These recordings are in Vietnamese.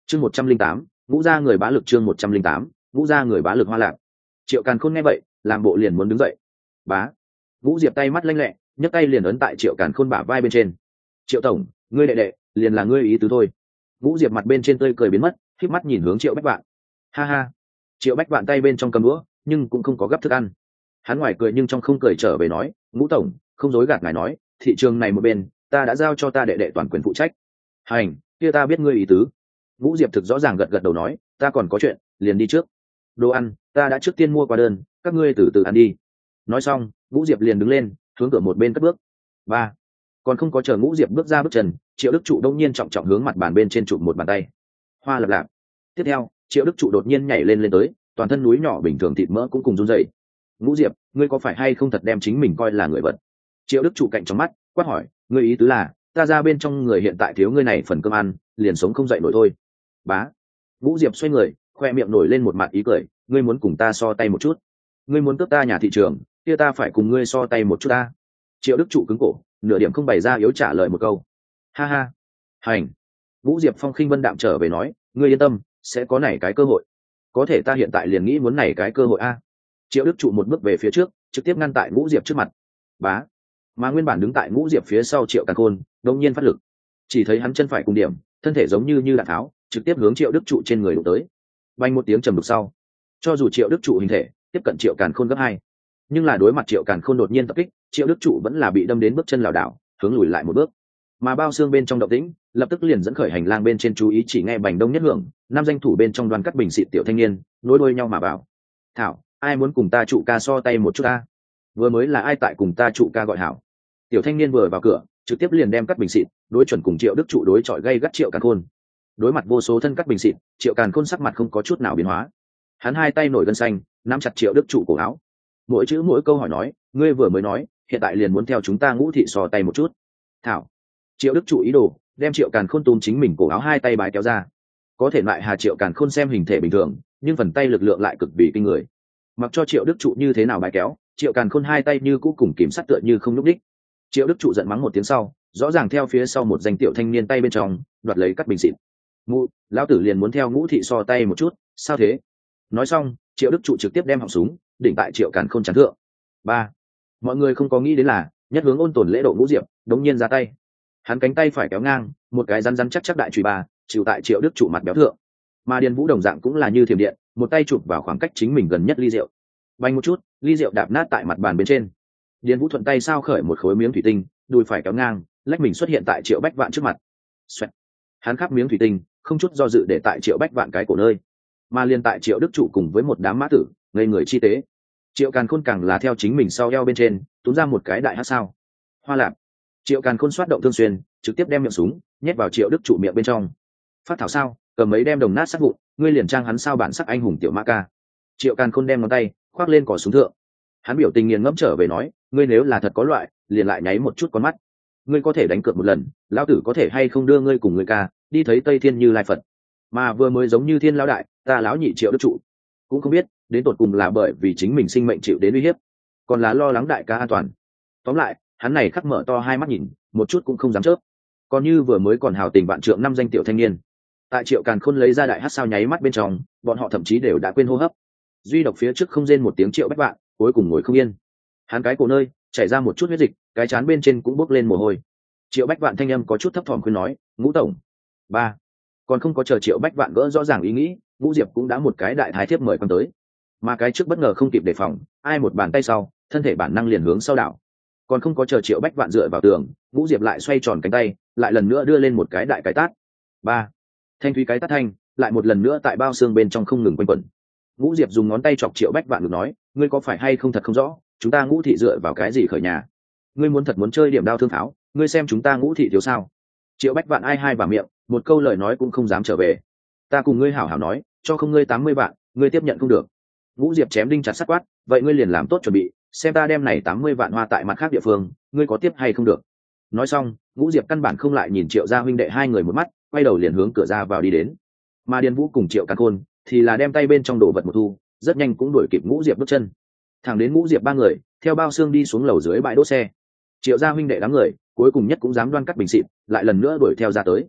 chương 108, ngũ gia người bá lực. chương 108, ngũ gia người bá lực. Hoa Lạc. Triệu Càn Khôn nghe vậy làm bộ liền muốn đứng dậy. Bá. Vũ Diệp tay mắt lanh lẹ, nhấc tay liền ấn tại Triệu Càn Khôn bả vai bên trên. Triệu tổng, ngươi đệ đệ liền là ngươi ý tứ thôi. Vũ Diệp mặt bên trên tươi cười biến mất, khép mắt nhìn hướng Triệu Bách Vạn. Ha ha. Triệu Bách Vạn tay bên trong cầm đũa nhưng cũng không có gấp thức ăn. Hắn ngoài cười nhưng trong không cười trở về nói, ngũ tổng không dối gạt ngài nói, thị trường này một bên ta đã giao cho ta đệ đệ toàn quyền phụ trách. Hành, kia ta biết ngươi ý tứ. Vũ Diệp thực rõ ràng gật gật đầu nói, ta còn có chuyện liền đi trước. Đồ ăn ta đã trước tiên mua qua đơn, các ngươi từ từ ăn đi. Nói xong Vũ Diệp liền đứng lên hướng cửa một bên cất bước. Ba. Còn không có chờ Vũ Diệp bước ra bước chân, Triệu Đức Trụ đông nhiên trọng trọng hướng mặt bàn bên trên chụp một bàn tay. Hoa lập lạp. Tiếp theo Triệu Đức Trụ đột nhiên nhảy lên tới, toàn thân núi nhỏ bình thường thịt mỡ cũng cùng run rẩy. Vũ Diệp, ngươi có phải hay không thật đem chính mình coi là người vật? Triệu Đức Trụ cạnh trong mắt quát hỏi, ngươi ý tứ là ta ra bên trong người hiện tại thiếu ngươi này phần cơm ăn, liền sống không dậy nổi thôi. Bá. Vũ Diệp xoay người, khoe miệng nổi lên một mặt ý cười, ngươi muốn cùng ta so tay một chút? Ngươi muốn cướp ta nhà thị trường, kia ta phải cùng ngươi so tay một chút ta. Triệu Đức Trụ cứng cổ, nửa điểm không bày ra yếu trả lời một câu. Ha ha. Hành. Vũ Diệp phong khinh vân đạm trở về nói, ngươi yên tâm, sẽ có này cái cơ hội. Có thể ta hiện tại liền nghĩ muốn này cái cơ hội a. Triệu Đức Trụ một bước về phía trước, trực tiếp ngăn tại Vũ Diệp trước mặt. Bá. Mà nguyên bản đứng tại Vũ Diệp phía sau Triệu Càn Khôn đột nhiên phát lực, chỉ thấy hắn chân phải cùng điểm, thân thể giống như đạn tháo, trực tiếp hướng Triệu Đức Trụ trên người đụng tới. Vang một tiếng trầm đục sau, cho dù Triệu Đức Trụ hình thể tiếp cận Triệu Càn Khôn gấp 2, nhưng là đối mặt Triệu Càn Khôn đột nhiên tập kích, Triệu Đức Trụ vẫn là bị đâm đến bước chân lảo đảo, hướng lùi lại một bước. Mà bao xương bên trong động tĩnh lập tức liền dẫn khởi hành lang bên trên chú ý, chỉ nghe bành đông nhất hưởng, năm danh thủ bên trong đoàn cắt bình xịt tiểu thanh niên nối đuôi nhau mà bảo, thảo, ai muốn cùng ta Trụ ca so tay một chút ta? Vừa mới là ai tại cùng ta Trụ ca gọi hảo? Tiểu thanh niên vừa vào cửa trực tiếp liền đem cắt bình xịt đối chuẩn cùng Triệu Đức Trụ đối chọi gây gắt Triệu Càn Khôn. Đối mặt vô số thân cắt bình xịt, Triệu Càn Khôn sắc mặt không có chút nào biến hóa, hắn hai tay nổi gân xanh nắm chặt Triệu Đức Trụ cổ áo, mỗi chữ mỗi câu hỏi nói, ngươi vừa mới nói hiện tại liền muốn theo chúng ta Ngũ thị so tay một chút? Thảo. Triệu Đức Trụ ý đồ đem Triệu Càn Khôn túm chính mình cổ áo hai tay bái kéo ra, có thể lại Hà Triệu Càn Khôn xem hình thể bình thường, nhưng phần tay lực lượng lại cực kỳ kinh người. Mặc cho Triệu Đức Trụ như thế nào bái kéo, Triệu Càn Khôn hai tay như cũ cùng kìm sắt tựa như không nhúc đích. Triệu Đức Trụ giận mắng một tiếng sau, rõ ràng theo phía sau một danh tiểu thanh niên tay bên trong đoạt lấy cắt bình xịt. Ngũ, lão tử liền muốn theo Ngũ thị so tay một chút, sao thế? Nói xong Triệu Đức Trụ trực tiếp đem họng súng đỉnh tại Triệu Càn Khôn chắn thượng. Ba. Mọi người không có nghĩ đến là nhất hướng ôn tồn lễ độ Ngũ Diệp đống nhiên ra tay, hắn cánh tay phải kéo ngang một cái rắn rắn chắc chắc đại chùy ba chịu tại Triệu Đức Trụ mặt béo thượng. Mà Điền Vũ đồng dạng cũng là như thiểm điện, một tay chụp vào khoảng cách chính mình gần nhất ly rượu, bay một chút, ly rượu đạp nát tại mặt bàn bên trên. Điền Vũ thuận tay sao khởi một khối miếng thủy tinh, đùi phải kéo ngang lách mình xuất hiện tại Triệu Bách Vạn trước mặt. Xoẹt. Hắn khắp miếng thủy tinh không chút do dự để tại Triệu Bách Vạn cái cổ nơi, mà liền tại Triệu Đức Trụ cùng với một đám mã tử ngây người chi tế. Triệu Càn Khôn càng là theo chính mình sau eo bên trên túm ra một cái đại hắc sao. Hoa lạp. Triệu Càn Khôn xoát động thương xuyên, trực tiếp đem miệng súng nhét vào Triệu Đức Trụ miệng bên trong. Phát thảo sao, cầm mấy đem đồng nát sát vụn, ngươi liền trang hắn sao bản sắc anh hùng tiểu ma ca. Triệu Càn Khôn đem ngón tay khoác lên cò súng thượng, hắn biểu tình nghiền ngẫm trở về nói, ngươi nếu là thật có loại, liền lại nháy một chút con mắt. Ngươi có thể đánh cược một lần, lão tử có thể hay không đưa ngươi cùng người ca đi thấy Tây Thiên Như Lai Phật. Mà vừa mới giống như Thiên lão đại, ta lão nhị Triệu Đức Trụ cũng không biết đến tột cùng là bởi vì chính mình sinh mệnh chịu đến uy hiếp, còn là lo lắng đại ca an toàn. Tóm lại hắn này khắc mở to hai mắt nhìn, một chút cũng không dám chớp. Còn như vừa mới còn hào tình vạn trượng năm danh tiểu thanh niên, tại Triệu Càn Khôn lấy ra đại hắc sao nháy mắt bên trong, bọn họ thậm chí đều đã quên hô hấp. Duy độc phía trước không rên một tiếng Triệu Bách Vạn cuối cùng ngồi không yên, hắn cái cổ nơi chảy ra một chút huyết dịch, cái trán bên trên cũng bốc lên mồ hôi. Triệu Bách Vạn thanh âm có chút thấp thỏm khuyên nói, Ngũ tổng. Ba. Còn không có chờ Triệu Bách Vạn gỡ rõ ràng ý nghĩ, Ngũ Diệp cũng đã một cái đại thái thiếp mời quan tới, mà cái trước bất ngờ không kịp đề phòng, ai một bàn tay sau, thân thể bản năng liền hướng sau đảo. Còn không có chờ Triệu Bách Vạn dựa vào tường, Ngũ Diệp lại xoay tròn cánh tay, lại lần nữa đưa lên một cái đại cái tát. Ba. Thanh thúy cái tát thanh lại một lần nữa tại bao xương bên trong không ngừng quanh quẩn. Ngũ Diệp dùng ngón tay chọc Triệu Bách Vạn ngực nói, ngươi có phải hay không thật không rõ, chúng ta Ngũ thị dựa vào cái gì khởi nhà? Ngươi muốn thật muốn chơi điểm đao thương pháo, ngươi xem chúng ta Ngũ thị thiếu sao? Triệu Bách Vạn ai hai vào miệng, một câu lời nói cũng không dám trở về. Ta cùng ngươi hảo hảo nói, cho không ngươi 80 vạn, ngươi tiếp nhận không được. Ngũ Diệp chém đinh chặt sắt quát, vậy ngươi liền làm tốt chuẩn bị, xem ta đem này 80 vạn hoa tại mặt khác địa phương, ngươi có tiếp hay không được? Nói xong, Ngũ Diệp căn bản không lại nhìn Triệu gia huynh đệ hai người một mắt, quay đầu liền hướng cửa ra vào đi đến. Mà Điền Vũ cùng Triệu Càn Khôn thì là đem tay bên trong đồ vật một thu, rất nhanh cũng đuổi kịp Ngũ Diệp bước chân. Thẳng đến Ngũ Diệp ba người theo bao xương đi xuống lầu dưới bãi đỗ xe. Triệu gia huynh đệ đám người cuối cùng nhất cũng dám đoan cắt bình xịt, lại lần nữa đuổi theo ra tới.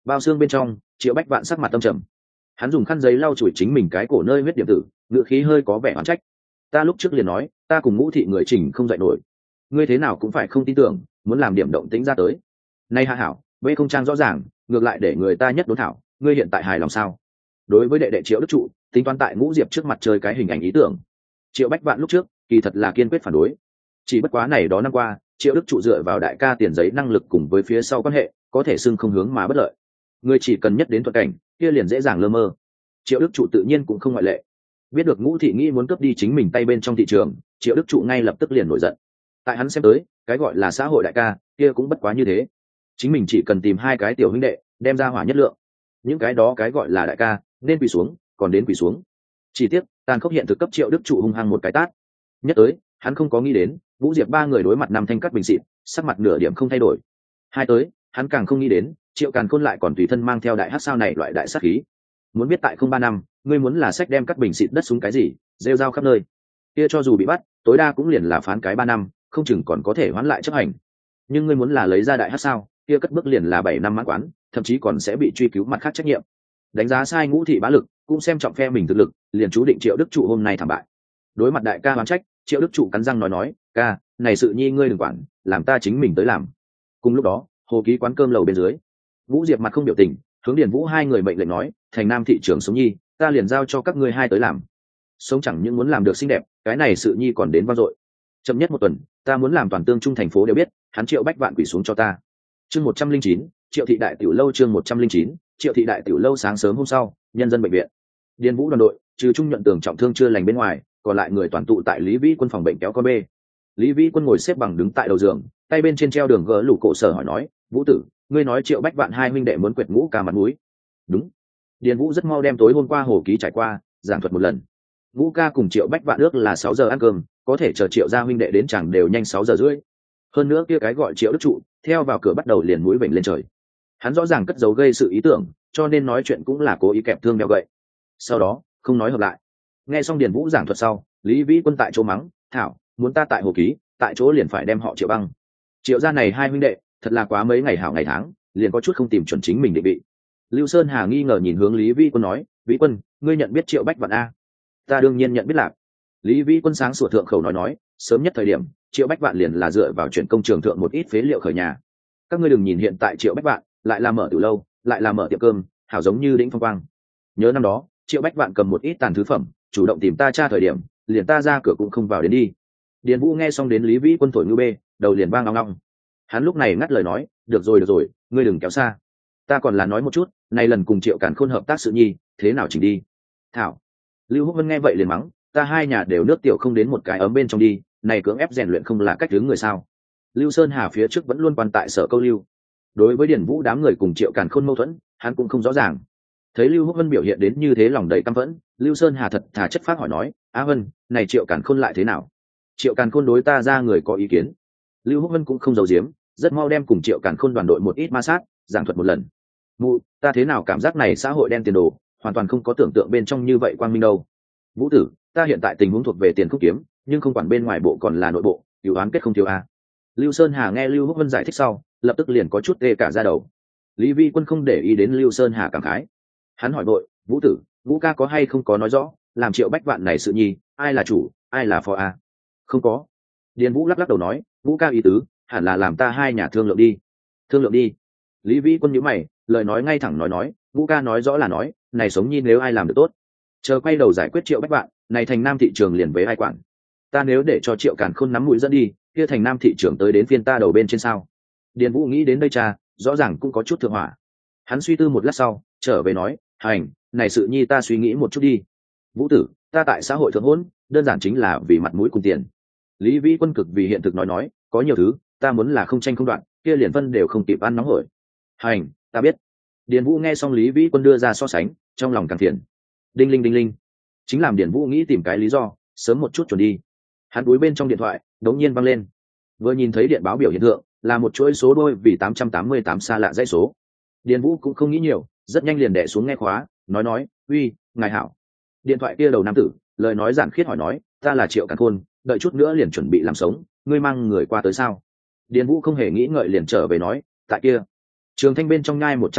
bao xương bên trong Triệu Bách Vạn sắc mặt tâm trầm, hắn dùng khăn giấy lau chùi chính mình cái cổ nơi huyết điểm tử, ngựa khí hơi có vẻ oán trách. Ta lúc trước liền nói ta cùng Ngũ thị người chỉnh không dạy nổi, ngươi thế nào cũng phải không tin tưởng, muốn làm điểm động tĩnh ra tới. Nay hạ hảo b không trang rõ ràng, ngược lại để người ta nhất đốn thảo, ngươi hiện tại hài lòng sao? Đối với đệ đệ Triệu Đức Trụ, tính toán tại Ngũ Diệp trước mặt chơi cái hình ảnh ý tưởng. Triệu Bách Vạn lúc trước kỳ thật là kiên quyết phản đối, chỉ bất quá này đó năm qua Triệu Đức Trụ dựa vào đại ca tiền giấy năng lực cùng với phía sau quan hệ, có thể xưng không hướng mà bất lợi. Người chỉ cần nhất đến thuận cảnh, kia liền dễ dàng lơ mơ. Triệu Đức Trụ tự nhiên cũng không ngoại lệ. Biết được Ngũ thị nghĩ muốn cướp đi chính mình tay bên trong thị trường, Triệu Đức Trụ ngay lập tức liền nổi giận. Tại hắn xem tới, cái gọi là xã hội đại ca, kia cũng bất quá như thế. Chính mình chỉ cần tìm hai cái tiểu huynh đệ, đem ra hỏa nhất lượng. Những cái đó cái gọi là đại ca, nên quỳ xuống, còn đến quỳ xuống. Chỉ tiếc, tàn khốc hiện thực cấp Triệu Đức Trụ hung hăng một cái tát. Nhất tới, hắn không có nghĩ đến, Vũ Diệp ba người đối mặt năm thanh cắt bình xịt, sắc mặt nửa điểm không thay đổi. Hai tới, hắn càng không nghĩ đến, Triệu Càn Khôn lại còn tùy thân mang theo đại hắc sao này loại đại sát khí. Muốn biết tại không ba năm, ngươi muốn là sách đem cắt bình xịt đất súng cái gì, rêu rao khắp nơi. Kia cho dù bị bắt, tối đa cũng liền là phán cái 3 năm, không chừng còn có thể hoãn lại chấp hành. Nhưng ngươi muốn là lấy ra đại hắc sao, kia cất bước liền là 7 năm mãn quán, thậm chí còn sẽ bị truy cứu mặt khác trách nhiệm. Đánh giá sai Ngũ thị bá lực, cũng xem trọng phe mình thực lực, liền chú định Triệu Đức Trụ hôm nay thảm bại. Đối mặt đại ca oán trách, Triệu Đức Trụ cắn răng nói, ca, này sự nhi ngươi đừng quản, làm ta chính mình tới làm. Cùng lúc đó, hồ ký quán cơm lầu bên dưới, Vũ Diệp mặt không biểu tình, hướng Điền Vũ hai người mệnh lệnh nói, thành nam thị trưởng sống nhi, ta liền giao cho các ngươi hai tới làm. Sống chẳng những muốn làm được xinh đẹp, cái này sự nhi còn đến vang dội. Chậm nhất 1 tuần, ta muốn làm toàn tương trung thành phố đều biết, hắn Triệu Bách Vạn quỳ xuống cho ta. Chương 109, Triệu thị đại tiểu lâu. Chương 109, Triệu thị đại tiểu lâu. Sáng sớm hôm sau, nhân dân bệnh viện, Điền Vũ đoàn đội trừ Trung Nhuận Tường trọng thương chưa lành bên ngoài, còn lại người toàn tụ tại Lý Vĩ Quân phòng bệnh kéo con bê. Lý Vĩ Quân ngồi xếp bằng đứng tại đầu giường, tay bên trên treo đường gỡ lũ cổ sở hỏi nói, Vũ tử, ngươi nói Triệu Bách Vạn hai huynh đệ muốn quệt Ngũ ca mặt mũi. Đúng. Điền Vũ rất mau đem tối hôm qua hồ ký trải qua giảng thuật một lần. Ngũ ca cùng Triệu Bách Vạn ước là 6 giờ ăn cơm, có thể chờ Triệu gia huynh đệ đến chẳng đều nhanh 6 giờ rưỡi. Hơn nữa kia cái gọi Triệu Đức Trụ theo vào cửa bắt đầu liền mũi vểnh lên trời. Hắn rõ ràng cất giấu gây sự ý tưởng, cho nên nói chuyện cũng là cố ý kẹp thương đeo gậy. Sau đó không nói hợp lại. Nghe xong Điền Vũ giảng thuật sau, Lý Vĩ Quân tại chỗ mắng, thảo, muốn ta tại hồ ký, tại chỗ liền phải đem họ Triệu băng. Triệu gia này hai huynh đệ, thật là quá mấy ngày hảo ngày tháng, liền có chút không tìm chuẩn chính mình định vị. Lưu Sơn Hà nghi ngờ nhìn hướng Lý Vĩ Quân nói, Vĩ Quân, ngươi nhận biết Triệu Bách Vạn a? Ta đương nhiên nhận biết lạc. Lý Vĩ Quân sáng sủa thượng khẩu nói, sớm nhất thời điểm, Triệu Bách Vạn liền là dựa vào chuyển công trường thượng một ít phế liệu khởi nhà. Các ngươi đừng nhìn hiện tại Triệu Bách Vạn lại là mở tiểu lâu, lại là mở tiệm cơm, hảo giống như đỉnh phong quang. Nhớ năm đó, Triệu Bách Vạn cầm một ít tàn thứ phẩm, chủ động tìm ta tra thời điểm, liền ta ra cửa cũng không vào đến đi. Điền Vũ nghe xong đến Lý Vĩ Quân thổi ngư bê, đầu liền vang long long. Hắn lúc này ngắt lời nói, được rồi, ngươi đừng kéo xa. Ta còn là nói một chút, này lần cùng Triệu Càn Khôn hợp tác sự nhi, thế nào chỉnh đi? Thảo. Lưu Húc Vân nghe vậy liền mắng, ta hai nhà đều nước tiểu không đến một cái ấm bên trong đi, này cưỡng ép rèn luyện không là cách hướng người sao? Lưu Sơn Hà phía trước vẫn luôn quan tại sở câu lưu. Đối với Điền Vũ đám người cùng Triệu Càn Khôn mâu thuẫn, hắn cũng không rõ ràng. Thấy Lưu Húc Vân biểu hiện đến như thế lòng đầy căm phẫn, Lưu Sơn Hà thật thà chất phác hỏi nói, Á Vân, này Triệu Càn Khôn lại thế nào? Triệu Càn Khôn đối ta ra người có ý kiến. Lưu Húc Vân cũng không giấu giếm, rất mau đem cùng Triệu Càn Khôn đoàn đội một ít ma sát giảng thuật một lần. Mụ, ta thế nào cảm giác này xã hội đen tiền đồ, hoàn toàn không có tưởng tượng bên trong như vậy quang minh đâu. Vũ tử, ta hiện tại tình huống thuộc về tiền không kiếm, nhưng không quản bên ngoài bộ còn là nội bộ, cửu án kết không thiếu a. Lưu Sơn Hà nghe Lưu Húc Vân giải thích sau, lập tức liền có chút tê cả da đầu. Lý Vi Quân không để ý đến Lưu Sơn Hà cảm khái, hắn hỏi vội, Vũ tử, Vũ ca có hay không có nói rõ, làm Triệu Bách Vạn này sự nhi, ai là chủ, ai là phó a? Không có. Điền Vũ lắc lắc đầu nói, Vũ ca ý tứ, hẳn là làm ta hai nhà thương lượng đi. Thương lượng đi. Lý Vi Quân nhíu mày, lời nói ngay thẳng nói, Vũ ca nói rõ là nói, này sống nhi nếu ai làm được tốt, chờ quay đầu giải quyết Triệu Bách Vạn, này thành nam thị trường liền với ai quản. Ta nếu để cho Triệu Càn Khôn nắm mũi dẫn đi, kia thành nam thị trường tới đến phiên ta đầu bên trên sao? Điền Vũ nghĩ đến đây cha, rõ ràng cũng có chút thượng hỏa. Hắn suy tư một lát sau, trở về nói, hành, này sự nhi ta suy nghĩ một chút đi. Vũ tử, ta tại xã hội thượng hỗn, đơn giản chính là vì mặt mũi cùng tiền. Lý Vĩ Quân cực vì hiện thực nói, có nhiều thứ, ta muốn là không tranh không đoạn, kia liền phân đều không kịp ăn nóng hổi. Hành, ta biết. Điền Vũ nghe xong Lý Vĩ Quân đưa ra so sánh, trong lòng càng phiền. Đinh linh. Chính làm Điền Vũ nghĩ tìm cái lý do, sớm một chút chuẩn đi. Hắn đúi bên trong điện thoại, đống nhiên văng lên. Vừa nhìn thấy điện báo biểu hiện tượng, là một chuỗi số đôi vì 888 xa lạ dãy số. Điền Vũ cũng không nghĩ nhiều, rất nhanh liền đẻ xuống nghe khóa, nói, uy, ngài hảo. Điện thoại kia đầu nam tử, lời nói giản khiết hỏi nói, ta là Triệu Càn Khôn, đợi chút nữa liền chuẩn bị làm sống, ngươi mang người qua tới sao? Điền Vũ không hề nghĩ ngợi liền trở về nói, tại kia. Trường Thanh bên trong nhai 100 hảo,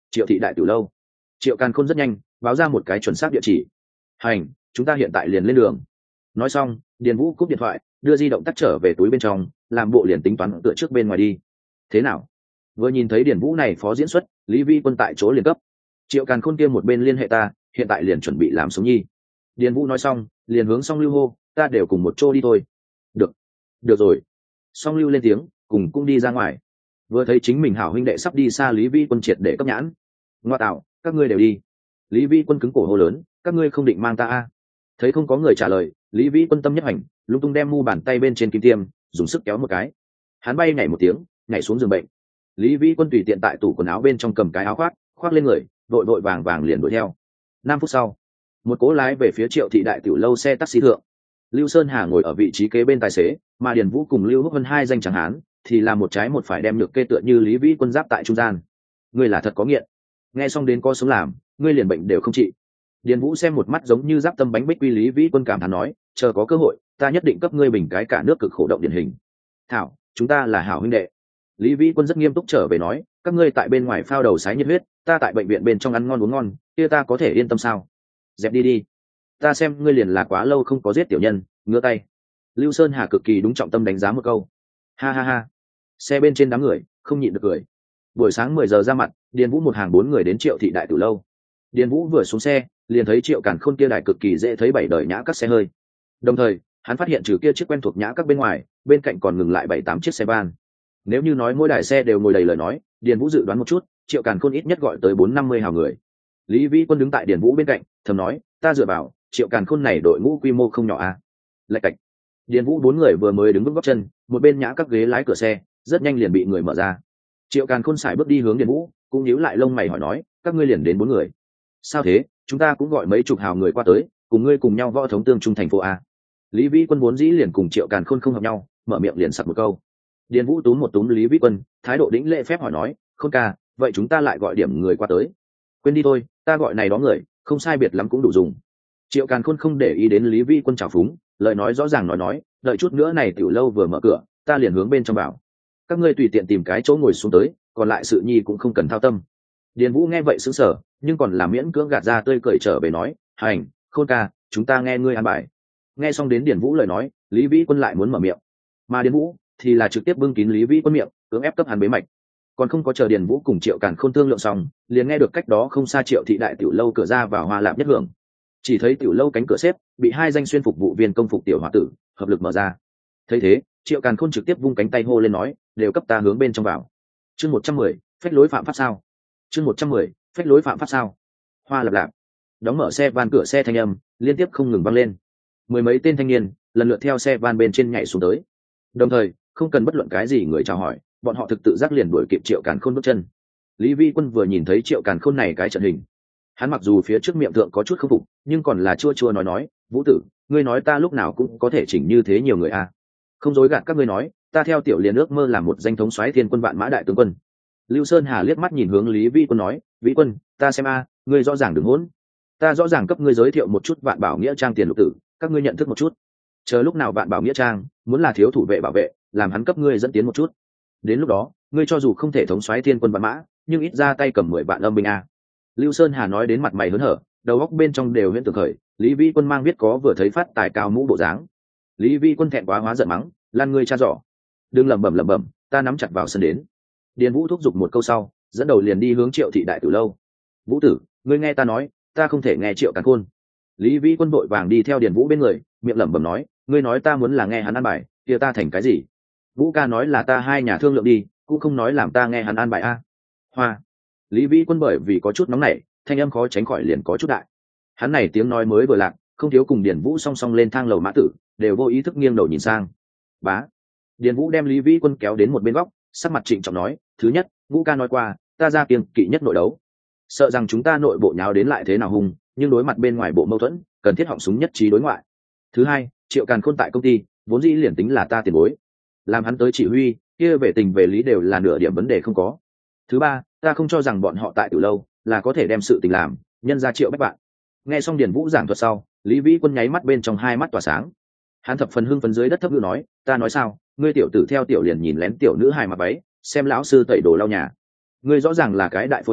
Triệu thị đại tiểu lâu. Triệu Càn Khôn rất nhanh báo ra một cái chuẩn xác địa chỉ. Hành, chúng ta hiện tại liền lên đường. Nói xong, Điền Vũ cúp điện thoại, đưa di động tắt trở về túi bên trong, làm bộ liền tính toán tựa trước bên ngoài đi. Thế nào? Vừa nhìn thấy Điền Vũ này phó diễn xuất, Lý Vi Quân tại chỗ liền cấp. Triệu Càn Khôn kia một bên liên hệ ta, hiện tại liền chuẩn bị làm sống nhi. Điền Vũ nói xong, liền hướng Song Lưu hô, ta đều cùng một chỗ đi thôi. Được, được rồi. Song Lưu lên tiếng, cùng cũng đi ra ngoài. Vừa thấy chính mình hảo huynh đệ sắp đi xa, Lý Vi Quân triệt để cấp nhãn. Ngoa tạo, các ngươi đều đi. Lý Vi Quân cứng cổ hô lớn, các ngươi không định mang ta a? Thấy không có người trả lời, Lý Vi Quân tâm nhất hành, lung tung đem mu bàn tay bên trên kim tiêm, dùng sức kéo một cái. Hắn bay nhảy một tiếng, nhảy xuống giường bệnh. Lý Vi Quân tùy tiện tại tủ quần áo bên trong cầm cái áo khoác, khoác lên người, vội vội vàng vàng liền đuổi theo. 5 phút sau, một cố lái về phía Triệu thị đại tiểu lâu xe taxi thượng. Lưu Sơn Hà ngồi ở vị trí kế bên tài xế, mà Điền Vũ cùng Lưu Húc Vân hai danh chẳng hán thì là một trái một phải đem nhược kê tựa như Lý Vĩ Quân giáp tại trung gian. Ngươi là thật có nghiện, nghe xong đến có sống làm, ngươi liền bệnh đều không trị. Điền Vũ xem một mắt giống như giáp tâm bánh bích quy, Lý Vĩ Quân cảm thán nói, chờ có cơ hội ta nhất định cấp ngươi bình cái cả nước cực khổ động điển hình. Thảo, chúng ta là hảo huynh đệ. Lý Vĩ Quân rất nghiêm túc trở về nói, các ngươi tại bên ngoài phao đầu sái nhiệt huyết, ta tại bệnh viện bên trong ăn ngon uống ngon, kia ta có thể yên tâm sao? Dẹp đi đi, ta xem ngươi liền là quá lâu không có giết tiểu nhân, ngửa tay. Lưu Sơn Hà cực kỳ đúng trọng tâm đánh giá một câu. Ha ha ha. Xe bên trên đám người không nhịn được cười. Buổi sáng 10 giờ ra mặt, Điền Vũ một hàng 4 người đến Triệu thị đại tiểu lâu. Điền Vũ vừa xuống xe, liền thấy Triệu Càn Khôn kia đài cực kỳ dễ thấy 7 đời nhã các xe hơi. Đồng thời, hắn phát hiện trừ kia chiếc quen thuộc nhã các bên ngoài, bên cạnh còn ngừng lại 7-8 chiếc xe van. Nếu như nói mỗi đài xe đều ngồi đầy lời nói, Điền Vũ dự đoán một chút, Triệu Càn Khôn ít nhất gọi tới 450 hào người. Lý Vĩ Quân đứng tại Điền Vũ bên cạnh, thầm nói, ta dựa vào, Triệu Càn Khôn này đội ngũ quy mô không nhỏ à? Lạch cạch. Điền Vũ 4 người vừa mới đứng vững gót chân, một bên nhã các ghế lái cửa xe, rất nhanh liền bị người mở ra. Triệu Càn Khôn sải bước đi hướng Điền Vũ, cũng nhíu lại lông mày hỏi nói, các ngươi liền đến 4 người? Sao thế, chúng ta cũng gọi mấy chục hào người qua tới, cùng ngươi cùng nhau võ thống tương trung thành phố a. Lý Vĩ Quân vốn dĩ liền cùng Triệu Càn Khôn không hợp nhau, mở miệng liền sặc một câu. Điền Vũ túm một túm Lý Vĩ Quân, thái độ đĩnh lễ phép hỏi nói, Khôn ca, vậy chúng ta lại gọi điểm người qua tới? Quên đi thôi, ta gọi này đó người, không sai biệt lắm cũng đủ dùng. Triệu Càn Khôn không để ý đến Lý Vĩ Quân trào phúng, lời nói rõ ràng nói, đợi chút nữa này tiểu lâu vừa mở cửa, ta liền hướng bên trong vào. Các ngươi tùy tiện tìm cái chỗ ngồi xuống tới, còn lại sự nhi cũng không cần thao tâm. Điền Vũ nghe vậy sững sờ, nhưng còn là miễn cưỡng gạt ra tươi cười trở về nói, hành, Khôn ca, chúng ta nghe ngươi an bài. Nghe xong đến Điền Vũ lời nói, Lý Vĩ Quân lại muốn mở miệng, mà Điền Vũ thì là trực tiếp bưng kín Lý Vĩ Quân miệng, cưỡng ép cấp hắn bế mạch. Còn không có chờ Điền Vũ cùng Triệu Càn Khôn thương lượng xong, liền nghe được cách đó không xa Triệu thị đại tiểu lâu cửa ra vào hoa lạp nhất hưởng. Chỉ thấy tiểu lâu cánh cửa xếp bị hai danh xuyên phục vụ viên công phục tiểu hòa tử hợp lực mở ra. Thấy thế, Triệu Càn Khôn trực tiếp vung cánh tay hô lên nói, đều cấp ta hướng bên trong vào. Chương 110, phách lối phạm pháp sao? Chương 110, phách lối phạm pháp sao? Hoa lạp lạp. Đóng mở xe van cửa xe thanh âm liên tiếp không ngừng vang lên. Mười mấy tên thanh niên lần lượt theo xe van bên trên nhảy xuống tới. Đồng thời, không cần bất luận cái gì người chào hỏi, bọn họ thực tự giác liền đuổi kịp Triệu Càn Khôn bước chân. Lý Vi Quân vừa nhìn thấy Triệu Càn Khôn này cái trận hình, hắn mặc dù phía trước miệng thượng có chút không phục, nhưng còn là chua chua nói, Vũ tử, ngươi nói ta lúc nào cũng có thể chỉnh như thế nhiều người à? Không dối gạt các ngươi nói, ta theo tiểu liền ước mơ làm một danh thống soái thiên quân vạn mã đại tướng quân. Lưu Sơn Hà liếc mắt nhìn hướng Lý Vi Quân nói, Vĩ Quân, ta xem a, ngươi rõ ràng đừng hỗn. Ta rõ ràng cấp ngươi giới thiệu một chút Vạn Bảo Nghĩa Trang tiền lục tử, các ngươi nhận thức một chút. Chờ lúc nào Vạn Bảo Nghĩa Trang muốn là thiếu thủ vệ bảo vệ, làm hắn cấp ngươi dẫn tiến một chút. Đến lúc đó, ngươi cho dù không thể thống soái thiên quân vạn mã, nhưng ít ra tay cầm 10 vạn âm binh a. Lưu Sơn Hà nói đến mặt mày hớn hở, đầu óc bên trong đều huyễn tưởng khởi, Lý Vi Quân mang biết có vừa thấy phát tài cao mũ bộ dáng. Lý Vi Quân thẹn quá hóa giận mắng, lan ngươi cha dọ. Đừng lẩm bẩm, ta nắm chặt vào sân đến. Điền Vũ thúc giục một câu sau, dẫn đầu liền đi hướng Triệu thị đại tử lâu. Vũ tử, ngươi nghe ta nói, ta không thể nghe Triệu Càn Khôn. Lý Vi Quân vội vàng đi theo Điền Vũ bên người, miệng lẩm bẩm nói, ngươi nói ta muốn là nghe hắn an bài, kia ta thành cái gì? Vũ ca nói là ta hai nhà thương lượng đi, cũng không nói làm ta nghe hắn an bài a. Hoa. Lý Vi Quân bởi vì có chút nóng nảy, thanh âm khó tránh khỏi liền có chút đại. Hắn này tiếng nói mới vừa lạc, không thiếu cùng Điền Vũ song song lên thang lầu mã tử, đều vô ý thức nghiêng đầu nhìn sang. Bá. Điền Vũ đem Lý Vi Quân kéo đến một bên góc, sắc mặt trịnh trọng nói, thứ nhất, Vũ ca nói qua, ta ra kiêng kỵ nhất nội đấu, sợ rằng chúng ta nội bộ nháo đến lại thế nào hung, nhưng đối mặt bên ngoài bộ mâu thuẫn, cần thiết họng súng nhất trí đối ngoại. Thứ hai, Triệu Càn Khôn tại công ty vốn dĩ liền tính là ta tiền bối, làm hắn tới chỉ huy, kia về tình về lý đều là nửa điểm vấn đề không có. Thứ ba, ta không cho rằng bọn họ tại Tử lâu là có thể đem sự tình làm nhân ra Triệu bách bạn. Nghe xong Điền Vũ giảng thuật sau, Lý Vĩ Quân nháy mắt bên trong hai mắt tỏa sáng. Hắn thập phần hưng phấn dưới đất thấp ngữ nói, ta nói sao, ngươi tiểu tử theo tiểu liền nhìn lén tiểu nữ hài mặc váy, xem lão sư tẩy đồ lau nhà. Ngươi rõ ràng là cái đại phôi loại,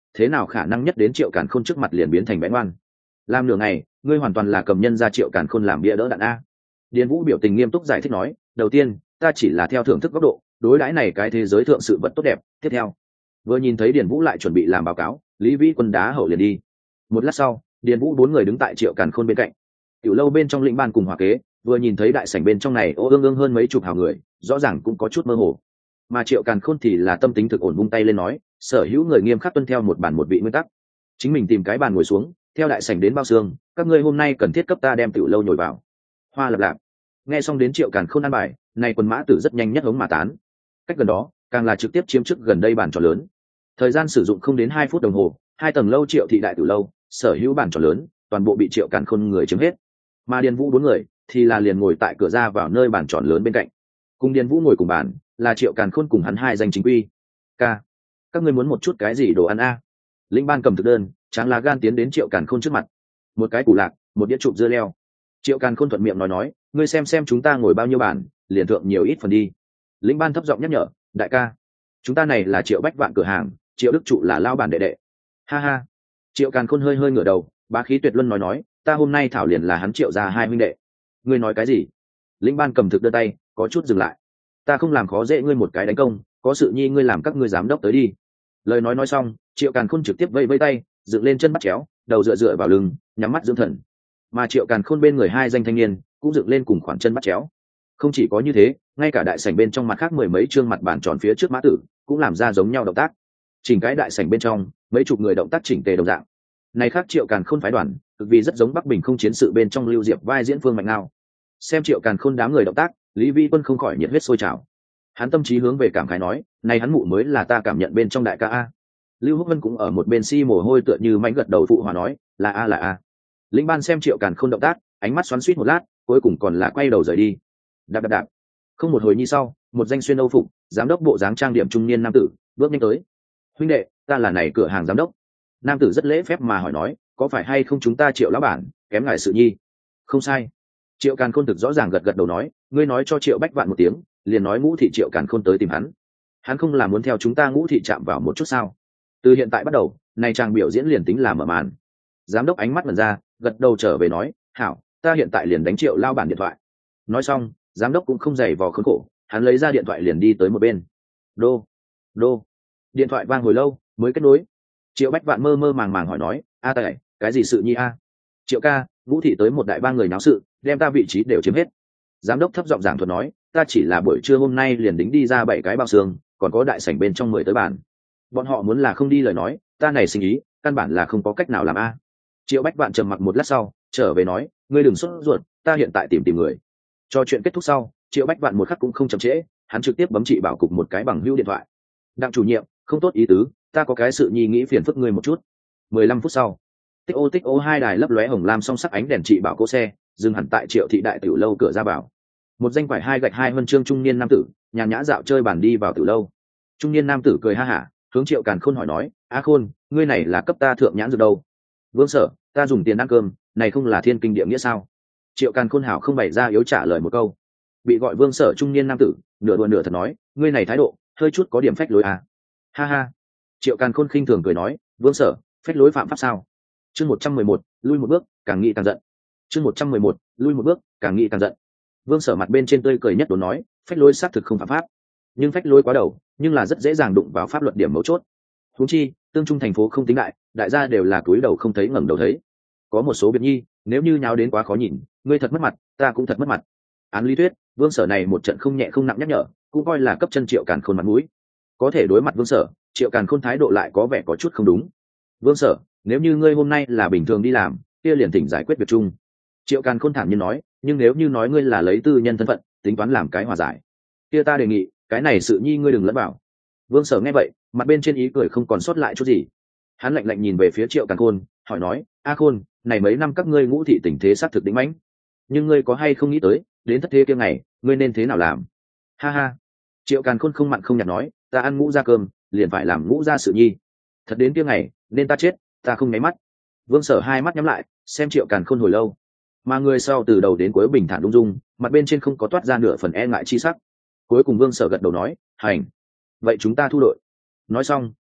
thế nào khả năng nhất đến Triệu Càn Khôn trước mặt liền biến thành bén ngoan. Làm nửa ngày ngươi hoàn toàn là cầm nhân ra Triệu Càn Khôn làm bia đỡ đạn a. Điền Vũ biểu tình nghiêm túc giải thích nói, đầu tiên ta chỉ là theo thưởng thức góc độ đối đãi này cái thế giới thượng sự vật tốt đẹp. Tiếp theo, vừa nhìn thấy Điền Vũ lại chuẩn bị làm báo cáo, Lý Vĩ Quân đá hậu liền đi. Một lát sau, Điền Vũ 4 người đứng tại Triệu Càn Khôn bên cạnh. Tiểu lâu bên trong lĩnh ban cùng hòa kế vừa nhìn thấy đại sảnh bên trong này ô ương ương hơn mấy chục hào người, rõ ràng cũng có chút mơ hồ. Mà Triệu Càn Khôn thì là tâm tính thực ổn, vung tay lên nói, sở hữu người nghiêm khắc tuân theo một bản một vị nguyên tắc, chính mình tìm cái bàn ngồi xuống, theo đại sảnh đến bao xương, các ngươi hôm nay cần thiết cấp ta đem tiểu lâu nhồi vào. Hoa lập lạp. Nghe xong đến Triệu Càn Khôn ăn bài, này quân mã tử rất nhanh nhất hống mà tán. Cách gần đó, càng là trực tiếp chiếm chức gần đây bàn tròn lớn. Thời gian sử dụng không đến 2 phút đồng hồ, 2 tầng lâu Triệu thị đại tiểu lâu, sở hữu bàn tròn lớn, toàn bộ bị Triệu Càn Khôn người chiếm hết. Mà Điền Vũ 4 người thì là liền ngồi tại cửa ra vào nơi bàn tròn lớn bên cạnh. Cùng Điền Vũ ngồi cùng bàn là Triệu Càn Khôn cùng hắn 2 danh chính quy. Ca, các ngươi muốn một chút cái gì đồ ăn a? Lĩnh ban cầm thực đơn, tráng lá gan tiến đến Triệu Càn Khôn trước mặt. Một cái củ lạc, một đĩa chụp dưa leo. Triệu Càn Khôn thuận miệng nói, ngươi xem chúng ta ngồi bao nhiêu bàn, liền thượng nhiều ít phần đi. Lĩnh ban thấp giọng nhắc nhở, đại ca, chúng ta này là Triệu Bách Vạn cửa hàng, Triệu Đức Trụ là lao bản đệ đệ. Ha ha. Triệu Càn Khôn hơi hơi ngửa đầu, bá khí tuyệt luân nói, ta hôm nay thảo liền là hắn Triệu gia 2 huynh đệ. Ngươi nói cái gì? Lĩnh ban cầm thực đưa tay, có chút dừng lại. Ta không làm khó dễ ngươi một cái đánh công, có sự nhi ngươi làm các ngươi giám đốc tới đi. Lời nói xong, Triệu Càn Khôn trực tiếp vẫy vẫy tay, dựng lên chân bắt chéo, đầu dựa vào lưng, nhắm mắt dưỡng thần. Mà Triệu Càn Khôn bên người 2 danh thanh niên cũng dựng lên cùng khoảng chân bắt chéo. Không chỉ có như thế, ngay cả đại sảnh bên trong mặt khác 10 mấy trương mặt bàn tròn phía trước mã tử cũng làm ra giống nhau động tác. Chỉnh cái đại sảnh bên trong, mấy chục người động tác chỉnh tề đồng dạng. Này khác Triệu Càn Khôn phái đoàn, cực vì rất giống Bắc Bình không chiến sự bên trong Lưu Diệp vai diễn Phương Mạnh Ngao. Xem Triệu Càn Khôn đám người động tác, Lý Vi Quân không khỏi nhiệt huyết sôi trào. Hắn tâm trí hướng về cảm khái nói, này hắn mụ mới là ta cảm nhận bên trong đại ca a. Lưu Húc Vân cũng ở một bên si mồ hôi tựa như mãnh gật đầu phụ hòa nói, là a là a. Lĩnh ban xem Triệu Càn Khôn động tác, ánh mắt xoắn xuýt một lát, cuối cùng còn là quay đầu rời đi. Đạp đạp đạp. Không một hồi nhi sau, một danh xuyên âu phục, giám đốc bộ dáng trang điểm trung niên nam tử bước nhanh tới. Huynh đệ, ta là này cửa hàng giám đốc. Nam tử rất lễ phép mà hỏi nói, có phải hay không chúng ta Triệu lão bản kém ngài sự nhi? Không sai. Triệu Càn Khôn thực rõ ràng gật gật đầu nói, ngươi nói cho Triệu Bách Vạn một tiếng, liền nói Ngũ thị Triệu Càn Khôn tới tìm hắn. Hắn không là muốn theo chúng ta Ngũ thị chạm vào một chút sao? Từ hiện tại bắt đầu, này trang biểu diễn liền tính là mở màn. Giám đốc ánh mắt lần ra, gật đầu trở về nói, hảo, ta hiện tại liền đánh Triệu lao bản điện thoại. Nói xong, giám đốc cũng không dày vò khốn khổ, hắn lấy ra điện thoại liền đi tới một bên. Đô, đô. Điện thoại vang hồi lâu mới kết nối. Triệu Bách Vạn mơ mơ màng màng hỏi nói, a tài, cái gì sự nhi a? Triệu ca, Ngũ thị tới một đại ba người náo sự, đem ta vị trí đều chiếm hết. Giám đốc thấp giọng giảng thuật nói, ta chỉ là buổi trưa hôm nay liền đính đi ra 7 cái bao xương, còn có đại sảnh bên trong 10 tới bàn. Bọn họ muốn là không đi lời nói, ta này sinh ý căn bản là không có cách nào làm a. Triệu Bách Vạn trầm mặc một lát sau, trở về nói, ngươi đừng sốt ruột, ta hiện tại tìm người. Cho chuyện kết thúc sau, Triệu Bách Vạn một khắc cũng không chậm trễ, hắn trực tiếp bấm chị bảo cục một cái bằng hữu điện thoại. Đặng chủ nhiệm, không tốt ý tứ, ta có cái sự nhi nghĩ phiền phức ngươi một chút. 15 phút sau, tích ô 2 đài lấp lóe hồng lam song sắc ánh đèn chị bảo cỗ xe dừng hẳn tại Triệu thị đại tiểu lâu cửa ra vào. Một danh quải 2 gạch 2 huân chương trung niên nam tử nhàn nhã dạo chơi bàn đi vào tiểu lâu. Trung niên nam tử cười ha hả, hướng Triệu Càn Khôn hỏi nói, a Khôn, ngươi này là cấp ta thượng nhãn dược đâu? Vương sở, ta dùng tiền ăn cơm, này không là thiên kinh địa nghĩa sao? Triệu Càn Khôn hảo không bày ra yếu trả lời một câu. Bị gọi Vương sở trung niên nam tử nửa đùa nửa thật nói, ngươi này thái độ hơi chút có điểm phách lối à? Ha ha. Triệu Càn Khôn khinh thường cười nói, Vương sở, phách lối phạm pháp sao? Chương 111, lui một bước, càng nghĩ càng giận. Chương 111, lui một bước, càng nghĩ càng giận. Vương sở mặt bên trên tươi cười nhất đốn nói, phách lối xác thực không phạm pháp, nhưng phách lối quá đầu, nhưng là rất dễ dàng đụng vào pháp luật điểm mấu chốt. Huống chi, tương trung thành phố không tính đại, đại gia đều là cúi đầu không thấy ngẩng đầu thấy. Có một số việc nhi, nếu như nháo đến quá khó nhìn, ngươi thật mất mặt, ta cũng thật mất mặt. Án lý thuyết, Vương sở này một trận không nhẹ không nặng nhắc nhở, cũng coi là cấp chân Triệu Càn Khôn mặt mũi. Có thể đối mặt Vương sở, Triệu Càn Khôn thái độ lại có vẻ có chút không đúng. Vương sở, nếu như ngươi hôm nay là bình thường đi làm, kia liền thỉnh giải quyết việc chung. Triệu Càn Khôn thản nhiên nói, nhưng nếu như nói ngươi là lấy tư nhân thân phận, tính toán làm cái hòa giải, kia ta đề nghị, cái này sự nhi ngươi đừng lẫn vào. Vương sở nghe vậy, mặt bên trên ý cười không còn sót lại chút gì. Hắn lạnh lạnh nhìn về phía Triệu Càn Khôn, hỏi nói, a Khôn, này mấy năm các ngươi Ngũ thị tình thế sát thực đỉnh mãnh, nhưng ngươi có hay không nghĩ tới, đến thất thế kia ngày, ngươi nên thế nào làm? Ha ha. Triệu Càn Khôn không mặn không nhạt nói, ta ăn Ngũ gia cơm, liền phải làm Ngũ gia sự nhi. Thật đến kia ngày, nên ta chết, ta không nháy mắt. Vương sở hai mắt nhắm lại, xem Triệu Càn Khôn hồi lâu, mà người sau từ đầu đến cuối bình thản ung dung, mặt bên trên không có toát ra nửa phần e ngại chi sắc. Cuối cùng Vương sở gật đầu nói, hành, vậy chúng ta thu đội. Nói xong,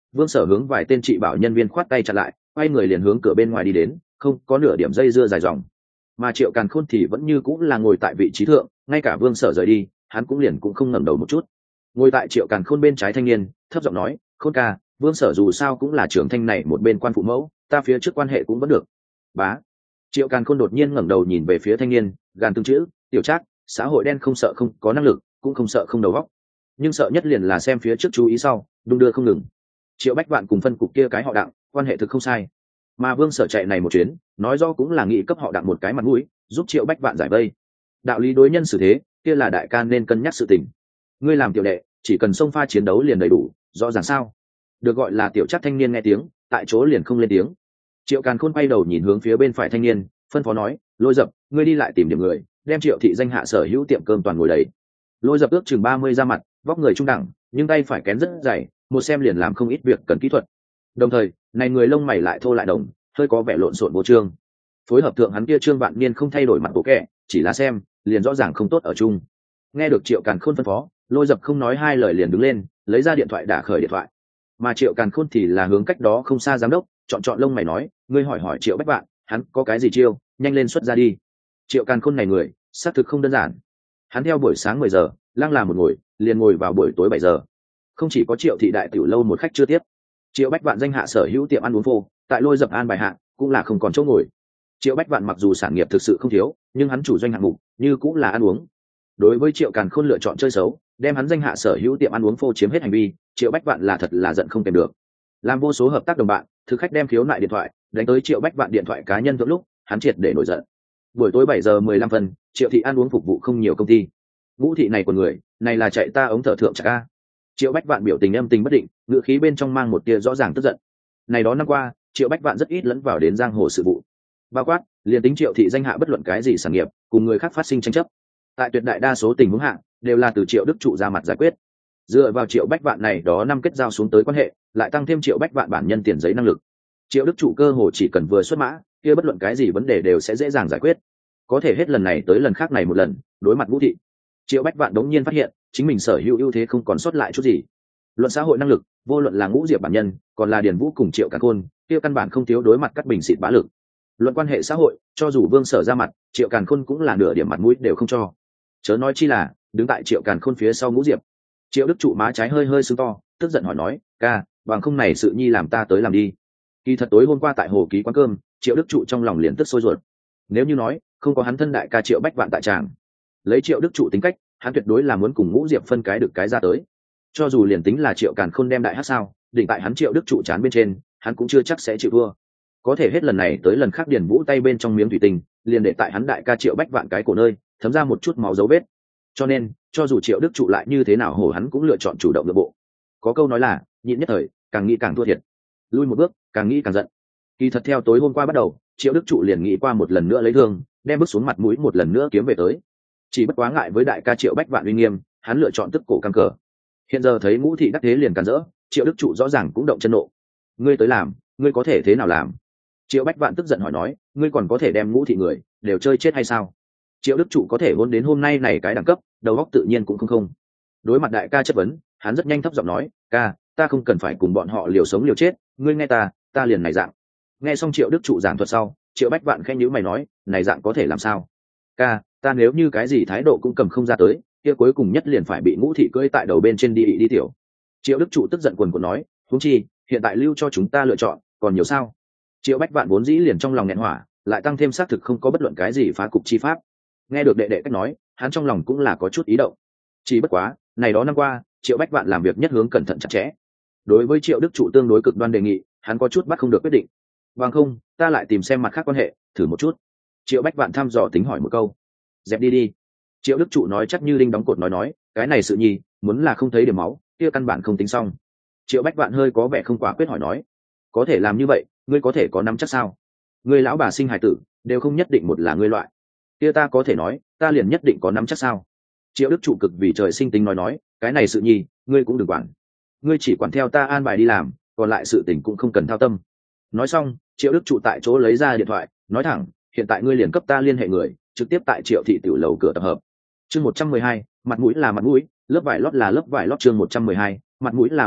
Vương Sở hướng vài tên trị bảo nhân viên khoát tay chặn lại, quay người liền hướng cửa bên ngoài đi đến, không có nửa điểm dây dưa dài dòng. Mà Triệu Càn Khôn thì vẫn như cũng là ngồi tại vị trí thượng, ngay cả Vương Sở rời đi, hắn cũng liền cũng không ngẩng đầu một chút. Ngồi tại Triệu Càn Khôn bên trái thanh niên thấp giọng nói, Khôn ca, Vương Sở dù sao cũng là trưởng thanh này một bên quan phụ mẫu, ta phía trước quan hệ cũng vẫn được. Bá. Triệu Càn Khôn đột nhiên ngẩng đầu nhìn về phía thanh niên, gàn từng chữ, tiểu trác, xã hội đen không sợ không có năng lực, cũng không sợ không đầu óc, nhưng sợ nhất liền là xem phía trước chú ý sau, đung đưa không ngừng. Triệu Bách Vạn cùng phân cục kia cái họ Đặng, quan hệ thực không sai, mà Vương Sở chạy này một chuyến, nói rõ cũng là nghĩ cấp họ Đặng một cái mặt mũi, giúp Triệu Bách Vạn giải vây. Đạo lý đối nhân xử thế, kia là đại ca nên cân nhắc sự tình. Ngươi làm tiểu đệ, chỉ cần xông pha chiến đấu liền đầy đủ, rõ ràng sao? Được gọi là tiểu trác thanh niên nghe tiếng, tại chỗ liền không lên tiếng. Triệu Càn Khôn quay đầu nhìn hướng phía bên phải thanh niên, phân phó nói, Lôi Dập, ngươi đi lại tìm điểm người, đem Triệu thị danh hạ sở hữu tiệm cơm toàn ngồi đầy. Lôi Dập ước chừng 30 ra mặt, vóc người trung đẳng, nhưng tay phải kén rất dày, một xem liền làm không ít việc cần kỹ thuật. Đồng thời, này người lông mày lại thô lại đồng, hơi có vẻ lộn xộn vô trương. Phối hợp thượng hắn kia Trương Vạn Niên không thay đổi mặt bộ kẻ, chỉ là xem, liền rõ ràng không tốt ở chung. Nghe được Triệu Càn Khôn phân phó, Lôi Dập không nói hai lời liền đứng lên, lấy ra điện thoại đả khởi điện thoại. Mà Triệu Càn Khôn thì là hướng cách đó không xa giám đốc, chọn lông mày nói, ngươi hỏi hỏi Triệu Bách Vạn, hắn có cái gì chiêu, nhanh lên xuất ra đi. Triệu Càn Khôn này người, xác thực không đơn giản. Hắn theo buổi sáng 10 giờ, lăng là một ngồi, liền ngồi vào buổi tối 7 giờ. Không chỉ có Triệu thị đại tiểu lâu một khách chưa tiếp, Triệu Bách Vạn danh hạ sở hữu tiệm ăn uống phô, tại Lôi Dập an bài hạ, cũng là không còn chỗ ngồi. Triệu Bách Vạn mặc dù sản nghiệp thực sự không thiếu, nhưng hắn chủ doanh hạng mục như cũng là ăn uống. Đối với Triệu Càn Khôn lựa chọn chơi xấu, đem hắn danh hạ sở hữu tiệm ăn uống phô chiếm hết hành vi, Triệu Bách Vạn là thật là giận không kèm được. Làm vô số hợp tác đồng bạn, thực khách đem khiếu nại điện thoại đánh tới Triệu Bách Vạn điện thoại cá nhân thượng lúc, hắn triệt để nổi giận. Buổi tối 7 giờ 15 phân, Triệu thị ăn uống phục vụ không nhiều công ty. Vũ thị này của người, này là chạy ta ống thở thượng chả ca. Triệu Bách Vạn biểu tình âm tình bất định, ngữ khí bên trong mang một tia rõ ràng tức giận. Này đó năm qua, Triệu Bách Vạn rất ít lẫn vào đến giang hồ sự vụ. Bao quát, liền tính Triệu thị danh hạ bất luận cái gì sản nghiệp, cùng người khác phát sinh tranh chấp, tại tuyệt đại đa số tình huống hạ, đều là từ Triệu Đức trụ ra mặt giải quyết. Dựa vào Triệu Bách Vạn này đó năm kết giao xuống tới quan hệ, lại tăng thêm Triệu Bách Vạn bản nhân tiền giấy năng lực. Triệu Đức trụ cơ hồ chỉ cần vừa xuất mã, kia bất luận cái gì vấn đề đều sẽ dễ dàng giải quyết. Có thể hết lần này tới lần khác này một lần, đối mặt Vũ thị, Triệu Bách Vạn đống nhiên phát hiện, chính mình sở hữu ưu thế không còn sót lại chút gì. Luận xã hội năng lực, vô luận là Ngũ Diệp bản nhân, còn là Điền Vũ cùng Triệu Càn Khôn, kia căn bản không thiếu đối mặt cắt bình xịt bá lực. Luận quan hệ xã hội, cho dù Vương Sở ra mặt, Triệu Càn Khôn cũng là nửa điểm mặt mũi đều không cho. Chớ nói chi là đứng tại Triệu Càn Khôn phía sau Ngũ Diệp. Triệu Đức trụ má trái hơi hơi sưng to, tức giận hỏi nói, ca, bằng không này sự nhi làm ta tới làm đi. Kỳ thật tối hôm qua tại hồ ký quán cơm, Triệu Đức trụ trong lòng liền tức sôi ruột. Nếu như nói không có hắn thân đại ca Triệu Bách Vạn tại tràng, lấy Triệu Đức trụ tính cách, hắn tuyệt đối là muốn cùng Ngũ Diệp phân cái được cái ra tới. Cho dù liền tính là Triệu Càn Khôn đem đại hát sao, đỉnh tại hắn Triệu Đức trụ chán bên trên, hắn cũng chưa chắc sẽ chịu thua. Có thể hết lần này tới lần khác Điền Vũ tay bên trong miếng thủy tinh, liền để tại hắn đại ca Triệu Bách Vạn cái cổ nơi thấm ra một chút máu dấu vết. Cho nên, cho dù Triệu Đức trụ lại như thế nào hổ hắn cũng lựa chọn chủ động nội bộ. Có câu nói là, nhịn nhất thời, càng nghĩ càng thua thiệt. Lui một bước, càng nghĩ càng giận. Kỳ thật theo tối hôm qua bắt đầu, Triệu Đức trụ liền nghĩ qua một lần nữa lấy thương, đem bước xuống mặt mũi một lần nữa kiếm về tới. Chỉ bất quá ngại với đại ca Triệu Bách Vạn uy nghiêm, hắn lựa chọn tức cổ căng cờ. Hiện giờ thấy Ngũ thị đắc thế liền càn rỡ, Triệu Đức trụ rõ ràng cũng động chân nộ. Ngươi tới làm, ngươi có thể thế nào làm? Triệu Bách Vạn tức giận hỏi nói, ngươi còn có thể đem Ngũ thị người đều chơi chết hay sao? Triệu Đức trụ có thể hôn đến hôm nay này cái đẳng cấp, đầu óc tự nhiên cũng không. Đối mặt đại ca chất vấn, hắn rất nhanh thấp giọng nói, ca, ta không cần phải cùng bọn họ liều sống liều chết, ngươi nghe ta liền này dạng. Nghe xong Triệu Đức trụ giảng thuật sau, Triệu Bách Vạn khẽ nhíu mày nói, này dạng có thể làm sao? Ca, ta nếu như cái gì thái độ cũng cầm không ra tới, kia cuối cùng nhất liền phải bị Ngũ thị cưỡi tại đầu bên trên đi tiểu. Triệu Đức trụ tức giận quần quần nói, huống chi, hiện tại lưu cho chúng ta lựa chọn, còn nhiều sao? Triệu Bách Vạn vốn dĩ liền trong lòng nghẹn hỏa, lại tăng thêm xác thực không có bất luận cái gì phá cục chi pháp. Nghe được đệ đệ cách nói, hắn trong lòng cũng là có chút ý động. Chỉ bất quá, này đó năm qua, Triệu Bách Vạn làm việc nhất hướng cẩn thận chặt chẽ. Đối với Triệu Đức trụ tương đối cực đoan đề nghị, hắn có chút bắt không được quyết định. Bằng không, ta lại tìm xem mặt khác quan hệ, thử một chút. Triệu Bách Vạn thăm dò tính hỏi một câu. Dẹp đi. Triệu Đức trụ nói chắc như đinh đóng cột nói, cái này sự nhi, muốn là không thấy điểm máu, kia căn bản không tính xong. Triệu Bách Vạn hơi có vẻ không quả quyết hỏi nói, có thể làm như vậy, ngươi có thể có nắm chắc sao? Ngươi lão bà sinh hài tử, đều không nhất định một là ngươi loại. Kia ta có thể nói, ta liền nhất định có nắm chắc sao? Triệu Đức trụ cực vì trời sinh tính nói, cái này sự nhi, ngươi cũng đừng quản. Ngươi chỉ quản theo ta an bài đi làm, còn lại sự tình cũng không cần thao tâm. Nói xong, Triệu Đức trụ tại chỗ lấy ra điện thoại, nói thẳng, hiện tại ngươi liền cấp ta liên hệ người, trực tiếp tại Triệu thị tiểu lầu cửa tập hợp. Chương 112, mặt mũi là mặt mũi, lớp vải lót là lớp vải lót. Chương 112, mặt mũi là mặt mũi,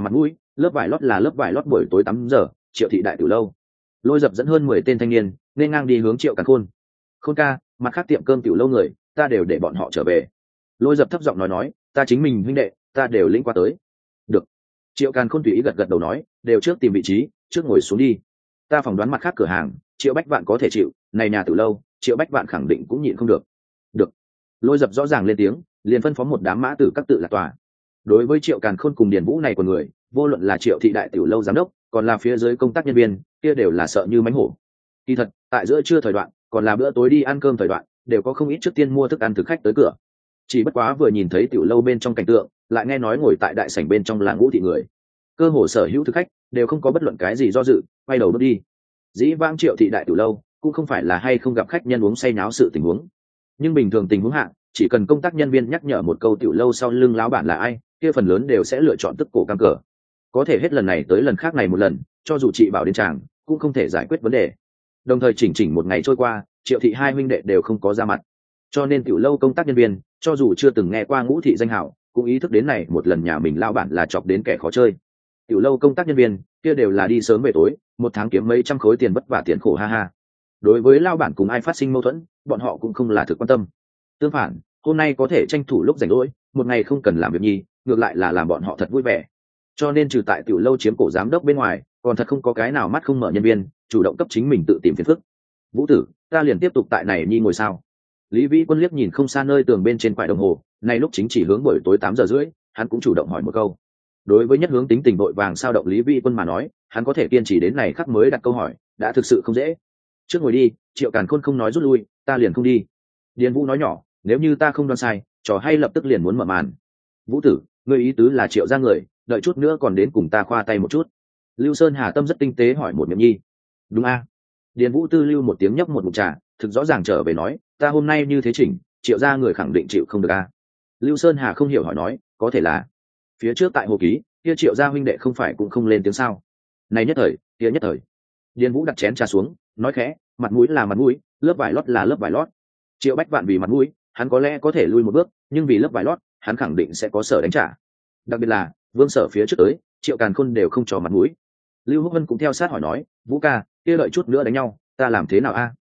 lớp vải lót là lớp vải lót buổi tối 8 giờ, Triệu thị đại tiểu lâu. Lôi Dập dẫn hơn 10 tên thanh niên nên ngang đi hướng Triệu Càn Khôn. Khôn ca, mặt khác tiệm cơm tiểu lâu người ta đều để bọn họ trở về. Lôi Dập thấp giọng nói, ta chính mình huynh đệ ta đều lĩnh qua tới. Được. Triệu Càn Khôn tùy ý gật gật đầu nói, đều trước tìm vị trí, trước ngồi xuống đi. Ta phỏng đoán mặt khác cửa hàng Triệu Bách Vạn có thể chịu, này nhà tiểu lâu Triệu Bách Vạn khẳng định cũng nhịn không được. Được. Lôi Dập rõ ràng lên tiếng, liền phân phó một đám mã tử các tự lạc tòa. Đối với Triệu Càn Khôn cùng Điền Vũ này của người, vô luận là Triệu thị đại tiểu lâu giám đốc, còn là phía dưới công tác nhân viên, kia đều là sợ như mánh hổ. Kỳ thật, tại giữa trưa thời đoạn, còn là bữa tối đi ăn cơm thời đoạn, đều có không ít trước tiên mua thức ăn thực khách tới cửa. Chỉ bất quá vừa nhìn thấy tiểu lâu bên trong cảnh tượng, lại nghe nói ngồi tại đại sảnh bên trong là Ngũ thị người. Cơ hồ sở hữu thực khách đều không có bất luận cái gì do dự, quay đầu bước đi. Dĩ vãng Triệu thị đại tiểu lâu cũng không phải là hay không gặp khách nhân uống say náo sự tình huống, nhưng bình thường tình huống hạ, chỉ cần công tác nhân viên nhắc nhở một câu tiểu lâu sau lưng lão bản là ai, kia phần lớn đều sẽ lựa chọn tức cổ cam cờ. Có thể hết lần này tới lần khác này một lần, cho dù chị bảo đến chàng cũng không thể giải quyết vấn đề. Đồng thời chỉnh một ngày trôi qua, Triệu thị hai huynh đệ đều không có ra mặt, cho nên tiểu lâu công tác nhân viên cho dù chưa từng nghe qua Ngũ thị danh hảo, cũng ý thức đến này một lần nhà mình lao bản là chọc đến kẻ khó chơi. Tiểu lâu công tác nhân viên kia đều là đi sớm về tối, một tháng kiếm mấy trăm khối tiền vất vả tiền khổ ha ha. Đối với lao bản cùng ai phát sinh mâu thuẫn, bọn họ cũng không là thực quan tâm. Tương phản, hôm nay có thể tranh thủ lúc rảnh rỗi, một ngày không cần làm việc nhi, ngược lại là làm bọn họ thật vui vẻ. Cho nên trừ tại tiểu lâu chiếm cổ giám đốc bên ngoài, còn thật không có cái nào mắt không mở nhân viên chủ động cấp chính mình tự tìm phiền phức. Vũ tử, ta liền tiếp tục tại này nhi ngồi sao? Lý Vĩ Quân liếc nhìn không xa nơi tường bên trên quải đồng hồ, này lúc chính chỉ hướng buổi tối 8 giờ rưỡi, hắn cũng chủ động hỏi một câu. Đối với nhất hướng tính tình vội vàng sao động Lý Vĩ Quân mà nói, hắn có thể kiên trì đến này khắc mới đặt câu hỏi, đã thực sự không dễ. Trước ngồi đi, Triệu Càn Khôn không nói rút lui, ta liền không đi. Điền Vũ nói nhỏ, nếu như ta không đoán sai, trò hay lập tức liền muốn mở màn. Vũ tử, ngươi ý tứ là Triệu ra người, đợi chút nữa còn đến cùng ta khoa tay một chút. Lưu Sơn Hà tâm rất tinh tế hỏi một miệng nhi. Đúng a? Điền Vũ tư lưu một tiếng nhấp một ngụm trà, thực rõ ràng trở về nói, ta hôm nay như thế chỉnh, Triệu ra người khẳng định chịu không được a. Lưu Sơn Hà không hiểu hỏi nói, có thể là phía trước tại hồ ký kia Triệu gia huynh đệ không phải cũng không lên tiếng sao? Này nhất thời, kia nhất thời. Điền Vũ đặt chén trà xuống, nói khẽ, mặt mũi là mặt mũi, lớp vải lót là lớp vải lót. Triệu Bách Vạn vì mặt mũi, hắn có lẽ có thể lui một bước, nhưng vì lớp vải lót, hắn khẳng định sẽ có sở đánh trả. Đặc biệt là Vương Sở phía trước tới, Triệu Càn Khôn đều không cho mặt mũi. Lưu Húc Vân cũng theo sát hỏi nói, Vũ ca, kia đợi chút nữa đánh nhau, ta làm thế nào a?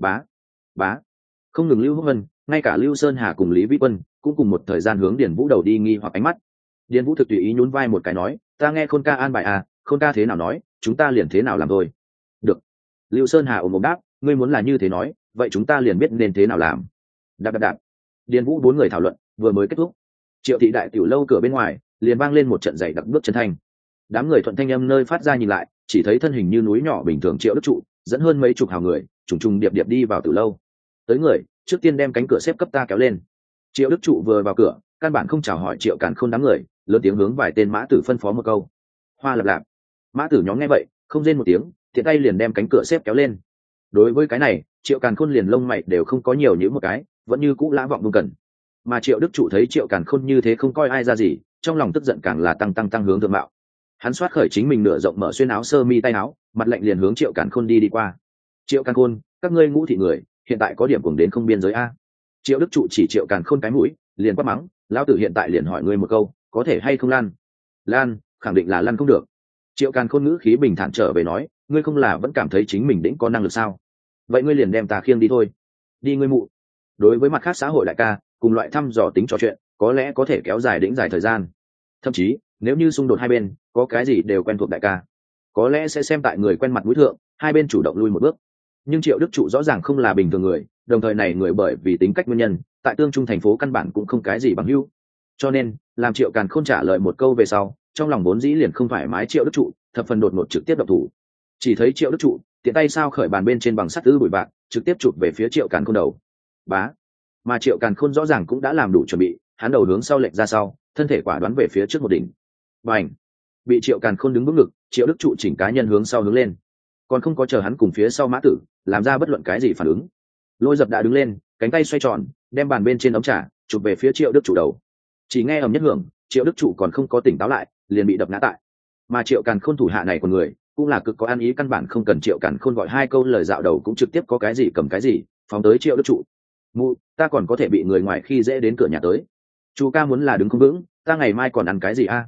Bá. Không ngừng Lưu Húc Vân, ngay cả Lưu Sơn Hà cùng Lý Vĩ Quân cũng cùng một thời gian hướng Điền Vũ đầu đi nghi hoặc ánh mắt. Điền Vũ thực tùy ý nhún vai một cái nói, ta nghe Khôn ca an bài à, Khôn ca thế nào nói, chúng ta liền thế nào làm thôi. Được. Lưu Sơn Hà ồm ồm đáp, ngươi muốn là như thế nói, vậy chúng ta liền biết nên thế nào làm. Đạp. Điền Vũ bốn người thảo luận vừa mới kết thúc, Triệu thị đại tiểu lâu cửa bên ngoài liền vang lên một trận dày đặc bước chân thanh. Đám người thuận thanh âm nơi phát ra nhìn lại, chỉ thấy thân hình như núi nhỏ bình thường Triệu Đức Trụ dẫn hơn mấy chục hào người trùng trùng điệp điệp đi vào tiểu lâu. Tới người, trước tiên đem cánh cửa xếp cấp ta kéo lên. Triệu Đức Trụ vừa vào cửa, căn bản không chào hỏi Triệu Càn Khôn đám người, lớn tiếng hướng vài tên mã tử phân phó một câu. Hoa lập lạp. Mã tử nhóm nghe vậy, không rên một tiếng, tiện tay liền đem cánh cửa xếp kéo lên. Đối với cái này, Triệu Càn Khôn liền lông mày đều không có nhiều như một cái, vẫn như cũ lã vọng buông cần. Mà Triệu Đức Trụ thấy Triệu Càn Khôn như thế không coi ai ra gì, trong lòng tức giận càng là tăng hướng thượng mạo. Hắn xoát khởi chính mình nửa rộng mở xuyên áo sơ mi tay áo, mặt lạnh liền hướng Triệu Càn Khôn đi qua. Triệu Càn Khôn, các ngươi Ngũ thị người, hiện tại có điểm cuồng đến không biên giới a. Triệu Đức Trụ chỉ Triệu Càn Khôn cái mũi, liền quát mắng, lão tử hiện tại liền hỏi ngươi một câu, có thể hay không lan? Lan, khẳng định là lan không được. Triệu Càn Khôn ngữ khí bình thản trở về nói, ngươi không là vẫn cảm thấy chính mình đĩnh có năng lực sao? Vậy ngươi liền đem ta khiêng đi thôi. Đi ngươi mụ. Đối với mặt khác xã hội đại ca, cùng loại thăm dò tính trò chuyện, có lẽ có thể kéo dài đĩnh dài thời gian. Thậm chí, nếu như xung đột hai bên, có cái gì đều quen thuộc đại ca, có lẽ sẽ xem tại người quen mặt mũi thượng, hai bên chủ động lui một bước. Nhưng Triệu Đức Trụ rõ ràng không là bình thường người, đồng thời này người bởi vì tính cách nguyên nhân, tại Tương Trung thành phố căn bản cũng không cái gì bằng hữu. Cho nên, làm Triệu Càn Khôn trả lời một câu về sau, trong lòng vốn dĩ liền không thoải mái Triệu Đức Trụ, thập phần đột ngột trực tiếp động thủ. Chỉ thấy Triệu Đức Trụ, tiện tay sao khởi bàn bên trên bằng sắt tứ bụi bạc, trực tiếp chụp về phía Triệu Càn Khôn đầu. Bá. Mà Triệu Càn Khôn rõ ràng cũng đã làm đủ chuẩn bị, hắn đầu hướng sau lệch ra sau, thân thể quả đoán về phía trước một đỉnh. Bành. Bị Triệu Càn Khôn đứng vững ngực, Triệu Đức Trụ chỉnh cá nhân hướng sau hướng lên, còn không có chờ hắn cùng phía sau mã tử làm ra bất luận cái gì phản ứng. Lôi Dập đã đứng lên, cánh tay xoay tròn, đem bàn bên trên ống trà chụp về phía Triệu Đức Trụ đầu. Chỉ nghe ầm nhất hưởng, Triệu Đức Trụ còn không có tỉnh táo lại, liền bị đập ngã tại. Mà Triệu Càn Khôn thủ hạ này của người, cũng là cực có ăn ý, căn bản không cần Triệu Càn Khôn gọi hai câu lời dạo đầu cũng trực tiếp có cái gì cầm cái gì, phóng tới Triệu Đức Trụ. Mụ, ta còn có thể bị người ngoài khi dễ đến cửa nhà tới. Chú ca muốn là đứng không vững, ta ngày mai còn ăn cái gì a?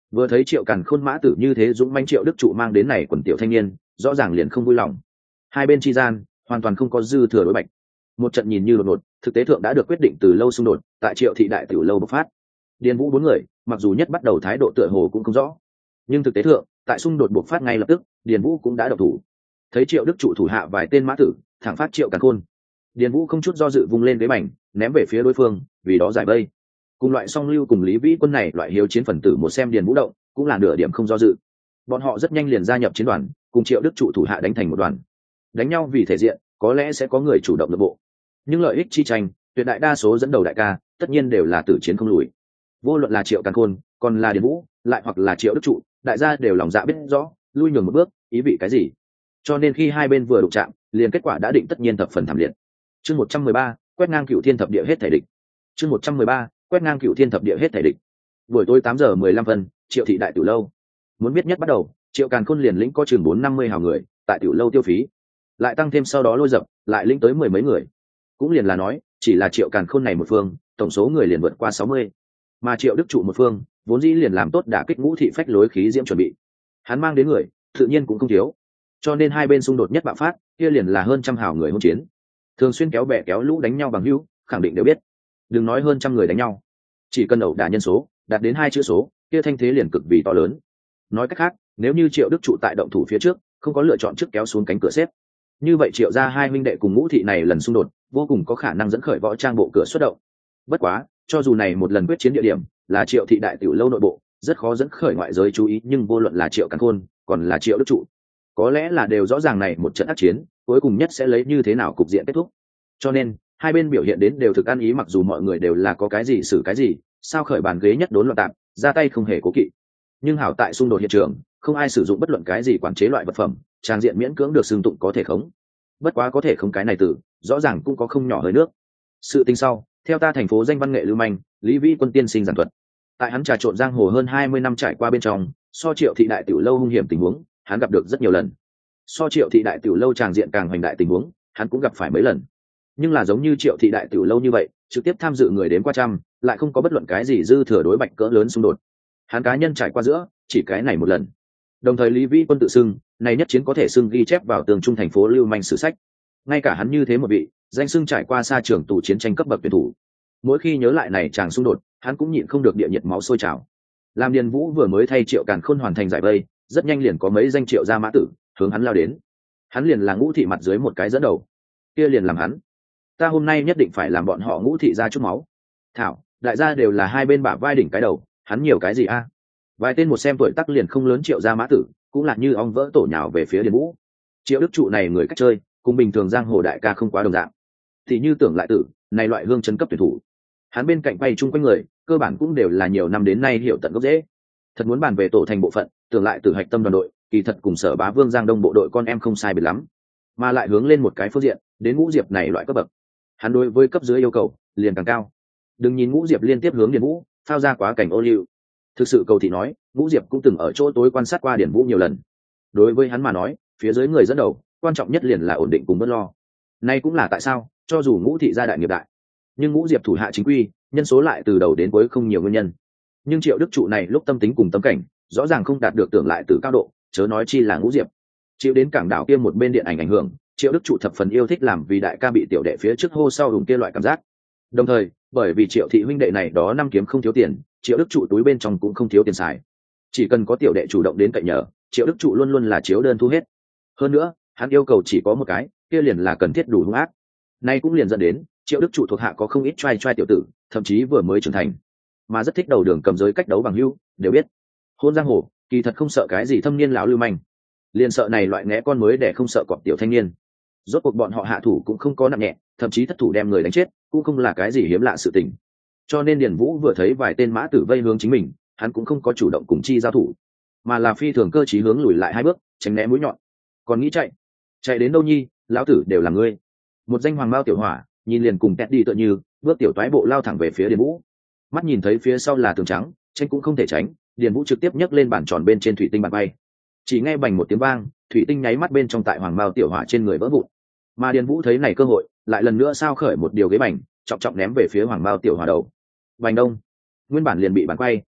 Vừa thấy Triệu Càn Khôn mã tử như thế dũng manh Triệu Đức Trụ mang đến này quần tiểu thanh niên, rõ ràng liền không vui lòng. Hai bên chi gian hoàn toàn không có dư thừa đối bạch. Một trận nhìn như đột ngột, thực tế thượng đã được quyết định từ lâu xung đột, tại Triệu thị đại tiểu lâu bộc phát. Điền Vũ bốn người, mặc dù nhất bắt đầu thái độ tựa hồ cũng không rõ, nhưng thực tế thượng, tại xung đột bộc phát ngay lập tức, Điền Vũ cũng đã động thủ. Thấy Triệu Đức Trụ thủ hạ vài tên mã tử, thẳng phát Triệu Càn Khôn. Điền Vũ không chút do dự vung lên ghế bành, ném về phía đối phương, vì đó giải vây. Cùng loại song lưu cùng Lý Vĩ Quân này loại hiếu chiến phần tử một xem Điền Vũ động, cũng là nửa điểm không do dự. Bọn họ rất nhanh liền gia nhập chiến đoàn, cùng Triệu Đức Trụ thủ hạ đánh thành một đoàn. Đánh nhau vì thể diện, có lẽ sẽ có người chủ động nội bộ, nhưng lợi ích chi tranh, tuyệt đại đa số dẫn đầu đại ca, tất nhiên đều là tử chiến không lùi. Vô luận là Triệu Càn Khôn, còn là Điền Vũ, lại hoặc là Triệu Đức Trụ, đại gia đều lòng dạ biết rõ, lui nhường một bước, ý vị cái gì. Cho nên khi hai bên vừa đụng chạm, liền kết quả đã định tất nhiên thập phần thảm liệt. Chương 113, quét ngang cửu thiên thập địa hết thể địch. Chương 113, quét ngang cửu thiên thập địa hết thể địch. Buổi tối 8:15, Triệu thị đại tiểu lâu. Muốn biết nhất bắt đầu, Triệu Càn Khôn liền lĩnh có chừng 450 hào người, tại tiểu lâu tiêu phí. Lại tăng thêm sau đó lôi dập, lại lĩnh tới mười mấy người. Cũng liền là nói, chỉ là Triệu Càn Khôn này một phương, tổng số người liền vượt qua 60. Mà Triệu Đức Trụ một phương, vốn dĩ liền làm tốt đả kích ngũ thị phách lối khí diễm chuẩn bị. Hắn mang đến người, tự nhiên cũng không thiếu. Cho nên hai bên xung đột nhất bạo phát, kia liền là hơn trăm hào người hỗn chiến. Thường xuyên kéo bè kéo lũ đánh nhau bằng hữu, khẳng định đều biết. Đừng nói hơn trăm người đánh nhau, chỉ cần ẩu đả nhân số đạt đến 2 chữ số, kia thanh thế liền cực vì to lớn. Nói cách khác, nếu như Triệu Đức Trụ tại động thủ phía trước, không có lựa chọn trước kéo xuống cánh cửa xếp, như vậy Triệu gia hai huynh đệ cùng ngũ thị này lần xung đột, vô cùng có khả năng dẫn khởi võ trang bộ cửa xuất động. Bất quá, cho dù này một lần quyết chiến địa điểm là Triệu thị đại tiểu lâu nội bộ, rất khó dẫn khởi ngoại giới chú ý, nhưng vô luận là Triệu Càn Khôn, còn là Triệu Đức Trụ, có lẽ là đều rõ ràng này một trận ác chiến, cuối cùng nhất sẽ lấy như thế nào cục diện kết thúc. Cho nên, hai bên biểu hiện đến đều thực ăn ý, mặc dù mọi người đều là có cái gì xử cái gì, sao khởi bàn ghế nhất đốn loạn tạp, ra tay không hề cố kỵ. Nhưng hảo tại xung đột hiện trường, không ai sử dụng bất luận cái gì quản chế loại vật phẩm, trang diện miễn cưỡng được xưng tụng có thể khống. Bất quá có thể không cái này từ, rõ ràng cũng có không nhỏ hơi nước. Sự tình sau, theo ta thành phố danh văn nghệ lưu manh, Lý Vĩ Quân tiên sinh giảng thuật. Tại hắn trà trộn giang hồ hơn 20 năm trải qua bên trong, so Triệu thị đại tiểu lâu hung hiểm tình huống, hắn gặp được rất nhiều lần. So Triệu thị đại tiểu lâu tràng diện càng hoành đại tình huống, hắn cũng gặp phải mấy lần. Nhưng là giống như Triệu thị đại tiểu lâu như vậy, trực tiếp tham dự người đến qua trăm, lại không có bất luận cái gì dư thừa đối bạch cỡ lớn xung đột. Hắn cá nhân trải qua giữa, chỉ cái này một lần. Đồng thời Lý Vĩ Quân tự xưng, này nhất chiến có thể xưng ghi chép vào tường trung thành phố lưu manh sử sách. Ngay cả hắn như thế một vị, danh xưng trải qua xa trường tù chiến tranh cấp bậc tuyển thủ. Mỗi khi nhớ lại này chàng xung đột, hắn cũng nhịn không được địa nhiệt máu sôi trào. Làm Điền Vũ vừa mới thay Triệu Càn Khôn hoàn thành giải vây, rất nhanh liền có mấy danh Triệu gia mã tử hướng hắn lao đến. Hắn liền là ngũ thị mặt dưới một cái dẫn đầu, kia liền làm hắn. Ta hôm nay nhất định phải làm bọn họ ngũ thị ra chút máu. Thảo, đại gia đều là hai bên bả vai đỉnh cái đầu, hắn nhiều cái gì a? Vài tên một xem tuổi tác liền không lớn Triệu gia mã tử, cũng là như ong vỡ tổ nhào về phía Điền Vũ. Triệu Đức Trụ này người cách chơi, cùng bình thường giang hồ đại ca không quá đồng dạng. Thì như Tưởng Lại Tử, này loại hương chân cấp tuyển thủ, hắn bên cạnh bay chung quanh người, cơ bản cũng đều là nhiều năm đến nay hiểu tận gốc rễ. Thật muốn bàn về tổ thành bộ phận, Tưởng Lại Tử hạch tâm đoàn đội, kỳ thật cùng Sở Bá Vương Giang Đông bộ đội con em không sai biệt lắm, mà lại hướng lên một cái phương diện, đến Ngũ Diệp này loại cấp bậc, hắn đối với cấp dưới yêu cầu liền càng cao. Đừng nhìn Ngũ Diệp liên tiếp hướng Điền Vũ phao ra quá cảnh ô liu, thực sự cầu thị nói, Ngũ Diệp cũng từng ở chỗ tối quan sát qua Điền Vũ nhiều lần. Đối với hắn mà nói, phía dưới người dẫn đầu, quan trọng nhất liền là ổn định cùng bớt lo. Nay cũng là tại sao, cho dù Ngũ thị gia đại nghiệp đại, nhưng Ngũ Diệp thủ hạ chính quy, nhân số lại từ đầu đến cuối không nhiều nguyên nhân. Nhưng Triệu Đức Trụ này lúc tâm tính cùng tâm cảnh, rõ ràng không đạt được Tưởng Lại Tử cao độ, chớ nói chi là Ngũ Diệp. Chịu đến cảng đảo kia một bên điện ảnh hưởng, Triệu Đức Trụ thập phần yêu thích làm vì đại ca bị tiểu đệ phía trước hô sau hùng kia loại cảm giác. Đồng thời, bởi vì Triệu thị huynh đệ này đó năm kiếm không thiếu tiền, Triệu Đức Trụ túi bên trong cũng không thiếu tiền xài. Chỉ cần có tiểu đệ chủ động đến cậy nhờ, Triệu Đức Trụ luôn luôn là chiếu đơn thu hết. Hơn nữa, hắn yêu cầu chỉ có một cái, kia liền là cần thiết đủ hung ác. Nay cũng liền dẫn đến, Triệu Đức Trụ thuộc hạ có không ít trai tiểu tử, thậm chí vừa mới trưởng thành, mà rất thích đầu đường cầm giới cách đấu bằng hữu, đều biết. Hôn giang hồ, kỳ thật không sợ cái gì thâm niên lão lưu manh, liền sợ này loại ngẽ con mới để không sợ cọp tiểu thanh niên. Rốt cuộc bọn họ hạ thủ cũng không có nặng nhẹ, thậm chí thất thủ đem người đánh chết, cũng không là cái gì hiếm lạ sự tình. Cho nên Điền Vũ vừa thấy vài tên mã tử vây hướng chính mình, hắn cũng không có chủ động cùng chi giao thủ, mà là phi thường cơ trí hướng lùi lại 2 bước, tránh né mũi nhọn. Còn nghĩ chạy đến đâu nhi, lão tử đều là ngươi. Một danh hoàng bao tiểu hỏa, nhìn liền cùng tẹt đi tựa như, bước tiểu toái bộ lao thẳng về phía Điền Vũ. Mắt nhìn thấy phía sau là tường trắng, tránh cũng không thể tránh, Điền Vũ trực tiếp nhấc lên bàn tròn bên trên thủy tinh bàn bay. Chỉ nghe bành một tiếng vang, thủy tinh nháy mắt bên trong tại hoàng bao tiểu hỏa trên người vỡ vụn. Mà Điền Vũ thấy này cơ hội, lại lần nữa sao khởi một điều ghế bành, trọng trọng ném về phía hoàng bao tiểu hỏa đầu. Bành đông, nguyên bản liền bị bàn quay,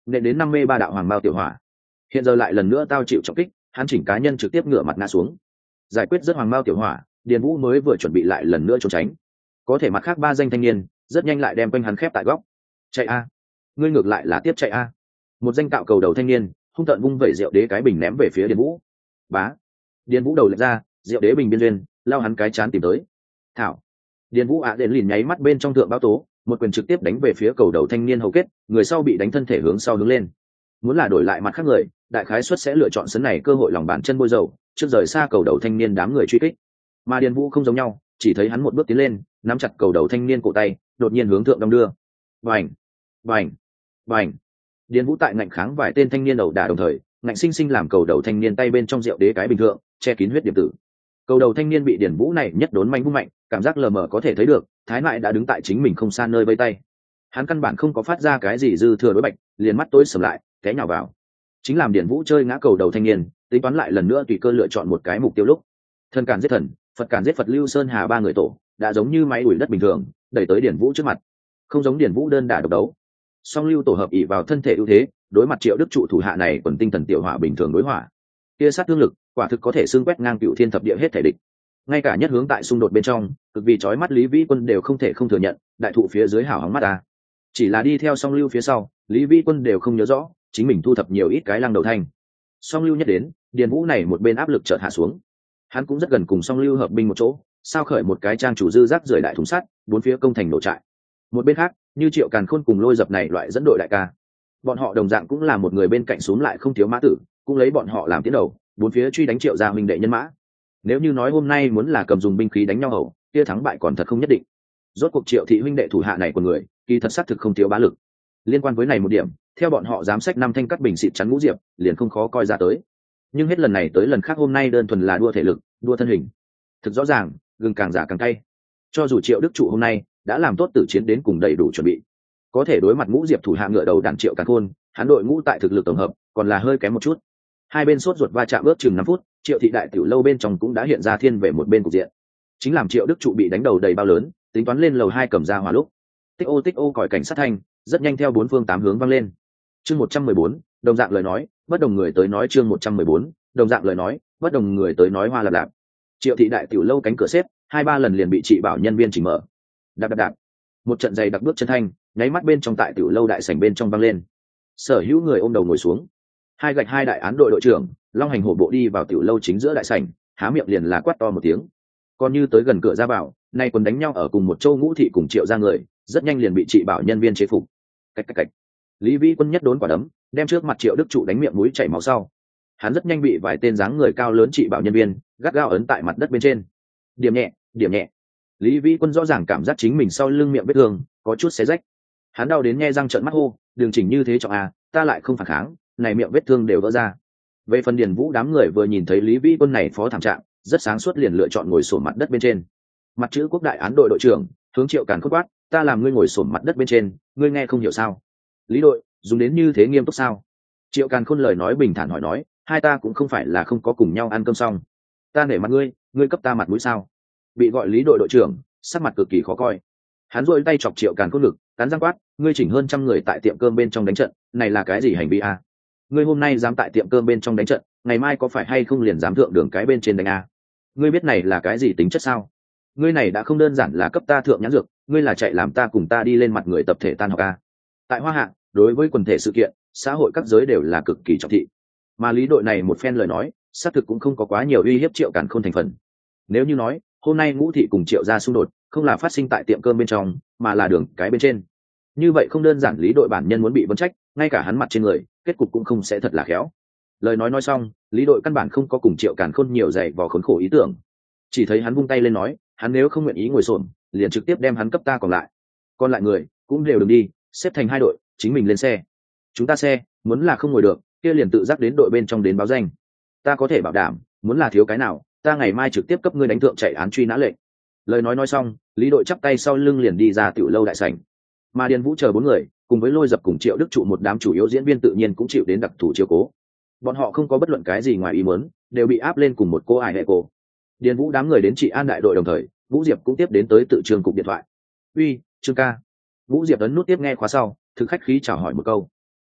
nện đến 53 đạo hoàng mao tiểu hỏa. Hiện giờ lại lần nữa tao chịu trọng kích, hắn chỉnh cá nhân trực tiếp ngửa mặt ngã xuống. Giải quyết rất hoàng mao tiểu hỏa, Điền Vũ mới vừa chuẩn bị lại lần nữa trốn tránh, có thể mặt khác ba danh thanh niên rất nhanh lại đem quanh hắn khép tại góc. Chạy a, ngươi ngược lại là tiếp chạy a. Một danh cạo cầu đầu thanh niên hung tợn vung vẩy rượu đế cái bình ném về phía Điền Vũ. Bá, Điền Vũ đầu lệch ra, rượu đế bình biên duyên lao hắn cái chán tìm tới. Thảo, Điền Vũ đến liền nháy mắt bên trong thượng báo tố, một quyền trực tiếp đánh về phía cầu đầu thanh niên hầu kết, người sau bị đánh thân thể hướng sau hướng lên. Muốn là đổi lại mặt khác người, đại khái suất sẽ lựa chọn sấn này cơ hội lòng bàn chân bôi dầu, trước rời xa cầu đầu thanh niên đám người truy kích. Mà Điền Vũ không giống nhau, chỉ thấy hắn một bước tiến lên, nắm chặt cầu đầu thanh niên cổ tay, đột nhiên hướng thượng đong đưa. Bành, bành, bành. Điền Vũ tại ngạnh kháng vài tên thanh niên đầu đả đồng thời, ngạnh sinh sinh làm cầu đầu thanh niên tay bên trong rượu đế cái bình thường, che kín huyết điểm tử. Cầu đầu thanh niên bị Điền Vũ này nhất đốn manh vung mạnh, cảm giác lờ mờ có thể thấy được, Thái Mại đã đứng tại chính mình không xa nơi vây tay. Hắn căn bản không có phát ra cái gì dư thừa đối bạch, liền mắt tối sầm lại, té nhào vào. Chính làm Điền Vũ chơi ngã cầu đầu thanh niên, tính toán lại lần nữa tùy cơ lựa chọn một cái mục tiêu lúc. Thần càn giết thần, Phật càn giết Phật, Lưu Sơn Hà ba người tổ, đã giống như máy đuổi đất bình thường, đẩy tới Điền Vũ trước mặt. Không giống Điền Vũ đơn đả độc đấu. Song Lưu tổ hợp ỷ vào thân thể ưu thế, đối mặt Triệu Đức trụ thủ hạ này quần tinh thần tiểu hỏa bình thường đối hỏa. Kia sát thương lực, quả thực có thể xương quét ngang cựu thiên thập địa hết thể địch. Ngay cả nhất hướng tại xung đột bên trong, cực vì chói mắt Lý Vĩ Quân đều không thể không thừa nhận, đại thụ phía dưới hảo hóng mắt ta. Chỉ là đi theo Song Lưu phía sau, Lý Vĩ Quân đều không nhớ rõ, chính mình thu thập nhiều ít cái lăng đầu thanh. Song Lưu nhất đến, Điền Vũ này một bên áp lực chợt hạ xuống. Hắn cũng rất gần cùng Song Lưu hợp binh một chỗ, sao khởi một cái trang chủ dư rác rời đại thùng sắt, bốn phía công thành nổ trại. Một bên khác, như Triệu Càn Khôn cùng Lôi Dập này loại dẫn đội đại ca, bọn họ đồng dạng cũng là một người bên cạnh xuống lại không thiếu mã tử, cũng lấy bọn họ làm tiến đầu, bốn phía truy đánh Triệu gia huynh đệ nhân mã. Nếu như nói hôm nay muốn là cầm dùng binh khí đánh nhau hầu, kia thắng bại còn thật không nhất định. Rốt cuộc Triệu thị huynh đệ thủ hạ này của người, kỳ thật xác thực không thiếu bá lực. Liên quan với này một điểm, theo bọn họ giám sách năm thanh cắt bình xịt chắn Ngũ Diệp, liền không khó coi ra tới. Nhưng hết lần này tới lần khác hôm nay đơn thuần là đua thể lực, đua thân hình. Thực rõ ràng, gừng càng giả càng cay. Cho dù Triệu Đức trụ hôm nay đã làm tốt tử chiến đến cùng đầy đủ chuẩn bị, có thể đối mặt Ngũ Diệp thủ hạ ngựa đầu đàn Triệu Càn Khôn, hắn đội ngũ tại thực lực tổng hợp còn là hơi kém một chút. Hai bên sốt ruột va chạm ước chừng 5 phút, Triệu thị đại tiểu lâu bên trong cũng đã hiện ra thiên về một bên cục diện. Chính làm Triệu Đức trụ bị đánh đầu đầy bao lớn, tính toán lên lầu 2 cầm ra hỏa lúc. Tích ô còi cảnh sát thanh, rất nhanh theo bốn phương tám hướng vang lên. Chương 114, đồng dạng lời nói, bất đồng người tới nói. Chương 114, đồng dạng lời nói, bất đồng người tới nói. Hoa lạp lạp. Triệu thị đại tiểu lâu cánh cửa xếp, 2-3 lần liền bị chị bảo nhân viên chỉnh mở. Đạp đạp đạp. Một trận giày đặc bước chân thanh, nháy mắt bên trong tại tiểu lâu đại sảnh bên trong vang lên. Sở hữu người ôm đầu ngồi xuống. Hai đại án đội đội trưởng, long hành hổ bộ đi vào tiểu lâu chính giữa đại sảnh, há miệng liền là quát to một tiếng. Còn như tới gần cửa ra vào, nay quần đánh nhau ở cùng một châu Ngũ thị cùng Triệu ra người, rất nhanh liền bị chị bảo nhân viên chế phục. Cách. Lý Vĩ Quân nhất đốn quả đấm, đem trước mặt Triệu Đức trụ đánh miệng mũi chảy máu sau. Hắn rất nhanh bị vài tên dáng người cao lớn chị bảo nhân viên gắt gao ấn tại mặt đất bên trên. Điểm nhẹ. Lý Vĩ Quân rõ ràng cảm giác chính mình sau lưng miệng vết thương có chút xé rách. Hắn đau đến nhe răng trợn mắt hô, đường chỉnh như thế trọng à, ta lại không phản kháng, này miệng vết thương đều vỡ ra. Về phần Điền Vũ đám người vừa nhìn thấy Lý Vĩ Quân này phó thảm trạng, rất sáng suốt liền lựa chọn ngồi xổm mặt đất bên trên. Mặt chữ quốc đại án đội đội trưởng hướng Triệu Càn Khôn quát, ta làm ngươi ngồi xổm mặt đất bên trên, ngươi nghe không hiểu sao? Lý đội, dùng đến như thế nghiêm túc sao? Triệu Càn Khôn lời nói bình thản hỏi nói, hai ta cũng không phải là không có cùng nhau ăn cơm xong. Ta nể mặt ngươi cấp ta mặt mũi sao? Bị gọi Lý đội đội trưởng, sắc mặt cực kỳ khó coi. Hắn rôi tay chọc Triệu Càn Khôn ngực, cắn răng quát, ngươi chỉnh hơn 100 người tại tiệm cơm bên trong đánh trận, này là cái gì hành vi a? Ngươi hôm nay dám tại tiệm cơm bên trong đánh trận, ngày mai có phải hay không liền dám thượng đường cái bên trên đánh a? Ngươi biết này là cái gì tính chất sao? Ngươi này đã không đơn giản là cấp ta thượng nhãn dược, ngươi là chạy làm ta cùng ta đi lên mặt người tập thể tan học a. Tại Hoa Hạ, đối với quần thể sự kiện, xã hội các giới đều là cực kỳ trọng thị. Mà Lý đội này một phen lời nói, xác thực cũng không có quá nhiều uy hiếp Triệu Càn Khôn thành phần. Nếu như nói, hôm nay Ngũ thị cùng Triệu gia xung đột, không là phát sinh tại tiệm cơm bên trong, mà là đường cái bên trên. Như vậy không đơn giản Lý đội bản nhân muốn bị vấn trách, ngay cả hắn mặt trên người, kết cục cũng không sẽ thật là khéo. Lời nói xong, Lý đội căn bản không có cùng Triệu Càn Khôn nhiều dày vò khốn khổ ý tưởng. Chỉ thấy hắn vung tay lên nói, hắn nếu không nguyện ý ngồi xổm, liền trực tiếp đem hắn cấp ta còn lại người cũng đều đừng đi, xếp thành 2 đội, chính mình lên xe. Chúng ta xe, muốn là không ngồi được, kia liền tự giác đến đội bên trong đến báo danh. Ta có thể bảo đảm, muốn là thiếu cái nào, ta ngày mai trực tiếp cấp ngươi đánh thượng chạy án truy nã lệnh. Lời nói xong, Lý đội chắp tay sau lưng liền đi ra tiểu lâu đại sảnh. Mà Điền Vũ chờ 4 người, cùng với Lôi Dập cùng Triệu Đức trụ một đám chủ yếu diễn viên tự nhiên cũng chịu đến đặc thù chiếu cố. Bọn họ không có bất luận cái gì ngoài ý muốn, đều bị áp lên cùng một cô ải hệ cô. Điền Vũ đám người đến trị an đại đội đồng thời, Vũ Diệp cũng tiếp đến tới tự trường cục điện thoại. Uy, Trương ca. Vũ Diệp ấn nút tiếp nghe khóa sau, thực khách khí chào hỏi một câu.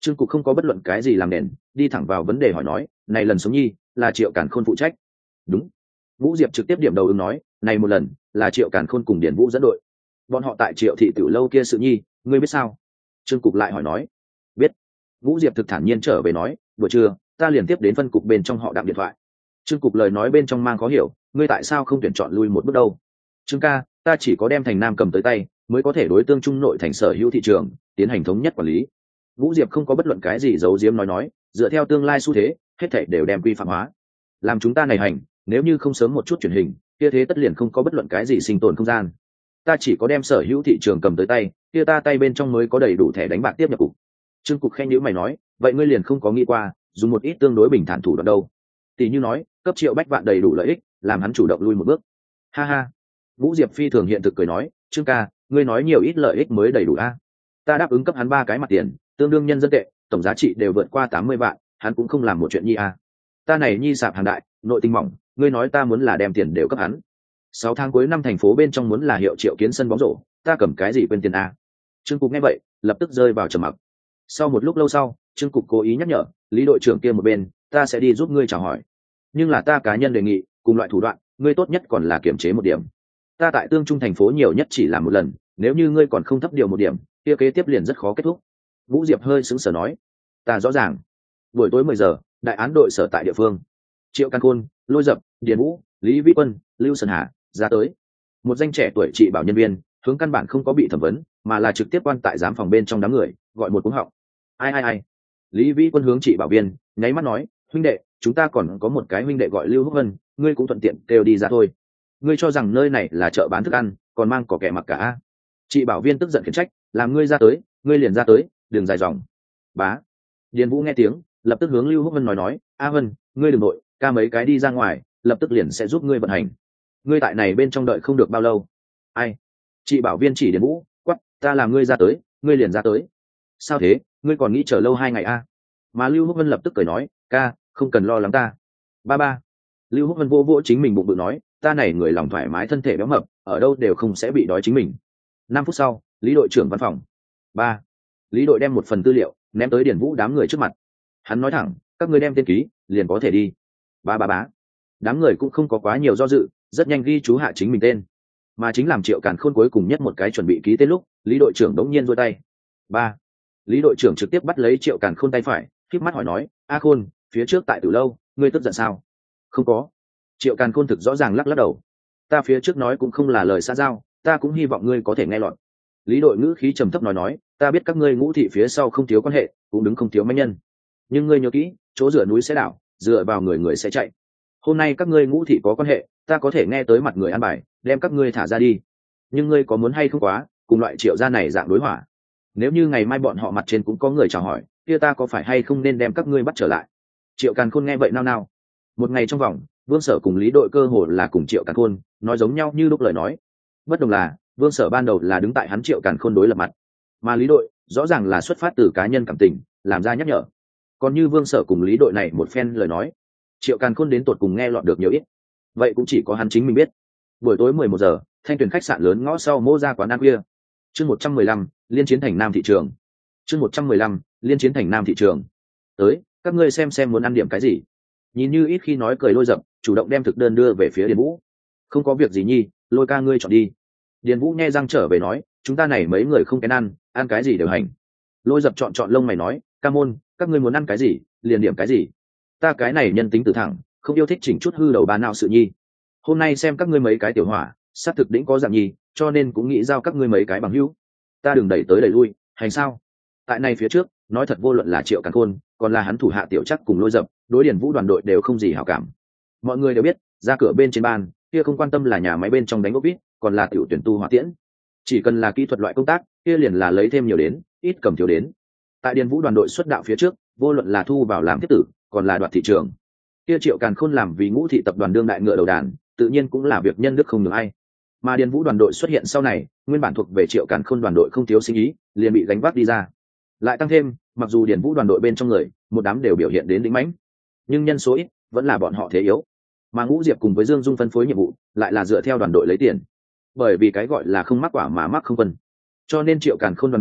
Trương Cục không có bất luận cái gì làm nền, đi thẳng vào vấn đề hỏi nói, này lần sống nhi là Triệu Càn Khôn phụ trách. Đúng. Vũ Diệp trực tiếp điểm đầu ứng nói, này một lần là Triệu Càn Khôn cùng Điền Vũ dẫn đội. Bọn họ tại Triệu thị tiểu lâu kia sự nhi, ngươi biết sao? Trương Cục lại hỏi nói. Biết. Vũ Diệp thực thản nhiên trở về nói, buổi trưa ta liền tiếp đến phân cục bên trong họ Đặng điện thoại. Trương Cục lời nói bên trong mang khó hiểu, ngươi tại sao không tuyển chọn lui một bước đâu? Trương ca, ta chỉ có đem thành Nam cầm tới tay, mới có thể đối tương trung nội thành sở hữu thị trường tiến hành thống nhất quản lý. Vũ Diệp không có bất luận cái gì giấu giếm nói, dựa theo tương lai xu thế, hết thảy đều đem quy phạm hóa. Làm chúng ta này hành, nếu như không sớm một chút chuyển hình, kia thế tất liền không có bất luận cái gì sinh tồn không gian. Ta chỉ có đem sở hữu thị trường cầm tới tay, kia ta tay bên trong mới có đầy đủ thẻ đánh bạc tiếp nhập cục. Trương Cục khen nhíu mày nói, vậy ngươi liền không có nghĩ qua dùng một ít tương đối bình thản thủ đoạn đâu? Tỷ như nói, cấp Triệu Bách Vạn đầy đủ lợi ích, làm hắn chủ động lui một bước. Ha ha. Vũ Diệp phi thường hiện thực cười nói, Trương ca, ngươi nói nhiều ít lợi ích mới đầy đủ a? Ta đáp ứng cấp hắn 3 cái mặt tiền, tương đương nhân dân tệ, tổng giá trị đều vượt qua 80 vạn, hắn cũng không làm một chuyện nhi a. Ta này nhi sạp hàng đại, nội tình mỏng, ngươi nói ta muốn là đem tiền đều cấp hắn. 6 tháng cuối năm thành phố bên trong muốn là hiệu triệu kiến sân bóng rổ, ta cầm cái gì quên tiền a? Trương Cục nghe vậy, lập tức rơi vào trầm mặc. Sau một lúc lâu sau, Trương Cục cố ý nhắc nhở, Lý đội trưởng kia một bên, ta sẽ đi giúp ngươi chào hỏi. Nhưng là ta cá nhân đề nghị, cùng loại thủ đoạn, ngươi tốt nhất còn là kiểm chế một điểm. Ta tại tương trung thành phố nhiều nhất chỉ làm một lần, nếu như ngươi còn không thấp điều một điểm, kia kế tiếp liền rất khó kết thúc. Vũ Diệp hơi sững sờ nói, ta rõ ràng. Buổi tối 10 giờ, đại án đội sở tại địa phương. Triệu Càn Khôn, Lôi Dập, Điền Vũ, Lý Vĩ Quân, Lưu Sơn Hà ra tới. Một danh trẻ tuổi trị bảo nhân viên, hướng căn bản không có bị thẩm vấn, mà là trực tiếp quan tại giám phòng bên trong đám người, gọi một cú họng. Ai. Lý Vĩ Quân hướng trị bảo viên, nháy mắt nói, huynh đệ, chúng ta còn có một cái huynh đệ gọi Lưu Húc Vân, ngươi cũng thuận tiện kêu đi ra thôi. Ngươi cho rằng nơi này là chợ bán thức ăn, còn mang cỏ kẻ mặc cả. Trị bảo viên tức giận khiển trách, làm ngươi ra tới, ngươi liền ra tới, đừng dài dòng. Bá. Điền Vũ nghe tiếng, lập tức hướng Lưu Húc Vân nói, A Vân, ngươi đừng nội, ca mấy cái đi ra ngoài, lập tức liền sẽ giúp ngươi vận hành. Ngươi tại này bên trong đợi không được bao lâu. Ai? Trị bảo viên chỉ Điền Vũ, quắc, ta làm ngươi ra tới, ngươi liền ra tới. Sao thế, ngươi còn nghĩ chờ lâu 2 ngày a? Mà Lưu Húc Vân lập tức cười nói, ca, không cần lo lắng ta. Ba. Lưu Húc Vân vô vỗ chính mình bụng bự nói, ta này người lòng thoải mái thân thể béo mập, ở đâu đều không sẽ bị đói chính mình. 5 phút sau, Lý đội trưởng văn phòng. 3. Lý đội đem một phần tư liệu ném tới Điền Vũ đám người trước mặt. Hắn nói thẳng, các ngươi đem tên ký, liền có thể đi. Bá. Đám người cũng không có quá nhiều do dự, rất nhanh ghi chú hạ chính mình tên. Mà chính làm Triệu Càn Khôn cuối cùng nhất một cái chuẩn bị ký tên lúc, Lý đội trưởng đống nhiên giơ tay. 3. Lý đội trưởng trực tiếp bắt lấy Triệu Càn Khôn tay phải, khép mắt hỏi nói, A Khôn, phía trước tại Tử lâu, ngươi tức giận sao? Không có. Triệu Càn Khôn thực rõ ràng lắc đầu. Ta phía trước nói cũng không là lời xã giao, ta cũng hy vọng ngươi có thể nghe lọt. Lý đội ngữ khí trầm thấp nói, ta biết các ngươi Ngũ thị phía sau không thiếu quan hệ, cũng đứng không thiếu manh nhân, nhưng ngươi nhớ kỹ, chỗ dựa núi sẽ đảo, dựa vào người người sẽ chạy. Hôm nay các ngươi Ngũ thị có quan hệ, ta có thể nghe tới mặt người an bài, đem các ngươi thả ra đi. Nhưng ngươi có muốn hay không quá, cùng loại Triệu gia này dạng đối hỏa. Nếu như ngày mai bọn họ mặt trên cũng có người chào hỏi, kia ta có phải hay không nên đem các ngươi bắt trở lại? Triệu Càn Khôn nghe vậy nao nao. Một ngày trong vòng, Vương Sở cùng Lý đội cơ hồ là cùng Triệu Càn Khôn nói giống nhau như lúc lời nói. Bất đồng là, Vương Sở ban đầu là đứng tại hắn Triệu Càn Khôn đối lập mặt, mà Lý đội rõ ràng là xuất phát từ cá nhân cảm tình, làm ra nhắc nhở. Còn như Vương Sở cùng Lý đội này một phen lời nói, Triệu Càn Khôn đến tột cùng nghe lọt được nhiều ít, vậy cũng chỉ có hắn chính mình biết. Buổi tối 11 giờ, Thanh Tuyền khách sạn lớn ngõ sau Mô Gia quán ăn khuya. Chương 115, liên chiến thành Nam thị trường. Chương 115, liên chiến thành Nam thị trường. Tới, các ngươi xem muốn ăn điểm cái gì. Nhìn như ít khi nói cười Lôi Dập, chủ động đem thực đơn đưa về phía Điền Vũ. Không có việc gì nhi, Lôi ca ngươi chọn đi. Điền Vũ nghe răng trở về nói, chúng ta này mấy người không kén ăn cái gì đều hành. Lôi Dập chọn lông mày nói, ca môn, các ngươi muốn ăn cái gì, liền điểm cái gì. Ta cái này nhân tính từ thẳng, không yêu thích chỉnh chút hư đầu bà nào sự nhi. Hôm nay xem các ngươi mấy cái tiểu hỏa, sát thực đỉnh có dạng nhi, cho nên cũng nghĩ giao các ngươi mấy cái bằng hữu. Ta đừng đẩy tới đẩy lui, hành sao? Tại này phía trước, nói thật vô luận là Triệu Càn Khôn, còn là hắn thủ hạ Tiểu Chắc cùng Lôi Dập, đối Điền Vũ đoàn đội đều không gì hảo cảm. Mọi người đều biết, ra cửa bên trên ban, kia không quan tâm là nhà máy bên trong đánh ốc vít, còn là tiểu tuyển tu hỏa tiễn. Chỉ cần là kỹ thuật loại công tác, kia liền là lấy thêm nhiều đến, ít cầm thiếu đến. Tại Điền Vũ đoàn đội xuất đạo phía trước, vô luận là thu vào làm tiếp tử, còn là đoạt thị trường, kia Triệu Càn Khôn làm vì Ngũ thị tập đoàn đương đại ngựa đầu đàn, tự nhiên cũng là việc nhân đức không được ai. Mà Điền Vũ đoàn đội xuất hiện sau này, nguyên bản thuộc về Triệu Càn Khôn đoàn đội không thiếu sinh ý, liền bị gánh vác đi ra. Lại tăng thêm, mặc dù Điền Vũ đoàn đội bên trong người, một đám đều biểu hiện đến đỉnh mãnh, nhưng nhân số ít, vẫn là bọn họ thế yếu. Mà Ngũ Diệp cùng với Dương Dung phân phối nhiệm vụ, lại là dựa theo đoàn đội lấy tiền. Bởi vì cái gọi là không mắc quả mà mắc không vân, cho nên Triệu Càn Khôn đoàn đội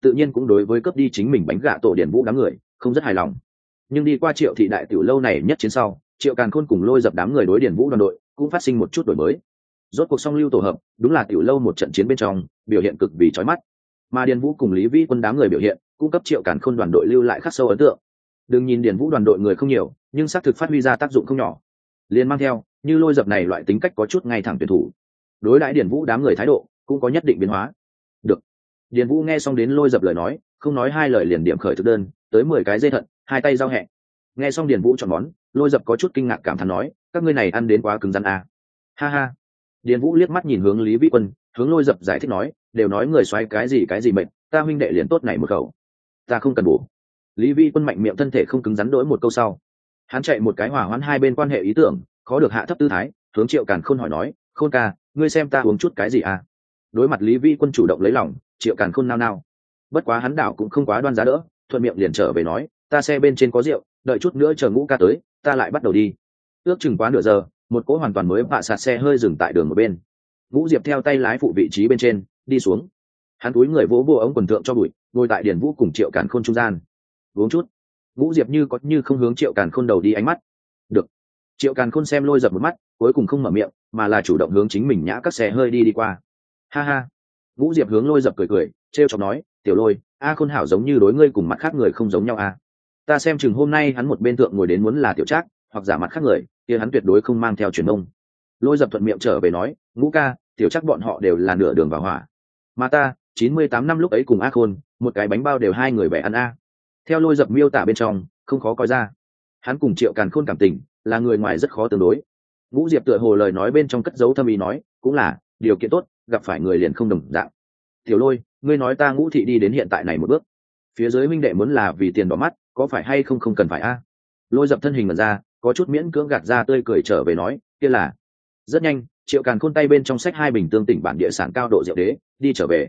tự nhiên cũng đối với cướp đi chính mình bánh gạ tổ Điền Vũ đám người không rất hài lòng. Nhưng đi qua Triệu thị đại tiểu lâu này nhất chiến sau, Triệu Càn Khôn cùng Lôi Dập đám người đối Điền Vũ đoàn đội cũng phát sinh một chút đổi mới. Rốt cuộc song lưu tổ hợp đúng là tiểu lâu một trận chiến bên trong biểu hiện cực vì chói mắt, mà Điền Vũ cùng Lý Vĩ Quân đám người biểu hiện cung cấp Triệu Càn Khôn đoàn đội lưu lại khắc sâu ấn tượng. Đừng nhìn Điền Vũ đoàn đội người không nhiều, nhưng xác thực phát huy ra tác dụng không nhỏ. Liên mang theo như Lôi Dập này loại tính cách có chút ngay thẳng tuyển thủ, đối đãi Điền Vũ đám người thái độ cũng có nhất định biến hóa. Được. Điền Vũ nghe xong đến Lôi Dập lời nói, không nói hai lời liền điểm khởi thực đơn, tới 10 cái dây thận, hai tay giao hẹ. Nghe xong Điền Vũ chọn món, Lôi Dập có chút kinh ngạc cảm thán nói, các ngươi này ăn đến quá cứng rắn à. Ha ha. Điền Vũ liếc mắt nhìn hướng Lý Vĩ Quân, hướng Lôi Dập giải thích nói, đều nói người xoáy cái gì mệnh, ta huynh đệ liền tốt này một khẩu, ta không cần bổ. Lý Vĩ Quân mạnh miệng thân thể không cứng rắn đổi một câu sau, hắn chạy một cái hòa hoãn hai bên quan hệ ý tưởng, khó được hạ thấp tư thái, hướng Triệu Càn Khôn hỏi nói, Khôn ca, ngươi xem ta uống chút cái gì à? Đối mặt Lý Vĩ Quân chủ động lấy lòng, Triệu Càn Khôn nao nao. Bất quá hắn đảo cũng không quá đoan giá đỡ, thuận miệng liền trở về nói, ta xe bên trên có rượu, đợi chút nữa chờ Ngũ ca tới, ta lại bắt đầu đi. Ước chừng quá nửa giờ, một cỗ hoàn toàn mới bạ sạt xe hơi dừng tại đường một bên. Ngũ Diệp theo tay lái phụ vị trí bên trên đi xuống, hắn túi người vỗ ống quần thượng cho bụi, ngồi tại Điền Vũ cùng Triệu Càn Khôn trung gian uống chút. Ngũ Diệp như có như không hướng Triệu Càn Khôn đầu đi ánh mắt. Được. Triệu Càn Khôn xem Lôi Dập một mắt, cuối cùng không mở miệng, mà là chủ động hướng chính mình nhã các xe hơi đi qua. Ha ha. Ngũ Diệp hướng Lôi Dập cười cười, trêu chọc nói, tiểu Lôi, a Khôn hảo giống như đối ngươi cùng mặt khác người không giống nhau à? Ta xem chừng hôm nay hắn một bên thượng ngồi đến muốn là tiểu trác, hoặc giả mặt khác người, kia hắn tuyệt đối không mang theo truyền ông. Lôi Dập thuận miệng trở về nói, Ngũ ca, tiểu trác bọn họ đều là nửa đường vào hỏa, mà ta 98 năm lúc ấy cùng a Khôn, một cái bánh bao đều hai người bẻ ăn a. Theo Lôi Dập miêu tả bên trong, không khó coi ra, hắn cùng Triệu Càn Khôn cảm tình là người ngoài rất khó tương đối. Ngũ Diệp tựa hồ lời nói bên trong cất giấu thâm ý nói, cũng là điều kiện tốt, gặp phải người liền không đồng dạng. Tiểu Lôi, ngươi nói ta Ngũ thị đi đến hiện tại này một bước, phía dưới huynh đệ muốn là vì tiền đỏ mắt, có phải hay không cần phải a? Lôi Dập thân hình mà ra, có chút miễn cưỡng gạt ra tươi cười trở về nói, kia là. Rất nhanh, Triệu Càn Khôn tay bên trong sách hai bình tương tỉnh bản địa sản cao độ rượu đế đi trở về.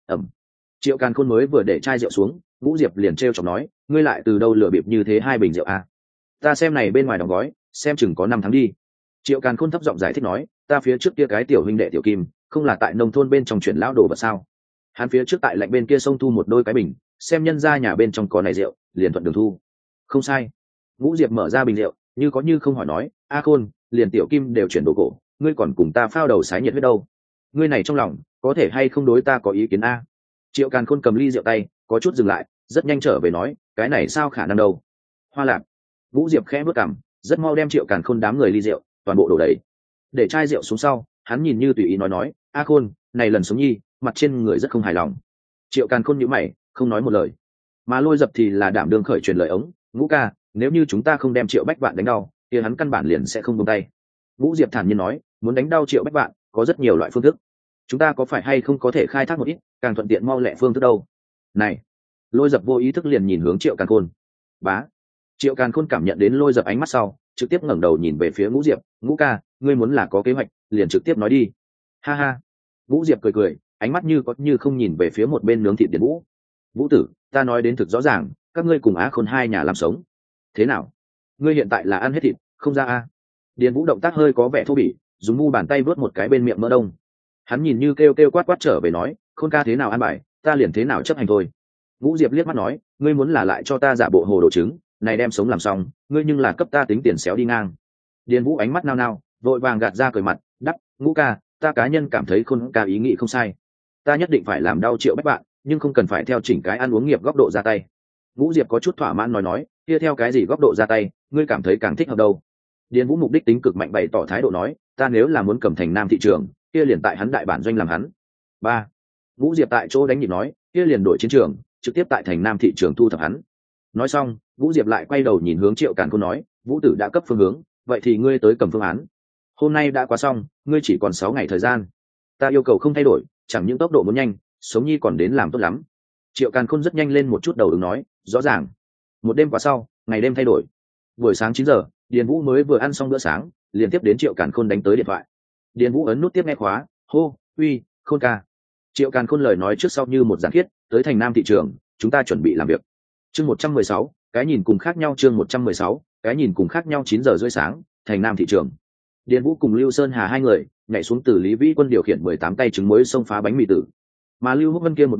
Triệu Càn Khôn mới vừa để chai rượu xuống, Ngũ Diệp liền trêu chọc nói, ngươi lại từ đâu lừa bịp như thế hai bình rượu a? Ta xem này bên ngoài đóng gói, xem chừng có 5 tháng đi. Triệu Càn Khôn thấp giọng giải thích nói, ta phía trước kia cái tiểu huynh đệ tiểu Kim, không là tại nông thôn bên trong chuyển lão đồ vật sao? Hắn phía trước tại lạnh bên kia sông thu một đôi cái bình, xem nhân ra nhà bên trong có này rượu, liền thuận đường thu. Không sai. Ngũ Diệp mở ra bình rượu, như có như không hỏi nói, a Khôn, liền tiểu Kim đều chuyển đồ cổ, ngươi còn cùng ta phao đầu sái nhiệt huyết đâu? Ngươi này trong lòng, có thể hay không đối ta có ý kiến a? Triệu Càn Khôn cầm ly rượu tay, có chút dừng lại, rất nhanh trở về nói, cái này sao khả năng đâu? Hoa lạc. Ngũ Diệp khẽ bước cằm, rất mau đem Triệu Càn Khôn đám người ly rượu toàn bộ đổ đầy. Để chai rượu xuống sau, hắn nhìn như tùy ý nói, a Khôn, này lần sống nhi, mặt trên người rất không hài lòng. Triệu Càn Khôn nhíu mày, không nói một lời. Mà Lôi Dập thì là đảm đương khởi truyền lời ống, Ngũ ca, nếu như chúng ta không đem Triệu Bách Vạn đánh đau, thì hắn căn bản liền sẽ không buông tay. Ngũ Diệp thản nhiên nói, muốn đánh đau Triệu Bách Vạn, có rất nhiều loại phương thức. Chúng ta có phải hay không có thể khai thác một ít, càng thuận tiện mau lẹ phương thức đâu? Này. Lôi Dập vô ý thức liền nhìn hướng Triệu Càn Khôn. Bá. Triệu Càn Khôn cảm nhận đến Lôi Dập ánh mắt sau, trực tiếp ngẩng đầu nhìn về phía Ngũ Diệp, Ngũ ca, ngươi muốn là có kế hoạch, liền trực tiếp nói đi. Ha ha. Ngũ Diệp cười cười, ánh mắt như có như không nhìn về phía một bên nướng thịt Điền Vũ. Vũ tử, ta nói đến thực rõ ràng, các ngươi cùng Á Khôn hai nhà làm sống. Thế nào? Ngươi hiện tại là ăn hết thịt, không ra a? Điền Vũ động tác hơi có vẻ thô bỉ, dùng mu bàn tay vớt một cái bên miệng mỡ đông. Hắn nhìn như kêu quát trở về nói, Khôn ca thế nào ăn bài, ta liền thế nào chấp hành thôi. Ngũ Diệp liếc mắt nói, ngươi muốn là lại cho ta giả bộ hồ đồ trứng, này đem sống làm xong, ngươi nhưng là cấp ta tính tiền xéo đi ngang. Điền Vũ ánh mắt nao nao, vội vàng gạt ra cười mặt, đắp, Ngũ ca, ta cá nhân cảm thấy Khôn ca ý nghĩ không sai, ta nhất định phải làm đau Triệu Bách Bạn, nhưng không cần phải theo chỉnh cái ăn uống nghiệp góc độ ra tay. Ngũ Diệp có chút thỏa mãn nói, kia theo cái gì góc độ ra tay, ngươi cảm thấy càng thích hợp đâu? Điền Vũ mục đích tính cực mạnh bày tỏ thái độ nói, ta nếu là muốn cầm thành Nam thị trường, kia liền tại hắn đại bản doanh làm hắn. 3. Ngũ Diệp tại chỗ đánh nhịp nói, kia liền đổi chiến trường, trực tiếp tại thành Nam thị trường thu thập hắn. Nói xong, Ngũ Diệp lại quay đầu nhìn hướng Triệu Càn Khôn nói, Vũ tử đã cấp phương hướng, vậy thì ngươi tới cầm phương án. Hôm nay đã qua xong, ngươi chỉ còn 6 ngày thời gian. Ta yêu cầu không thay đổi, chẳng những tốc độ muốn nhanh, sống nhi còn đến làm tốt lắm. Triệu Càn Khôn rất nhanh lên một chút đầu ứng nói, rõ ràng. Một đêm qua sau, ngày đêm thay đổi. Buổi sáng 9 giờ, Điền Vũ mới vừa ăn xong bữa sáng, liền tiếp đến Triệu Càn Khôn đánh tới điện thoại. Điền Vũ ấn nút tiếp nghe khóa, hô, uy, Khôn ca. Triệu Càn Khôn lời nói trước sau như một giản khiết, tới thành Nam thị trường, chúng ta chuẩn bị làm việc. Chương 116, cái nhìn cùng khác nhau chương 116, cái nhìn cùng khác nhau 9 giờ rưỡi sáng, thành Nam thị trường. Điền Vũ cùng Lưu Sơn Hà hai người nhảy xuống từ Lý Vĩ Quân điều khiển 18 tay trứng muối xông phá bánh mì tử. Mà Lưu Húc Vân kia một bên,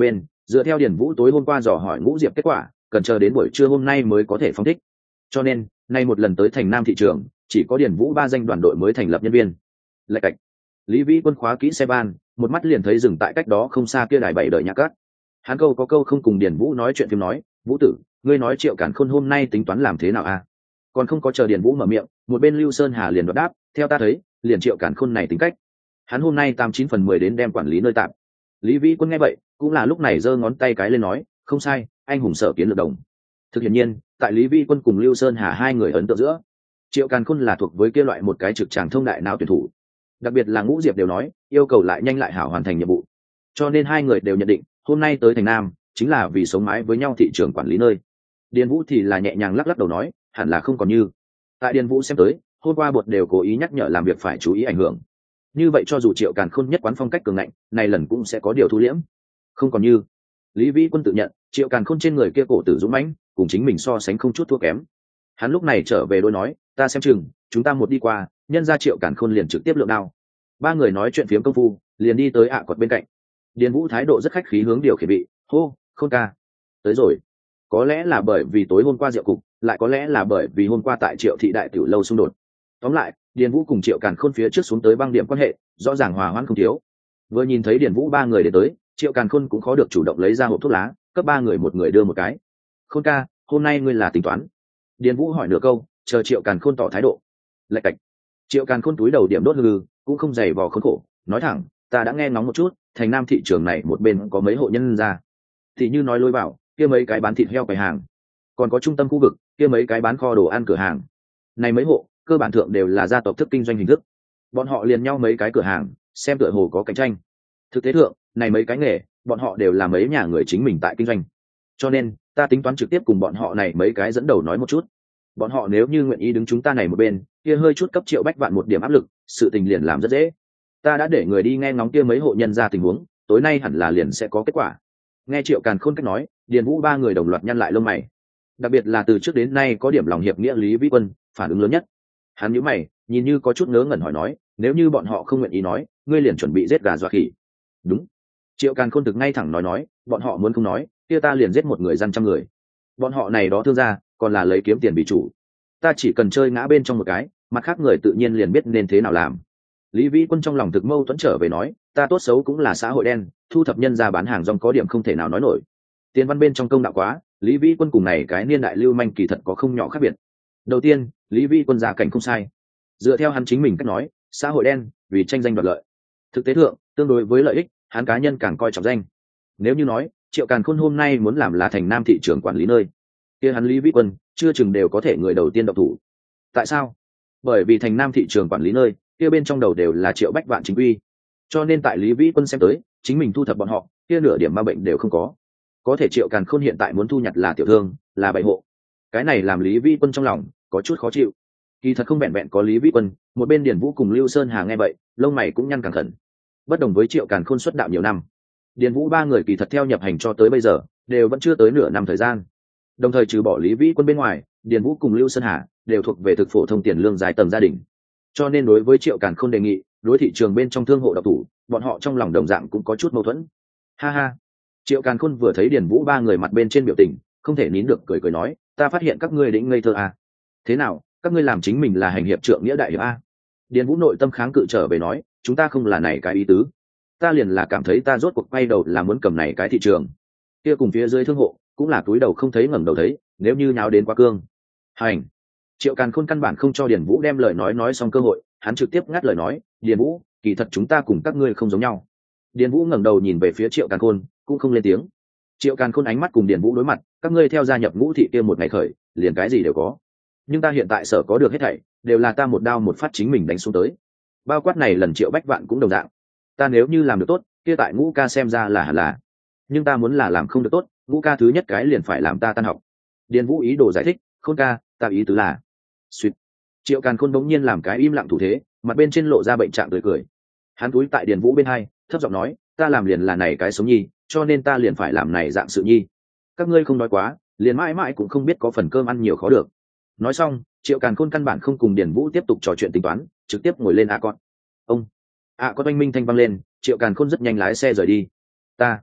dựa theo điền vũ tối hôm qua dò hỏi ngũ diệp kết quả cần chờ đến buổi trưa hôm nay mới có thể phóng thích, cho nên nay một lần tới thành nam thị trường chỉ có điền vũ 3 danh đoàn đội mới thành lập nhân viên. Lạch cạch, Lý Vĩ Quân khóa kỹ xe van, một mắt liền thấy dừng tại cách đó không xa kia đài bảy đợi nhạc cát. Hắn câu có câu không cùng điền vũ nói chuyện phim nói, vũ tử, ngươi nói Triệu Càn Khôn hôm nay tính toán làm thế nào à? Còn không có chờ điền vũ mở miệng, một bên Lưu Sơn Hà liền đoạt đáp, theo ta thấy liền Triệu Càn Khôn này tính cách, hắn hôm nay 89/10 đến đem quản lý nơi tạm. Lý Vĩ Quân nghe vậy cũng là lúc này giơ ngón tay cái lên nói, không sai, anh hùng sở kiến lược đồng. Thực hiện nhiên tại Lý Vĩ Quân cùng Lưu Sơn Hà hai người ấn tượng giữa, Triệu Càn Khôn là thuộc với kia loại một cái trực tràng thông đại não tuyển thủ, đặc biệt là ngũ diệp đều nói yêu cầu lại nhanh lại hảo hoàn thành nhiệm vụ, cho nên hai người đều nhận định hôm nay tới thành nam chính là vì sống mái với nhau thị trường quản lý nơi. Điền Vũ thì là nhẹ nhàng lắc lắc đầu nói, hẳn là không còn như. Tại Điền Vũ xem tới, hôm qua bột đều cố ý nhắc nhở làm việc phải chú ý ảnh hưởng, như vậy cho dù Triệu Càn Khôn nhất quán phong cách cường ngạnh, này lần cũng sẽ có điều thu liễm. Không còn như. Lý Vĩ Quân tự nhận Triệu Càn Khôn trên người kia cổ tử dũng mãnh cùng chính mình so sánh không chút thua kém. Hắn lúc này trở về đôi nói, ta xem chừng chúng ta một đi qua, nhân ra Triệu Càn Khôn liền trực tiếp lượng đao. Ba người nói chuyện phiếm công phu liền đi tới quật bên cạnh. Điền Vũ thái độ rất khách khí hướng điều khiển vị, hô, Khôn ca tới rồi. Có lẽ là bởi vì tối hôm qua rượu cục, lại có lẽ là bởi vì hôm qua tại Triệu thị đại tiểu lâu xung đột. Tóm lại Điền Vũ cùng Triệu Càn Khôn phía trước xuống tới băng điểm quan hệ rõ ràng hòa hoãn không thiếu. Vừa nhìn thấy Điền Vũ ba người đến tới, Triệu Càn Khôn cũng khó được chủ động lấy ra hộp thuốc lá, cấp ba người một người đưa một cái. Khôn ca, hôm nay ngươi là tính toán? Điền Vũ hỏi nửa câu, chờ Triệu Càn Khôn tỏ thái độ. Lạch cạch, Triệu Càn Khôn túi đầu điểm đốt hư, cũng không dày vò khốn khổ, nói thẳng, ta đã nghe ngóng một chút, thành nam thị trường này một bên có mấy hộ nhân ra, thì như nói lôi vào kia mấy cái bán thịt heo quầy hàng, còn có trung tâm khu vực kia mấy cái bán kho đồ ăn cửa hàng. Này mấy hộ cơ bản thượng đều là gia tộc thức kinh doanh hình thức, bọn họ liền nhau mấy cái cửa hàng, xem tựa hồ có cạnh tranh. Thực tế thượng này mấy cái nghề bọn họ đều là mấy nhà người chính mình tại kinh doanh, cho nên ta tính toán trực tiếp cùng bọn họ này mấy cái dẫn đầu nói một chút, bọn họ nếu như nguyện ý đứng chúng ta này một bên, kia hơi chút cấp Triệu Bách Vạn một điểm áp lực, sự tình liền làm rất dễ. Ta đã để người đi nghe ngóng kia mấy hộ nhân ra tình huống, tối nay hẳn là liền sẽ có kết quả. Nghe Triệu Càn Khôn cách nói, Điền Vũ ba người đồng loạt nhăn lại lông mày, đặc biệt là từ trước đến nay có điểm lòng hiệp nghĩa Lý Vĩ Quân phản ứng lớn nhất. Hắn nhíu mày, nhìn như có chút ngớ ngẩn hỏi nói, nếu như bọn họ không nguyện ý nói, ngươi liền chuẩn bị giết gà dọa khỉ. Đúng. Triệu Càn Khôn thực ngay thẳng nói, bọn họ muốn không nói, kia ta liền giết một người dân trăm người. Bọn họ này đó thương gia, còn là lấy kiếm tiền bị chủ. Ta chỉ cần chơi ngã bên trong một cái, mặt khác người tự nhiên liền biết nên thế nào làm. Lý Vĩ Quân trong lòng thực mâu thuẫn trở về nói, ta tốt xấu cũng là xã hội đen, thu thập nhân ra bán hàng rong có điểm không thể nào nói nổi. Tiền văn bên trong công đạo quá, Lý Vĩ Quân cùng này cái niên đại lưu manh kỳ thật có không nhỏ khác biệt. Đầu tiên, Lý Vĩ Quân gia cảnh không sai, dựa theo hắn chính mình cách nói, xã hội đen vì tranh danh đoạt lợi. Thực tế thượng, tương đối với lợi ích, hắn cá nhân càng coi trọng danh. Nếu như nói Triệu Càn Khôn hôm nay muốn làm là thành nam thị trường quản lý nơi, kia hắn Lý Vĩ Quân chưa chừng đều có thể người đầu tiên động thủ. Tại sao? Bởi vì thành nam thị trường quản lý nơi kia bên trong đầu đều là Triệu Bách Vạn chính quy, cho nên tại Lý Vĩ Quân xem tới, chính mình thu thập bọn họ kia nửa điểm ma bệnh đều không có. Có thể Triệu Càn Khôn hiện tại muốn thu nhặt là tiểu thương, là bại hộ, cái này làm Lý Vĩ Quân trong lòng có chút khó chịu. Kỳ thật không vẹn vẹn có Lý Vĩ Quân, một bên Điền Vũ cùng Lưu Sơn Hà nghe vậy lông mày cũng nhăn càng khẩn. Bất đồng với Triệu Càn Khôn xuất đạo nhiều năm, Điền Vũ ba người kỳ thật theo nhập hành cho tới bây giờ đều vẫn chưa tới nửa năm thời gian. Đồng thời trừ bỏ Lý Vĩ Quân bên ngoài, Điền Vũ cùng Lưu Sơn Hà đều thuộc về thực phổ thông tiền lương dài tầng gia đình, cho nên đối với Triệu Càn Khôn đề nghị đối thị trường bên trong thương hộ độc thủ, bọn họ trong lòng đồng dạng cũng có chút mâu thuẫn. Ha ha, Triệu Càn Khôn vừa thấy Điền Vũ ba người mặt bên trên biểu tình, không thể nín được cười nói, ta phát hiện các ngươi đĩnh ngây thơ à? Thế nào, các ngươi làm chính mình là hành hiệp trượng nghĩa đại hiệp a? Điền Vũ nội tâm kháng cự trở về nói, chúng ta không là này cái ý tứ, ta liền là cảm thấy ta rốt cuộc quay đầu là muốn cầm này cái thị trường, kia cùng phía dưới thương hộ cũng là túi đầu không thấy ngẩng đầu thấy, nếu như nháo đến quá cương hành. Triệu Càn Khôn căn bản không cho Điền Vũ đem lời nói xong cơ hội, hắn trực tiếp ngắt lời nói, Điền Vũ, kỳ thật chúng ta cùng các ngươi không giống nhau. Điền Vũ ngẩng đầu nhìn về phía Triệu Càn Khôn, cũng không lên tiếng. Triệu Càn Khôn ánh mắt cùng Điền Vũ đối mặt, các ngươi theo gia nhập ngũ thị kia một ngày khởi, liền cái gì đều có, nhưng ta hiện tại sở có được hết thảy đều là ta một đao một phát chính mình đánh xuống tới, bao quát này lần Triệu Bách Vạn cũng đồng dạng. Ta nếu như làm được tốt, kia tại ngũ ca xem ra là hẳn là, nhưng ta muốn là làm không được tốt, ngũ ca thứ nhất cái liền phải làm ta tan học. Điền Vũ ý đồ giải thích, Khôn ca, ta ý tứ là suýt. Triệu Càn Khôn đống nhiên làm cái im lặng thủ thế, mặt bên trên lộ ra bệnh trạng tươi cười. Hắn cúi tại Điền Vũ bên hai, thấp giọng nói, ta làm liền là này cái sống nhi, cho nên ta liền phải làm này dạng sự nhi. Các ngươi không nói quá, liền mãi mãi cũng không biết có phần cơm ăn nhiều khó được. Nói xong, Triệu Càn Khôn căn bản không cùng Điền Vũ tiếp tục trò chuyện tính toán, trực tiếp ngồi lên con. Ông con oanh minh thanh vang lên, Triệu Càn Khôn rất nhanh lái xe rời đi. Ta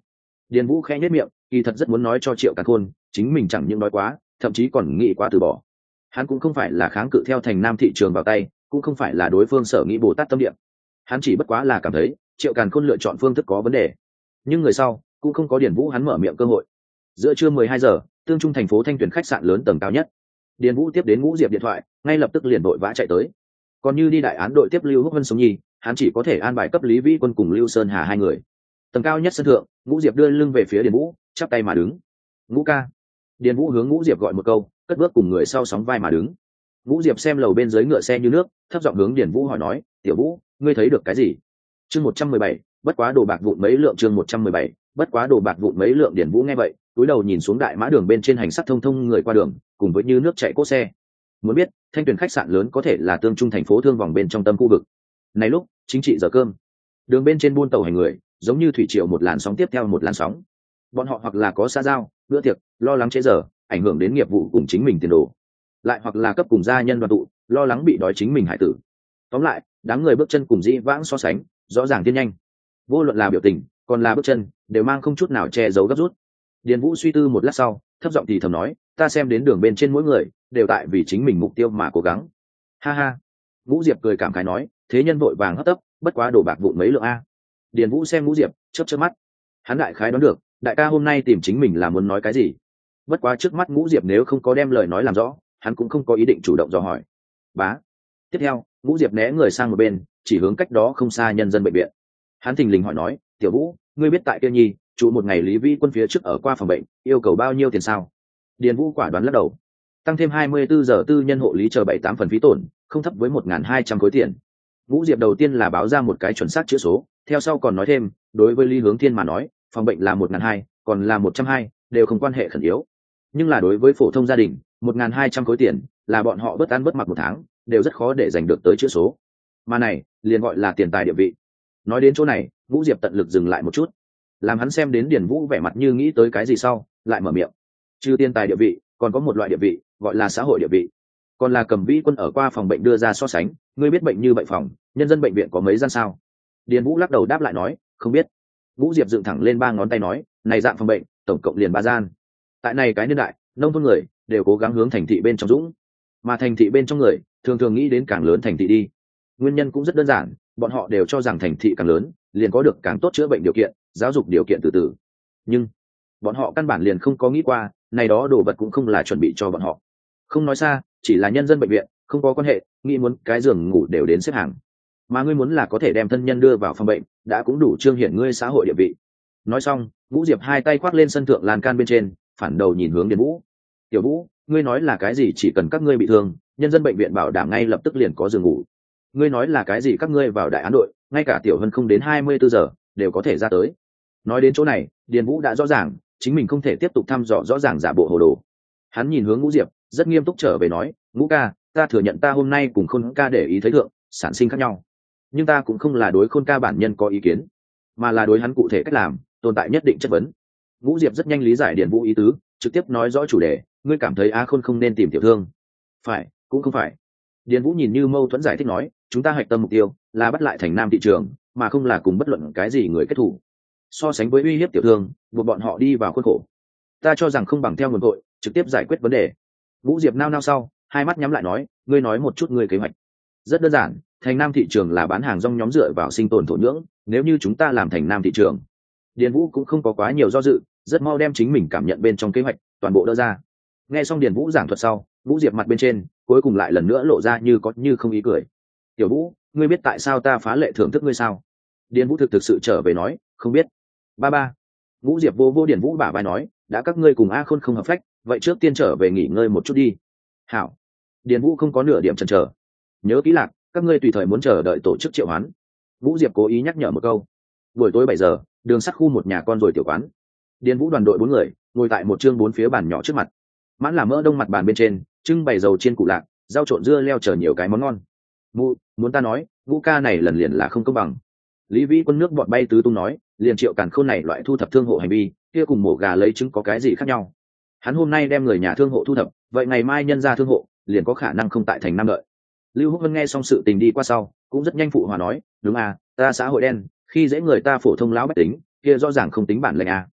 Điền Vũ khẽ nhếch miệng, kỳ thật rất muốn nói cho Triệu Càn Khôn chính mình chẳng những nói quá, thậm chí còn nghĩ quá từ bỏ. Hắn cũng không phải là kháng cự theo thành nam thị trường vào tay, cũng không phải là đối phương sở nghĩ bồ tát tâm địa. Hắn chỉ bất quá là cảm thấy Triệu Càn Khôn lựa chọn phương thức có vấn đề. Nhưng người sau cũng không có Điền Vũ hắn mở miệng cơ hội. Giữa trưa 12 giờ, Tương Trung thành phố Thanh Tuyền khách sạn lớn tầng cao nhất. Điền Vũ tiếp đến Ngũ Diệp điện thoại, ngay lập tức liền vội vã chạy tới. Còn như đi đại án đội tiếp Lưu Húc Vân sống nhi, hắn chỉ có thể an bài cấp Lý Vĩ Quân cùng Lưu Sơn Hà hai người. Tầng cao nhất sân thượng, Ngũ Diệp đưa lưng về phía Điền Vũ, chắp tay mà đứng. Ngũ ca. Điền Vũ hướng Ngũ Diệp gọi một câu, cất bước cùng người sau sóng vai mà đứng. Ngũ Diệp xem lầu bên dưới ngựa xe như nước, thấp giọng hướng Điền Vũ hỏi nói, tiểu Vũ, ngươi thấy được cái gì? Chương 117, bất quá đồ bạc vụn mấy lượng. Chương 117, bất quá đồ bạc vụn mấy lượng. Điền Vũ nghe vậy, cúi đầu nhìn xuống đại mã đường bên trên hành sắc thông thông người qua đường, cùng với như nước chảy cỗ xe. Muốn biết, Thanh Tuyền khách sạn lớn có thể là Tương Trung thành phố thương vòng bên trong tâm khu vực. Này lúc, chính trị giờ cơm, đường bên trên buôn tàu hành người, giống như thủy triều một làn sóng tiếp theo một làn sóng. Bọn họ hoặc là có xã giao, bữa tiệc, lo lắng trễ giờ, ảnh hưởng đến nghiệp vụ cùng chính mình tiền đồ, lại hoặc là cấp cùng gia nhân đoàn tụ, lo lắng bị đói chính mình hại tử. Tóm lại, đám người bước chân cùng dĩ vãng so sánh, rõ ràng tiên nhanh. Vô luận là biểu tình, còn là bước chân, đều mang không chút nào che giấu gấp rút. Điền Vũ suy tư một lát sau, thấp giọng thì thầm nói, ta xem đến đường bên trên mỗi người đều tại vì chính mình mục tiêu mà cố gắng. Ha ha. Ngũ Diệp cười cảm khái nói, thế nhân vội vàng hấp tấp, bất quá đổ bạc vụn mấy lượng a. Điền Vũ xem Ngũ Diệp, chớp chớp mắt. Hắn đại khái đoán được, đại ca hôm nay tìm chính mình là muốn nói cái gì. Bất quá trước mắt Ngũ Diệp nếu không có đem lời nói làm rõ, hắn cũng không có ý định chủ động dò hỏi. Bá. Tiếp theo, Ngũ Diệp né người sang một bên, chỉ hướng cách đó không xa nhân dân bệnh viện. Hắn thình lình hỏi nói, tiểu Vũ, ngươi biết tại kia nhi trụ một ngày Lý Vĩ Quân phía trước ở qua phòng bệnh yêu cầu bao nhiêu tiền sao? Điền Vũ quả đoán lắc đầu, tăng thêm 24 giờ tư nhân hộ lý chờ 7-8 phần phí tổn, không thấp với 1.200 khối tiền. Ngũ Diệp đầu tiên là báo ra một cái chuẩn xác chữ số, theo sau còn nói thêm, đối với Lý Hướng Thiên mà nói, phòng bệnh là 1.200, còn là 120, đều không quan hệ khẩn yếu. Nhưng là đối với phổ thông gia đình, 1.200 khối tiền là bọn họ bất ăn bất mặc một tháng, đều rất khó để giành được tới chữ số. Mà này, liền gọi là tiền tài địa vị. Nói đến chỗ này, Ngũ Diệp tận lực dừng lại một chút, làm hắn xem đến Điền Vũ vẻ mặt như nghĩ tới cái gì sau, lại mở miệng. Trừ tiền tài địa vị, còn có một loại địa vị, gọi là xã hội địa vị. Còn là Cầm Vĩ Quân ở qua phòng bệnh đưa ra so sánh, ngươi biết bệnh như bệnh phòng, nhân dân bệnh viện có mấy gian sao? Điền Vũ lắc đầu đáp lại nói, không biết. Ngũ Diệp dựng thẳng lên 3 ngón tay nói, này dạng phòng bệnh, tổng cộng liền 3 gian. Tại này cái niên đại, nông thôn người đều cố gắng hướng thành thị bên trong dũng, mà thành thị bên trong người thường thường nghĩ đến càng lớn thành thị đi. Nguyên nhân cũng rất đơn giản, bọn họ đều cho rằng thành thị càng lớn, liền có được càng tốt chữa bệnh điều kiện, giáo dục điều kiện từ từ. Nhưng bọn họ căn bản liền không có nghĩ qua, này đó đồ vật cũng không là chuẩn bị cho bọn họ. Không nói xa, chỉ là nhân dân bệnh viện, không có quan hệ, nghĩ muốn cái giường ngủ đều đến xếp hàng. Mà ngươi muốn là có thể đem thân nhân đưa vào phòng bệnh, đã cũng đủ trương hiển ngươi xã hội địa vị. Nói xong, Ngũ Diệp hai tay khoác lên sân thượng lan can bên trên, phản đầu nhìn hướng Điền Vũ. Tiểu Vũ, ngươi nói là cái gì? Chỉ cần các ngươi bị thương, nhân dân bệnh viện bảo đảm ngay lập tức liền có giường ngủ. Ngươi nói là cái gì? Các ngươi vào đại án đội, ngay cả tiểu Hân không đến 24 giờ đều có thể ra tới. Nói đến chỗ này, Điền Vũ đã rõ ràng, chính mình không thể tiếp tục thăm dò rõ ràng giả bộ hồ đồ. Hắn nhìn hướng Ngũ Diệp, rất nghiêm túc trở về nói, Ngũ ca, ta thừa nhận ta hôm nay cùng Khôn ca để ý thấy thượng, sản sinh khác nhau. Nhưng ta cũng không là đối Khôn ca bản nhân có ý kiến, mà là đối hắn cụ thể cách làm, tồn tại nhất định chất vấn. Ngũ Diệp rất nhanh lý giải Điền Vũ ý tứ, trực tiếp nói rõ chủ đề, ngươi cảm thấy A Khôn không nên tìm tiểu thương. Phải, cũng không phải. Điền Vũ nhìn như mâu thuẫn giải thích nói, chúng ta hoạch tâm mục tiêu là bắt lại thành nam thị trường, mà không là cùng bất luận cái gì người kết thù. So sánh với uy hiếp tiểu thương, buộc bọn họ đi vào khuôn khổ, ta cho rằng không bằng theo nguồn cội trực tiếp giải quyết vấn đề. Ngũ Diệp nao nao sau, hai mắt nhắm lại nói, ngươi nói một chút ngươi kế hoạch. Rất đơn giản, thành nam thị trường là bán hàng rong nhóm dựa vào sinh tồn thổ nhưỡng, nếu như chúng ta làm thành nam thị trường. Điền Vũ cũng không có quá nhiều do dự, rất mau đem chính mình cảm nhận bên trong kế hoạch toàn bộ đỡ ra. Nghe xong Điền Vũ giảng thuật sau, Ngũ Diệp mặt bên trên cuối cùng lại lần nữa lộ ra như có như không ý cười. Tiểu Vũ, ngươi biết tại sao ta phá lệ thưởng thức ngươi sao? Điền Vũ thực sự trở về nói, không biết. Ba. Ngũ Diệp vô vô Điền Vũ bả vai nói, đã các ngươi cùng A Khôn không hợp phách, vậy trước tiên trở về nghỉ ngơi một chút đi. Hảo. Điền Vũ không có nửa điểm chần chờ. Nhớ kỹ lạc, các ngươi tùy thời muốn chờ đợi tổ chức triệu hoán. Ngũ Diệp cố ý nhắc nhở một câu. Buổi tối 7 giờ, đường sắt khu một nhà con rồi tiểu quán. Điền Vũ đoàn đội 4 người ngồi tại một chương 4 phía bàn nhỏ trước mặt. Mãn là mỡ đông mặt bàn bên trên, trưng bày dầu chiên củ lạc, rau trộn dưa leo chờ nhiều cái món ngon. Muốn ta nói, Ngũ ca này lần liền là không công bằng. Lý Vĩ Quân nước bọt bay tứ tung nói, liền Triệu Càn Khôn này loại thu thập thương hộ hành vi, kia cùng mổ gà lấy trứng có cái gì khác nhau? Hắn hôm nay đem người nhà thương hộ thu thập, vậy ngày mai nhân ra thương hộ, liền có khả năng không tại thành nam đợi. Lưu Húc Vân nghe xong sự tình đi qua sau, cũng rất nhanh phụ hòa nói, đúng à, ta xã hội đen, khi dễ người ta phổ thông lão bách tính, kia rõ ràng không tính bản lệnh à.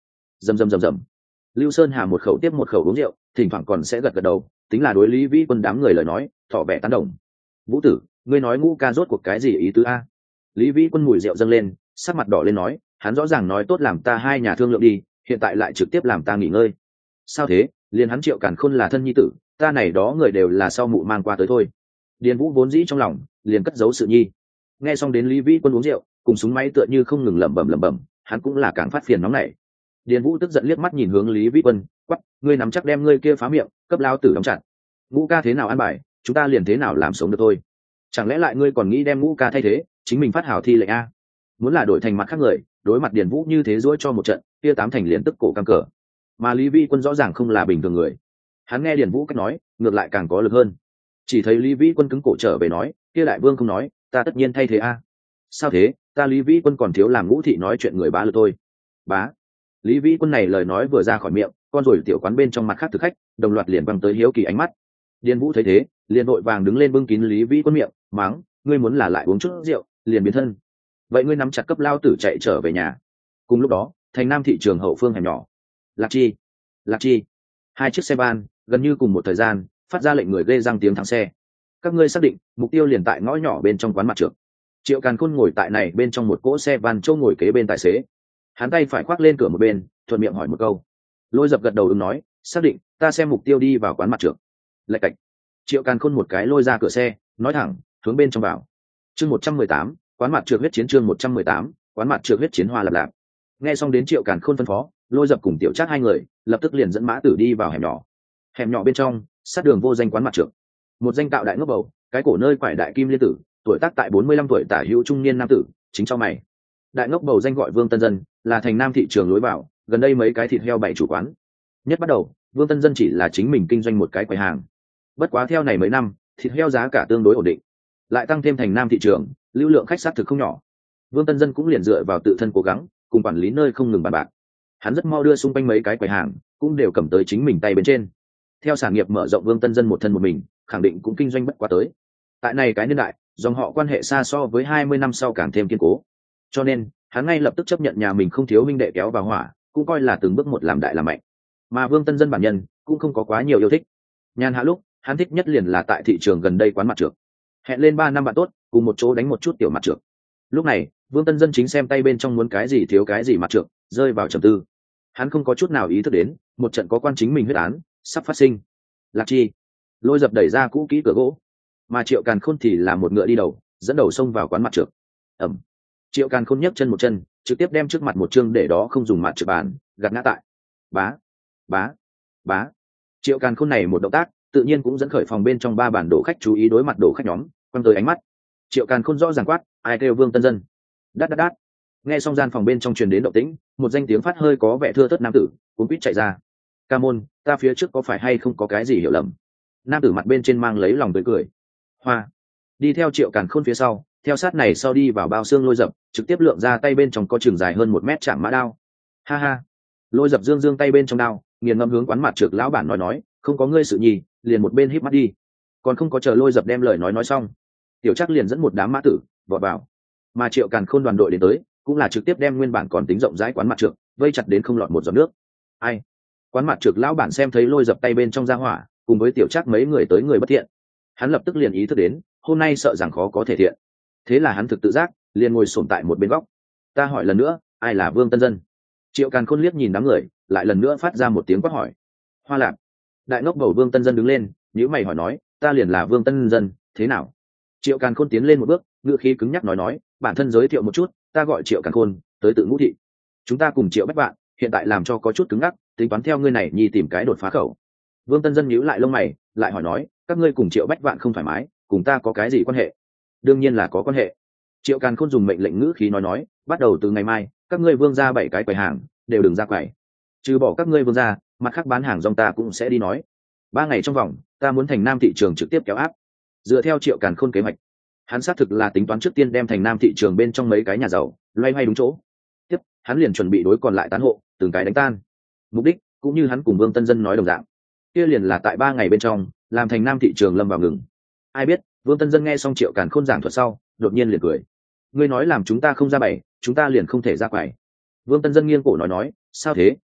rầm rầm rầm rầm. Lưu Sơn Hà một khẩu tiếp một khẩu uống rượu, thỉnh thoảng còn sẽ gật gật đầu, tính là đối Lý Vĩ Quân đám người lời nói tỏ vẻ tán đồng. Vũ tử, ngươi nói Ngũ ca rốt cuộc cái gì ý tứ a? Lý Vĩ Quân mùi rượu dâng lên, sắc mặt đỏ lên nói, hắn rõ ràng nói tốt làm ta hai nhà thương lượng đi, hiện tại lại trực tiếp làm ta nghỉ ngơi. Sao thế? Liền hắn Triệu Càn Khôn là thân nhi tử, ta này đó người đều là sau mụ mang qua tới thôi. Điền Vũ vốn dĩ trong lòng liền cất giấu sự nhi. Nghe xong đến Lý Vĩ Quân uống rượu, cùng súng máy tựa như không ngừng lẩm bẩm, hắn cũng là càng phát phiền nóng nảy. Điền Vũ tức giận liếc mắt nhìn hướng Lý Vĩ Quân, quắc, ngươi nắm chắc đem ngươi kia phá miệng, cấp lao tử đóng chặt. Ngũ ca thế nào ăn bài, chúng ta liền thế nào làm sống được thôi. Chẳng lẽ lại ngươi còn nghĩ đem Ngũ ca thay thế, chính mình phát hảo thi lệnh a? Muốn là đổi thành mặt khác người, đối mặt Điền Vũ như thế giũa cho một trận, kia tám thành liền tức cổ căng cờ. Mà Lý Vĩ Quân rõ ràng không là bình thường người. Hắn nghe Điền Vũ cách nói, ngược lại càng có lực hơn. Chỉ thấy Lý Vĩ Quân cứng cổ trở về nói, kia đại vương không nói, ta tất nhiên thay thế a. Sao thế, ta Lý Vĩ Quân còn thiếu làm Ngũ thị nói chuyện người bá lực thôi. Bá. Lý Vĩ Quân này lời nói vừa ra khỏi miệng, con rồi tiểu quán bên trong mặt khác thực khách đồng loạt liền văng tới hiếu kỳ ánh mắt. Điền Vũ thấy thế, liền vội vàng đứng lên bưng kín Lý Vĩ Quân miệng, mắng, ngươi muốn là lại uống chút rượu, liền biến thân. Vậy ngươi nắm chặt cấp lao tử chạy trở về nhà. Cùng lúc đó, thành Nam thị trường hậu phương hẻm nhỏ. Lạc Chi, hai chiếc xe van gần như cùng một thời gian phát ra lệnh người ghê răng tiếng thắng xe. Các ngươi xác định mục tiêu liền tại ngõ nhỏ bên trong quán mặt trược. Triệu Càn Khôn ngồi tại này bên trong một cỗ xe van châu ngồi kế bên tài xế. Hắn tay phải khoác lên cửa một bên, thuận miệng hỏi một câu. Lôi Dập gật đầu ứng nói, xác định, ta xem mục tiêu đi vào quán mặt trược. Lạch cạch. Triệu Càn Khôn một cái lôi ra cửa xe, nói thẳng, hướng bên trong vào. Chương 118, quán mặt trược huyết chiến chương 118, quán mặt trược huyết chiến hoa lập lạp. Nghe xong đến Triệu Càn Khôn phân phó, Lôi Dập cùng Tiểu Trác hai người lập tức liền dẫn mã tử đi vào hẻm nhỏ. Hẻm nhỏ bên trong, sát đường vô danh quán mặt trược. Một danh tạo đại ngốc bầu, cái cổ nơi quải đại kim liên tử, tuổi tác tại 45 tuổi tả hữu trung niên nam tử, chính cho mày. Đại ngốc bầu danh gọi Vương Tân Dân, là thành Nam thị trường lối vào, gần đây mấy cái thịt heo bảy chủ quán. Nhất bắt đầu, Vương Tân Dân chỉ là chính mình kinh doanh một cái quầy hàng. Bất quá theo này mấy năm, thịt heo giá cả tương đối ổn định, lại tăng thêm thành Nam thị trường, lưu lượng khách sát thực không nhỏ. Vương Tân Dân cũng liền dựa vào tự thân cố gắng, cùng quản lý nơi không ngừng bàn bạc. Hắn rất mau đưa xung quanh mấy cái quầy hàng, cũng đều cầm tới chính mình tay bên trên. Theo sản nghiệp mở rộng, Vương Tân Dân một thân một mình, khẳng định cũng kinh doanh bất quá tới. Tại này cái niên đại, dòng họ quan hệ xa so với 20 năm sau càng thêm kiên cố. Cho nên, hắn ngay lập tức chấp nhận nhà mình không thiếu huynh đệ kéo vào hỏa, cũng coi là từng bước một làm đại làm mạnh. Mà Vương Tân Dân bản nhân cũng không có quá nhiều yêu thích. Nhàn hạ lúc, hắn thích nhất liền là tại thị trường gần đây quán mặt trược. Hẹn lên 3 năm bạn tốt, cùng một chỗ đánh một chút tiểu mặt trược. Lúc này, Vương Tân Dân chính xem tay bên trong muốn cái gì thiếu cái gì mặt trược, rơi vào trầm tư. Hắn không có chút nào ý thức đến, một trận có quan chính mình huyết án sắp phát sinh. Lạc Chi, Lôi Dập đẩy ra cũ kỹ cửa gỗ, mà Triệu Càn Khôn thì là một ngựa đi đầu, dẫn đầu xông vào quán mặt trược. Ẩm. Triệu Càn Khôn nhấc chân một chân, trực tiếp đem trước mặt một chương để đó không dùng mặt trược bàn gạt ngã tại. Bá. Triệu Càn Khôn này một động tác, tự nhiên cũng dẫn khởi phòng bên trong 3 bản đổ khách chú ý đối mặt đổ khách nhóm, quăng tới ánh mắt. Triệu Càn Khôn rõ ràng quát, ai kêu Vương Tân Dân? Đát. Nghe xong gian phòng bên trong truyền đến động tĩnh, một danh tiếng phát hơi có vẻ thưa thớt nam tử cũng quýt chạy ra. Ca môn, ta phía trước có phải hay không có cái gì hiểu lầm? Nam tử mặt bên trên mang lấy lòng tươi cười. Hoa. Đi theo Triệu Càn Khôn phía sau, theo sát này sau đi vào bao xương Lôi Dập, trực tiếp lượng ra tay bên trong có chừng dài hơn 1 mét chạm mã đao. Ha ha. Lôi Dập dương tay bên trong đao, nghiền ngẫm hướng quán mặt trược lão bản nói, không có ngươi sự nhì, liền một bên híp mắt đi. Còn không có chờ Lôi Dập đem lời nói xong, Tiểu Trác liền dẫn một đám mã tử vọt vào. Mà Triệu Càn Khôn đoàn đội đến tới, cũng là trực tiếp đem nguyên bản còn tính rộng rãi quán mặt trược vây chặt đến không lọt một giọt nước. Ai? Quán mặt trược lão bản xem thấy Lôi Dập tay bên trong ra hỏa, cùng với Tiểu Trác mấy người tới người bất thiện, hắn lập tức liền ý thức đến hôm nay sợ rằng khó có thể thiện. Thế là hắn thực tự giác liền ngồi xổm tại một bên góc. Ta hỏi lần nữa, ai là Vương Tân Dân? Triệu Càn Khôn liếc nhìn đám người, lại lần nữa phát ra một tiếng quát hỏi. Hoa Lạp. Đại ngốc bầu Vương Tân Dân đứng lên, nhíu mày hỏi nói, ta liền là Vương Tân Dân, thế nào? Triệu Càn Khôn tiến lên một bước, ngữ khí cứng nhắc nói, bản thân giới thiệu một chút, ta gọi Triệu Càn Khôn, tới tự Ngũ thị. Chúng ta cùng Triệu Bách Vạn, hiện tại làm cho có chút cứng ngắc, tính toán theo ngươi này nhi tìm cái đột phá khẩu. Vương Tân Dân nhíu lại lông mày, lại hỏi nói, các ngươi cùng Triệu Bách Vạn không thoải mái, cùng ta có cái gì quan hệ? Đương nhiên là có quan hệ. Triệu Càn Khôn dùng mệnh lệnh ngữ khí nói, bắt đầu từ ngày mai, các ngươi Vương ra 7 cái quầy hàng, đều đừng ra quầy. Trừ bỏ các ngươi Vương ra, mặt khác bán hàng rong ta cũng sẽ đi nói. 3 ngày trong vòng, ta muốn thành Nam thị trường trực tiếp kéo áp. Dựa theo Triệu Càn Khôn kế hoạch, hắn xác thực là tính toán trước tiên đem thành Nam thị trường bên trong mấy cái nhà giàu loay hoay đúng chỗ. Tiếp, hắn liền chuẩn bị đối còn lại tán hộ, từng cái đánh tan. Mục đích cũng như hắn cùng Vương Tân Dân nói đồng dạng, kia liền là tại 3 ngày bên trong làm thành Nam thị trường lâm vào ngừng. Ai biết Vương Tân Dân nghe xong Triệu Càn Khôn giảng thuật sau, đột nhiên liền cười. Ngươi nói làm chúng ta không ra bày, chúng ta liền không thể ra quầy. Vương Tân Dân nghiêng cổ nói, sao thế,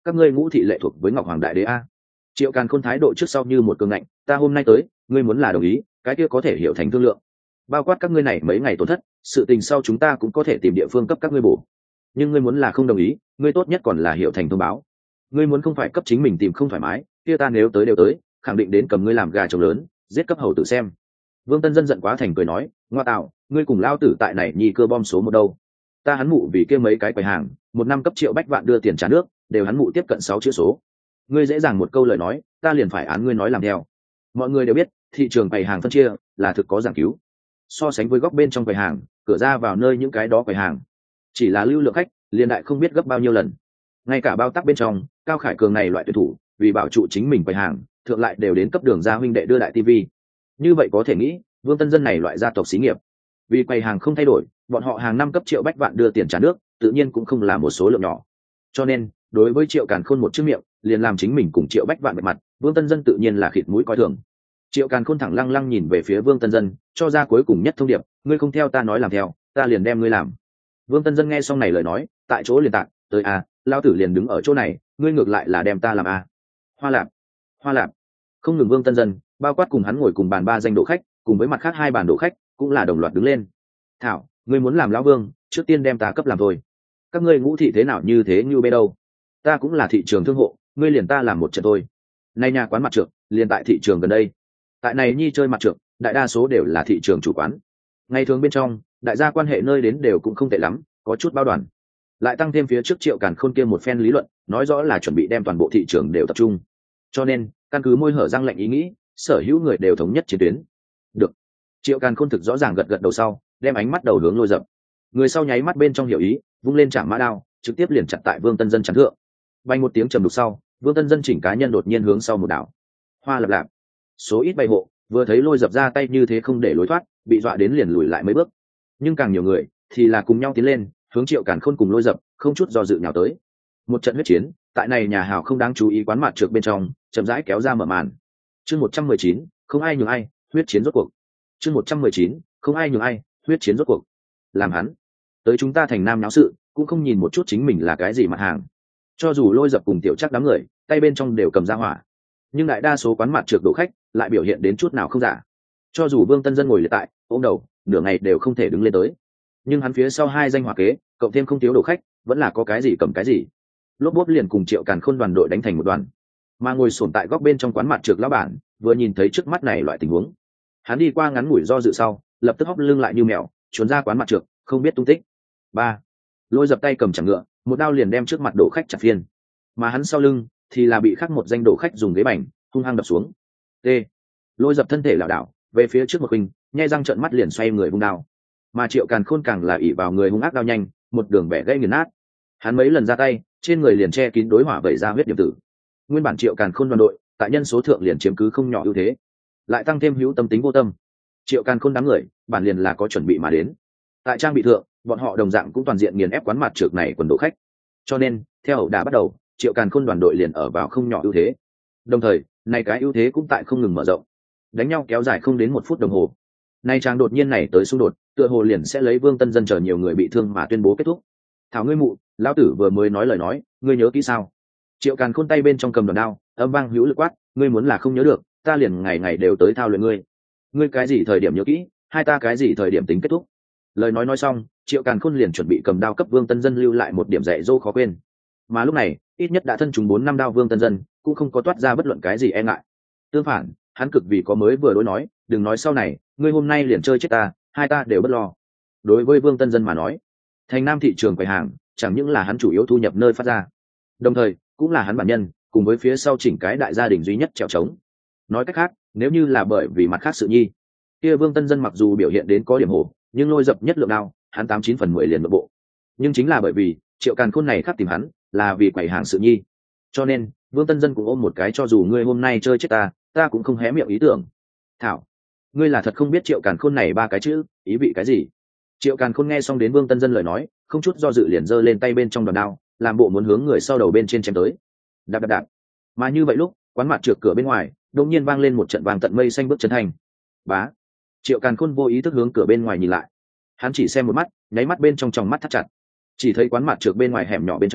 các ngươi Ngũ thị lệ thuộc với Ngọc Hoàng Đại Đế a. Triệu Càn Khôn thái độ trước sau như một cương ngạnh, ta hôm nay tới, ngươi muốn là đồng ý, cái kia có thể hiểu thành thương lượng, bao quát các ngươi này mấy ngày tổn thất, sự tình sau chúng ta cũng có thể tìm địa phương cấp các ngươi bổ. Nhưng ngươi muốn là không đồng ý, ngươi tốt nhất còn là hiểu thành thông báo. Ngươi muốn không phải cấp chính mình tìm không thoải mái, kia ta nếu tới đều tới, khẳng định đến cầm ngươi làm gà trống lớn, giết cấp hầu tử xem. Vương Tân Dân giận quá thành cười nói, ngoa tạo, ngươi cùng lao tử tại này nhi cơ bom số một đâu? Ta hắn mụ vì kia mấy cái quầy hàng, một năm cấp triệu bách vạn đưa tiền trả nước, đều hắn mụ tiếp cận 6 chữ số. Ngươi dễ dàng một câu lời nói, ta liền phải án ngươi nói làm theo. Mọi người đều biết, thị trường quầy hàng phân chia là thực có giảng cứu. So sánh với góc bên trong quầy hàng, cửa ra vào nơi những cái đó quầy hàng, chỉ là lưu lượng khách, liền đại không biết gấp bao nhiêu lần. Ngay cả bao tắc bên trong, Cao Khải Cường này loại tuyển thủ, vì bảo trụ chính mình quầy hàng, thượng lại đều đến cấp đường ra huynh đệ đưa đại tivi. Như vậy có thể nghĩ, Vương Tân Dân này loại gia tộc xí nghiệp, vì quầy hàng không thay đổi, bọn họ hàng năm cấp triệu bách vạn đưa tiền trả nước, tự nhiên cũng không là một số lượng nhỏ. Cho nên, đối với Triệu Càn Khôn một chữ miệng, liền làm chính mình cùng triệu bách vạn bạch mặt, Vương Tân Dân tự nhiên là khịt mũi coi thường. Triệu Càn Khôn thẳng lăng lăng nhìn về phía Vương Tân Dân, cho ra cuối cùng nhất thông điệp, ngươi không theo ta nói làm theo, ta liền đem ngươi làm. Vương Tân Dân nghe xong này lời nói, tại chỗ liền tạc, tới a, lao tử liền đứng ở chỗ này, ngươi ngược lại là đem ta làm a. Hoa Lạp, Hoa Lạp. Không ngừng Vương Tân Dân, bao quát cùng hắn ngồi cùng bàn 3 danh độ khách, cùng với mặt khác 2 bàn độ khách, cũng là đồng loạt đứng lên. Thảo, ngươi muốn làm lão vương, trước tiên đem ta cấp làm thôi. Các ngươi Ngũ thị thế nào như thế như bê đâu? Ta cũng là thị trường thương hộ, ngươi liền ta làm một trận thôi. Nay nhà quán mặt trược, liền tại thị trường gần đây. Tại này nhi chơi mặt trược, đại đa số đều là thị trường chủ quán. Ngày thường bên trong, đại gia quan hệ nơi đến đều cũng không tệ lắm, có chút bao đoàn. Lại tăng thêm phía trước Triệu Càn Khôn kia một phen lý luận, nói rõ là chuẩn bị đem toàn bộ thị trường đều tập trung. Cho nên, căn cứ môi hở răng lạnh ý nghĩ, sở hữu người đều thống nhất chiến tuyến. Được. Triệu Càn Khôn thực rõ ràng gật gật đầu sau, đem ánh mắt đầu hướng Lôi Dập. Người sau nháy mắt bên trong hiểu ý, vung lên chạm mã đao, trực tiếp liền chặt tại Vương Tân Dân chắn thượng. Bay một tiếng trầm đục sau, Vương Tân Dân chỉnh cá nhân đột nhiên hướng sau một đảo. Hoa lập lạp. Số ít bay hộ, vừa thấy Lôi Dập ra tay như thế không để lối thoát, bị dọa đến liền lùi lại mấy bước. Nhưng càng nhiều người thì là cùng nhau tiến lên, hướng Triệu Càn Khôn cùng Lôi Dập, không chút do dự nhào tới. Một trận huyết chiến, tại này nhà hào không đáng chú ý quán mặt trược bên trong, chậm rãi kéo ra mở màn. Chương 119, không ai nhường ai, huyết chiến rốt cuộc. Chương 119, không ai nhường ai, huyết chiến rốt cuộc. Làm hắn tới chúng ta thành nam náo sự, cũng không nhìn một chút chính mình là cái gì mặt hàng. Cho dù Lôi Dập cùng Tiểu Chắc đám người, tay bên trong đều cầm ra hỏa, nhưng đại đa số quán mặt trược đổ khách lại biểu hiện đến chút nào không giả. Cho dù Vương Tân Dân ngồi liệt tại, ôm đầu, nửa ngày đều không thể đứng lên tới, nhưng hắn phía sau 2 danh hỏa kế, cộng thêm không thiếu đổ khách, vẫn là có cái gì cầm cái gì. Lốp bốp liền cùng Triệu Càn Khôn đoàn đội đánh thành một đoàn. Mà ngồi xổm tại góc bên trong quán mặt trược lão bản, vừa nhìn thấy trước mắt này loại tình huống, hắn đi qua ngắn ngủi do dự sau, lập tức hóc lưng lại như mèo, trốn ra quán mặt trược, không biết tung tích. 3. Lôi Dập tay cầm chẳng ngựa, một đao liền đem trước mặt đổ khách chặt phiên, mà hắn sau lưng thì là bị khắc một danh đổ khách dùng ghế bành hung hăng đập xuống. T. Lôi Dập thân thể lảo đảo về phía trước một khinh, nhe răng trợn mắt liền xoay người vung đao, mà Triệu Càn Khôn càng là ỷ vào người hung ác đao nhanh, một đường bẻ gãy nghiền nát. Hắn mấy lần ra tay, trên người liền che kín đối hỏa vẩy ra huyết điểm tử. Nguyên bản Triệu Càn Khôn đoàn đội tại nhân số thượng liền chiếm cứ không nhỏ ưu thế, lại tăng thêm hữu tâm tính vô tâm, Triệu Càn Khôn đám người bản liền là có chuẩn bị mà đến. Tại trang bị thượng, bọn họ đồng dạng cũng toàn diện nghiền ép quán mặt trược này quần độ khách. Cho nên, theo ẩu đả bắt đầu, Triệu Càn Khôn đoàn đội liền ở vào không nhỏ ưu thế. Đồng thời, này cái ưu thế cũng tại không ngừng mở rộng. Đánh nhau kéo dài không đến 1 phút đồng hồ. Nay trang đột nhiên này tới xung đột, tựa hồ liền sẽ lấy Vương Tân Dân chờ nhiều người bị thương mà tuyên bố kết thúc. Thảo ngươi mụ, lão tử vừa mới nói lời nói, ngươi nhớ kỹ sao? Triệu Càn Khôn tay bên trong cầm đòn đao, âm vang hữu lực quát, ngươi muốn là không nhớ được, ta liền ngày ngày đều tới thao luyện ngươi. Ngươi cái gì thời điểm nhớ kỹ, hai ta cái gì thời điểm tính kết thúc? Lời nói xong, Triệu Càn Khôn liền chuẩn bị cầm đao cấp Vương Tân Dân lưu lại một điểm dạy dỗ khó quên. Mà lúc này, ít nhất đã thân trúng 4 năm đao Vương Tân Dân, cũng không có toát ra bất luận cái gì e ngại. Tương phản, hắn cực vì có mới vừa đối nói, đừng nói sau này, ngươi hôm nay liền chơi chết ta, hai ta đều bất lo. Đối với Vương Tân Dân mà nói, thành nam thị trường quầy hàng chẳng những là hắn chủ yếu thu nhập nơi phát ra, đồng thời cũng là hắn bản nhân cùng với phía sau chỉnh cái đại gia đình duy nhất trèo trống. Nói cách khác, nếu như là bởi vì mặt khác sự nhi, kia Vương Tân Dân mặc dù biểu hiện đến có điểm hổ, nhưng Lôi Dập nhất lượng nào, hắn 89 phần 10 liền nội bộ. Nhưng chính là bởi vì Triệu Càn Khôn này khác tìm hắn, là vì quầy hàng sự nhi, cho nên Vương Tân Dân cũng ôm một cái cho dù ngươi hôm nay chơi chết ta, ta cũng không hé miệng ý tưởng. Thảo, ngươi là thật không biết Triệu Càn Khôn này 3 cái chữ ý vị cái gì. Triệu Càn Khôn nghe xong đến Vương Tân Dân lời nói, không chút do dự liền giơ lên tay bên trong đòn đao, làm bộ muốn hướng người sau đầu bên trên chém tới. Đạp đạp đạp. Mà như vậy lúc, quán mặt trược cửa bên ngoài, đột nhiên vang lên một trận vàng tận mây xanh bước chân thành. Bá. Triệu Càn Khôn vô ý thức hướng cửa bên ngoài nhìn lại. Hắn chỉ xem một mắt, nháy mắt bên trong tròng mắt thắt chặt. Chỉ thấy quán mặt trược bên ngoài hẻm nhỏ bên trong,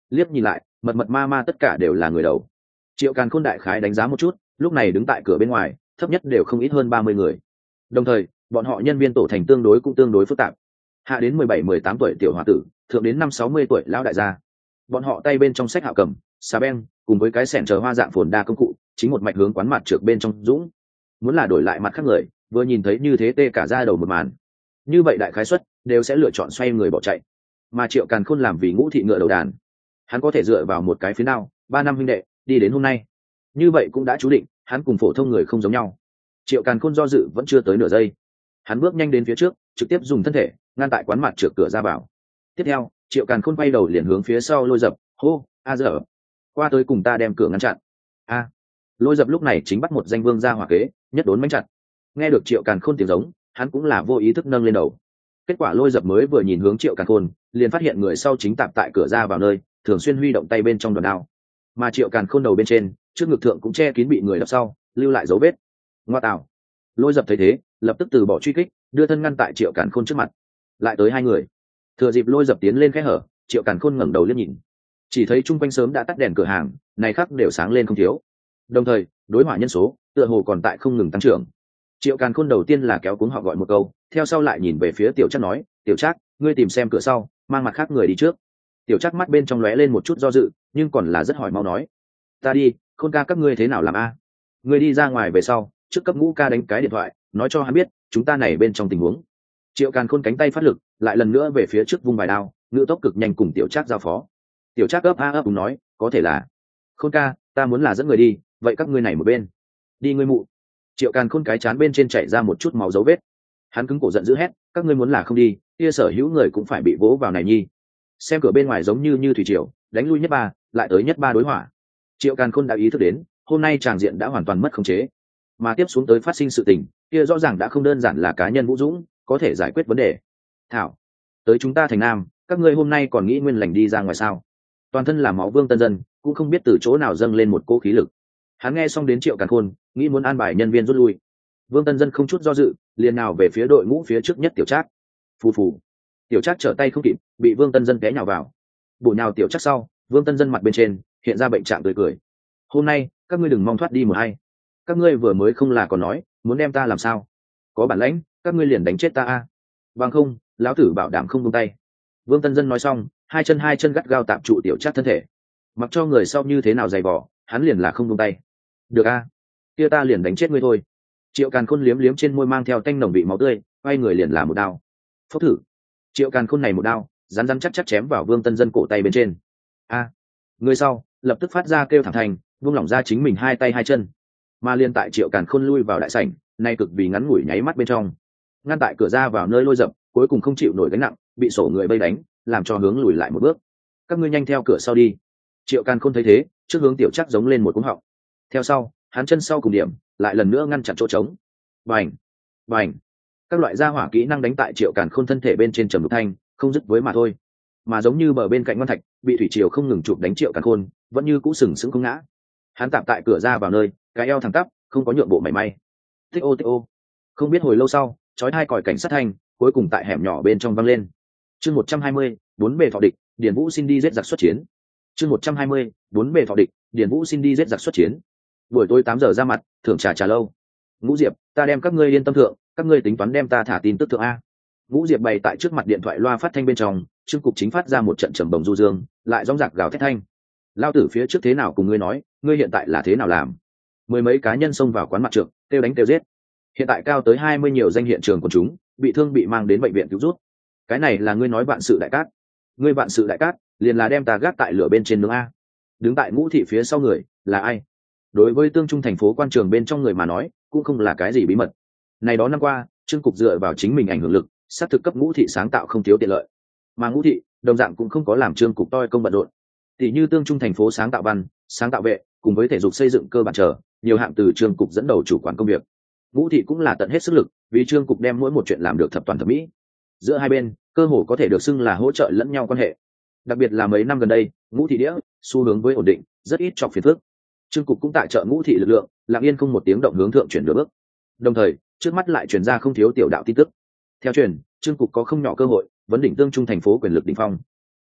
liếc nhìn lại mật mật ma ma tất cả đều là người đầu. Triệu Càn Khôn đại khái đánh giá một chút, lúc này đứng tại cửa bên ngoài thấp nhất đều không ít hơn 30 người. Đồng thời bọn họ nhân viên tổ thành tương đối phức tạp, hạ đến 17-18 tuổi tiểu hòa tử, thượng đến 5-60 tuổi lão đại gia. Bọn họ tay bên trong sách hạo cầm xà beng cùng với cái sẻn chờ hoa dạng phồn đa công cụ, chính một mạch hướng quán mặt trược bên trong dũng. Muốn là đổi lại mặt khác người, vừa nhìn thấy như thế tê cả da đầu một màn, như vậy đại khái suất đều sẽ lựa chọn xoay người bỏ chạy. Mà Triệu Càn Khôn làm vì Ngũ thị ngựa đầu đàn, hắn có thể dựa vào một cái phía nào 3 năm huynh đệ đi đến hôm nay, như vậy cũng đã chú định hắn cùng phổ thông người không giống nhau. Triệu Càn Khôn do dự vẫn chưa tới nửa giây, hắn bước nhanh đến phía trước, trực tiếp dùng thân thể ngăn tại quán mặt trược cửa ra vào. Tiếp theo Triệu Càn Khôn quay đầu liền hướng phía sau Lôi Dập hô: a dở, qua tới cùng ta đem cửa ngăn chặn. A. Lôi Dập lúc này chính bắt một danh vương ra hỏa kế, nhất đốn mánh chặt. Nghe được Triệu Càn Khôn tiếng giống, hắn cũng là vô ý thức nâng lên đầu. Kết quả Lôi Dập mới vừa nhìn hướng Triệu Càn Khôn, liền phát hiện người sau chính tạm tại cửa ra vào nơi thường xuyên huy động tay bên trong đòn đao, mà Triệu Càn Khôn đầu bên trên trước ngực thượng cũng che kín bị người đập sau lưu lại dấu vết. Ngoa tạo. Lôi Dập thấy thế lập tức từ bỏ truy kích, đưa thân ngăn tại Triệu Càn Khôn trước mặt. Lại tới hai người. Thừa dịp Lôi Dập tiến lên khe hở, Triệu Càn Khôn ngẩng đầu liếc nhìn, chỉ thấy chung quanh sớm đã tắt đèn cửa hàng, này khắc đều sáng lên không thiếu. Đồng thời đối hỏa nhân số tựa hồ còn tại không ngừng tăng trưởng. Triệu Càn Khôn đầu tiên là kéo cuống họ gọi một câu, theo sau lại nhìn về phía Tiểu Trác nói: Tiểu Trác, ngươi tìm xem cửa sau, mang mặt khác người đi trước. Tiểu Trác mắt bên trong lóe lên một chút do dự, nhưng còn là rất hỏi mau nói: ta đi. Khôn ca các ngươi thế nào làm a? Ngươi đi ra ngoài về sau, trước cấp Ngũ ca đánh cái điện thoại, nói cho hắn biết chúng ta này bên trong tình huống. Triệu Càn Khôn cánh tay phát lực, lại lần nữa về phía trước vung bài đao, ngữ tốc cực nhanh cùng Tiểu Trác giao phó. Tiểu Trác ấp a ấp đúng nói: có thể là. Khôn ca, ta muốn là dẫn người đi, vậy các ngươi này một bên. Đi ngươi mụ. Triệu Càn Khôn cái chán bên trên chảy ra một chút máu dấu vết, hắn cứng cổ giận dữ hét: các ngươi muốn là không đi, kia sở hữu người cũng phải bị vỗ vào này nhi. Xem cửa bên ngoài giống như thủy triều, đánh lui nhất ba, lại tới nhất ba đối hỏa. Triệu Càn Khôn đã ý thức đến, hôm nay tràng diện đã hoàn toàn mất khống chế, mà tiếp xuống tới phát sinh sự tình, kia rõ ràng đã không đơn giản là cá nhân Vũ Dũng có thể giải quyết vấn đề. Thảo, tới chúng ta thành Nam, các ngươi hôm nay còn nghĩ nguyên lành đi ra ngoài sao? Toàn thân là máu Vương Tân Dân cũng không biết từ chỗ nào dâng lên một cỗ khí lực. Hắn nghe xong đến Triệu Càn Khôn, nghĩ muốn an bài nhân viên rút lui. Vương Tân Dân không chút do dự, liền nào về phía đội ngũ phía trước nhất Tiểu Trác. Phù phù. Tiểu Trác trở tay không kịp, bị Vương Tân Dân té nhào vào. Bổ nhào Tiểu Trác sau, Vương Tân Dân mặt bên trên hiện ra bệnh trạng tươi cười. Hôm nay các ngươi đừng mong thoát đi một hay. Các ngươi vừa mới không là còn nói muốn đem ta làm sao? Có bản lãnh các ngươi liền đánh chết ta a. Bằng không lão tử bảo đảm không buông tay. Vương Tân Dân nói xong, hai chân gắt gao tạm trụ Tiểu Trác thân thể, mặc cho người sau như thế nào dày vò, hắn liền là không buông tay. Được a, kia ta liền đánh chết ngươi thôi. Triệu Càn Khôn liếm liếm trên môi mang theo tanh nồng vị máu tươi, quay người liền là một đao. Phốc thử. Triệu Càn Khôn này một đao rắn chắc chém vào Vương Tân Dân cổ tay bên trên. A. Người sau lập tức phát ra kêu thảm thành, buông lỏng ra chính mình hai tay hai chân. Mà liên tại Triệu Càn Khôn lui vào đại sảnh, nay cực vì ngắn ngủi nháy mắt bên trong, ngăn tại cửa ra vào nơi Lôi Dập cuối cùng không chịu nổi gánh nặng, bị sổ người vây đánh, làm cho hướng lùi lại một bước. Các ngươi nhanh theo cửa sau đi. Triệu Càn Khôn thấy thế, trước hướng Tiểu Trác giống lên một cú họng. Theo sau hắn chân sau cùng điểm lại lần nữa ngăn chặn chỗ trống. Bành bành, các loại gia hỏa kỹ năng đánh tại Triệu Càn Khôn thân thể bên trên trầm đục thanh không dứt với mà thôi, mà giống như bờ bên cạnh ngoan thạch bị thủy triều không ngừng chụp đánh Triệu Càn Khôn vẫn như cũ sừng sững không ngã. Hắn tạm tại cửa ra vào nơi, cái eo thẳng tắp không có nhượng bộ mảy may. Tích ô. Không biết hồi lâu sau, chói hai còi cảnh sát thanh cuối cùng tại hẻm nhỏ bên trong vang lên. Chương 120, bốn bề thọ địch, Điền Vũ xin đi giết giặc xuất chiến. Chương 120, bốn bề thọ địch, Điền Vũ xin đi giết giặc xuất chiến. Buổi tối 8 giờ ra mặt, thưởng trà lâu. Ngũ Diệp, ta đem các ngươi yên tâm thượng, các ngươi tính toán đem ta thả tin tức thượng a. Ngũ Diệp bày tại trước mặt điện thoại loa phát thanh bên trong, Trương Cục chính phát ra một trận trầm bồng du dương, lại rõng rạc gào thét thanh. Lao tử phía trước thế nào cùng ngươi nói, ngươi hiện tại là thế nào làm? Mười mấy cá nhân xông vào quán mặt trượng, kêu đánh kêu giết. Hiện tại cao tới 20 nhiều danh hiện trường của chúng, bị thương bị mang đến bệnh viện cứu rút. Cái này là ngươi nói vạn sự đại cát? Ngươi vạn sự đại cát, liền là đem ta gác tại lửa bên trên nướng a. Đứng tại Ngũ thị phía sau người, là ai? Đối với Tương Trung thành phố quan trường bên trong người mà nói, cũng không là cái gì bí mật. Này đó năm qua, Trương Cục dựa vào chính mình ảnh hưởng lực, sát thực cấp Ngũ thị sáng tạo không thiếu tiện lợi. Mà Ngũ thị, đồng dạng cũng không có làm Trương Cục toi công bận rộn. Tỷ như Tương Trung thành phố sáng tạo văn, sáng tạo vệ, cùng với thể dục xây dựng cơ bản trở, nhiều hạng từ Trương Cục dẫn đầu chủ quản công việc. Ngũ thị cũng là tận hết sức lực, vì Trương Cục đem mỗi một chuyện làm được thập toàn thập mỹ. Giữa hai bên, cơ hồ có thể được xưng là hỗ trợ lẫn nhau quan hệ. Đặc biệt là mấy năm gần đây, Ngũ thị đĩa xu hướng với ổn định, rất ít chọc phiền phức. Trương Cục cũng tại trợ Ngũ thị lực lượng, lặng yên không một tiếng động hướng thượng chuyển nửa bước. Đồng thời, trước mắt lại truyền ra không thiếu tiểu đạo tin tức. Theo truyền, Trương Cục có không nhỏ cơ hội vấn đỉnh Tương Trung thành phố quyền lực đỉnh phong.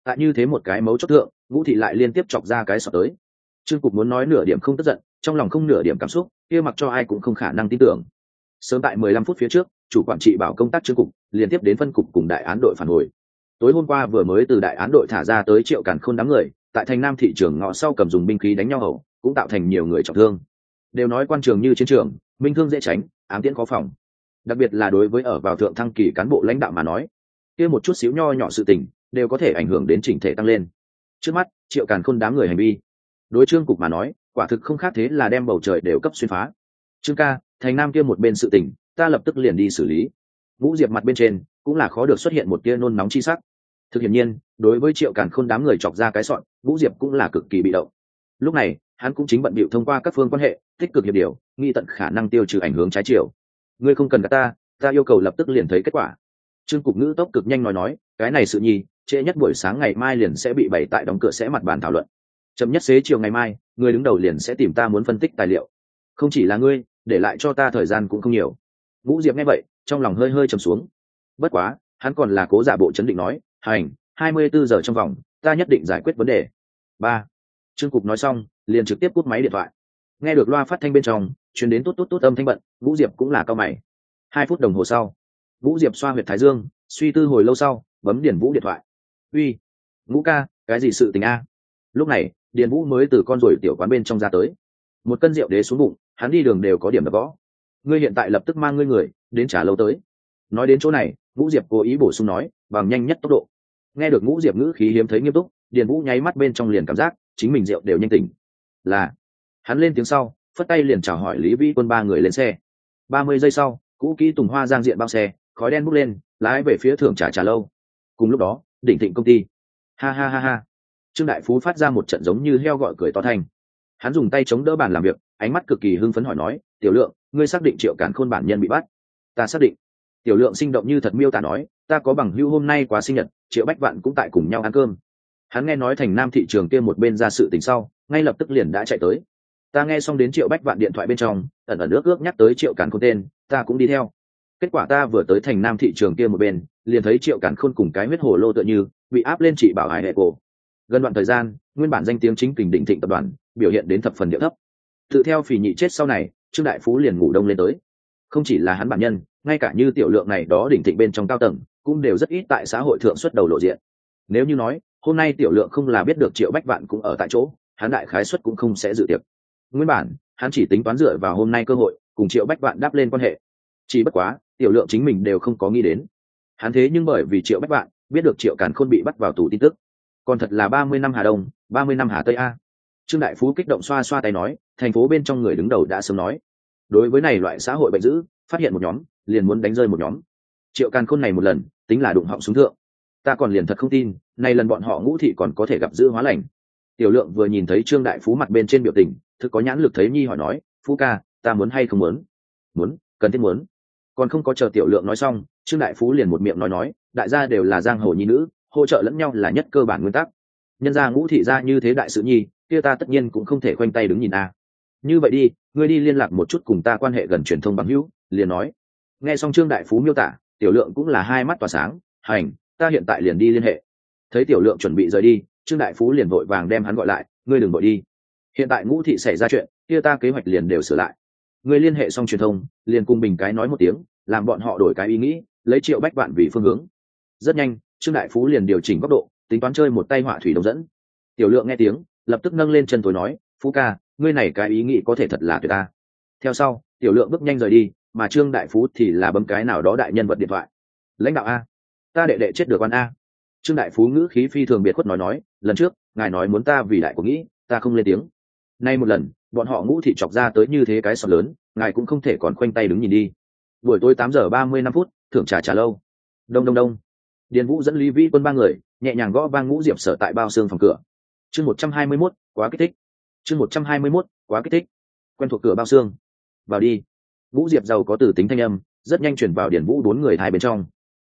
tại như thế một cái mấu chốt thượng, Vũ thị lại liên tiếp chọc ra cái sọt tới. Trương Cục muốn nói nửa điểm không tức giận, trong lòng không nửa điểm cảm xúc, kia mặc cho ai cũng không khả năng tin tưởng. Sớm tại 15 phút phía trước, chủ quản trị bảo công tác Trương Cục liên tiếp đến phân cục cùng đại án đội phản hồi. Tối hôm qua vừa mới từ đại án đội thả ra tới Triệu Càn Khôn đám người, tại thành Nam thị trường ngõ sau cầm dùng binh khí đánh nhau hậu, cũng tạo thành nhiều người trọng thương. Đều nói quan trường như chiến trường, minh thương dễ tránh, ám tiễn khó phòng. Đặc biệt là đối với ở vào thượng thăng kỳ cán bộ lãnh đạo mà nói, kia một chút xíu nho nhỏ sự tình đều có thể ảnh hưởng đến chỉnh thể tăng lên. Trước mắt, Triệu Càn Khôn đám người hành vi, đối Trương Cục mà nói, quả thực không khác thế là đem bầu trời đều cấp xuyên phá. Trương ca, thành Nam kia một bên sự tình, ta lập tức liền đi xử lý. Vũ Diệp mặt bên trên cũng là khó được xuất hiện một tia nôn nóng chi sắc. Thực hiện nhiên, đối với Triệu Càn Khôn đám người chọc ra cái sọn, Vũ Diệp cũng là cực kỳ bị động. Lúc này, hắn cũng chính bận bịu thông qua các phương quan hệ, tích cực hiệp điều, nghi tận khả năng tiêu trừ ảnh hưởng trái chiều. Ngươi không cần gạt ta yêu cầu lập tức liền thấy kết quả. Trương Cục ngữ tốc cực nhanh nói, cái này sự nhi, trễ nhất buổi sáng ngày mai liền sẽ bị bày tại đóng cửa sẽ mặt bàn thảo luận. Chậm nhất xế chiều ngày mai, người đứng đầu liền sẽ tìm ta muốn phân tích tài liệu. Không chỉ là ngươi, để lại cho ta thời gian cũng không nhiều. Vũ Diệp nghe vậy, trong lòng hơi hơi trầm xuống. Bất quá, hắn còn là cố giả bộ chấn định nói, hành, 24 giờ trong vòng, ta nhất định giải quyết vấn đề. 3. Trương Cục nói xong, liền trực tiếp cúp máy điện thoại. Nghe được loa phát thanh bên trong truyền đến tốt tốt tốt âm thanh bận, Vũ Diệp cũng là cau mày. 2 phút đồng hồ sau, Vũ Diệp xoa huyệt thái dương, suy tư hồi lâu sau, bấm Điền Vũ điện thoại. Uy, Vũ ca, cái gì sự tình a? Lúc này, Điền Vũ mới từ con ruồi tiểu quán bên trong ra tới. Một cân rượu đế xuống bụng, hắn đi đường đều có điểm đập gõ. Ngươi hiện tại lập tức mang ngươi người đến trả lâu tới. Nói đến chỗ này, Vũ Diệp cố ý bổ sung nói, bằng nhanh nhất tốc độ. Nghe được Vũ Diệp ngữ khí hiếm thấy nghiêm túc, Điền Vũ nháy mắt bên trong liền cảm giác chính mình rượu đều nhanh tỉnh. Là, hắn lên tiếng sau, phất tay liền chào hỏi Lý Vĩ Quân ba người lên xe. 30 giây sau, cũ kỹ Tùng Hoa giang diện bao xe, khói đen bốc lên, lái về phía thưởng trà lâu. Cùng lúc đó, đỉnh thịnh công ty. Ha ha ha ha. Trương Đại Phú phát ra một trận giống như heo gọi cười to thanh. Hắn dùng tay chống đỡ bàn làm việc, ánh mắt cực kỳ hưng phấn hỏi nói, "Tiểu Lượng, ngươi xác định Triệu Càn Khôn bản nhân bị bắt?" "Ta xác định." Tiểu Lượng sinh động như thật miêu tả nói, "Ta có bằng hữu hôm nay quá sinh nhật, Triệu Bách Vạn cũng tại cùng nhau ăn cơm." Hắn nghe nói thành Nam thị trường kia một bên ra sự tình sau, ngay lập tức liền đã chạy tới. Ta nghe xong đến Triệu Bách Vạn điện thoại bên trong, ẩn ẩn ước nhắc tới Triệu Càn Khôn tên, ta cũng đi theo. Kết quả ta vừa tới thành Nam thị trường kia một bên, liền thấy Triệu Càn Khôn cùng cái huyết hồ lô tựa như bị áp lên trị bảo hải hệ cổ. Gần đoạn thời gian, nguyên bản danh tiếng chính kình đỉnh thịnh tập đoàn biểu hiện đến thập phần điệu thấp. Tự theo Phỉ Nhị chết sau này, Trương Đại Phú liền ngủ đông lên tới. Không chỉ là hắn bản nhân, ngay cả như Tiểu Lượng này đó đỉnh thịnh bên trong cao tầng, cũng đều rất ít tại xã hội thượng xuất đầu lộ diện. Nếu như nói, hôm nay Tiểu Lượng không là biết được Triệu Bách Vạn cũng ở tại chỗ, hắn đại khái suất cũng không sẽ dự tiệc. Nguyên bản, hắn chỉ tính toán dựa vào hôm nay cơ hội, cùng Triệu Bách Vạn đáp lên quan hệ. Chỉ bất quá, Tiểu Lượng chính mình đều không có nghĩ đến. Hắn thế nhưng bởi vì Triệu Bách Vạn biết được Triệu Càn Khôn bị bắt vào tù tin tức. Còn thật là 30 năm Hà Đông, 30 năm Hà Tây a. Trương Đại Phú kích động xoa xoa tay nói, thành phố bên trong người đứng đầu đã sớm nói. Đối với này loại xã hội bệnh dữ, phát hiện một nhóm, liền muốn đánh rơi một nhóm. Triệu Càn Khôn này một lần, tính là đụng họng xuống thượng. Ta còn liền thật không tin, này lần bọn họ Ngũ thị còn có thể gặp dữ hóa lành. Tiểu Lượng vừa nhìn thấy Trương Đại Phú mặt bên trên biểu tình, thực có nhãn lực thấy nhi hỏi nói, "Phú ca, ta muốn hay không muốn?" "Muốn, cần thiết muốn." Còn không có chờ Tiểu Lượng nói xong, Trương Đại Phú liền một miệng nói, đại gia đều là giang hồ nhi nữ, hỗ trợ lẫn nhau là nhất cơ bản nguyên tắc. Nhân gia Ngũ thị gia như thế đại sự nhi, kia ta tất nhiên cũng không thể khoanh tay đứng nhìn a. Như vậy đi, ngươi đi liên lạc một chút cùng ta quan hệ gần truyền thông bằng hữu, liền nói. Nghe xong Trương Đại Phú miêu tả, Tiểu Lượng cũng là hai mắt tỏa sáng, hành, ta hiện tại liền đi liên hệ. Thấy Tiểu Lượng chuẩn bị rời đi, Trương Đại Phú liền vội vàng đem hắn gọi lại, ngươi đừng vội đi. Hiện tại Ngũ thị xảy ra chuyện, kia ta kế hoạch liền đều sửa lại. Ngươi liên hệ xong truyền thông, liền cùng Bình cái nói một tiếng, làm bọn họ đổi cái ý nghĩ, lấy Triệu Bách Vạn vì phương hướng. Rất nhanh, Trương Đại Phú liền điều chỉnh góc độ, tính toán chơi một tay họa thủy đồng dẫn. Tiểu Lượng nghe tiếng, lập tức nâng lên chân tối nói, "Phú ca, ngươi này cái ý nghĩ có thể thật là tuyệt ta." Theo sau, Tiểu Lượng bước nhanh rời đi, mà Trương Đại Phú thì là bấm cái nào đó đại nhân vật điện thoại. "Lãnh đạo a, ta đệ đệ chết được quan a." Trương Đại Phú ngữ khí phi thường biệt khuất nói, "Lần trước, ngài nói muốn ta vì đại của nghĩ, ta không lên tiếng. Nay một lần, bọn họ Ngũ thị chọc ra tới như thế cái sọt lớn, ngài cũng không thể còn khoanh tay đứng nhìn đi." Buổi tối 8:35, thưởng trà lâu. Đông đông đông. Điền Vũ dẫn Lý Vĩ Quân ba người nhẹ nhàng gõ vang Ngũ Diệp sở tại bao xương phòng cửa. Chương 121, quá kích thích. Chương 121, quá kích thích. Quen thuộc cửa bao xương. "Vào đi." Ngũ Diệp giàu có từ tính thanh âm, rất nhanh chuyển vào Điền Vũ bốn người hai bên trong.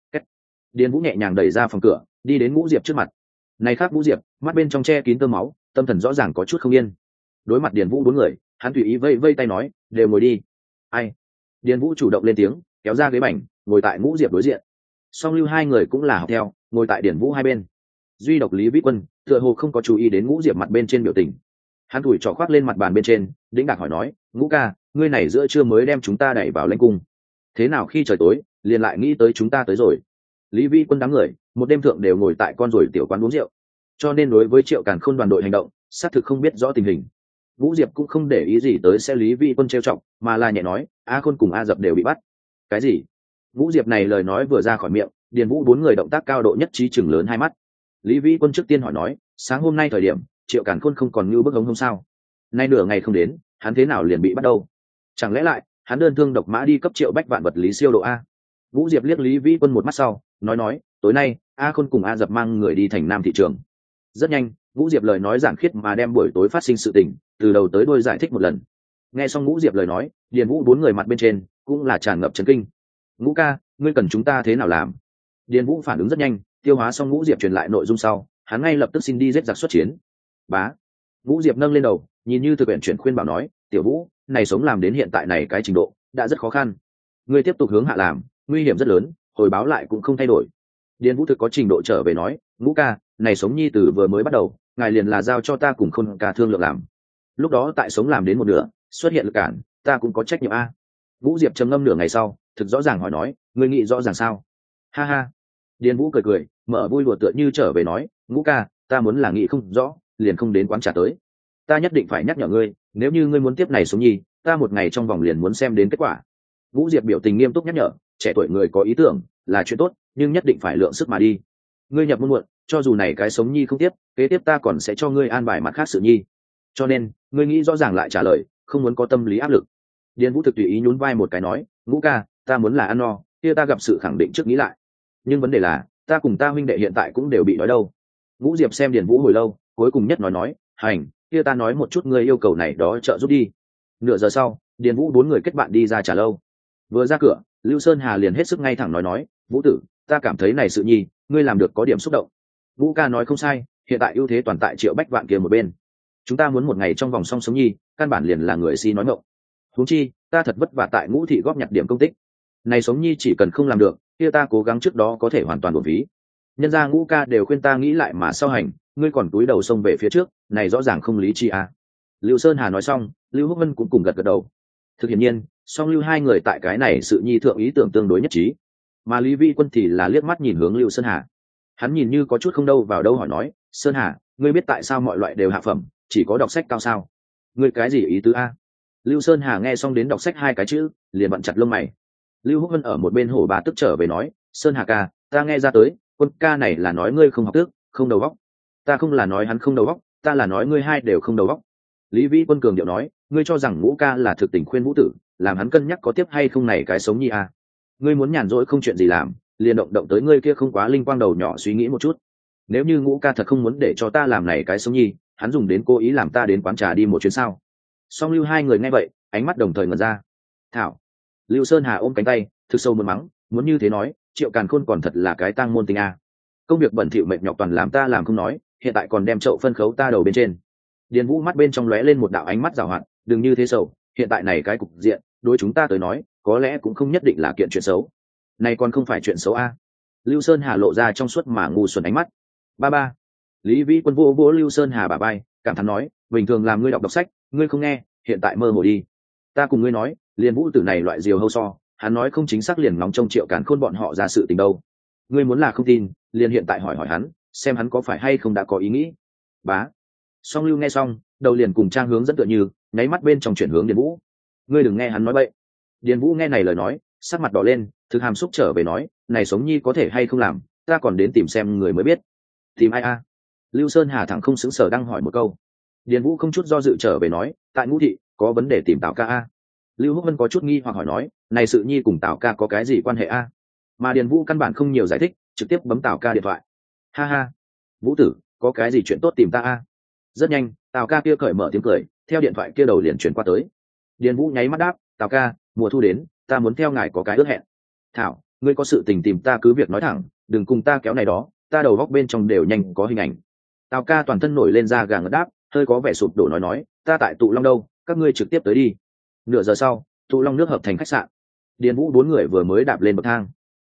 Điền Vũ nhẹ nhàng đẩy ra phòng cửa, đi đến Ngũ Diệp trước mặt. Này khác Ngũ Diệp, mắt bên trong che kín tơ máu, tâm thần rõ ràng có chút không yên. Đối mặt Điền Vũ bốn người, hắn tùy ý vây vây tay nói, "Đều ngồi đi." "Ai?" Điền Vũ chủ động lên tiếng, kéo ra ghế bành, ngồi tại Ngũ Diệp đối diện. Song Lưu hai người cũng là học theo, ngồi tại Điền Vũ hai bên. duy độc Lý Vĩ Quân tựa hồ không có chú ý đến Ngũ Diệp mặt bên trên biểu tình. Hắn thủi trỏ khoác lên mặt bàn bên trên, đĩnh đạc hỏi nói, Ngũ ca, ngươi này giữa trưa mới đem chúng ta đẩy vào lãnh cung, thế nào khi trời tối liền lại nghĩ tới chúng ta tới rồi? Lý Vĩ Quân đám người một đêm thượng đều ngồi tại con rồi tiểu quán uống rượu, cho nên đối với Triệu Càn Khôn đoàn đội hành động xác thực không biết rõ tình hình. Vũ Diệp cũng không để ý gì tới sẽ Lý Vĩ Quân trêu chọc, mà là nhẹ nói, A Khôn cùng A Dập đều bị bắt. Cái gì? Vũ Diệp này lời nói vừa ra khỏi miệng, Điền Vũ bốn người động tác cao độ nhất trí chừng lớn hai mắt. Lý Vĩ Quân trước tiên hỏi nói, sáng hôm nay thời điểm Triệu Càn Khôn không còn như bức hống không sao? Nay nửa ngày không đến, hắn thế nào liền bị bắt đâu? Chẳng lẽ lại hắn đơn thương độc mã đi cấp Triệu Bách vạn vật lý siêu độ a? Vũ Diệp liếc Lý Vĩ Quân một mắt sau, nói, tối nay A Khôn cùng A Dập mang người đi thành Nam thị trường. Rất nhanh, Vũ Diệp lời nói giản khiết mà đem buổi tối phát sinh sự tình từ đầu tới đuôi giải thích một lần. Nghe xong Vũ Diệp lời nói, Điền Vũ bốn người mặt bên trên cũng là tràn ngập chấn kinh. Ngũ ca, ngươi cần chúng ta thế nào làm? Điền Vũ phản ứng rất nhanh, tiêu hóa xong Vũ Diệp truyền lại nội dung sau, hắn ngay lập tức xin đi giết giặc xuất chiến. Bá. Vũ Diệp nâng lên đầu, nhìn như thực hiện chuyển khuyên bảo nói, tiểu Vũ, này sống làm đến hiện tại này cái trình độ đã rất khó khăn, ngươi tiếp tục hướng hạ làm, nguy hiểm rất lớn, hồi báo lại cũng không thay đổi. Điền Vũ thực có trình độ trở về nói, Ngũ ca, này sống nhi từ vừa mới bắt đầu, ngài liền là giao cho ta cùng Khôn ca thương lượng làm. Lúc đó tại sống làm đến một nửa, xuất hiện lực cản, ta cũng có trách nhiệm a. Vũ Diệp trầm ngâm nửa ngày sau, thực rõ ràng hỏi nói, ngươi nghĩ rõ ràng sao? Ha ha. Điền Vũ cười, mở vui đùa tựa như trở về nói, Ngũ ca, ta muốn là nghĩ không rõ, liền không đến quán trà tới. Ta nhất định phải nhắc nhở ngươi, nếu như ngươi muốn tiếp này sống nhi, ta một ngày trong vòng liền muốn xem đến kết quả. Vũ Diệp biểu tình nghiêm túc nhắc nhở, trẻ tuổi người có ý tưởng là chuyện tốt, nhưng nhất định phải lượng sức mà đi. Ngươi nhập môn muộn, cho dù này cái sống nhi không tiếp, kế tiếp ta còn sẽ cho ngươi an bài mặt khác sự nhi. Cho nên, ngươi nghĩ rõ ràng lại trả lời, không muốn có tâm lý áp lực. Điền Vũ thực tùy ý nhún vai một cái nói, Ngũ ca, ta muốn là ăn no, kia ta gặp sự khẳng định trước nghĩ lại. Nhưng vấn đề là, ta cùng ta huynh đệ hiện tại cũng đều bị đói đâu. Vũ Diệp xem Điền Vũ hồi lâu, cuối cùng nhất nói, hành, kia ta nói một chút ngươi yêu cầu này đó trợ giúp đi. Nửa giờ sau, Điền Vũ bốn người kết bạn đi ra trà lâu. Vừa ra cửa, Lưu Sơn Hà liền hết sức ngay thẳng nói, Vũ tử, ta cảm thấy này sự nhi, ngươi làm được có điểm xúc động. Vũ ca nói không sai, hiện tại ưu thế toàn tại Triệu Bách vạn kia một bên. Chúng ta muốn một ngày trong vòng song sống nhi, căn bản liền là người si nói ngọng. Huống chi, ta thật vất vả tại Ngũ thị góp nhặt điểm công tích. Này sống nhi chỉ cần không làm được, kia ta cố gắng trước đó có thể hoàn toàn uổng phí. Nhân gia Ngũ ca đều khuyên ta nghĩ lại mà sau hành, ngươi còn túi đầu xông về phía trước, này rõ ràng không lý trí à. Lưu Sơn Hà nói xong, Lưu Húc Vân cũng cùng gật đầu. Thực hiện nhiên, song Lưu hai người tại cái này sự nhi thượng ý tưởng tương đối nhất trí. Mà Lý Vĩ Quân thì là liếc mắt nhìn hướng Lưu Sơn Hà. Hắn nhìn như có chút không đâu vào đâu hỏi nói, Sơn Hà, ngươi biết tại sao mọi loại đều hạ phẩm, chỉ có đọc sách cao sao? Ngươi cái gì ý tứ a? Lưu Sơn Hà nghe xong đến đọc sách hai cái chữ, liền bận chặt lông mày. Lưu Húc Vân ở một bên hổ bà tức trở về nói, Sơn Hà ca, ta nghe ra tới, Quân ca này là nói ngươi không học tước, không đầu óc. Ta không là nói hắn không đầu óc, ta là nói ngươi hai đều không đầu óc. Lý Vĩ Quân cường điệu nói, ngươi cho rằng Ngũ ca là thực tình khuyên Vũ tử, làm hắn cân nhắc có tiếp hay không này cái sống nhi a? Ngươi muốn nhàn rỗi không chuyện gì làm, liền động tới ngươi kia không quá linh quang đầu nhỏ suy nghĩ một chút. Nếu như Ngũ ca thật không muốn để cho ta làm này cái sống nhi, hắn dùng đến cố ý làm ta đến quán trà đi một chuyến sao? Song Lưu hai người nghe vậy, ánh mắt đồng thời ngẩn ra. Thảo. Lưu Sơn Hà ôm cánh tay, thực sâu muốn mắng, muốn như thế nói, Triệu Càn Khôn còn thật là cái tang môn tình a. Công việc bẩn thỉu mệt nhọc toàn làm ta làm không nói, hiện tại còn đem chậu phân khấu ta đầu bên trên. Điền Vũ mắt bên trong lóe lên một đạo ánh mắt giảo hoạt, đừng như thế sầu, hiện tại này cái cục diện, đối chúng ta tới nói, có lẽ cũng không nhất định là kiện chuyện xấu. Này còn không phải chuyện xấu a. Lưu Sơn Hà lộ ra trong suốt mà ngu xuẩn ánh mắt. Ba. Lý Vĩ Quân vỗ Lưu Sơn Hà bả vai, cảm thán nói, bình thường làm ngươi đọc sách, ngươi không nghe, hiện tại mơ hồ đi. Ta cùng ngươi nói, liền Vũ tử này loại diều hâu so, hắn nói không chính xác liền ngóng trông Triệu Càn Khôn bọn họ ra sự tình đâu. Ngươi muốn là không tin, liền hiện tại hỏi hắn, xem hắn có phải hay không đã có ý nghĩ. Bá. Song Lưu nghe xong, đầu liền cùng trang hướng dẫn tựa như, nháy mắt bên trong chuyển hướng Điền Vũ. Ngươi đừng nghe hắn nói bậy. Điền Vũ nghe này lời nói, sắc mặt đỏ lên, thực hàm xúc trở về nói, này sống nhi có thể hay không làm, ta còn đến tìm xem người mới biết. Tìm ai a? Lưu Sơn Hà thẳng không xứng sở đang hỏi một câu. Điền Vũ không chút do dự trở về nói, tại Ngũ thị có vấn đề tìm Tào ca a. Lưu Húc Vân có chút nghi hoặc hỏi nói, này sự nhi cùng Tào ca có cái gì quan hệ a? Mà Điền Vũ căn bản không nhiều giải thích, trực tiếp bấm Tào ca điện thoại. Ha ha, Vũ tử, có cái gì chuyện tốt tìm ta a? Rất nhanh, Tào ca kia cởi mở tiếng cười, theo điện thoại kia đầu liền chuyển qua tới. Điền Vũ nháy mắt đáp, Tào ca, mùa thu đến, ta muốn theo ngài có cái ước hẹn. Thảo, ngươi có sự tình tìm ta cứ việc nói thẳng, đừng cùng ta kéo này đó, ta đầu góc bên trong đều nhanh có hình ảnh. Tào ca toàn thân nổi lên da gà ngất đáp, hơi có vẻ sụp đổ nói, ta tại Tụ Long đâu, các ngươi trực tiếp tới đi. Nửa giờ sau, Tụ Long nước hợp thành khách sạn. Điền Vũ bốn người vừa mới đạp lên bậc thang,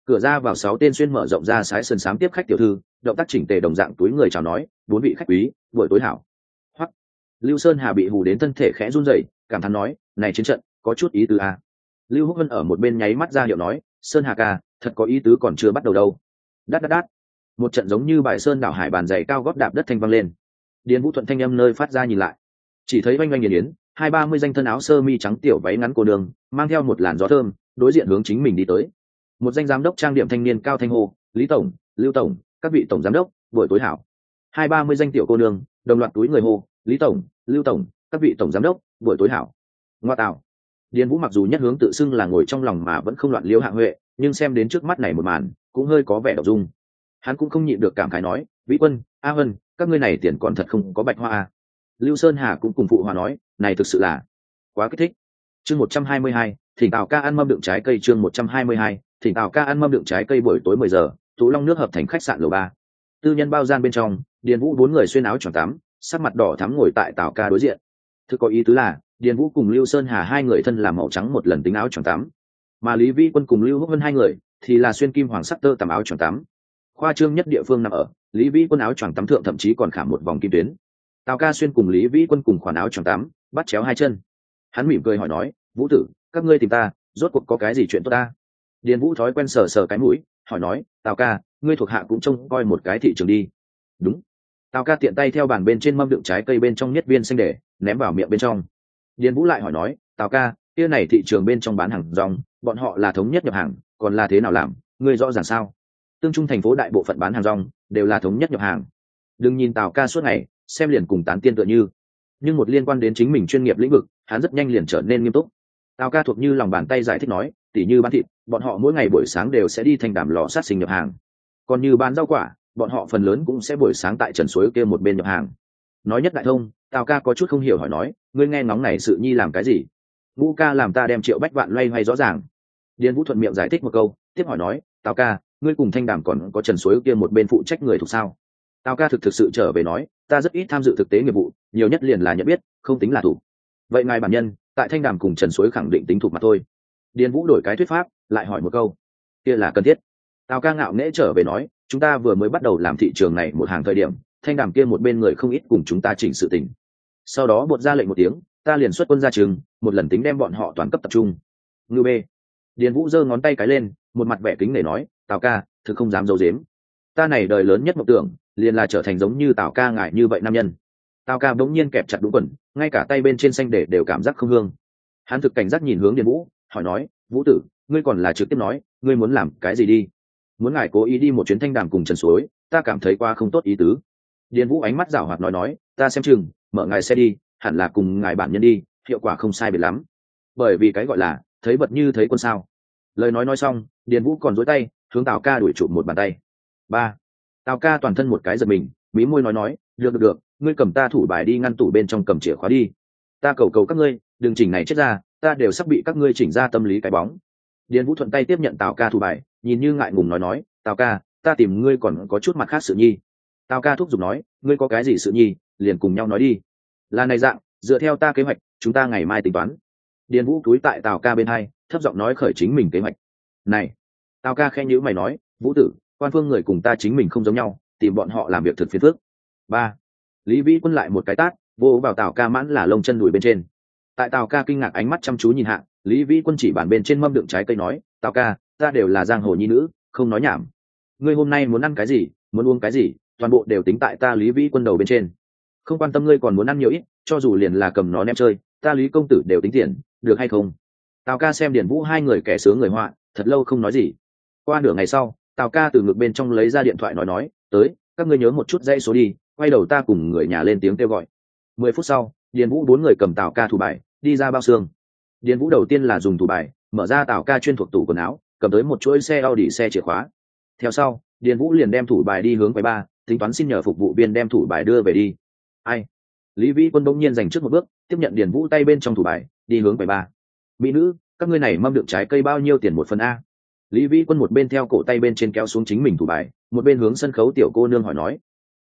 Cửa ra vào 6 tên xuyên mở rộng ra sái sườn xám tiếp khách tiểu thư, động tác chỉnh tề đồng dạng túi người chào nói, 4 vị khách quý, buổi tối hảo. Hoắc. Lưu Sơn Hà bị hù đến thân thể khẽ run rẩy, cảm thán nói, này chiến trận có chút ý tứ à. Lưu Húc Vân ở một bên nháy mắt ra hiệu nói, Sơn Hà ca, thật có ý tứ còn chưa bắt đầu đâu. Đát đát đát. Một trận giống như bài sơn đảo hải bàn dày cao gót đạp đất thanh vang lên. Điền Vũ thuận thanh âm nơi phát ra nhìn lại, chỉ thấy oanh oanh nghiền yến 20-30 danh thân áo sơ mi trắng tiểu váy ngắn cô đường mang theo một làn gió thơm đối diện hướng chính mình đi tới. Một danh giám đốc trang điểm thanh niên cao thanh hô, Lý tổng, Lưu tổng, các vị tổng giám đốc, buổi tối hảo. 20-30 danh tiểu cô nương đồng loạt túi người hô, Lý tổng, Lưu tổng, các vị tổng giám đốc, buổi tối hảo. Ngoa tạo. Điền Vũ mặc dù nhất hướng tự xưng là ngồi trong lòng mà vẫn không loạn liêu hạng huệ, nhưng xem đến trước mắt này một màn cũng hơi có vẻ đậu dung. Hắn cũng không nhịn được cảm khái nói, Vĩ Quân, A Hân, các ngươi này tiền còn thật không có bạch hoa à. Lưu Sơn Hà cũng cùng phụ hòa nói, này thực sự là quá kích thích. Chương 122, thỉnh Tào ca ăn mâm đựng trái cây. Chương 122, thỉnh Tào ca ăn mâm đựng trái cây. Buổi tối 10 giờ, Tú Long nước hợp thành khách sạn lầu 3. Tư nhân bao gian bên trong, Điền Vũ 4 người xuyên áo choàng tắm, sắc mặt đỏ thắm ngồi tại Tào ca đối diện. Thực có ý tứ là, Điền Vũ cùng Lưu Sơn Hà hai người thân làm màu trắng một lần tính áo choàng tắm, mà Lý Vĩ Quân cùng Lưu Húc Vân hai người thì là xuyên kim hoàng sắc tơ tằm áo choàng tắm. Khoa trương nhất địa phương nằm ở, Lý Vĩ Quân áo choàng tắm thượng thậm chí còn khảm một vòng kim tuyến. Tào ca xuyên cùng Lý Vĩ Quân cùng khoản áo choàng tắm, bắt chéo hai chân. Hắn mỉm cười hỏi nói, Vũ tử, các ngươi tìm ta, rốt cuộc có cái gì chuyện tốt ta? Điền Vũ thói quen sờ sờ cái mũi, hỏi nói, Tào ca, ngươi thuộc hạ cũng trông coi một cái thị trường đi. Đúng. Tào ca tiện tay theo bàn bên trên mâm đựng trái cây bên trong nhất viên xanh để ném vào miệng bên trong. Điền Vũ lại hỏi nói, Tào ca, kia này thị trường bên trong bán hàng rong, bọn họ là thống nhất nhập hàng, còn là thế nào làm, ngươi rõ ràng sao? Tương Trung thành phố đại bộ phận bán hàng rong đều là thống nhất nhập hàng. Đừng nhìn Tào ca suốt ngày xem liền cùng tán tiên tựa như, nhưng một liên quan đến chính mình chuyên nghiệp lĩnh vực, hắn rất nhanh liền trở nên nghiêm túc. Tào ca thuộc như lòng bàn tay giải thích nói, tỉ như bán thịt, bọn họ mỗi ngày buổi sáng đều sẽ đi thành đàm lò sát sinh nhập hàng. Còn như bán rau quả, bọn họ phần lớn cũng sẽ buổi sáng tại trần suối kia một bên nhập hàng. Nói nhất đại thông, Tào ca có chút không hiểu hỏi nói, ngươi nghe ngóng này sự nhi làm cái gì? Vũ ca làm ta đem Triệu Bách Vạn loay hoay rõ ràng. Điền Vũ thuận miệng giải thích một câu, tiếp hỏi nói, Tào ca, ngươi cùng thanh đàm còn có trần suối kia một bên phụ trách người thuộc sao? Tào ca thực sự trở về nói, ta rất ít tham dự thực tế nghiệp vụ, nhiều nhất liền là nhận biết, không tính là thủ. Vậy ngài bản nhân tại thanh đàm cùng trần suối khẳng định tính thuộc mà thôi. Điền Vũ đổi cái thuyết pháp, lại hỏi một câu, kia là cần thiết. Tào ca ngạo nghễ trở về nói, chúng ta vừa mới bắt đầu làm thị trường này một hàng thời điểm, thanh đàm kia một bên người không ít cùng chúng ta chỉnh sự tình. Sau đó buột ra lệnh một tiếng, ta liền xuất quân ra trường, một lần tính đem bọn họ toàn cấp tập trung. Ngưu bê. Điền Vũ giơ ngón tay cái lên, một mặt vẻ kính để nói, Tào ca, thực không dám giấu giếm. Ta này đời lớn nhất mộng tưởng, liền là trở thành giống như Tào ca ngài như vậy nam nhân. Tào ca bỗng nhiên kẹp chặt đúng quần, ngay cả tay bên trên xanh để đều cảm giác không hương. Hắn thực cảnh giác nhìn hướng Điền Vũ, hỏi nói, Vũ tử, ngươi còn là trực tiếp nói, ngươi muốn làm cái gì đi? Muốn ngài cố ý đi một chuyến thanh đàm cùng trần suối, ta cảm thấy qua không tốt ý tứ. Điền Vũ ánh mắt giảo hoạt nói, ta xem chừng, mở ngài xe đi, hẳn là cùng ngài bản nhân đi, hiệu quả không sai biệt lắm. Bởi vì cái gọi là thấy vật như thấy quân sao. Lời nói xong, Điền Vũ còn dối tay hướng Tào ca đuổi chụp một bàn tay. Ba. Tào ca toàn thân một cái giật mình, mí môi nói, được, ngươi cầm ta thủ bài đi ngăn tủ bên trong cầm chìa khóa đi. Ta cầu các ngươi, đừng chỉnh này chết ra, ta đều sắp bị các ngươi chỉnh ra tâm lý cái bóng. Điền Vũ thuận tay tiếp nhận Tào ca thủ bài, nhìn như ngại ngùng nói, Tào ca, ta tìm ngươi còn có chút mặt khác sự nhi. Tào ca thúc giục nói, ngươi có cái gì sự nhi, liền cùng nhau nói đi. Là này dạng, dựa theo ta kế hoạch, chúng ta ngày mai tính toán. Điền Vũ cúi tại Tào ca bên hai, thấp giọng nói khởi chính mình kế hoạch. Này, Tào ca khẽ nhíu mày nói, Vũ tử, quan phương người cùng ta chính mình không giống nhau, tìm bọn họ làm việc thực phiền phức. Ba. Lý Vĩ Quân lại một cái tát, vô vào Tào ca mãn là lông chân đùi bên trên. Tại Tào ca kinh ngạc ánh mắt chăm chú nhìn hạ, Lý Vĩ Quân chỉ bàn bên trên mâm đựng trái cây nói, Tào ca, ta đều là giang hồ nhi nữ, không nói nhảm. Ngươi hôm nay muốn ăn cái gì, muốn uống cái gì, toàn bộ đều tính tại ta Lý Vĩ Quân đầu bên trên. Không quan tâm ngươi còn muốn ăn nhiều ít, cho dù liền là cầm nó ném chơi, ta Lý công tử đều tính tiền, được hay không? Tào ca xem Điền Vũ hai người kẻ sướng người họa, thật lâu không nói gì. Qua nửa ngày sau, Tào ca từ ngực bên trong lấy ra điện thoại nói, tới, các ngươi nhớ một chút dãy số đi, quay đầu ta cùng người nhà lên tiếng kêu gọi. 10 phút sau, Điền Vũ 4 người cầm Tào ca thủ bài, đi ra bao xương. Điền Vũ đầu tiên là dùng thủ bài mở ra Tào ca chuyên thuộc tủ quần áo, cầm tới một chuỗi xe Audi xe chìa khóa. Theo sau, Điền Vũ liền đem thủ bài đi hướng quầy bar, tính toán xin nhờ phục vụ viên đem thủ bài đưa về đi. Ai? Lý Vĩ Quân bỗng nhiên giành trước một bước, tiếp nhận Điền Vũ tay bên trong thủ bài, đi hướng quầy bar. Mỹ nữ, các ngươi này mâm đựng trái cây bao nhiêu tiền một phần a? Lý Vĩ Quân một bên theo cổ tay bên trên kéo xuống chính mình thủ bài, một bên hướng sân khấu tiểu cô nương hỏi nói,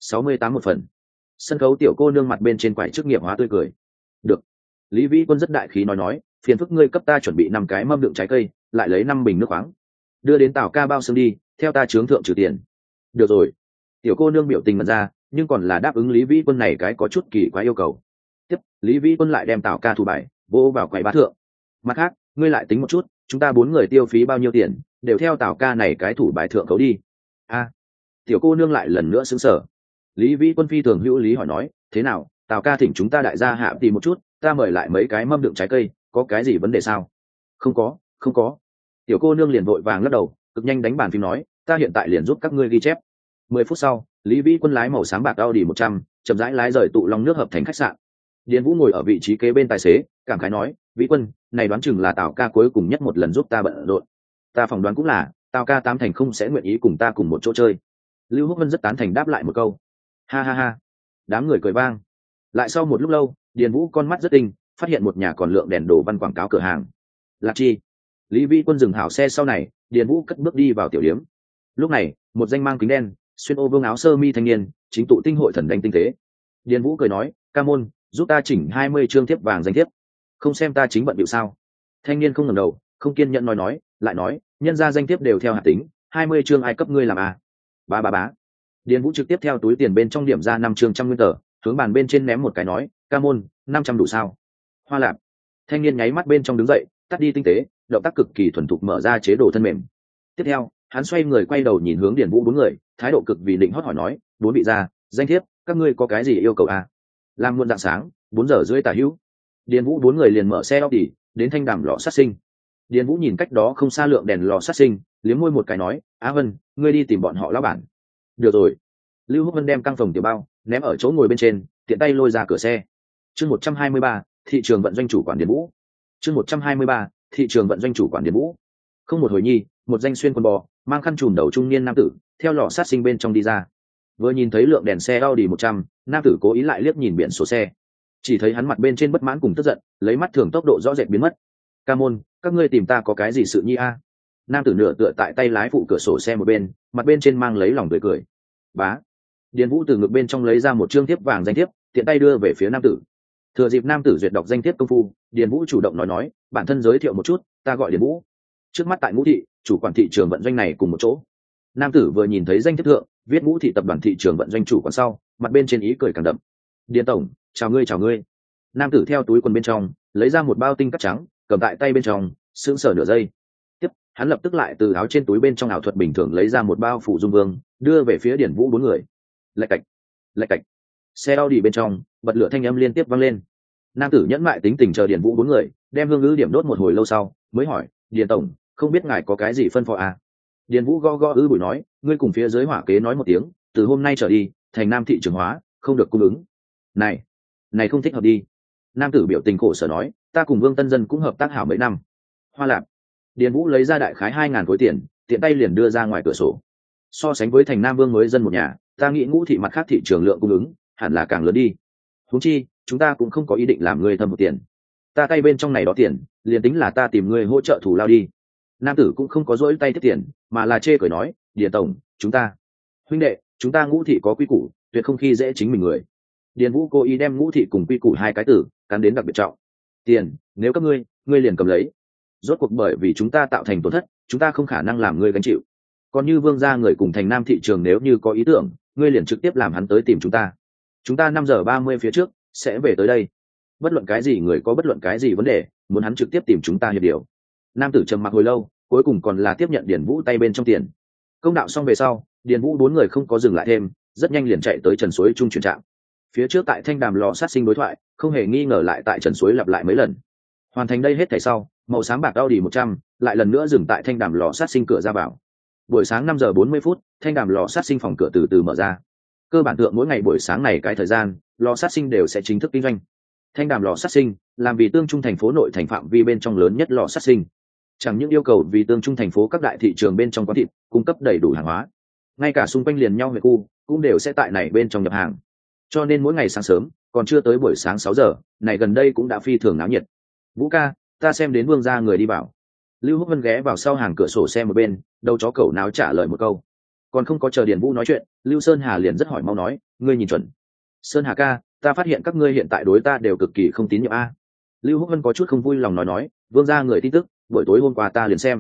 68 một phần. Sân khấu tiểu cô nương mặt bên trên quải chức nghiệp hóa tươi cười. Được. Lý Vĩ Quân rất đại khí nói, phiền phức ngươi cấp ta chuẩn bị 5 cái mâm đựng trái cây, lại lấy 5 bình nước khoáng. đưa đến tào ca bao xương đi, theo ta chướng thượng trừ tiền. Được rồi. Tiểu cô nương biểu tình mật ra, nhưng còn là đáp ứng Lý Vĩ Quân này cái có chút kỳ quái yêu cầu. Tiếp, Lý Vĩ Quân lại đem tào ca thủ bài vỗ vào quầy bá thượng. Mặt khác, ngươi lại tính một chút, chúng ta 4 người tiêu phí bao nhiêu tiền, đều theo tào ca này cái thủ bài thượng khấu đi. Tiểu cô nương lại lần nữa sững sờ. Lý Vĩ Quân phi thường hữu lý hỏi nói, thế nào, tào ca thỉnh chúng ta đại gia hạ tìm một chút, ta mời lại mấy cái mâm đựng trái cây, có cái gì vấn đề sao? Không có. Tiểu cô nương liền vội vàng lắc đầu, cực nhanh đánh bàn phím nói, ta hiện tại liền giúp các ngươi ghi chép. 10 phút sau, Lý Vĩ Quân lái màu sáng bạc Audi 100, chậm rãi lái rời tụ long nước hợp thành khách sạn. Điền Vũ ngồi ở vị trí kế bên tài xế, cảm khái nói, Vĩ Quân, này đoán chừng là tào ca cuối cùng nhất một lần giúp ta bận rộn. Ta phỏng đoán cũng là, tào ca tám thành không sẽ nguyện ý cùng ta cùng một chỗ chơi. Lưu Húc Vân rất tán thành đáp lại một câu. Ha ha ha. Đám người cười vang. Lại sau một lúc lâu, Điền Vũ con mắt rất tinh, phát hiện một nhà còn lượng đèn đồ văn quảng cáo cửa hàng. Lạc Chi. Lý Vĩ Quân dừng hảo xe sau này, Điền Vũ cất bước đi vào tiểu điếm. Lúc này, một danh mang kính đen, xuyên ô vương áo sơ mi thanh niên, chính tụ tinh hội thần đánh tinh tế. Điền Vũ cười nói, ca môn, giúp ta chỉnh 20 chương thiếp vàng danh thiếp. Không xem ta chính bận bịu sao? Thanh niên không ngẩng đầu, không kiên nhẫn nói, lại nói, nhân ra danh thiếp đều theo hạt tính, 20 chương ai cấp ngươi làm à? Bá. Điền Vũ trực tiếp theo túi tiền bên trong điểm ra 5 chương trăm nguyên tờ, hướng bàn bên trên ném một cái nói, ca môn, 500 đủ sao? Hoa lạp. Thanh niên nháy mắt bên trong đứng dậy, tắt đi tinh tế, động tác cực kỳ thuần thục mở ra chế độ thân mềm. Tiếp theo, hắn xoay người quay đầu nhìn hướng Điền Vũ 4 người, thái độ cực vì định hót hỏi nói, 4 vị gia, danh thiếp, các ngươi có cái gì yêu cầu à? Làm muộn rạng sáng, 4 giờ rưỡi tả hữu. Điền Vũ 4 người liền mở xe Audi, đến thanh đàm lò sát sinh. Điền Vũ nhìn cách đó không xa lượng đèn lò sát sinh, liếm môi một cái nói, Á Vân, ngươi đi tìm bọn họ lão bản. Được rồi. Lưu Húc Vân đem căng phòng tiểu bao ném ở chỗ ngồi bên trên, tiện tay lôi ra cửa xe. Chương 123, thị trường vận doanh chủ quản Điền Vũ. Chương 123, thị trường vận doanh chủ quản Điền Vũ. Không một hồi nhi, một danh xuyên quần bò, mang khăn trùm đầu trung niên nam tử, theo lò sát sinh bên trong đi ra. Vừa nhìn thấy lượng đèn xe Audi 100, nam tử cố ý lại liếc nhìn biển số xe. Chỉ thấy hắn mặt bên trên bất mãn cùng tức giận, lấy mắt thường tốc độ rõ rệt biến mất. Ca môn, các ngươi tìm ta có cái gì sự nhi a? Nam tử nửa tựa tại tay lái phụ cửa sổ xe một bên, mặt bên trên mang lấy lòng tươi cười. Bá. Điền Vũ từ ngực bên trong lấy ra một chương thiếp vàng danh thiếp, tiện tay đưa về phía nam tử. Thừa dịp nam tử duyệt đọc danh thiếp công phu, Điền Vũ chủ động nói, bản thân giới thiệu một chút, ta gọi Điền Vũ. Trước mắt tại Ngũ thị, chủ quản thị trường vận doanh này cùng một chỗ. Nam tử vừa nhìn thấy danh thiếp thượng, viết Ngũ thị tập đoàn thị trường vận doanh chủ quản sau, mặt bên trên ý cười càng đậm. Điền tổng, chào ngươi. Nam tử theo túi quần bên trong, lấy ra một bao tinh cắt trắng, cầm tại tay bên trong, sững sờ nửa giây. Tiếp, hắn lập tức lại từ áo trên túi bên trong ảo thuật bình thường lấy ra một bao phụ dung vương, đưa về phía Điền Vũ 4 người. Lạch cạch. Xe Audi bên trong, bật lửa thanh âm liên tiếp vang lên. Nam tử nhẫn mại tính tình chờ Điền Vũ 4 người, đem hương ngữ điểm đốt một hồi lâu sau, mới hỏi, Điền tổng, không biết ngài có cái gì phân phó à? Điền Vũ go bụi nói, ngươi cùng phía dưới hỏa kế nói một tiếng, từ hôm nay trở đi, thành Nam thị trường hóa, không được cung ứng. Này không thích hợp đi. Nam tử biểu tình khổ sở nói, ta cùng Vương Tân Dân cũng hợp tác hảo mấy năm. Hoa lạp. Điền Vũ lấy ra đại khái 2.000 khối tiền, tiện tay liền đưa ra ngoài cửa sổ. So sánh với thành Nam Vương mới dân một nhà, ta nghĩ Ngũ thị mặt khác thị trường lượng cung ứng hẳn là càng lớn đi. Huống chi, chúng ta cũng không có ý định làm ngươi thâm một tiền. Ta tay bên trong này đó tiền, liền tính là ta tìm ngươi hỗ trợ thủ lao đi. Nam tử cũng không có dỗi tay tiếp tiền, mà là chê cười nói, Điền tổng, huynh đệ, chúng ta Ngũ thị có quy củ, tuyệt không khi dễ chính mình người. Điền Vũ cố ý đem Ngũ thị cùng quy củ hai cái từ cắn đến đặc biệt trọng. Tiền, nếu cấp ngươi liền cầm lấy. Rốt cuộc bởi vì chúng ta tạo thành tổn thất, chúng ta không khả năng làm ngươi gánh chịu. Còn như Vương gia người cùng thành Nam thị trường nếu như có ý tưởng, ngươi liền trực tiếp làm hắn tới tìm chúng ta. Chúng ta 5 giờ 30 phía trước sẽ về tới đây. Bất luận cái gì người có bất luận cái gì vấn đề, muốn hắn trực tiếp tìm chúng ta hiệp điều. Nam tử trầm mặc hồi lâu, cuối cùng còn là tiếp nhận Điền Vũ tay bên trong tiền. Công đạo xong về sau, Điền Vũ 4 người không có dừng lại thêm, rất nhanh liền chạy tới Trần Suối trung chuyển trạm. Phía trước tại thanh đàm lò sát sinh đối thoại, không hề nghi ngờ lại tại Trần Suối lặp lại mấy lần. Hoàn thành đây hết thảy sau, màu sáng bạc Audi 100 lại lần nữa dừng tại thanh đàm lò sát sinh cửa ra vào. Buổi sáng 5 giờ 40 phút, thanh đàm lò sát sinh phòng cửa từ từ mở ra. Cơ bản tượng mỗi ngày buổi sáng này cái thời gian, lò sát sinh đều sẽ chính thức kinh doanh. Thanh đàm lò sát sinh làm vì tương trung thành phố nội thành phạm vi bên trong lớn nhất lò sát sinh. Chẳng những yêu cầu vì tương trung thành phố các đại thị trường bên trong quán thịt cung cấp đầy đủ hàng hóa, ngay cả xung quanh liền nhau huyện khu cũng đều sẽ tại này bên trong nhập hàng. Cho nên mỗi ngày sáng sớm, còn chưa tới buổi sáng 6 giờ, này gần đây cũng đã phi thường náo nhiệt. Vũ ca, ta xem đến Vương gia người đi vào. Lưu Húc Vân ghé vào sau hàng cửa sổ xe một bên, đầu chó cẩu náo trả lời một câu. Còn không có chờ Điền Vũ nói chuyện, Lưu Sơn Hà liền rất hỏi mau nói, ngươi nhìn chuẩn. Sơn Hà ca, ta phát hiện các ngươi hiện tại đối ta đều cực kỳ không tín nhiệm a. Lưu Húc Vân có chút không vui lòng nói, Vương gia người tin tức, buổi tối hôm qua ta liền xem.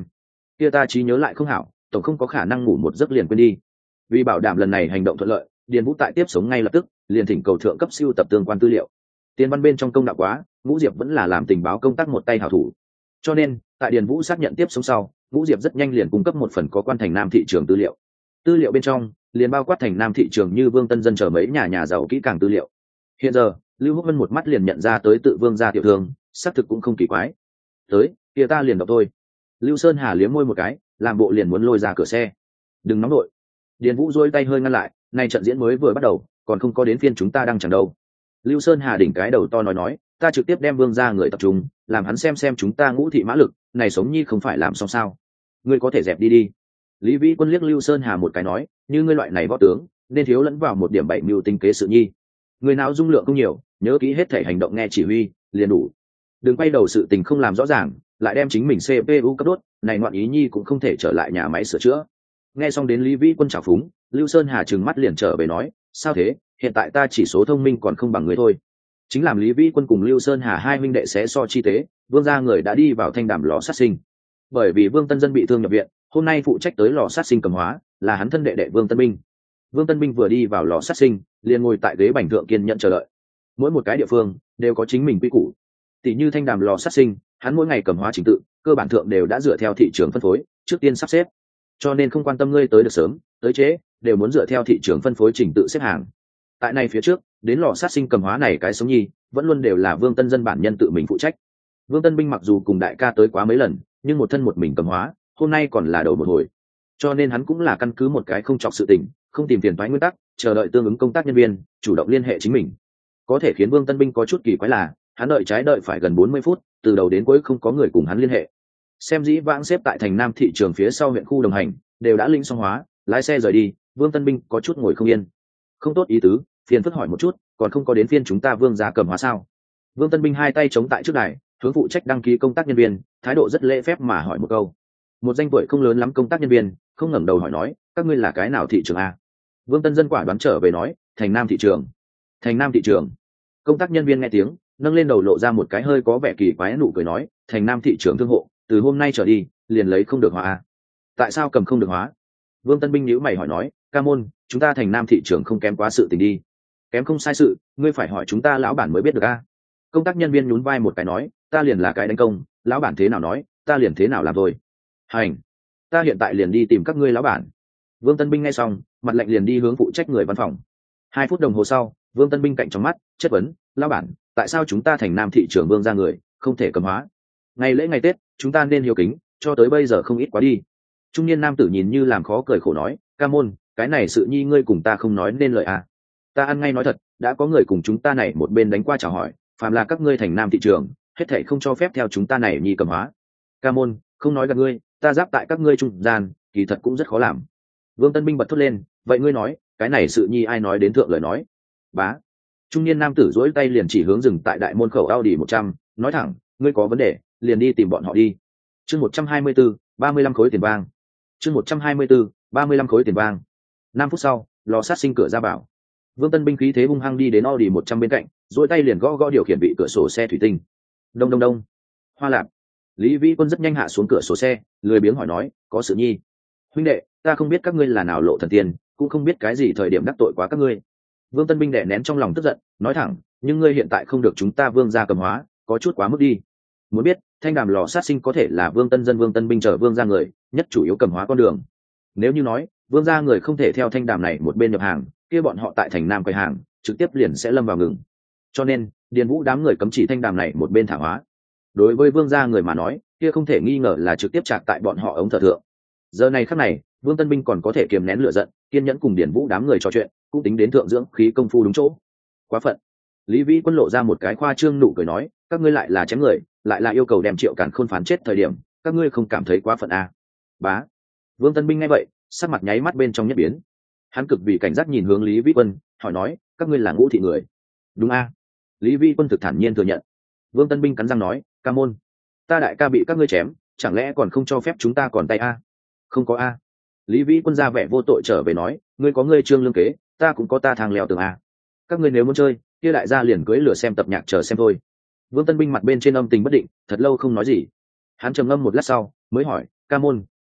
kia ta trí nhớ lại không hảo, tổng không có khả năng ngủ một giấc liền quên đi. Vì bảo đảm lần này hành động thuận lợi, Điền Vũ tại tiếp sống ngay lập tức liền thỉnh cầu thượng cấp siêu tập tương quan tư liệu. Tiền văn bên trong công đạo quá, Ngũ Diệp vẫn là làm tình báo công tác một tay hảo thủ, cho nên tại Điền Vũ xác nhận tiếp sống sau, Ngũ Diệp rất nhanh liền cung cấp một phần có quan thành nam thị trường tư liệu. Tư liệu bên trong liền bao quát thành nam thị trường như Vương Tân Dân chờ mấy nhà giàu kỹ càng tư liệu. Hiện giờ Lưu Húc Vân một mắt liền nhận ra tới tự Vương gia tiểu thương, xác thực cũng không kỳ quái. Tới, kia ta liền đọc thôi. Lưu Sơn Hà liếm môi một cái, làm bộ liền muốn lôi ra cửa xe. Đừng nóng đội. Điền Vũ duỗi tay hơi ngăn lại, này trận diễn mới vừa bắt đầu, còn không có đến phiên chúng ta đang chẳng đâu. Lưu Sơn Hà đỉnh cái đầu to nói, ta trực tiếp đem Vương gia người tập trung, làm hắn xem chúng ta Ngũ thị mã lực, này sống nhi không phải làm xong sao? Ngươi có thể dẹp đi đi. Lý Vĩ Quân liếc Lưu Sơn Hà một cái nói, như ngươi loại này võ tướng, nên thiếu lẫn vào một điểm bảy mưu tinh kế sự nhi. Người nào dung lượng không nhiều, nhớ kỹ hết thể hành động nghe chỉ huy, liền đủ. Đừng quay đầu sự tình không làm rõ ràng, lại đem chính mình CPU cấp đốt, này ngoạn ý nhi cũng không thể trở lại nhà máy sửa chữa. Nghe xong đến Lý Vĩ Quân trào phúng, Lưu Sơn Hà trừng mắt liền trở về nói, sao thế, hiện tại ta chỉ số thông minh còn không bằng người thôi. Chính làm Lý Vĩ Quân cùng Lưu Sơn Hà hai huynh đệ xé so chi tế, Vương gia người đã đi vào thanh đàm lò sát sinh. Bởi vì Vương Tân Dân bị thương nhập viện, hôm nay phụ trách tới lò sát sinh cầm hóa là hắn thân đệ đệ Vương Tân Binh. Vương Tân Binh vừa đi vào lò sát sinh, liền ngồi tại ghế bành thượng kiên nhận chờ đợi. Mỗi một cái địa phương đều có chính mình quy củ. Tỷ như thanh đàm lò sát sinh, hắn mỗi ngày cầm hóa trình tự, cơ bản thượng đều đã dựa theo thị trường phân phối, trước tiên sắp xếp. Cho nên không quan tâm ngươi tới được sớm, tới trễ, đều muốn dựa theo thị trường phân phối trình tự xếp hàng. Tại này phía trước, đến lò sát sinh cầm hóa này cái sống nhi, vẫn luôn đều là Vương Tân Dân bản nhân tự mình phụ trách. Vương Tân Binh mặc dù cùng đại ca tới quá mấy lần, nhưng một thân một mình cầm hóa, hôm nay còn là đầu một hồi. Cho nên hắn cũng là căn cứ một cái không chọc sự tình, không tìm tiền toái nguyên tắc, chờ đợi tương ứng công tác nhân viên, chủ động liên hệ chính mình. Có thể khiến Vương Tân Binh có chút kỳ quái là, hắn đợi trái đợi phải gần 40 phút, từ đầu đến cuối không có người cùng hắn liên hệ. Xem dĩ vãng xếp tại thành Nam thị trường phía sau huyện khu đồng hành, đều đã linh xong hóa, lái xe rời đi, Vương Tân Binh có chút ngồi không yên. Không tốt ý tứ, phiền phức hỏi một chút, còn không có đến phiên chúng ta Vương gia cầm hóa sao? Vương Tân Binh hai tay chống tại trước đài, hướng phụ trách đăng ký công tác nhân viên, thái độ rất lễ phép mà hỏi một câu. Một danh tuổi không lớn lắm công tác nhân viên, không ngẩng đầu hỏi nói, các ngươi là cái nào thị trường a? Vương Tân Dân quả đoán trở về nói, thành Nam thị trường. Thành Nam thị trường. Công tác nhân viên nghe tiếng, nâng lên đầu lộ ra một cái hơi có vẻ kỳ quái nụ cười nói, thành Nam thị trường thương hộ, từ hôm nay trở đi, liền lấy không được hóa a. Tại sao cầm không được hóa? Vương Tân Binh nhíu mày hỏi nói, ca môn, chúng ta thành Nam thị trường không kém quá sự tình đi. Kém không sai sự, ngươi phải hỏi chúng ta lão bản mới biết được a. Công tác nhân viên nhún vai một cái nói, ta liền là cái đánh công, lão bản thế nào nói, ta liền thế nào làm thôi. Hành, ta hiện tại liền đi tìm các ngươi lão bản. Vương Tân Binh nghe xong, mặt lạnh liền đi hướng phụ trách người văn phòng. 2 phút đồng hồ sau, Vương Tân Binh cạnh trong mắt chất vấn, lão bản, tại sao chúng ta thành Nam thị trường Vương ra người không thể cầm hóa? Ngày lễ ngày Tết, chúng ta nên hiếu kính, cho tới bây giờ không ít quá đi. Trung niên nam tử nhìn như làm khó cười khổ nói, ca môn, cái này sự nhi ngươi cùng ta không nói nên lời à? Ta ăn ngay nói thật, đã có người cùng chúng ta này một bên đánh qua chào hỏi, phàm là các ngươi thành Nam thị trường, hết thảy không cho phép theo chúng ta này nhi cầm hóa. Ca môn, không nói gặp ngươi, ta giáp tại các ngươi trung gian, kỳ thật cũng rất khó làm. Vương Tân Binh bật thốt lên, vậy ngươi nói, cái này sự nhi ai nói đến thượng lời nói? Bá. Trung niên nam tử duỗi tay liền chỉ hướng dừng tại đại môn khẩu Audi 100, nói thẳng, ngươi có vấn đề, liền đi tìm bọn họ đi. Chương 124, 35 khối tiền vang. Chương 124, 35 khối tiền vang. 5 phút sau, lò sát sinh cửa ra vào. Vương Tân Binh khí thế hung hăng đi đến Audi 100 bên cạnh, duỗi tay liền gõ điều khiển vị cửa sổ xe thủy tinh. Đông đông đông. Hoa Lạp. Lý Vĩ Quân rất nhanh hạ xuống cửa sổ xe, lười biếng hỏi nói, có sự nhi? Huynh đệ, ta không biết các ngươi là nào lộ thần tiên, cũng không biết cái gì thời điểm đắc tội quá các ngươi. Vương Tân Binh đè nén trong lòng tức giận, nói thẳng, nhưng ngươi hiện tại không được chúng ta Vương gia cầm hóa, có chút quá mức đi. Muốn biết, thanh đàm lò sát sinh có thể là Vương Tân Dân Vương Tân Binh chở Vương gia người, nhất chủ yếu cầm hóa con đường. Nếu như nói, Vương gia người không thể theo thanh đàm này một bên nhập hàng, kia bọn họ tại thành Nam quầy hàng, trực tiếp liền sẽ lâm vào ngừng. Cho nên, Điền Vũ đám người cấm chỉ thanh đàm này một bên thả hóa. Đối với Vương gia người mà nói, kia không thể nghi ngờ là trực tiếp chạc tại bọn họ ống thờ thượng. Giờ này khắc này, Vương Tân Binh còn có thể kiềm nén lửa giận, kiên nhẫn cùng Điền Vũ đám người trò chuyện, cũng tính đến thượng dưỡng khí công phu đúng chỗ. Quá phận. Lý Vĩ Quân lộ ra một cái khoa trương nụ cười nói, các ngươi lại là chém người, lại là yêu cầu đem Triệu Càn Khôn phán chết thời điểm, các ngươi không cảm thấy quá phận à? Bá. Vương Tân Binh nghe vậy, sắc mặt nháy mắt bên trong nhất biến. Hắn cực vì cảnh giác nhìn hướng Lý Vĩ Quân, hỏi nói, các ngươi là Ngũ thị người? Đúng a? Lý Vĩ Quân thực thản nhiên thừa nhận. Vương Tân Binh cắn răng nói, ca môn, ta đại ca bị các ngươi chém, chẳng lẽ còn không cho phép chúng ta còn tay a? Không có a. Lý Vĩ Quân ra vẻ vô tội trở về nói, ngươi có ngươi trương lương kế, ta cũng có ta thang leo tường a. Các ngươi nếu muốn chơi, kia đại gia liền cưới lửa xem tập nhạc chờ xem thôi. Vương Tân Binh mặt bên trên âm tình bất định, thật lâu không nói gì. Hắn trầm ngâm một lát sau, mới hỏi, ca môn,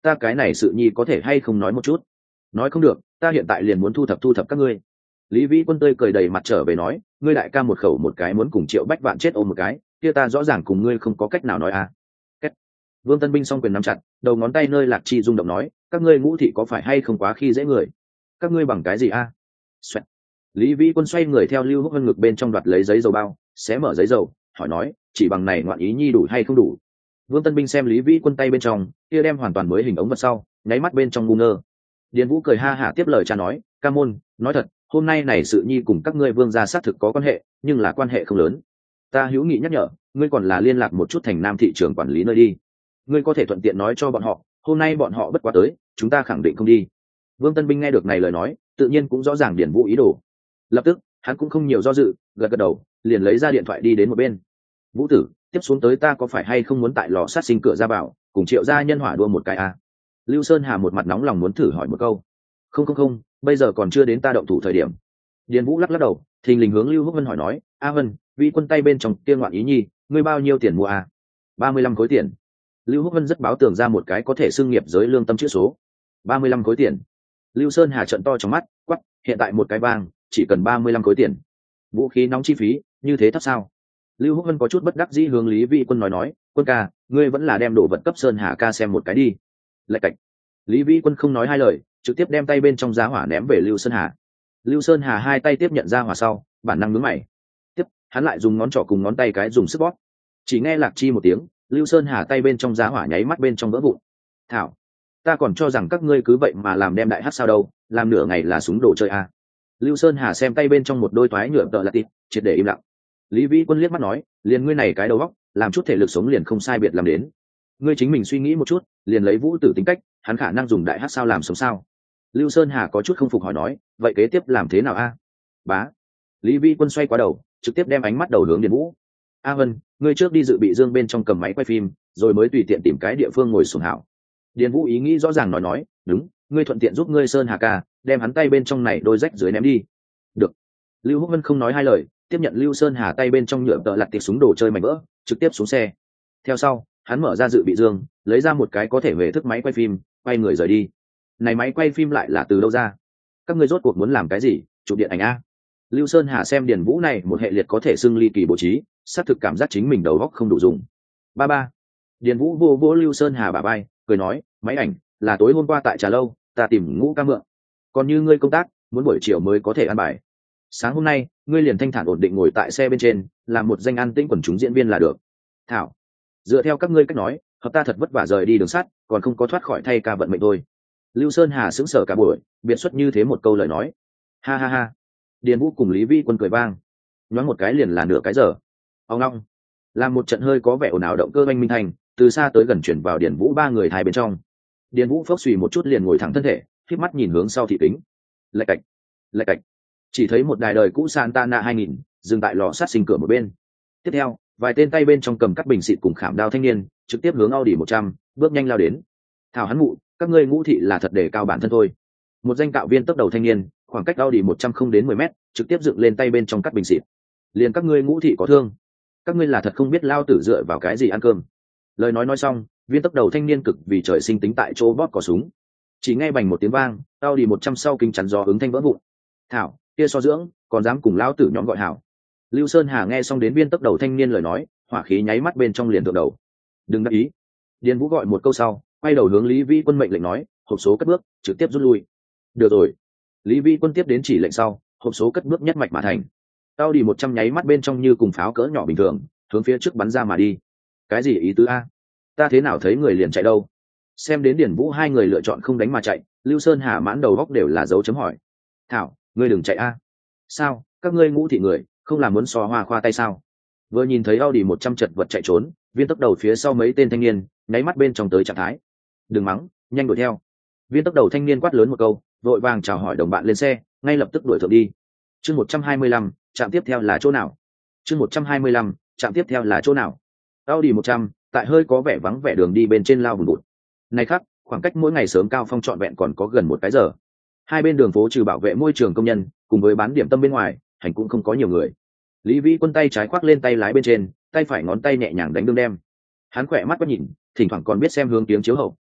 ta cái này sự nhi có thể hay không nói một chút? Nói không được, ta hiện tại liền muốn thu thập các ngươi. Lý Vĩ Quân tươi cười đầy mặt trở về nói, ngươi đại ca một khẩu một cái muốn cùng Triệu Bách Vạn chết ôm một cái, kia ta rõ ràng cùng ngươi không có cách nào nói à. Kết. Vương Tân Binh song quyền nắm chặt, đầu ngón tay nơi Lạc Chi rung động nói, các ngươi Ngũ thị có phải hay không quá khi dễ người? Các ngươi bằng cái gì a? Xoẹt. Lý Vĩ Quân xoay người theo Lưu Húc Vân ngực bên trong đoạt lấy giấy dầu bao, xé mở giấy dầu, hỏi nói, chỉ bằng này ngoạn ý nhi đủ hay không đủ? Vương Tân Binh xem Lý Vĩ Quân tay bên trong, kia đem hoàn toàn mới hình ống vật sau, nháy mắt bên trong ngu ngơ. Điền Vũ cười ha hả tiếp lời cha nói, ca môn, nói thật, hôm nay này sự nhi cùng các ngươi Vương gia xác thực có quan hệ, nhưng là quan hệ không lớn. Ta hữu nghị nhắc nhở, ngươi còn là liên lạc một chút thành Nam thị trường quản lý nơi đi. Ngươi có thể thuận tiện nói cho bọn họ, hôm nay bọn họ bất quá tới, chúng ta khẳng định không đi. Vương Tân Binh nghe được này lời nói, tự nhiên cũng rõ ràng Điền Vũ ý đồ. Lập tức, hắn cũng không nhiều do dự, gật gật đầu, liền lấy ra điện thoại đi đến một bên. Vũ tử, tiếp xuống tới ta có phải hay không muốn tại lò sát sinh cửa ra vào, cùng Triệu gia nhân hỏa đua một cái à? Lưu Sơn Hà một mặt nóng lòng muốn thử hỏi một câu. Không, bây giờ còn chưa đến ta động thủ thời điểm. Điền Vũ lắc đầu, thình lình hướng Lưu Húc Vân hỏi nói, A Vân, vị quân tay bên trong kia ngoạn ý nhi, ngươi bao nhiêu tiền mua à? 35 khối tiền. Lưu Húc Vân rất báo tường ra một cái có thể xưng nghiệp giới lương tâm chữ số. 35 khối tiền. Lưu Sơn Hà trợn to trong mắt, quắc, hiện tại một cái vang, chỉ cần 35 khối tiền. Vũ khí nóng chi phí, như thế thấp sao? Lưu Húc Vân có chút bất đắc dĩ hướng Lý Vĩ Quân nói, quân ca, ngươi vẫn là đem đồ vật cấp Sơn Hà ca xem một cái đi. Lạch cạch. Lý Vĩ Quân không nói hai lời, trực tiếp đem tay bên trong giá hỏa ném về Lưu Sơn Hà. Lưu Sơn Hà hai tay tiếp nhận giá hỏa sau, bản năng nhướng mày. Tiếp, hắn lại dùng ngón trỏ cùng ngón tay cái dùng sức bóp. Chỉ nghe lạc chi một tiếng, Lưu Sơn Hà tay bên trong giá hỏa nháy mắt bên trong vỡ vụn. Thảo, ta còn cho rằng các ngươi cứ vậy mà làm đem đại hát sao đâu, làm nửa ngày là súng đồ chơi à. Lưu Sơn Hà xem tay bên trong một đôi toái nhựa tợ là tịt, triệt để im lặng. Lý Vĩ Quân liếc mắt nói, liền ngươi này cái đầu óc, làm chút thể lực sống liền không sai biệt làm đến. Ngươi chính mình suy nghĩ một chút, liền lấy Vũ Tử tính cách, hắn khả năng dùng đại hát sao làm sống sao? Lưu Sơn Hà có chút không phục hỏi nói, vậy kế tiếp làm thế nào a? Bá. Lý Vĩ Quân xoay qua đầu, trực tiếp đem ánh mắt đầu hướng Điền Vũ. A Vân, ngươi trước đi dự bị dương bên trong cầm máy quay phim, rồi mới tùy tiện tìm cái địa phương ngồi xuống hảo. Điền Vũ ý nghĩ rõ ràng nói, đúng, ngươi thuận tiện giúp ngươi Sơn Hà ca, đem hắn tay bên trong này đôi rách dưới ném đi. Được. Lưu Húc Vân không nói hai lời, tiếp nhận Lưu Sơn Hà tay bên trong nhựa tợ lặt tiệc súng đồ chơi mảnh vỡ, trực tiếp xuống xe. Theo sau, hắn mở ra dự bị dương, lấy ra một cái có thể về thức máy quay phim, quay người rời đi. Này máy quay phim lại là từ đâu ra? Các ngươi rốt cuộc muốn làm cái gì? Chụp điện ảnh a? Lưu Sơn Hà xem Điền Vũ này một hệ liệt có thể xưng ly kỳ bố trí, xác thực cảm giác chính mình đầu óc không đủ dùng. Ba. Điền Vũ vô vỗ Lưu Sơn Hà bả vai, cười nói, máy ảnh là tối hôm qua tại trà lâu, ta tìm Ngũ ca mượn. Còn như ngươi công tác, muốn buổi chiều mới có thể ăn bài. Sáng hôm nay, ngươi liền thanh thản ổn định ngồi tại xe bên trên, làm một danh an tĩnh quần chúng diễn viên là được. Thảo, dựa theo các ngươi cách nói, hợp ta thật vất vả rời đi đường sắt, còn không có thoát khỏi thay ca vận mệnh thôi. Lưu Sơn Hà sững sờ cả buổi, biệt xuất như thế một câu lời nói. Ha. Điền Vũ cùng Lý Vĩ Quân cười vang, nhoáng một cái liền là nửa cái giờ. Ông long, làm một trận hơi có vẻ ồn ào động cơ oanh minh thành, từ xa tới gần chuyển vào Điền Vũ ba người thai bên trong. Điền Vũ phốc suy một chút liền ngồi thẳng thân thể, khép mắt nhìn hướng sau thị kính. Lạch cạch. Chỉ thấy một đài đời cũ Santana 2000 dừng tại lò sát sinh cửa một bên. Tiếp theo, vài tên tay bên trong cầm các bình xịt cùng khảm đao thanh niên, trực tiếp hướng Audi 100, bước nhanh lao đến. Thảo hắn mụ, các ngươi Ngũ thị là thật để cao bản thân thôi. Một danh cạo viên tốc đầu thanh niên, khoảng cách Audi 100 không đến 10 mét, trực tiếp dựng lên tay bên trong các bình xịt. Liền các ngươi Ngũ thị có thương, các ngươi là thật không biết lao tử dựa vào cái gì ăn cơm. Lời nói xong, viên tốc đầu thanh niên cực vì trời sinh tính tại chỗ bóp cò súng. Chỉ nghe bành một tiếng vang, Audi 100 sau kính chắn gió ứng thanh vỡ vụn. Thảo, kia so dưỡng, còn dám cùng lao tử nhóm gọi hảo. Lưu Sơn Hà nghe xong đến viên tốc đầu thanh niên lời nói, hỏa khí nháy mắt bên trong liền thượng đầu. Đừng đắc ý. Điền Vũ gọi một câu sau, quay đầu hướng Lý Vĩ Quân mệnh lệnh nói, hộp số cất bước, trực tiếp rút lui. Được rồi. Lý Vĩ Quân tiếp đến chỉ lệnh sau, hộp số cất bước nhất mạch mà thành. Audi 100 nháy mắt bên trong như cùng pháo cỡ nhỏ bình thường, hướng phía trước bắn ra mà đi. Cái gì ý tứ a? Ta thế nào thấy người liền chạy đâu? Xem đến Điền Vũ hai người lựa chọn không đánh mà chạy, Lưu Sơn Hà mãn đầu góc đều là dấu chấm hỏi. Thảo, ngươi đừng chạy a. Sao, các ngươi Ngũ thị người, không làm muốn so hoa khoa tay sao? Vừa nhìn thấy Audi 100 chật vật chạy trốn, viên tốc đầu phía sau mấy tên thanh niên, nháy mắt bên trong tới trạng thái. Đừng mắng, nhanh đuổi theo. Viên tốc đầu thanh niên quát lớn một câu, vội vàng chào hỏi đồng bạn lên xe, ngay lập tức đuổi thượng đi. Chương 125, trạm tiếp theo là chỗ nào? Chương 125, trạm tiếp theo là chỗ nào? Audi 100, tại hơi có vẻ vắng vẻ đường đi bên trên lao vùng bụt. Này khắc, khoảng cách mỗi ngày sớm cao phong trọn vẹn còn có gần một cái giờ. Hai bên đường phố trừ bảo vệ môi trường công nhân, cùng với bán điểm tâm bên ngoài, hành cũng không có nhiều người. Lý Vĩ Quân tay trái khoác lên tay lái bên trên, tay phải ngón tay nhẹ nhàng đánh đương đem. Hắn khỏe mắt quét nhìn, thỉnh thoảng còn biết xem hướng tiếng chiếu hậu,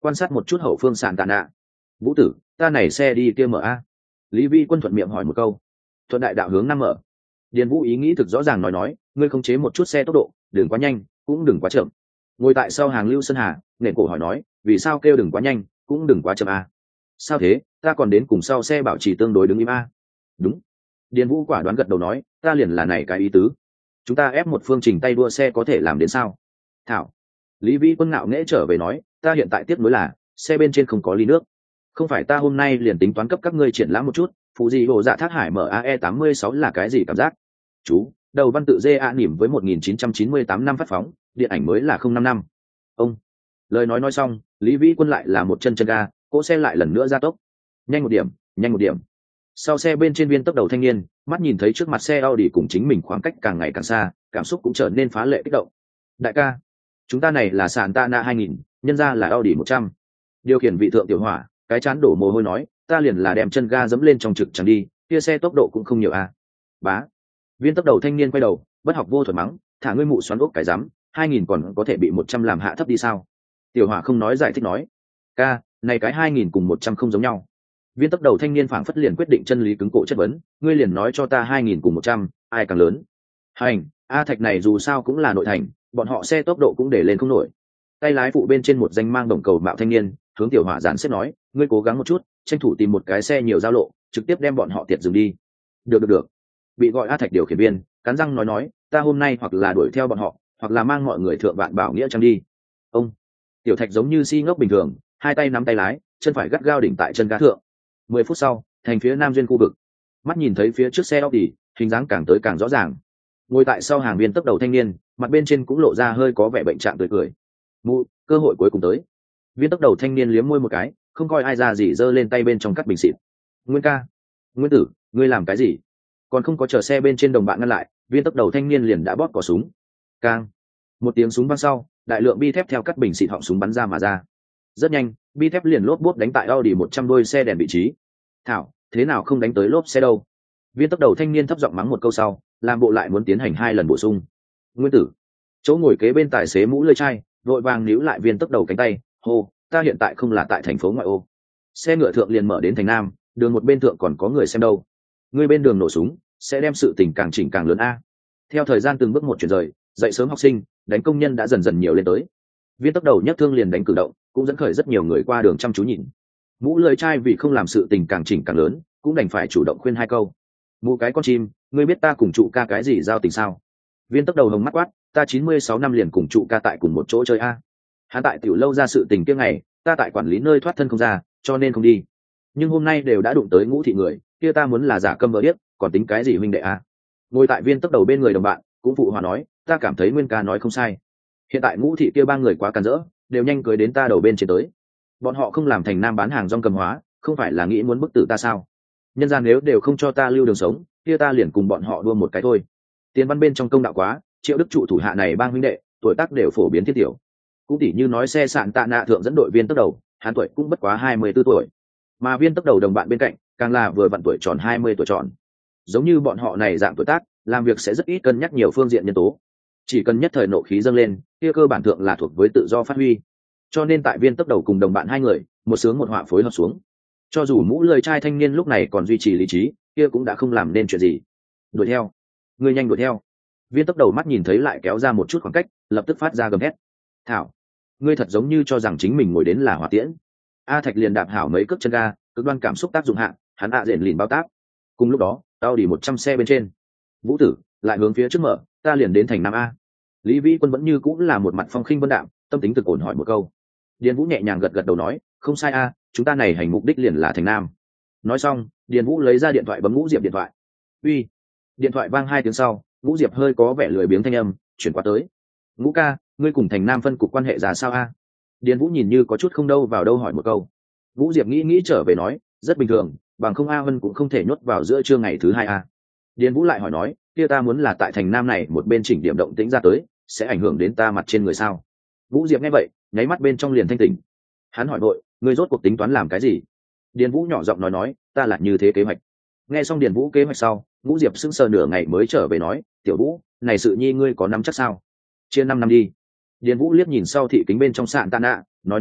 quan sát một chút hậu phương sàn tạ nạ. Vũ tử, ta này xe đi kia mở a. Lý Vi Quân thuận miệng hỏi một câu. Thuận đại đạo hướng 5 mở. Điền Vũ ý nghĩ thực rõ ràng nói, ngươi khống chế một chút xe tốc độ, đừng quá nhanh cũng đừng quá chậm. Ngồi tại sau hàng Lưu Sơn Hà nền cổ hỏi nói, vì sao kêu đừng quá nhanh cũng đừng quá chậm a? Sao thế, ta còn đến cùng sau xe bảo trì tương đối đứng im a. Đúng. Điền Vũ quả đoán gật đầu nói, ta liền là này cái ý tứ. Chúng ta ép một phương trình tay đua xe có thể làm đến sao? Thảo. Lý Vĩ Quân ngạo nghễ trở về nói, ta hiện tại tiếc nuối là xe bên trên không có ly nước. Không phải ta hôm nay liền tính toán cấp các ngươi triển lãm một chút, phụ gì hồ dạ thác hải MAE 86 là cái gì cảm giác? Chú, đầu văn tự GA nỉm với 1998 năm phát phóng, điện ảnh mới là 055. Ông. Lời nói xong, Lý Vĩ Quân lại là một chân ga, cỗ xe lại lần nữa gia tốc. Nhanh một điểm, nhanh một điểm. Sau xe bên trên viên tốc đầu thanh niên, mắt nhìn thấy trước mặt xe Audi cùng chính mình khoảng cách càng ngày càng xa, cảm xúc cũng trở nên phá lệ kích động. Đại ca, chúng ta này là Santana 2000, nhân ra là Audi 100. Điều khiển vị thượng tiểu hỏa, cái chán đổ mồ hôi nói, ta liền là đem chân ga dẫm lên trong trực chẳng đi, kia xe tốc độ cũng không nhiều a. Bá. Viên tốc đầu thanh niên quay đầu, bất học vô thuật mắng, thả ngươi mụ xoắn ốc cái rắm, 2000 còn có thể bị 100 làm hạ thấp đi sao? Tiểu hỏa không nói giải thích nói, ca, này cái 2000 cùng 100 không giống nhau. Viên tốc đầu thanh niên phảng phất liền quyết định chân lý cứng cổ chất vấn, ngươi liền nói cho ta 2000 cùng 100, ai càng lớn? Hành, A Thạch này dù sao cũng là nội thành, bọn họ xe tốc độ cũng để lên không nổi. Tay lái phụ bên trên một danh mang đồng cầu mạo thanh niên, hướng tiểu hỏa giản xếp nói, ngươi cố gắng một chút, tranh thủ tìm một cái xe nhiều giao lộ, trực tiếp đem bọn họ tiệt dừng đi. Được. Bị gọi A Thạch điều khiển viên, cắn răng nói, ta hôm nay hoặc là đuổi theo bọn họ, hoặc là mang mọi người thượng vạn bảo nghĩa trang đi. Ông. Tiểu Thạch giống như si ngốc bình thường, hai tay nắm tay lái, chân phải gắt gao đỉnh tại chân ga thượng. 10 phút sau, thành phía nam duyên khu vực. Mắt nhìn thấy phía trước xe Audi, hình dáng càng tới càng rõ ràng. Ngồi tại sau hàng viên tốc đầu thanh niên, mặt bên trên cũng lộ ra hơi có vẻ bệnh trạng tươi cười. Mụ, cơ hội cuối cùng tới. Viên tốc đầu thanh niên liếm môi một cái, không coi ai ra gì giơ lên tay bên trong cắt bình xịt. Nguyên ca, Nguyên tử, ngươi làm cái gì? Còn không có chờ xe bên trên đồng bạn ngăn lại, viên tốc đầu thanh niên liền đã bóp cò súng. Cang. Một tiếng súng vang sau, đại lượng bi thép theo cắt bình xịt họng súng bắn ra mà ra. Rất nhanh, bi thép liền lốp bốp đánh tại Audi 100 đôi xe đèn vị trí. Thảo, thế nào không đánh tới lốp xe đâu? Viên tốc đầu thanh niên thấp giọng mắng một câu sau, làm bộ lại muốn tiến hành 2 lần bổ sung. Nguyên tử, chỗ ngồi kế bên tài xế mũ lưỡi chai, vội vàng níu lại viên tốc đầu cánh tay, hô, ta hiện tại không là tại thành phố ngoại ô. Xe ngựa thượng liền mở đến thành nam, đường một bên thượng còn có người xem đâu. Người bên đường nổ súng, sẽ đem sự tình càng chỉnh càng lớn a. Theo thời gian từng bước một chuyển rời, dậy sớm học sinh, đánh công nhân đã dần dần nhiều lên tới. Viên tốc đầu nhất thương liền đánh cử động, cũng dẫn khởi rất nhiều người qua đường chăm chú nhìn. Mũ lưỡi chai vì không làm sự tình càng chỉnh càng lớn, cũng đành phải chủ động khuyên 2 câu. Mũ cái con chim, ngươi biết ta cùng trụ ca cái gì giao tình sao? Viên tốc đầu hồng mắt quát, ta 96 năm liền cùng trụ ca tại cùng một chỗ chơi a. Hắn tại tiểu lâu ra sự tình kia ngày, ta tại quản lý nơi thoát thân không ra, cho nên không đi. Nhưng hôm nay đều đã đụng tới Ngũ thị người, kia ta muốn là giả câm vỡ điếc, còn tính cái gì huynh đệ a? Ngồi tại viên tốc đầu bên người đồng bạn, cũng phụ hòa nói, ta cảm thấy Nguyên ca nói không sai. Hiện tại Ngũ thị kia 3 người quá càn rỡ, đều nhanh cưới đến ta đầu bên trên tới. Bọn họ không làm thành nam bán hàng rong cầm hóa, không phải là nghĩ muốn bức tử ta sao? Nhân gian nếu đều không cho ta lưu đường sống, kia ta liền cùng bọn họ đua một cái thôi. Tiền văn bên trong công đạo quá, Triệu Đức trụ thủ hạ này 3 huynh đệ, tuổi tác đều phổ biến thiết tiểu. Cũng tỉ như nói xe sạn tạ nạ thượng dẫn đội viên tốc đầu, hắn tuổi cũng bất quá 24 tuổi. Mà viên tốc đầu đồng bạn bên cạnh, càng là vừa vặn tuổi tròn 20 tuổi tròn. Giống như bọn họ này dạng tuổi tác, làm việc sẽ rất ít cân nhắc nhiều phương diện nhân tố. Chỉ cần nhất thời nộ khí dâng lên, kia cơ bản thượng là thuộc với tự do phát huy. Cho nên tại viên tốc đầu cùng đồng bạn 2 người, một sướng một họa phối hợp xuống. Cho dù mũ lười trai thanh niên lúc này còn duy trì lý trí, kia cũng đã không làm nên chuyện gì. Đuổi theo, ngươi nhanh đuổi theo. Viên tốc đầu mắt nhìn thấy lại kéo ra một chút khoảng cách, lập tức phát ra gầm hét. Thảo, ngươi thật giống như cho rằng chính mình ngồi đến là hỏa tiễn. A Thạch liền đạp hảo mấy cước chân ga, cực đoan cảm xúc tác dụng hạ, hắn rền lìn bao tác. Cùng lúc đó, tao đi 100 xe bên trên. Vũ tử lại hướng phía trước mở, ta liền đến thành Nam A. Lý Vĩ Quân vẫn như cũng là một mặt phong khinh vân đạm, tâm tính thực ổn hỏi một câu. Điền Vũ nhẹ nhàng gật gật đầu nói, không sai a, chúng ta này hành mục đích liền là thành Nam. Nói xong, Điền Vũ lấy ra điện thoại bấm Ngũ Diệp điện thoại. Uy. Điện thoại vang 2 tiếng sau, Ngũ Diệp hơi có vẻ lười biếng thanh âm chuyển qua tới. Ngũ ca, ngươi cùng thành Nam phân cục quan hệ ra sao a? Điền Vũ nhìn như có chút không đâu vào đâu hỏi một câu. Ngũ Diệp nghĩ trở về nói, rất bình thường, bằng không A Vân cũng không thể nhốt vào giữa trưa ngày thứ 2 a. Điền Vũ lại hỏi nói, kia ta muốn là tại thành Nam này một bên chỉnh điểm động tĩnh ra tới, sẽ ảnh hưởng đến ta mặt trên người sao? Vũ Diệp nghe vậy, nháy mắt bên trong liền thanh tỉnh. Hắn hỏi vội, ngươi rốt cuộc tính toán làm cái gì? Điền Vũ nhỏ giọng nói, ta là như thế kế hoạch. Nghe xong Điền Vũ kế hoạch sau, Vũ Diệp sững sờ nửa ngày mới trở về nói, tiểu Vũ, này sự nhi ngươi có nắm chắc sao? Chia 5 năm đi. Điền Vũ liếc nhìn sau thị kính bên trong sạn tạ nạ, nói,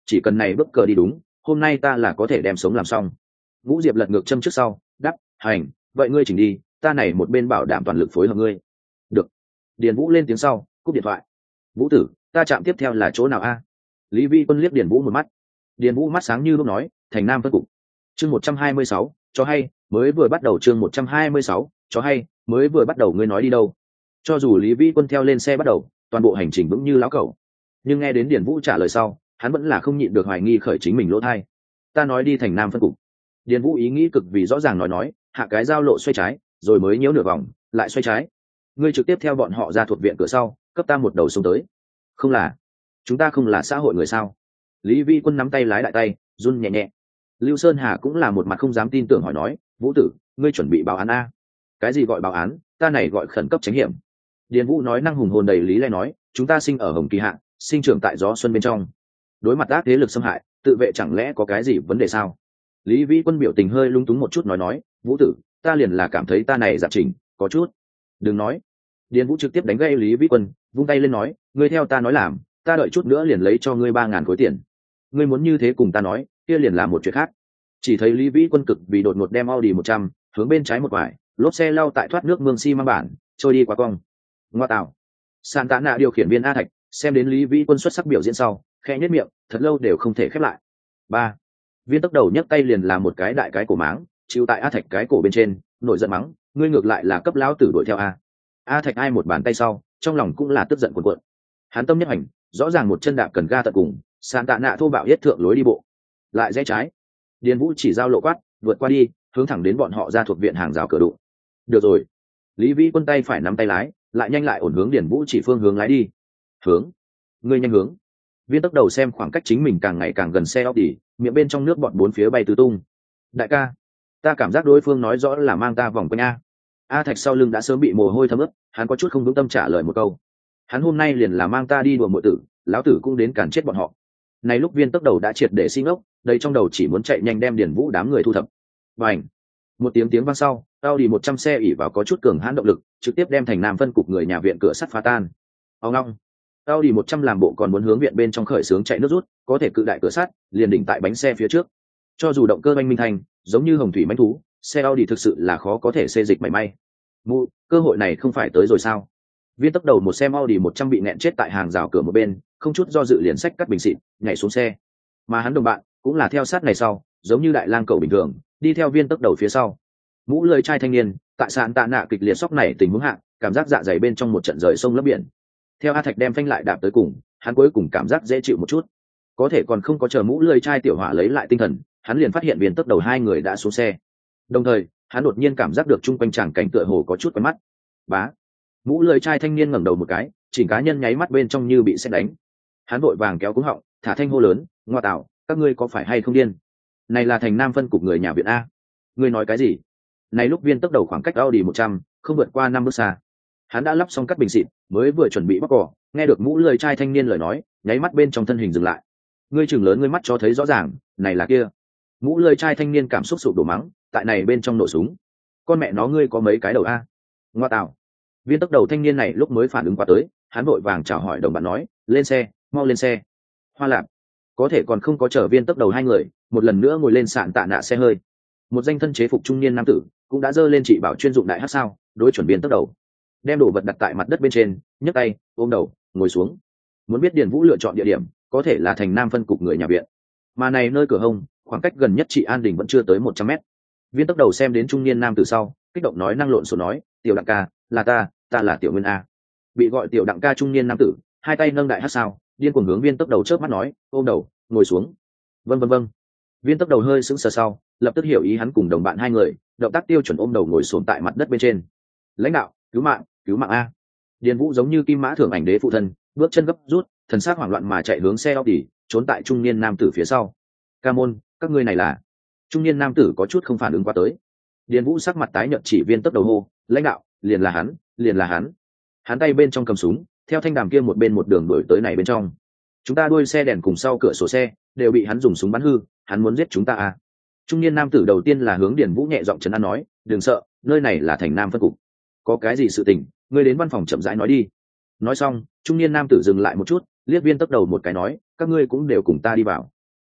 chỉ cần này bước cờ đi đúng, hôm nay ta là có thể đem sống làm xong. Vũ Diệp lật ngược châm trước sau, đáp, hành, vậy ngươi chỉnh đi, ta này một bên bảo đảm toàn lực phối hợp ngươi. Được. Điền Vũ lên tiếng sau, cúp điện thoại. Vũ tử, ta chạm tiếp theo là chỗ nào a? Lý Vi Quân liếc Điền Vũ một mắt. Điền Vũ mắt sáng như lúc nói, thành Nam phân cục. Chương 126, cho hay, mới vừa bắt đầu chương 126, cho hay, mới vừa bắt đầu ngươi nói đi đâu? Cho dù Lý Vi Quân theo lên xe bắt đầu, toàn bộ hành trình vững như lão cẩu, nhưng nghe đến Điền Vũ trả lời sau, hắn vẫn là không nhịn được hoài nghi khởi chính mình lỗ thai. Ta nói đi thành Nam phân cục. Điền Vũ ý nghĩ cực vì rõ ràng nói, hạ cái giao lộ xoay trái, rồi mới nhiễu nửa vòng, lại xoay trái. Ngươi trực tiếp theo bọn họ ra thuộc viện cửa sau, cấp ta một đầu xuống tới. Không là, chúng ta không là xã hội người sao? Lý Vi Quân nắm tay lái đại tay, run nhẹ nhẹ. Lưu Sơn Hà cũng là một mặt không dám tin tưởng hỏi nói, Vũ tử, ngươi chuẩn bị báo án a? Cái gì gọi báo án, ta này gọi khẩn cấp tránh hiểm. Điền Vũ nói năng hùng hồn đầy lý lẽ nói, chúng ta sinh ở Hồng Kỳ Hạ, sinh trưởng tại gió xuân bên trong, đối mặt ác thế lực xâm hại, tự vệ chẳng lẽ có cái gì vấn đề sao? Lý Vi Quân biểu tình hơi lung túng một chút nói, Vũ tử, ta liền là cảm thấy ta này giả trình có chút. Đừng nói. Điền Vũ trực tiếp đánh gây Lý Vi Quân, vung tay lên nói, ngươi theo ta nói làm, ta đợi chút nữa liền lấy cho ngươi 3.000 khối tiền. Ngươi muốn như thế cùng ta nói, kia liền làm một chuyện khác. Chỉ thấy Lý Vi Quân cực vì đột ngột đem Audi 100 hướng bên trái một quải, lốp xe lao tại thoát nước mương xi măng bản, trôi đi qua cong. Ngoa tạo. Sàn Tạ Nạ điều khiển viên A Thạch xem đến Lý Vi Quân xuất sắc biểu diễn sau, khẽ nhếch miệng, thật lâu đều không thể khép lại. Ba. Viên tốc đầu nhấc tay liền làm một cái đại cái cổ máng, chịu tại A Thạch cái cổ bên trên, nổi giận mắng, ngươi ngược lại là cấp lão tử đuổi theo a. A Thạch ai một bàn tay sau, trong lòng cũng là tức giận cuộn cuộn. Hắn tâm nhất hành, rõ ràng một chân đạp cần ga tận cùng, Sàn Tạ Nạ thô bạo yết thượng lối đi bộ. Lại rẽ trái. Điền Vũ chỉ giao lộ quát, vượt qua đi, hướng thẳng đến bọn họ ra thuộc viện hàng rào cửa đụng. Được rồi. Lý Vĩ Quân tay phải nắm tay lái, lại nhanh lại ổn hướng Điền Vũ chỉ phương hướng lái đi. Hướng. Ngươi nhanh hướng. Viên tốc đầu xem khoảng cách chính mình càng ngày càng gần xe Audi, miệng bên trong nước bọn bốn phía bay tứ tung. Đại ca, ta cảm giác đối phương nói rõ là mang ta vòng quanh a. A Thạch sau lưng đã sớm bị mồ hôi thấm ướt, hắn có chút không vững tâm trả lời một câu. Hắn hôm nay liền là mang ta đi đùa muội tử, lão tử cũng đến cản chết bọn họ. Này lúc viên tốc đầu đã triệt để xin ốc, đây trong đầu chỉ muốn chạy nhanh đem Điền Vũ đám người thu thập. Bành! Một tiếng vang sau, Audi 100 xe ỉ vào có chút cường hãn động lực, trực tiếp đem thành Nam phân cục người nhà viện cửa sắt phá tan. Ông long! Audi 100 làm bộ còn muốn hướng viện bên trong khởi xướng chạy nước rút, có thể cự đại cửa sắt, liền đỉnh tại bánh xe phía trước. Cho dù động cơ oanh minh thành, giống như hồng thủy mãnh thú, xe Audi thực sự là khó có thể xê dịch mảy may. Cơ hội này không phải tới rồi sao? Viên tốc đầu một xem Audi 100 bị nẹt chết tại hàng rào cửa một bên, không chút do dự liền xách cắt bình xịt, nhảy xuống xe. Mà hắn đồng bạn cũng là theo sát này sau, giống như đại lang cẩu bình thường, đi theo viên tốc đầu phía sau. Mũ lưỡi trai thanh niên, tại Sàn Tạ Nạ kịch liệt sốc này tình huống hạ, cảm giác dạ dày bên trong một trận rời sông lấp biển. Theo A Thạch đem phanh lại đạp tới cùng, hắn cuối cùng cảm giác dễ chịu một chút. Có thể còn không có chờ mũ lưỡi trai tiểu hỏa lấy lại tinh thần, hắn liền phát hiện viên tốc đầu hai người đã xuống xe. Đồng thời, hắn đột nhiên cảm giác được chung quanh tràng cảnh tựa hồ có chút quen mắt. Bá. Mũ lưỡi trai thanh niên ngẩng đầu một cái, chỉnh cá nhân nháy mắt bên trong như bị sét đánh. Hắn vội vàng kéo cúng họng, thả thanh hô lớn, ngoa tạo, các ngươi có phải hay không điên? Này là thành Nam phân cục người nhà viện a. Ngươi nói cái gì? Này lúc viên tốc đầu khoảng cách Audi 100, không vượt qua 5 bước xa. Hắn đã lắp xong cắt bình xịt, mới vừa chuẩn bị bóc cỏ, nghe được mũ lưỡi trai thanh niên lời nói, nháy mắt bên trong thân hình dừng lại. Ngươi chừng lớn ngươi mắt cho thấy rõ ràng, này là kia. Mũ lưỡi trai thanh niên cảm xúc sụp đổ mắng, tại này bên trong nổ súng. Con mẹ nó ngươi có mấy cái đầu a? Ngoa tạo. Viên tốc đầu thanh niên này lúc mới phản ứng qua tới, hắn vội vàng chào hỏi đồng bạn nói, lên xe, mau lên xe. Hoa Lạp. Có thể còn không có chở viên tốc đầu hai người, một lần nữa ngồi lên Sàn Tạ Nạ xe hơi. Một danh thân chế phục trung niên nam tử cũng đã dơ lên trị bảo chuyên dụng đại hát sao, đối chuẩn viên tốc đầu, đem đồ vật đặt tại mặt đất bên trên, nhấc tay ôm đầu ngồi xuống. Muốn biết Điền Vũ lựa chọn địa điểm có thể là thành Nam phân cục người nhà viện, mà này nơi cửa hông khoảng cách gần nhất chị An Đình vẫn chưa tới 100 mét. Viên tốc đầu xem đến trung niên nam từ sau, kích động nói năng lộn xộn nói, tiểu đặng ca, là ta là tiểu nguyên a. Bị gọi tiểu đặng ca trung niên nam tử hai tay nâng đại hát sao, điên cuồng hướng viên tốc đầu chớp mắt nói, ôm đầu ngồi xuống. Vâng. Viên tốc đầu hơi sững sờ sau, lập tức hiểu ý hắn cùng đồng bạn hai người, động tác tiêu chuẩn ôm đầu ngồi xổm tại mặt đất bên trên. Lãnh đạo, cứu mạng a. Điền Vũ giống như kim mã thưởng ảnh đế phụ thân, bước chân gấp rút, thần sắc hoảng loạn mà chạy hướng xe Audi, trốn tại trung niên nam tử phía sau. Ca môn, các ngươi này là? Trung niên nam tử có chút không phản ứng qua tới. Điền Vũ sắc mặt tái nhợt chỉ viên tốc đầu hô, lãnh đạo, liền là hắn. Hắn tay bên trong cầm súng, theo thanh đàm kia một bên một đường đuổi tới này bên trong. Chúng ta đuôi xe đèn cùng sau cửa sổ xe đều bị hắn dùng súng bắn hư, hắn muốn giết chúng ta à? Trung niên nam tử đầu tiên là hướng Điền Vũ nhẹ giọng trấn an nói, đừng sợ, nơi này là thành Nam phân cục. Có cái gì sự tình, ngươi đến văn phòng chậm rãi nói đi. Nói xong, trung niên nam tử dừng lại một chút, liếc viên tốc đầu một cái nói, các ngươi cũng đều cùng ta đi vào.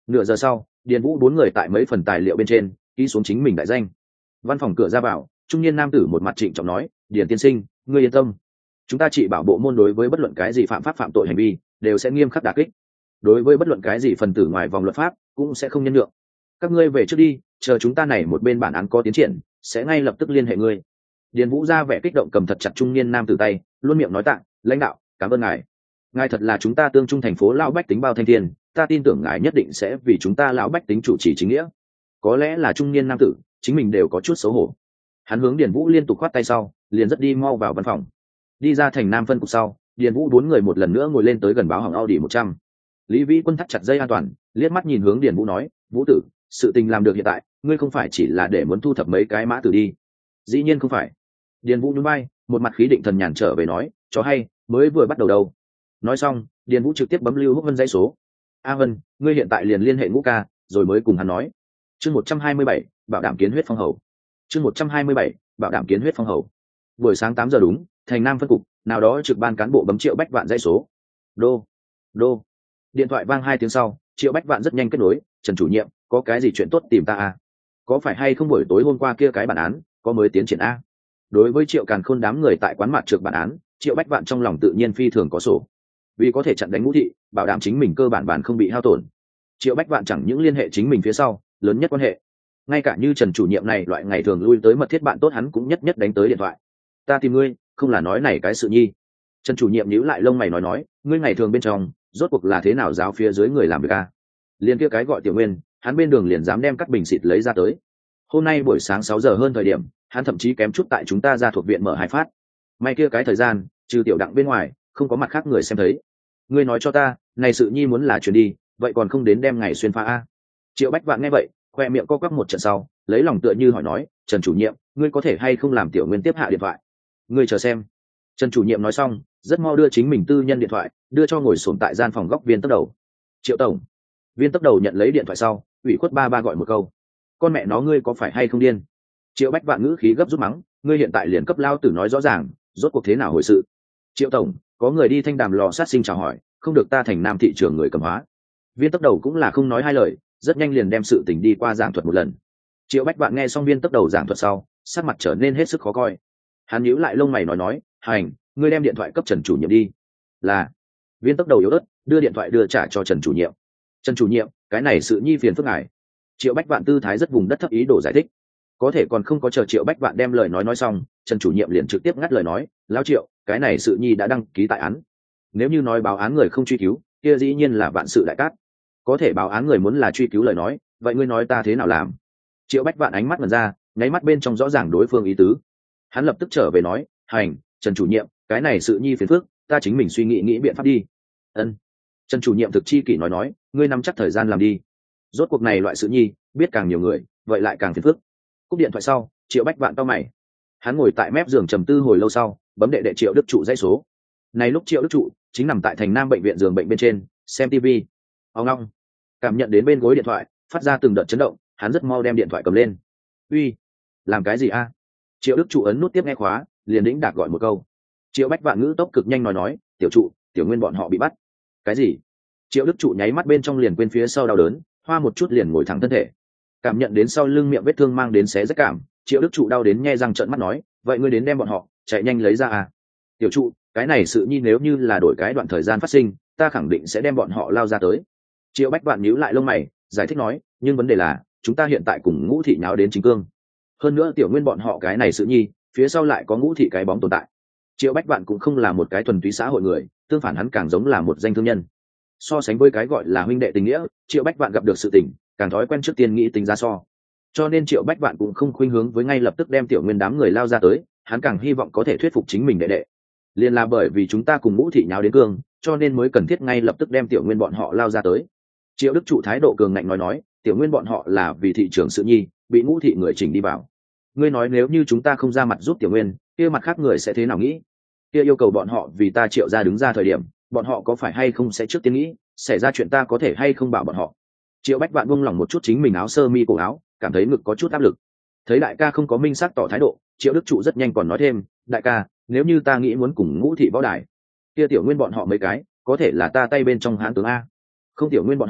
Nửa giờ sau, Điền Vũ bốn người tại mấy phần tài liệu bên trên ký xuống chính mình đại danh. Văn phòng cửa ra vào, trung niên nam tử một mặt trịnh trọng nói, Điền tiên sinh, ngươi yên tâm, chúng ta chỉ bảo bộ môn đối với bất luận cái gì phạm pháp phạm tội hành vi đều sẽ nghiêm khắc đả kích, đối với bất luận cái gì phần tử ngoài vòng luật pháp cũng sẽ không nhân nhượng. Các ngươi về trước đi, chờ chúng ta này một bên bản án có tiến triển sẽ ngay lập tức liên hệ ngươi. Điền Vũ ra vẻ kích động cầm thật chặt trung niên nam tử tay, luôn miệng nói tạ, lãnh đạo cảm ơn ngài, ngài thật là chúng ta Tương Trung thành phố lão bách tính bao thanh thiên, ta tin tưởng ngài nhất định sẽ vì chúng ta lão bách tính chủ trì chính nghĩa. Có lẽ là trung niên nam tử chính mình đều có chút xấu hổ, hắn hướng Điền Vũ liên tục khoát tay sau liền rất đi mau vào văn phòng. Đi ra thành Nam phân cục sau, Điền Vũ bốn người một lần nữa ngồi lên tới gần báo hỏng Audi 100. Lý Vĩ Quân thắt chặt dây an toàn, liếc mắt nhìn hướng Điền Vũ nói, Vũ tử, sự tình làm được hiện tại ngươi không phải chỉ là để muốn thu thập mấy cái mã tử đi? Dĩ nhiên không phải. Điền Vũ nhún vai, một mặt khí định thần nhàn trở về nói, cho hay mới vừa bắt đầu đâu. Nói xong, Điền Vũ trực tiếp bấm Lưu Húc Vân dãy số. A Vân, ngươi hiện tại liền liên hệ Ngũ ca rồi mới cùng hắn nói. Chương 127, bảo đảm kiến huyết phong hầu. Chương 127, bảo đảm kiến huyết phong hầu. Buổi sáng 8 giờ đúng, thành Nam phân cục, nào đó trực ban cán bộ bấm Triệu Bách Vạn dãy số. Đô, đô. Điện thoại vang 2 tiếng sau, Triệu Bách Vạn rất nhanh kết nối, Trần chủ nhiệm, có cái gì chuyện tốt tìm ta à? Có phải hay không buổi tối hôm qua kia cái bản án có mới tiến triển a? Đối với Triệu Càn Khôn đám người tại quán mặt trược bản án, Triệu Bách Vạn trong lòng tự nhiên phi thường có sổ. Vì có thể chặn đánh Ngũ thị, bảo đảm chính mình cơ bản không bị hao tổn, Triệu Bách Vạn chẳng những liên hệ chính mình phía sau lớn nhất quan hệ, ngay cả như Trần chủ nhiệm này loại ngày thường lui tới mật thiết bạn tốt hắn cũng nhất nhất đánh tới điện thoại. Ta tìm ngươi không là nói này cái sự nhi. Trần chủ nhiệm nhíu lại lông mày nói, ngươi ngày thường bên trong rốt cuộc là thế nào giáo phía dưới người làm việc a? Liên kia cái gọi Tiểu Nguyên, hắn bên đường liền dám đem các bình xịt lấy ra tới. Hôm nay buổi sáng 6 giờ hơn thời điểm, hắn thậm chí kém chút tại chúng ta ra thuộc viện mở 2 phát. May kia cái thời gian, trừ Tiểu Đặng bên ngoài, không có mặt khác người xem thấy. Ngươi nói cho ta, này sự nhi muốn là chuyển đi, vậy còn không đến đem ngày xuyên pha a? Triệu Bách Vạn nghe vậy, khoe miệng co quắp một trận sau, lấy lòng tựa như hỏi nói, Trần chủ nhiệm, ngươi có thể hay không làm Tiểu Nguyên tiếp hạ điện thoại? Ngươi chờ xem. Trần chủ nhiệm nói xong, rất mau đưa chính mình tư nhân điện thoại đưa cho ngồi xổm tại gian phòng góc Viên Tốc Đầu. Triệu tổng. Viên Tốc Đầu nhận lấy điện thoại sau, ủy khuất ba gọi một câu, con mẹ nó ngươi có phải hay không điên? Triệu Bách Vạn ngữ khí gấp rút mắng, ngươi hiện tại liền cấp lao tử nói rõ ràng, rốt cuộc thế nào hồi sự? Triệu tổng, có người đi thanh đàm lò sát sinh chào hỏi, không được ta thành Nam thị trường người cầm hóa. Viên Tốc Đầu cũng là không nói hai lời, rất nhanh liền đem sự tình đi qua giảng thuật một lần. Triệu Bách Vạn nghe xong Viên Tốc Đầu giảng thuật sau, sắc mặt trở nên hết sức khó coi. Hắn nhíu lại lông mày nói, hành, ngươi đem điện thoại cấp Trần chủ nhiệm đi. Là. Viên Tốc Đầu yếu ớt đưa điện thoại đưa trả cho Trần chủ nhiệm. Trần chủ nhiệm, cái này sự nhi phiền phức ngài. Triệu Bách Vạn tư thái rất vùng đất thấp ý đồ giải thích, có thể còn không có chờ Triệu Bách Vạn đem lời nói xong, Trần chủ nhiệm liền trực tiếp ngắt lời nói, lão Triệu, cái này sự nhi đã đăng ký tại án, nếu như nói báo án người không truy cứu, kia dĩ nhiên là vạn sự đại cát, có thể báo án người muốn là truy cứu lời nói, vậy ngươi nói ta thế nào làm? Triệu Bách Vạn ánh mắt ngần ra, nháy mắt bên trong rõ ràng đối phương ý tứ. Hắn lập tức trở về nói, hành, Trần chủ nhiệm, cái này sự nhi phiền phức, ta chính mình suy nghĩ biện pháp đi. Ân. Trần chủ nhiệm thực chi kỷ nói, ngươi nắm chắc thời gian làm đi, rốt cuộc này loại sự nhi biết càng nhiều người vậy lại càng phiền phức. Cúp điện thoại sau, Triệu Bách Vạn cau mày, hắn ngồi tại mép giường trầm tư hồi lâu sau, bấm đệ Triệu Đức Trụ dãy số. Này lúc Triệu Đức Trụ chính nằm tại thành Nam bệnh viện giường bệnh bên trên xem TV. Ông long cảm nhận đến bên gối điện thoại phát ra từng đợt chấn động, hắn rất mau đem điện thoại cầm lên. Uy, làm cái gì a? Triệu Đức Trụ ấn nút tiếp nghe khóa, liền đĩnh đạc gọi một câu. Triệu Bách Vạn ngữ tốc cực nhanh nói, tiểu trụ, Tiểu Nguyên bọn họ bị bắt. Cái gì? Triệu Đức Trụ nháy mắt bên trong liền quên phía sau đau đớn, hoa một chút liền ngồi thẳng thân thể. Cảm nhận đến sau lưng miệng vết thương mang đến xé rách cảm, Triệu Đức Trụ đau đến nhe răng trợn mắt nói, vậy ngươi đến đem bọn họ chạy nhanh lấy ra à? Tiểu trụ, cái này sự nhi nếu như là đổi cái đoạn thời gian phát sinh, ta khẳng định sẽ đem bọn họ lao ra tới. Triệu Bách Vạn nhíu lại lông mày, giải thích nói, nhưng vấn đề là chúng ta hiện tại cùng Ngũ thị nháo đến chính cương, hơn nữa Tiểu Nguyên bọn họ cái này sự nhi phía sau lại có Ngũ thị cái bóng tồn tại. Triệu Bách Vạn cũng không là một cái thuần túy xã hội người, tương phản hắn càng giống là một danh thương nhân. So sánh với cái gọi là huynh đệ tình nghĩa, Triệu Bách Vạn gặp được sự tình càng thói quen trước tiên nghĩ tính ra so, cho nên Triệu Bách Vạn cũng không khuynh hướng với ngay lập tức đem Tiểu Nguyên đám người lao ra tới, hắn càng hy vọng có thể thuyết phục chính mình đệ. Liên là bởi vì chúng ta cùng Ngũ thị nháo đến cương, cho nên mới cần thiết ngay lập tức đem Tiểu Nguyên bọn họ lao ra tới. Triệu Đức Trụ thái độ cường ngạnh nói, Tiểu Nguyên bọn họ là vì thị trường sự nhi bị Ngũ thị người chỉnh đi vào. Ngươi nói nếu như chúng ta không ra mặt giúp Tiểu Nguyên, kia mặt khác người sẽ thế nào nghĩ? Kia yêu cầu bọn họ vì ta Triệu ra đứng ra thời điểm, bọn họ có phải hay không sẽ trước tiên nghĩ, xảy ra chuyện ta có thể hay không bảo bọn họ? Triệu Bách Vạn buông lỏng một chút chính mình áo sơ mi cổ áo, cảm thấy ngực có chút áp lực. Thấy đại ca không có minh xác tỏ thái độ, Triệu Đức Trụ rất nhanh còn nói thêm, đại ca, nếu như ta nghĩ muốn cùng Ngũ thị võ đài, kia Tiểu Nguyên bọn họ mấy cái có thể là ta tay bên trong hán tướng a. Không Tiểu Nguyên bọn họ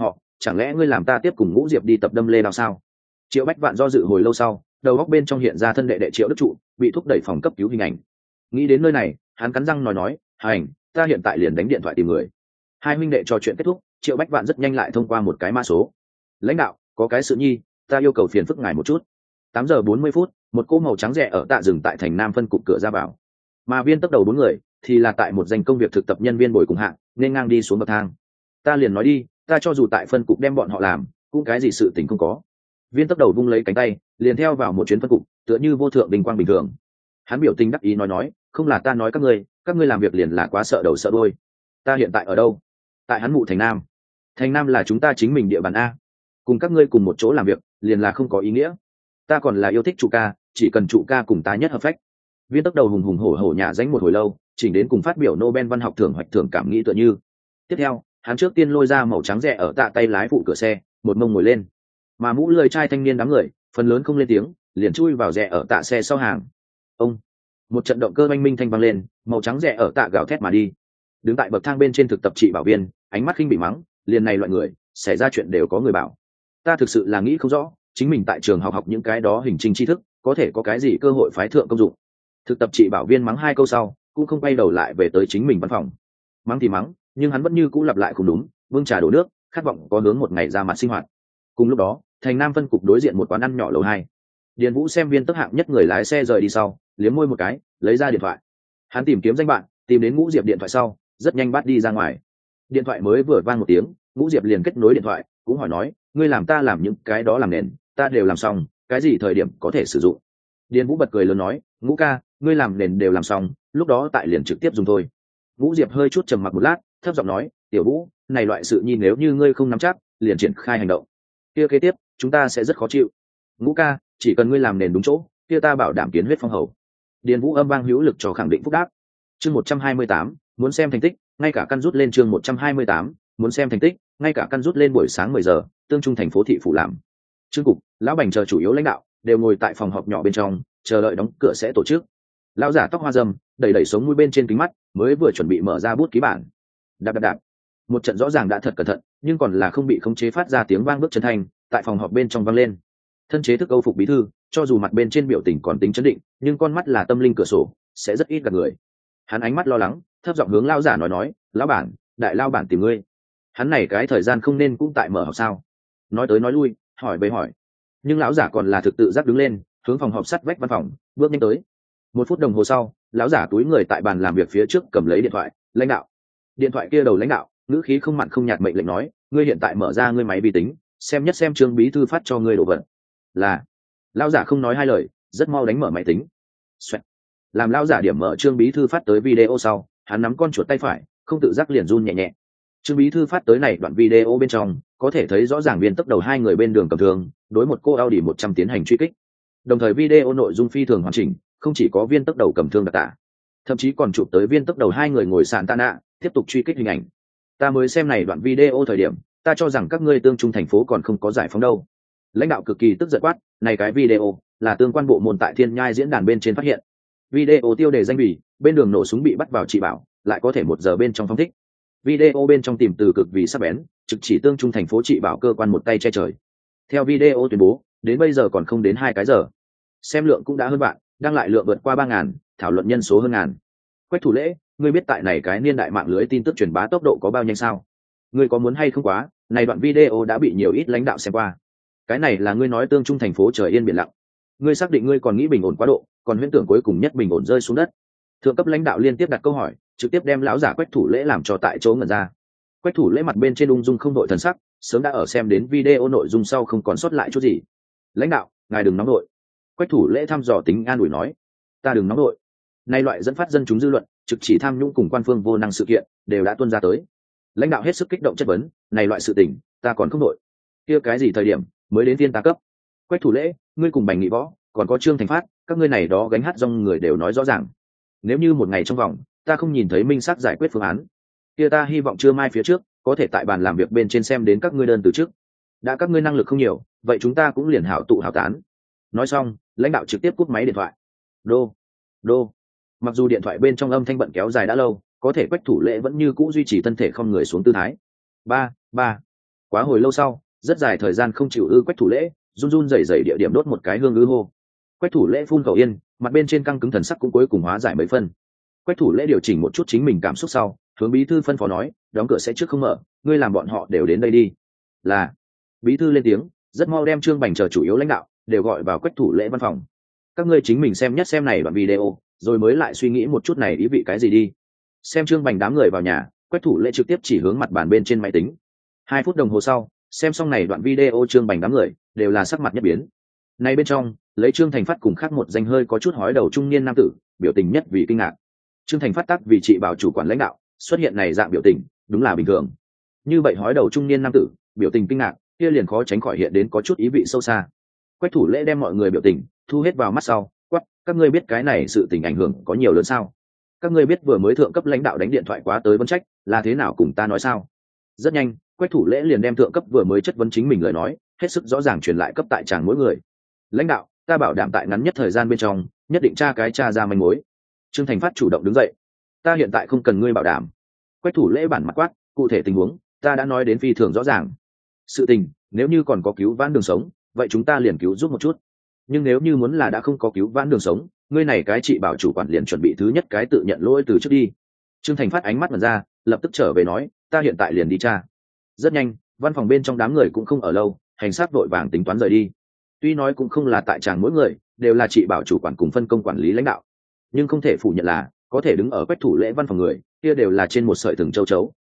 chẳng lẽ ngươi làm ta tiếp cùng Ngũ Diệp đi tập đâm lê đao sao? Triệu Bách Vạn do dự hồi lâu sau, đầu góc bên trong hiện ra thân đệ đệ Triệu Đức Trụ bị thúc đẩy phòng cấp cứu hình ảnh. Nghĩ đến nơi này, hắn cắn răng nói, hành, ta hiện tại liền đánh điện thoại tìm người. Hai huynh đệ trò chuyện kết thúc, Triệu Bách Vạn rất nhanh lại thông qua một cái mã số. Lãnh đạo, có cái sự nhi, ta yêu cầu phiền phức ngài một chút. 8 giờ 40 phút, một cô màu trắng rẻ ở tạ dừng tại thành Nam phân cục cửa ra vào. Mà Viên Tốc Đầu 4 người thì là tại một danh công việc thực tập nhân viên bồi cùng hạng, nên ngang đi xuống bậc thang. Ta liền nói đi, ta cho dù tại phân cục đem bọn họ làm, cũng cái gì sự tình không có. Viên Tốc Đầu vung lấy cánh tay, liền theo vào một chuyến phân cục, tựa như vô thượng đình quang bình thường. Hắn biểu tình đắc ý nói, không là ta nói các ngươi làm việc liền là quá sợ đầu sợ đuôi. Ta hiện tại ở đâu? Tại hắn Mụ thành Nam. Thành Nam là chúng ta chính mình địa bàn a, cùng các ngươi cùng một chỗ làm việc liền là không có ý nghĩa. Ta còn là yêu thích Trụ ca, chỉ cần Trụ ca cùng ta nhất hợp phách. Viên Tốc Đầu hùng hùng hổ hổ nhả dánh một hồi lâu, chỉnh đến cùng phát biểu Nobel văn học thưởng hoạch thưởng cảm nghĩ tựa như. Tiếp theo, hắn trước tiên lôi ra màu trắng rẻ ở tạ tay lái phụ cửa xe, một mông ngồi lên. Mà mũ lười trai thanh niên đám người, phần lớn không lên tiếng, liền chui vào rẻ ở tạ xe sau hàng. Ông, một trận động cơ oanh minh thanh vang lên, màu trắng rẻ ở tạ gào thét mà đi. Đứng tại bậc thang bên trên thực tập trị bảo viên, ánh mắt khinh bị mắng, liền này loại người, xảy ra chuyện đều có người bảo. Ta thực sự là nghĩ không rõ, chính mình tại trường học những cái đó hình trình tri thức, có thể có cái gì cơ hội phái thượng công dụng. Thực tập trị bảo viên mắng 2 câu sau, cũng không quay đầu lại về tới chính mình văn phòng. Mắng thì mắng, nhưng hắn vẫn như cũ lặp lại không đúng, vương trà đổ nước, khát vọng có hướng một ngày ra mặt sinh hoạt. Cùng lúc đó, thành Nam phân cục đối diện một quán ăn nhỏ lầu 2. Điền Vũ xem Viên Tốc hạng nhất người lái xe rời đi sau, liếm môi một cái, lấy ra điện thoại. Hắn tìm kiếm danh bạn, tìm đến Ngũ Diệp điện thoại sau, rất nhanh bắt đi ra ngoài. Điện thoại mới vừa vang một tiếng, Ngũ Diệp liền kết nối điện thoại, cũng hỏi nói, ngươi làm ta làm những cái đó làm nền, ta đều làm xong, cái gì thời điểm có thể sử dụng? Điền Vũ bật cười lớn nói, Ngũ ca, ngươi làm nền đều làm xong, lúc đó tại liền trực tiếp dùng thôi. Ngũ Diệp hơi chút trầm mặc một lát, thấp giọng nói, tiểu Vũ, này loại sự nhi nếu như ngươi không nắm chắc, liền triển khai hành động. Kia kế tiếp, chúng ta sẽ rất khó chịu. Ngũ ca, chỉ cần ngươi làm nền đúng chỗ, kia ta bảo đảm kiến huyết phong hầu. Điền Vũ âm vang hữu lực cho khẳng định phúc đáp. Chương 128, muốn xem thành tích, ngay cả căn rút lên chương 128, muốn xem thành tích, ngay cả căn rút lên buổi sáng 10 giờ, tương trung thành phố thị phủ làm. Trương cục, lão Bành chờ chủ yếu lãnh đạo đều ngồi tại phòng họp nhỏ bên trong, chờ đợi đóng cửa sẽ tổ chức. Lão giả tóc hoa râm, đẩy đẩy sống mũi bên trên kính mắt, mới vừa chuẩn bị mở ra bút ký bản. Đạp đạp đạp. Một trận rõ ràng đã thật cẩn thận, nhưng còn là không bị khống chế phát ra tiếng vang bước chân thành, tại phòng họp bên trong vang lên. Thân chế thức Âu phục bí thư, cho dù mặt bên trên biểu tình còn tính chấn định, nhưng con mắt là tâm linh cửa sổ, sẽ rất ít gặp người. Hắn ánh mắt lo lắng, thấp giọng hướng lão giả nói, lão bản, đại lão bản tìm ngươi. Hắn này cái thời gian không nên cũng tại mở họp sao? Nói tới nói lui, hỏi về hỏi. Nhưng lão giả còn là thực tự giác đứng lên, hướng phòng họp sắt vách văn phòng, bước nhanh tới. 1 phút đồng hồ sau, lão giả túi người tại bàn làm việc phía trước cầm lấy điện thoại, lãnh đạo. Điện thoại kia đầu lãnh đạo, ngữ khí không mặn không nhạt mệnh lệnh nói, ngươi hiện tại mở ra ngươi máy vi tính, xem nhất xem Trương bí thư phát cho ngươi đồ vật. Là. Lão giả không nói hai lời, rất mau đánh mở máy tính. Xoẹt. Làm lão giả điểm mở Trương bí thư phát tới video sau, hắn nắm con chuột tay phải, không tự giác liền run nhẹ nhẹ. Trương bí thư phát tới này đoạn video bên trong, có thể thấy rõ ràng Viên Tốc Đầu 2 người bên đường cầm thương, đối một cô Audi 100 tiến hành truy kích. Đồng thời video nội dung phi thường hoàn chỉnh, không chỉ có Viên Tốc Đầu cầm thương đặc tả, thậm chí còn chụp tới Viên Tốc Đầu 2 người ngồi sàn tạ nạ, tiếp tục truy kích hình ảnh. Ta mới xem này đoạn video thời điểm, ta cho rằng các ngươi tương trung thành phố còn không có giải phóng đâu. Lãnh đạo cực kỳ tức giận quát, này cái video là tương quan bộ môn tại Thiên Nhai diễn đàn bên trên phát hiện. Video tiêu đề danh bì, bên đường nổ súng bị bắt vào trị bảo, lại có thể 1 giờ bên trong phong thích. Video bên trong tìm từ cực vì sắc bén, trực chỉ tương trung thành phố trị bảo cơ quan một tay che trời. Theo video tuyên bố, đến bây giờ còn không đến 2 cái giờ. Xem lượng cũng đã hơn bạn, đăng lại lượng vượt qua 3.000, thảo luận nhân số hơn ngàn. Quách Thủ Lễ, ngươi biết tại này cái niên đại mạng lưới tin tức truyền bá tốc độ có bao nhanh sao? Ngươi có muốn hay không quá, này đoạn video đã bị nhiều ít lãnh đạo xem qua. Cái này là ngươi nói tương trung thành phố trời yên biển lặng. Ngươi xác định ngươi còn nghĩ bình ổn quá độ, còn huyễn tưởng cuối cùng nhất bình ổn rơi xuống đất. Thượng cấp lãnh đạo liên tiếp đặt câu hỏi, trực tiếp đem lão giả Quách Thủ Lễ làm cho tại chỗ ngẩn ra. Quách Thủ Lễ mặt bên trên ung dung không đội thần sắc, sớm đã ở xem đến video nội dung sau không còn sót lại chút gì. Lãnh đạo, ngài đừng nóng đội. Quách Thủ Lễ thăm dò tính an ủi nói, ta đừng nóng đội. Nay loại dẫn phát dân chúng dư luận, trực chỉ tham nhũng cùng quan phương vô năng sự kiện đều đã tuôn ra tới. Lãnh đạo hết sức kích động chất vấn, này loại sự tình, ta còn không đội. Kia cái gì thời điểm mới đến thiên ta cấp? Quách Thủ Lễ, ngươi cùng Bành Nghị Võ, còn có Trương Thành Phát, các ngươi này đó gánh hát rong người đều nói rõ ràng. Nếu như một ngày trong vòng, ta không nhìn thấy minh xác giải quyết phương án, kia ta hy vọng trưa mai phía trước có thể tại bàn làm việc bên trên xem đến các ngươi đơn từ trước. Đã các ngươi năng lực không nhiều, vậy chúng ta cũng liền hảo tụ hảo tán. Nói xong, lãnh đạo trực tiếp cúp máy điện thoại. Đô, đô. Mặc dù điện thoại bên trong âm thanh bận kéo dài đã lâu, có thể Quách Thủ Lễ vẫn như cũ duy trì thân thể không người xuống tư thái. Ba. Quá hồi lâu sau, rất dài thời gian không chịu ư Quách Thủ Lễ run run rẩy rẩy địa điểm đốt một cái hương ư hô. Quách Thủ Lễ phun khẩu yên, mặt bên trên căng cứng thần sắc cũng cuối cùng hóa giải mấy phân. Quách Thủ Lễ điều chỉnh một chút chính mình cảm xúc sau, hướng bí thư phân phó nói, đóng cửa sẽ trước không mở, ngươi làm bọn họ đều đến đây đi. Là. Bí thư lên tiếng, rất mau đem Trương Bành chờ chủ yếu lãnh đạo đều gọi vào Quách Thủ Lễ văn phòng. Các ngươi chính mình xem nhất xem này đoạn video, rồi mới lại suy nghĩ một chút này ý vị cái gì đi. Xem Trương Bành đám người vào nhà, Quách Thủ Lễ trực tiếp chỉ hướng mặt bàn bên trên máy tính. 2 phút đồng hồ sau, xem xong này đoạn video, Trương Bành đám người đều là sắc mặt nhất biến. Này bên trong, lấy Trương Thành Phát cùng khác một danh hơi có chút hói đầu trung niên nam tử, biểu tình nhất vì kinh ngạc. Trương Thành Phát tác vì trị bảo chủ quản lãnh đạo, xuất hiện này dạng biểu tình, đúng là bình thường. Như vậy hói đầu trung niên nam tử, biểu tình kinh ngạc, kia liền khó tránh khỏi hiện đến có chút ý vị sâu xa. Quách Thủ Lễ đem mọi người biểu tình thu hết vào mắt sau, quát, các ngươi biết cái này sự tình ảnh hưởng có nhiều lớn sao? Các ngươi biết vừa mới thượng cấp lãnh đạo đánh điện thoại quá tới vấn trách, là thế nào cùng ta nói sao? Rất nhanh, Quách Thủ Lễ liền đem thượng cấp vừa mới chất vấn chính mình lời nói, hết sức rõ ràng truyền lại cấp tại tràng mỗi người. Lãnh đạo, ta bảo đảm tại ngắn nhất thời gian bên trong, nhất định tra ra manh mối. Trương Thành Phát chủ động đứng dậy. Ta hiện tại không cần ngươi bảo đảm. Quách Thủ Lễ bản mặt quát, cụ thể tình huống, ta đã nói đến phi thường rõ ràng. Sự tình, nếu như còn có cứu vãn đường sống, vậy chúng ta liền cứu giúp một chút. Nhưng nếu như muốn là đã không có cứu vãn đường sống, ngươi này cái chị bảo chủ quản liền chuẩn bị thứ nhất cái tự nhận lỗi từ trước đi. Trương Thành Phát ánh mắt mở ra, lập tức trở về nói, ta hiện tại liền đi tra. Rất nhanh, văn phòng bên trong đám người cũng không ở lâu, hành sát vội vàng tính toán rời đi. Tuy nói cũng không là tại tràng mỗi người đều là chị bảo chủ quản cùng phân công quản lý lãnh đạo, nhưng không thể phủ nhận là có thể đứng ở Quách Thủ Lễ văn phòng người kia đều là trên một sợi thừng châu chấu.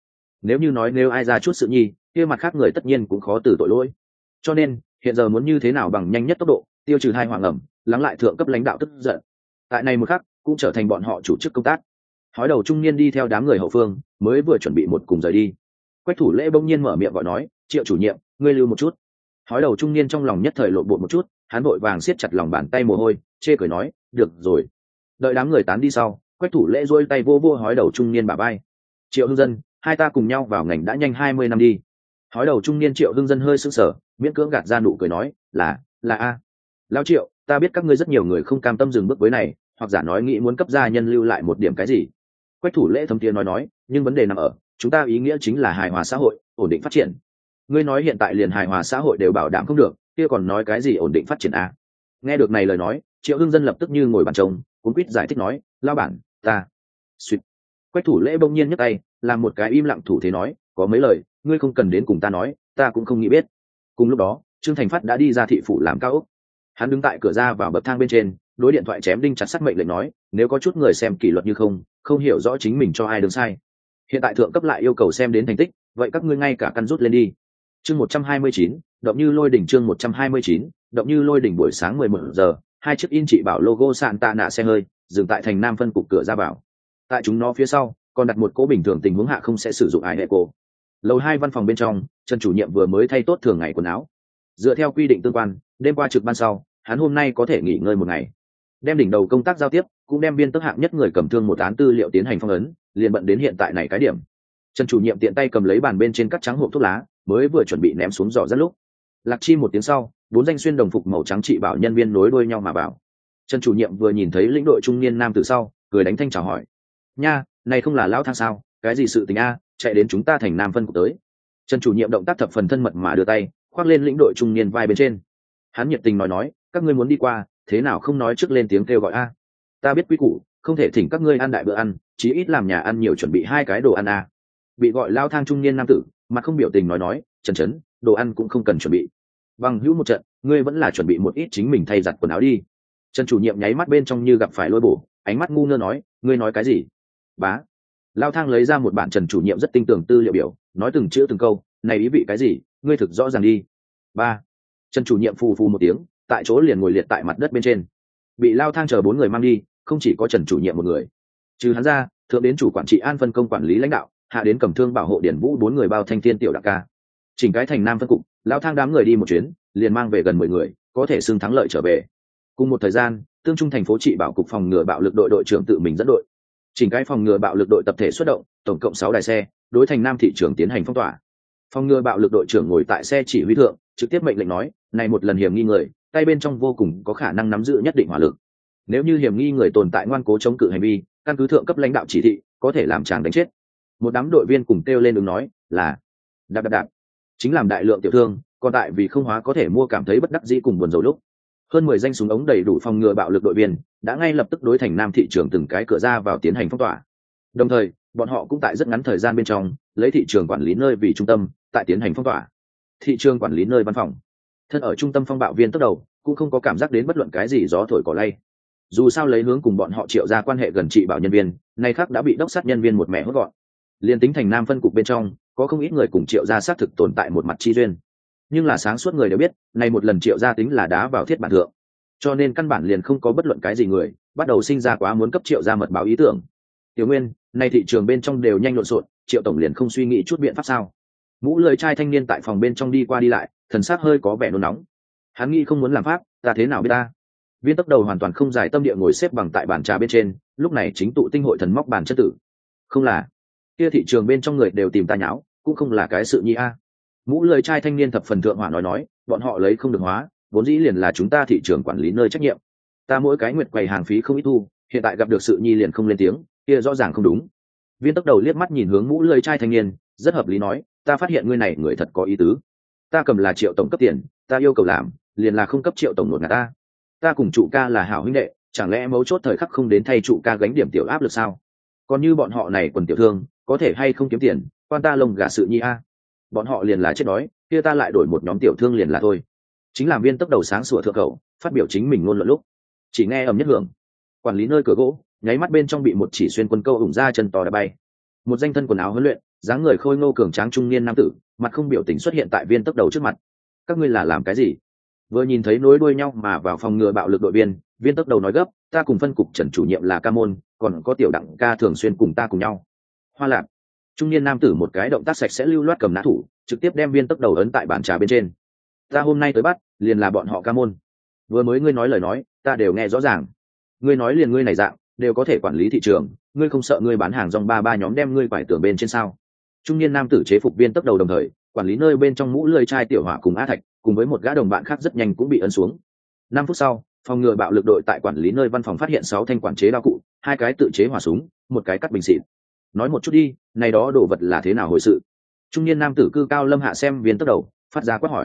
Nếu ai ra chút sự nhi, kia mặt khác người tất nhiên cũng khó từ tội lỗi. Cho nên hiện giờ muốn như thế nào bằng nhanh nhất tốc độ tiêu trừ hai hoàng ẩm, lắng lại thượng cấp lãnh đạo tức giận, tại này một khắc cũng trở thành bọn họ chủ chức công tác. Hói đầu trung niên đi theo đám người hậu phương, mới vừa chuẩn bị một cùng rời đi. Quách Thủ Lễ bỗng nhiên mở miệng gọi nói, Triệu chủ nhiệm, ngươi lưu một chút. Hói đầu trung niên trong lòng nhất thời lộn bột một chút, hắn vội vàng siết chặt lòng bàn tay mồ hôi, chê cười nói, được rồi. Đợi đám người tán đi sau, Quách Thủ Lễ duỗi tay vô vô hói đầu trung niên bả vai. Triệu Hưng Dân, hai ta cùng nhau vào ngành đã nhanh 20 năm đi. Hói đầu trung niên Triệu Hưng Dân hơi sững sờ, miễn cưỡng gạt ra nụ cười nói, là a. Lão Triệu, ta biết các ngươi rất nhiều người không cam tâm dừng bước với này, hoặc giả nói nghĩ muốn cấp gia nhân lưu lại một điểm cái gì. Quách Thủ Lễ thâm tiếng nói, nhưng vấn đề nằm ở, chúng ta ý nghĩa chính là hài hòa xã hội, ổn định phát triển. Ngươi nói hiện tại liền hài hòa xã hội đều bảo đảm không được, kia còn nói cái gì ổn định phát triển a? Nghe được này lời nói, Triệu Hưng Dân lập tức như ngồi bàn trông, cuống quýt giải thích nói, lão bản, ta. Xuyệt. Quách Thủ Lễ bỗng nhiên nhấc tay, làm một cái im lặng thủ thế nói, có mấy lời, ngươi không cần đến cùng ta nói, ta cũng không nghĩ biết. Cùng lúc đó, Trương Thành Phát đã đi ra thị phủ làm cao ốc. Hắn đứng tại cửa ra vào bậc thang bên trên, đối điện thoại chém đinh chặt sắt mệnh lệnh nói, nếu có chút người xem kỷ luật như không hiểu rõ chính mình cho ai đứng sai. Hiện tại thượng cấp lại yêu cầu xem đến thành tích, vậy các ngươi ngay cả căn rút lên đi. Chương 129, động như lôi đỉnh. Chương 129, động như lôi đỉnh. Buổi sáng 11 giờ, hai chiếc in trị bảo logo sạn tạ nạ xe hơi dừng tại thành Nam phân cục cửa ra vào. Tại chúng nó phía sau còn đặt một cỗ bình thường tình huống hạ không sẽ sử dụng ai hệ cổ. Lầu 2 văn phòng bên trong, Trần chủ nhiệm vừa mới thay tốt thường ngày quần áo. Dựa theo quy định tương quan, đêm qua trực ban sau, hắn hôm nay có thể nghỉ ngơi một ngày. Đem đỉnh đầu công tác giao tiếp, cũng đem biên tức hạng nhất người cầm thương một án tư liệu tiến hành phong ấn, liền bận đến hiện tại này cái điểm. Trần chủ nhiệm tiện tay cầm lấy bàn bên trên cắt trắng hộp thuốc lá, mới vừa chuẩn bị ném xuống giỏ rất lúc. Lạc chi một tiếng sau, 4 danh xuyên đồng phục màu trắng trị bảo nhân viên nối đuôi nhau mà vào. Trần chủ nhiệm vừa nhìn thấy lĩnh đội trung niên nam từ sau, cười đánh thanh chào hỏi. Nha, này không là lão thang sao, cái gì sự tình a, chạy đến chúng ta thành Nam phân cục tới. Trần chủ nhiệm động tác thập phần thân mật mà đưa tay khoác lên lĩnh đội trung niên vai bên trên. Hắn nhiệt tình nói, các ngươi muốn đi qua, thế nào không nói trước lên tiếng kêu gọi a? Ta biết quy củ, không thể thỉnh các ngươi ăn đại bữa ăn, chí ít làm nhà ăn nhiều chuẩn bị 2 cái đồ ăn a. Bị gọi lao thang trung niên nam tử, mặt không biểu tình nói, Trần, đồ ăn cũng không cần chuẩn bị. Bằng hữu một trận, ngươi vẫn là chuẩn bị một ít chính mình thay giặt quần áo đi. Trần chủ nhiệm nháy mắt bên trong như gặp phải lôi bổ, ánh mắt ngu ngơ nói, ngươi nói cái gì? Bá. Lao thang lấy ra một bản Trần chủ nhiệm rất tinh tường tư liệu biểu, nói từng chữ từng câu, này ý vị cái gì, ngươi thực rõ ràng đi. Ba. Trần chủ nhiệm phù phù một tiếng, tại chỗ liền ngồi liệt tại mặt đất bên trên. Bị Lao thang chờ 4 người mang đi, không chỉ có Trần chủ nhiệm một người. Trừ hắn ra, thượng đến chủ quản trị an phân công quản lý lãnh đạo, hạ đến cầm thương bảo hộ điển vũ 4 người bao thanh thiên tiểu đặc ca. Chỉnh cái thành Nam phân cục, Lao thang đám người đi một chuyến, liền mang về gần 10 người, có thể xưng thắng lợi trở về. Cùng một thời gian, tương trung thành phố trị bảo cục phòng ngừa bạo lực đội trưởng tự mình dẫn đội. Chỉnh cái phòng ngừa bạo lực đội tập thể xuất động, tổng cộng 6 đài xe, đối thành Nam thị trường tiến hành phong tỏa. Phòng ngừa bạo lực đội trưởng ngồi tại xe chỉ huy thượng, trực tiếp mệnh lệnh nói, này một lần hiểm nghi người, tay bên trong vô cùng có khả năng nắm giữ nhất định hỏa lực. Nếu như hiểm nghi người tồn tại ngoan cố chống cự hành vi, căn cứ thượng cấp lãnh đạo chỉ thị, có thể làm chàng đánh chết. Một đám đội viên cùng kêu lên ứng nói, là đạp đạp đạp. chính làm đại lượng tiểu thương, còn tại vì không hóa có thể mua cảm thấy bất đắc dĩ cùng buồn rầu lúc. Hơn 10 danh súng ống đầy đủ phòng ngừa bạo lực đội viên đã ngay lập tức đối thành nam thị trường từng cái cửa ra vào tiến hành phong tỏa. Đồng thời, bọn họ cũng tại rất ngắn thời gian bên trong lấy thị trường quản lý nơi vì trung tâm, tại tiến hành phong tỏa. Thị trường quản lý nơi văn phòng, thân ở trung tâm phong bạo viên tốc đầu cũng không có cảm giác đến bất luận cái gì gió thổi cỏ lay. Dù sao lấy hướng cùng bọn họ Triệu ra quan hệ gần trị bảo nhân viên, nay khác đã bị đốc sát nhân viên một mẹ hốt gọn. Liên tính thành nam phân cục bên trong, có không ít người cùng Triệu ra xác thực tồn tại một mặt chi duyên. Nhưng là sáng suốt người đều biết, này một lần Triệu ra tính là đá vào thiết bản thượng. Cho nên căn bản liền không có bất luận cái gì người bắt đầu sinh ra quá muốn cấp Triệu ra mật báo ý tưởng. Tiểu Nguyên, nay thị trường bên trong đều nhanh lộn xộn, Triệu tổng liền không suy nghĩ chút biện pháp sao? Mũ lưỡi trai thanh niên tại phòng bên trong đi qua đi lại, thần sắc hơi có vẻ nôn nóng. Hắn nghĩ không muốn làm pháp, ta thế nào biết ta? Viên tốc đầu hoàn toàn không giải tâm địa ngồi xếp bằng tại bàn trà bên trên, lúc này chính tụ tinh hội thần móc bàn chất tử. Không là, kia thị trường bên trong người đều tìm ta nháo, cũng không là cái sự nhi a. Mũ lưỡi trai thanh niên thập phần thượng hỏa nói, bọn họ lấy không được hóa, vốn dĩ liền là chúng ta thị trường quản lý nơi trách nhiệm. Ta mỗi cái nguyệt quầy hàng phí không ít thu, hiện tại gặp được sự nhi liền không lên tiếng, kia rõ ràng không đúng. Viên tốc đầu liếc mắt nhìn hướng mũ lưỡi trai thanh niên, rất hợp lý nói, ta phát hiện ngươi này người thật có ý tứ. Ta cầm là Triệu tổng cấp tiền, ta yêu cầu làm, liền là không cấp Triệu tổng nột ngạt ta. Ta cùng trụ ca là hảo huynh đệ, chẳng lẽ mấu chốt thời khắc không đến thay trụ ca gánh điểm tiểu áp lực sao? Còn như bọn họ này quần tiểu thương, có thể hay không kiếm tiền, quan ta lông gà sự nhi a. Bọn họ liền là chết đói, kia ta lại đổi một nhóm tiểu thương liền là thôi. Chính làm viên tốc đầu sáng sủa thượng khẩu, phát biểu chính mình ngôn luận lúc, chỉ nghe ầm nhất hưởng, quản lý nơi cửa gỗ, nháy mắt bên trong bị một chỉ xuyên quân câu ủng ra chân to đã bay. Một danh thân quần áo huấn luyện, dáng người khôi ngô cường tráng trung niên nam tử, mặt không biểu tình xuất hiện tại viên tốc đầu trước mặt. Các ngươi là làm cái gì? Vừa nhìn thấy nối đuôi nhau mà vào phòng ngừa bạo lực đội viên, viên tốc đầu nói gấp, ta cùng phân cục Trần chủ nhiệm là ca môn, còn có tiểu đặng ca thường xuyên cùng ta cùng nhau. Hoa lạc, trung niên nam tử một cái động tác sạch sẽ lưu loát cầm nã thủ, trực tiếp đem viên tốc đầu ấn tại bàn trà bên trên. Ta hôm nay tới bắt, liền là bọn họ ca môn. Vừa mới ngươi nói lời nói, ta đều nghe rõ ràng. Ngươi nói liền ngươi này dạng, đều có thể quản lý thị trường, ngươi không sợ ngươi bán hàng rong ba nhóm đem ngươi quải tưởng bên trên sao? Trung niên nam tử chế phục viên tốc đầu đồng thời, quản lý nơi bên trong mũ lưỡi trai tiểu hỏa cùng A Thạch, cùng với một gã đồng bạn khác rất nhanh cũng bị ấn xuống. 5 phút sau, phòng ngừa bạo lực đội tại quản lý nơi văn phòng phát hiện 6 thanh quản chế đao cụ, 2 cái tự chế hỏa súng, một cái cắt bình xịt. Nói một chút đi, này đó đồ vật là thế nào hồi sự? Trung niên nam tử cư cao lâm hạ xem viên tốc đầu, phát ra quát hỏi.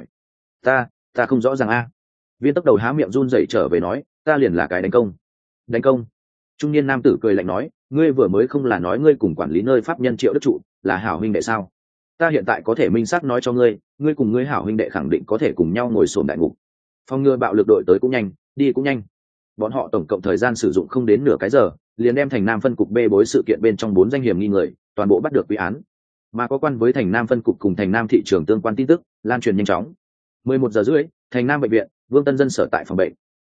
Ta không rõ ràng a. Viên tốc đầu há miệng run rẩy trở về nói, ta liền là cái đánh công. Đánh công? Trung niên nam tử cười lạnh nói, ngươi vừa mới không là nói ngươi cùng quản lý nơi pháp nhân Triệu Đức Trụ là hảo huynh đệ sao? Ta hiện tại có thể minh xác nói cho ngươi, ngươi cùng ngươi hảo huynh đệ khẳng định có thể cùng nhau ngồi xổm đại ngục. Phòng ngừa bạo lực đội tới cũng nhanh, đi cũng nhanh. Bọn họ tổng cộng thời gian sử dụng không đến nửa cái giờ, liền đem thành nam phân cục bê bối sự kiện bên trong 4 danh hiểm nghi người, toàn bộ bắt được quy án. Mà có quan với thành nam phân cục cùng thành nam thị trường tương quan tin tức, lan truyền nhanh chóng. 11 giờ rưỡi, thành nam bệnh viện, Vương Tân Dân sở tại phòng bệnh.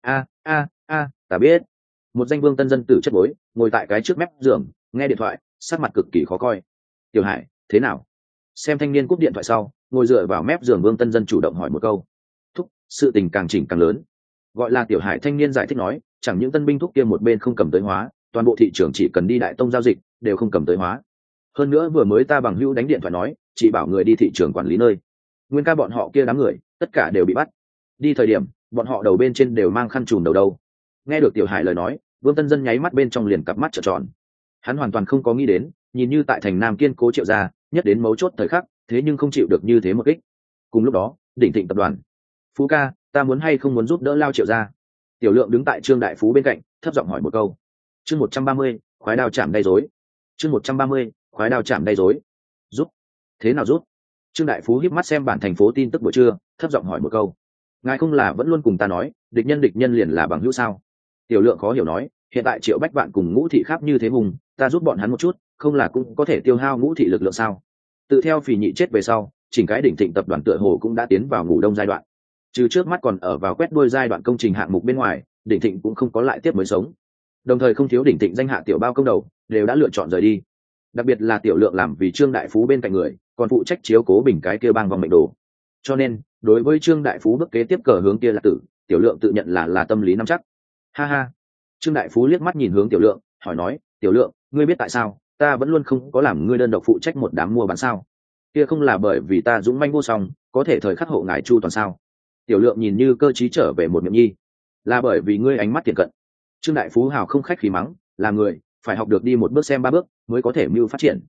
Ta biết. Một danh Vương Tân Dân tử chất bối, ngồi tại cái trước mép giường, nghe điện thoại, sắc mặt cực kỳ khó coi. Tiểu Hải, thế nào? Xem thanh niên cúp điện thoại sau, ngồi dựa vào mép giường Vương Tân Dân chủ động hỏi một câu. Thúc, sự tình càng chỉnh càng lớn. Gọi là Tiểu Hải thanh niên giải thích nói, chẳng những tân binh thúc kia một bên không cầm tới hóa, toàn bộ thị trường chỉ cần đi đại tông giao dịch, đều không cầm tới hóa. Hơn nữa vừa mới ta bằng hữu đánh điện thoại nói, chị bảo người đi thị trường quản lý nơi. Nguyên ca bọn họ kia đám người, tất cả đều bị bắt. Đi thời điểm, bọn họ đầu bên trên đều mang khăn trùm đầu đâu. Nghe được Tiểu Hải lời nói, Vương Tân Dân nháy mắt bên trong liền cặp mắt trợn tròn. Hắn hoàn toàn không có nghĩ đến, nhìn như tại thành nam kiên cố Triệu gia, nhất đến mấu chốt thời khắc, thế nhưng không chịu được như thế một kích. Cùng lúc đó, đỉnh thịnh tập đoàn. Phú ca, ta muốn hay không muốn giúp đỡ lao Triệu gia? Tiểu Lượng đứng tại Trương Đại Phú bên cạnh, thấp giọng hỏi một câu. Chương 130, khoái đao chạm đầy rối. Chương 130, khoái đao chạm đầy rối. Giúp? Thế nào giúp? Trương Đại Phú híp mắt xem bản thành phố tin tức buổi trưa, thấp giọng hỏi một câu. Ngài không là vẫn luôn cùng ta nói, địch nhân liền là bằng hữu sao? Tiểu Lượng khó hiểu nói, hiện tại Triệu Bách Vạn cùng Ngũ Thị Kháp như thế hùng, ta giúp bọn hắn một chút, không là cũng có thể tiêu hao Ngũ Thị lực lượng sao? Tự theo Phỉ Nhị chết về sau, chỉnh cái đỉnh thịnh tập đoàn tựa hồ cũng đã tiến vào ngủ đông giai đoạn. Trừ trước mắt còn ở vào quét đuôi giai đoạn công trình hạng mục bên ngoài, đỉnh thịnh cũng không có lại tiếp mới sống. Đồng thời không thiếu đỉnh thịnh danh hạ tiểu bao công đầu, đều đã lựa chọn rời đi. Đặc biệt là Tiểu Lượng làm vì Trương Đại Phú bên cạnh người, còn phụ trách chiếu cố bình cái kia bang vòng mệnh đồ. Cho nên, đối với Trương Đại Phú bước kế tiếp cờ hướng kia là tử, Tiểu Lượng tự nhận là tâm lý nắm chắc. Ha ha. Trương Đại Phú liếc mắt nhìn hướng Tiểu Lượng, hỏi nói, Tiểu Lượng, ngươi biết tại sao ta vẫn luôn không có làm ngươi đơn độc phụ trách một đám mua bán sao? Kia không là bởi vì ta dũng manh vô song, có thể thời khắc hộ ngài chu toàn sao? Tiểu Lượng nhìn như cơ trí trở về một miệng nhi, là bởi vì ngươi ánh mắt thiện cận. Trương Đại Phú hào không khách khí mắng, là người phải học được đi một bước xem ba bước mới có thể mưu phát triển.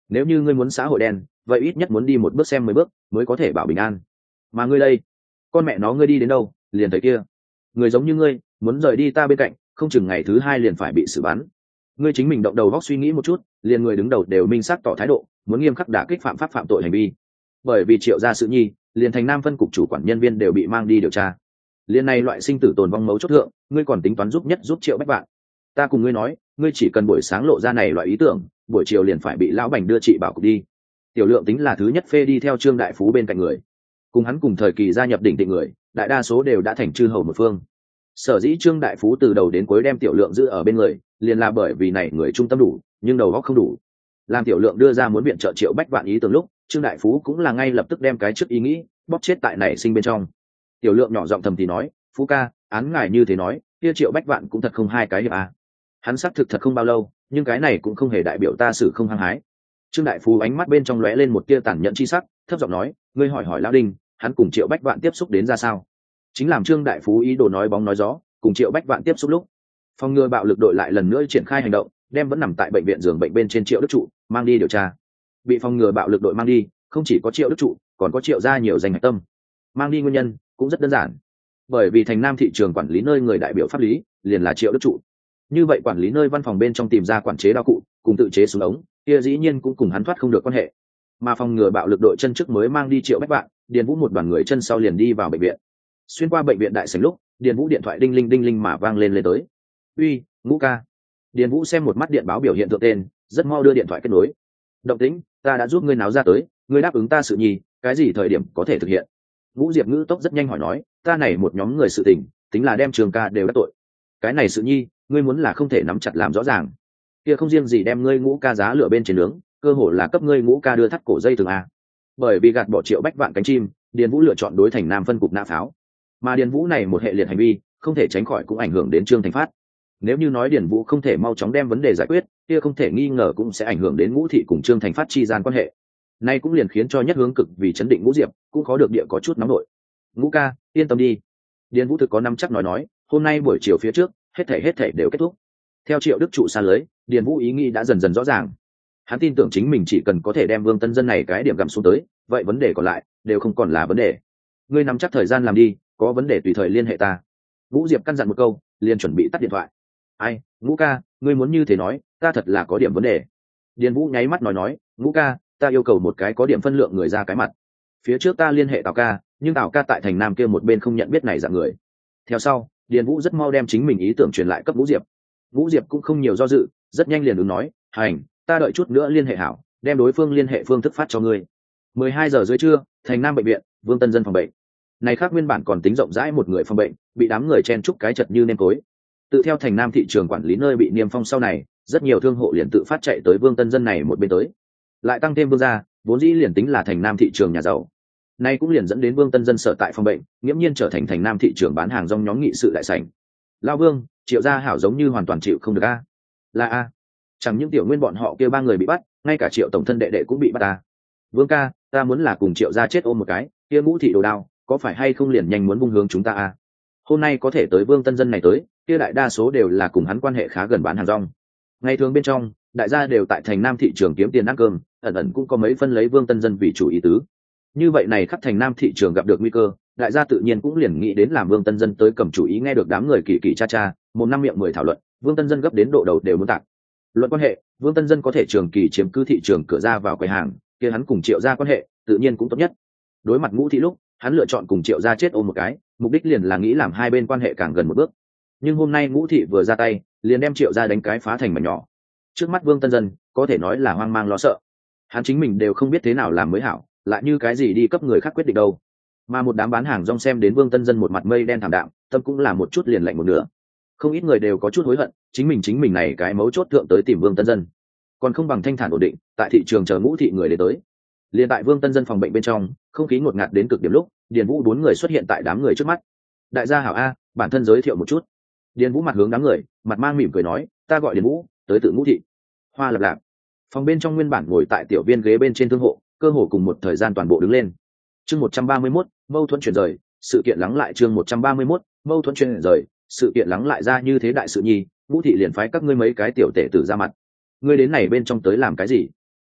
nếu như ngươi muốn xã hội đen vậy ít nhất muốn đi một bước xem 10 bước mới có thể bảo bình an. Mà ngươi đây, con mẹ nó ngươi đi đến đâu liền thấy kia người giống như ngươi muốn rời đi ta bên cạnh không chừng ngày thứ 2 liền phải bị xử bắn. Ngươi chính mình động đầu góc suy nghĩ một chút, liền người đứng đầu đều minh xác tỏ thái độ muốn nghiêm khắc đả kích phạm pháp phạm tội hành vi. Bởi vì Triệu gia sự nhi, liền thành nam phân cục chủ quản nhân viên đều bị mang đi điều tra. Liên này loại sinh tử tồn vong mấu chốt thượng, ngươi còn tính toán giúp Triệu Bách Vạn. Ta cùng ngươi nói, ngươi chỉ cần buổi sáng lộ ra này loại ý tưởng, buổi chiều liền phải bị lão Bành đưa chị bảo cục đi. Tiểu Lượng tính là thứ nhất phê đi theo Trương Đại Phú bên cạnh người, cùng hắn cùng thời kỳ gia nhập đỉnh tịnh người, đại đa số đều đã thành chư hầu một phương. Sở dĩ Trương Đại Phú từ đầu đến cuối đem Tiểu Lượng giữ ở bên người, liền là bởi vì này người trung tâm đủ, nhưng đầu óc không đủ. Làm Tiểu Lượng đưa ra muốn viện trợ Triệu Bách Vạn ý tưởng lúc, Trương Đại Phú cũng là ngay lập tức đem cái trước ý nghĩ bóp chết tại nảy sinh bên trong. Tiểu Lượng nhỏ giọng thầm thì nói, Phú ca, án ngài như thế nói, kia Triệu Bách Vạn cũng thật không hai cái hiệp à. Hắn xác thực thật không bao lâu, nhưng cái này cũng không hề đại biểu ta xử không hăng hái. Trương Đại Phú ánh mắt bên trong lóe lên một tia tàn nhẫn chi sắc, thấp giọng nói, ngươi hỏi lão Đinh, hắn cùng Triệu Bách Vạn tiếp xúc đến ra sao? Chính làm Trương Đại Phú ý đồ nói bóng nói gió, cùng Triệu Bách Vạn tiếp xúc lúc, phòng ngừa bạo lực đội lại lần nữa triển khai hành động, đem vẫn nằm tại bệnh viện giường bệnh bên trên Triệu Đức Trụ mang đi điều tra. Bị phòng ngừa bạo lực đội mang đi, không chỉ có Triệu Đức Trụ, còn có Triệu gia nhiều danh hạch tâm. Mang đi nguyên nhân cũng rất đơn giản, bởi vì thành nam thị trường quản lý nơi người đại biểu pháp lý liền là Triệu Đức Trụ. Như vậy quản lý nơi văn phòng bên trong tìm ra quản chế đao cụ cùng tự chế súng ống, kia dĩ nhiên cũng cùng hắn thoát không được quan hệ. Mà phòng ngừa bạo lực đội chân trước mới mang đi Triệu Bách Vạn, Điền Vũ một đoàn người chân sau liền đi vào bệnh viện. Xuyên qua bệnh viện đại sảnh lúc, Điền Vũ điện thoại đinh linh mà vang lên tới. Uy, Ngũ ca. Điền Vũ xem một mắt điện báo biểu hiện thượng tên, rất mau đưa điện thoại kết nối. Động tĩnh, ta đã giúp ngươi náo ra tới, ngươi đáp ứng ta sự nhi, cái gì thời điểm có thể thực hiện? Ngũ Diệp ngữ tốc rất nhanh hỏi nói, ta này một nhóm người sự tình, tính là đem Trường ca đều đắc tội. Cái này sự nhi, ngươi muốn là không thể nắm chặt làm rõ ràng. Kia không riêng gì đem ngươi Ngũ ca giá lửa bên trên nướng, cơ hội là cấp ngươi Ngũ ca đưa thắt cổ dây thường a. Bởi vì gạt bỏ Triệu Bách Vạn cánh chim, Điền Vũ lựa chọn đối thành nam phân cục nã pháo. Mà Điền Vũ này một hệ liệt hành vi, không thể tránh khỏi cũng ảnh hưởng đến Trương Thành Phát. Nếu như nói Điền Vũ không thể mau chóng đem vấn đề giải quyết, kia không thể nghi ngờ cũng sẽ ảnh hưởng đến Ngũ thị cùng Trương Thành Phát chi gian quan hệ. Nay cũng liền khiến cho Nhất Hướng Cực vì chấn định Ngũ Diệp, cũng khó được địa có chút nóng nổi. Ngũ ca, yên tâm đi. Điền Vũ thực có năm chắc nói, hôm nay buổi chiều phía trước, hết thảy đều kết thúc. Theo Triệu Đức Trụ xa lưới, Điền Vũ ý nghĩ đã dần dần rõ ràng. Hắn tin tưởng chính mình chỉ cần có thể đem Vương Tân Dân này cái điểm gặm xuống tới, vậy vấn đề còn lại đều không còn là vấn đề. Ngươi nắm chắc thời gian làm đi, có vấn đề tùy thời liên hệ ta. Ngũ Diệp căn dặn một câu, liền chuẩn bị tắt điện thoại. Ai, Ngũ ca, ngươi muốn như thế nói, ta thật là có điểm vấn đề. Điền Vũ nháy mắt nói, Ngũ ca, ta yêu cầu một cái có điểm phân lượng người ra cái mặt. Phía trước ta liên hệ Tào ca, nhưng Tào ca tại thành Nam kia một bên không nhận biết này dạng người. Theo sau, Điền Vũ rất mau đem chính mình ý tưởng truyền lại cấp Ngũ Diệp. Ngũ Diệp cũng không nhiều do dự, rất nhanh liền ứng nói, hành, ta đợi chút nữa liên hệ hảo, đem đối phương liên hệ phương thức phát cho ngươi. 12 giờ dưới trưa, thành Nam bệnh viện, Vương Tân Dân phòng bệnh. Này khác nguyên bản còn tính rộng rãi một người phòng bệnh, bị đám người chen chúc cái chật như nêm tối. Tự theo thành Nam thị trường quản lý nơi bị niêm phong sau này, rất nhiều thương hộ liền tự phát chạy tới Vương Tân Dân này một bên tới. Lại tăng thêm Vương gia, vốn dĩ liền tính là thành Nam thị trường nhà giàu. Nay cũng liền dẫn đến Vương Tân Dân sở tại phòng bệnh, nghiễm nhiên trở thành thành Nam thị trường bán hàng rong nhóm nghị sự đại sảnh. Lao Vương, Triệu gia hảo giống như hoàn toàn chịu không được a. Là a. Chẳng những tiểu nguyên bọn họ kia ba người bị bắt, ngay cả Triệu tổng thân đệ đệ cũng bị bắt a. Vương ca, ta muốn là cùng Triệu gia chết ôm một cái, kia Ngũ thị đồ đao, có phải hay không liền nhanh muốn bung hướng chúng ta a. Hôm nay có thể tới Vương Tân Dân này tới, kia đại đa số đều là cùng hắn quan hệ khá gần bán hàng rong. Ngày thường bên trong, đại gia đều tại thành Nam thị trường kiếm tiền ăn cơm, ẩn cũng có mấy phân lấy Vương Tân Dân vì chủ ý tứ. Như vậy này khắp thành Nam thị trường gặp được nguy cơ, đại gia tự nhiên cũng liền nghĩ đến làm Vương Tân Dân tới cầm chủ ý, nghe được đám người kỳ kỳ cha cha, một năm miệng 10 thảo luận, Vương Tân Dân gấp đến độ đầu đều muốn tạc. Luận quan hệ, Vương Tân Dân có thể trường kỳ chiếm cứ thị trường cửa ra vào quầy hàng, kia hắn cùng Triệu gia quan hệ, tự nhiên cũng tốt nhất. Đối mặt Ngũ thị lúc, hắn lựa chọn cùng Triệu gia chết ôm một cái, mục đích liền là nghĩ làm hai bên quan hệ càng gần một bước. Nhưng hôm nay Ngũ thị vừa ra tay, liền đem Triệu gia đánh cái phá thành mảnh nhỏ. Trước mắt Vương Tân Dân, có thể nói là hoang mang lo sợ. Hắn chính mình đều không biết thế nào làm mới hảo, lại như cái gì đi cấp người khác quyết định đâu. Mà một đám bán hàng rong xem đến Vương Tân Dân một mặt mây đen thảm đạm, tâm cũng là một chút liền lạnh một nửa. Không ít người đều có chút hối hận, chính mình này cái mấu chốt thượng tới tìm Vương Tân Dân, còn không bằng thanh thản ổn định, tại thị trường chờ Ngũ thị người đến tới. Liên tại Vương Tân Dân phòng bệnh bên trong, không khí ngột ngạt đến cực điểm lúc, Điền Vũ 4 người xuất hiện tại đám người trước mắt. Đại gia hảo a, bản thân giới thiệu một chút. Điền Vũ mặt hướng đám người, mặt mang mỉm cười nói, ta gọi Điền Vũ, tới tự Ngũ thị. Hoa lập lạp. Phòng bên trong nguyên bản ngồi tại tiểu viên ghế bên trên thương hộ, cơ hồ cùng một thời gian toàn bộ đứng lên. Chương 131, mâu thuẫn chuyển rời, sự kiện lắng lại. Chương 131, mâu thuẫn chuyển rời, sự kiện lắng lại. Ra như thế đại sự nhi, Ngũ thị liền phái các ngươi mấy cái tiểu tể tử ra mặt. Ngươi đến này bên trong tới làm cái gì?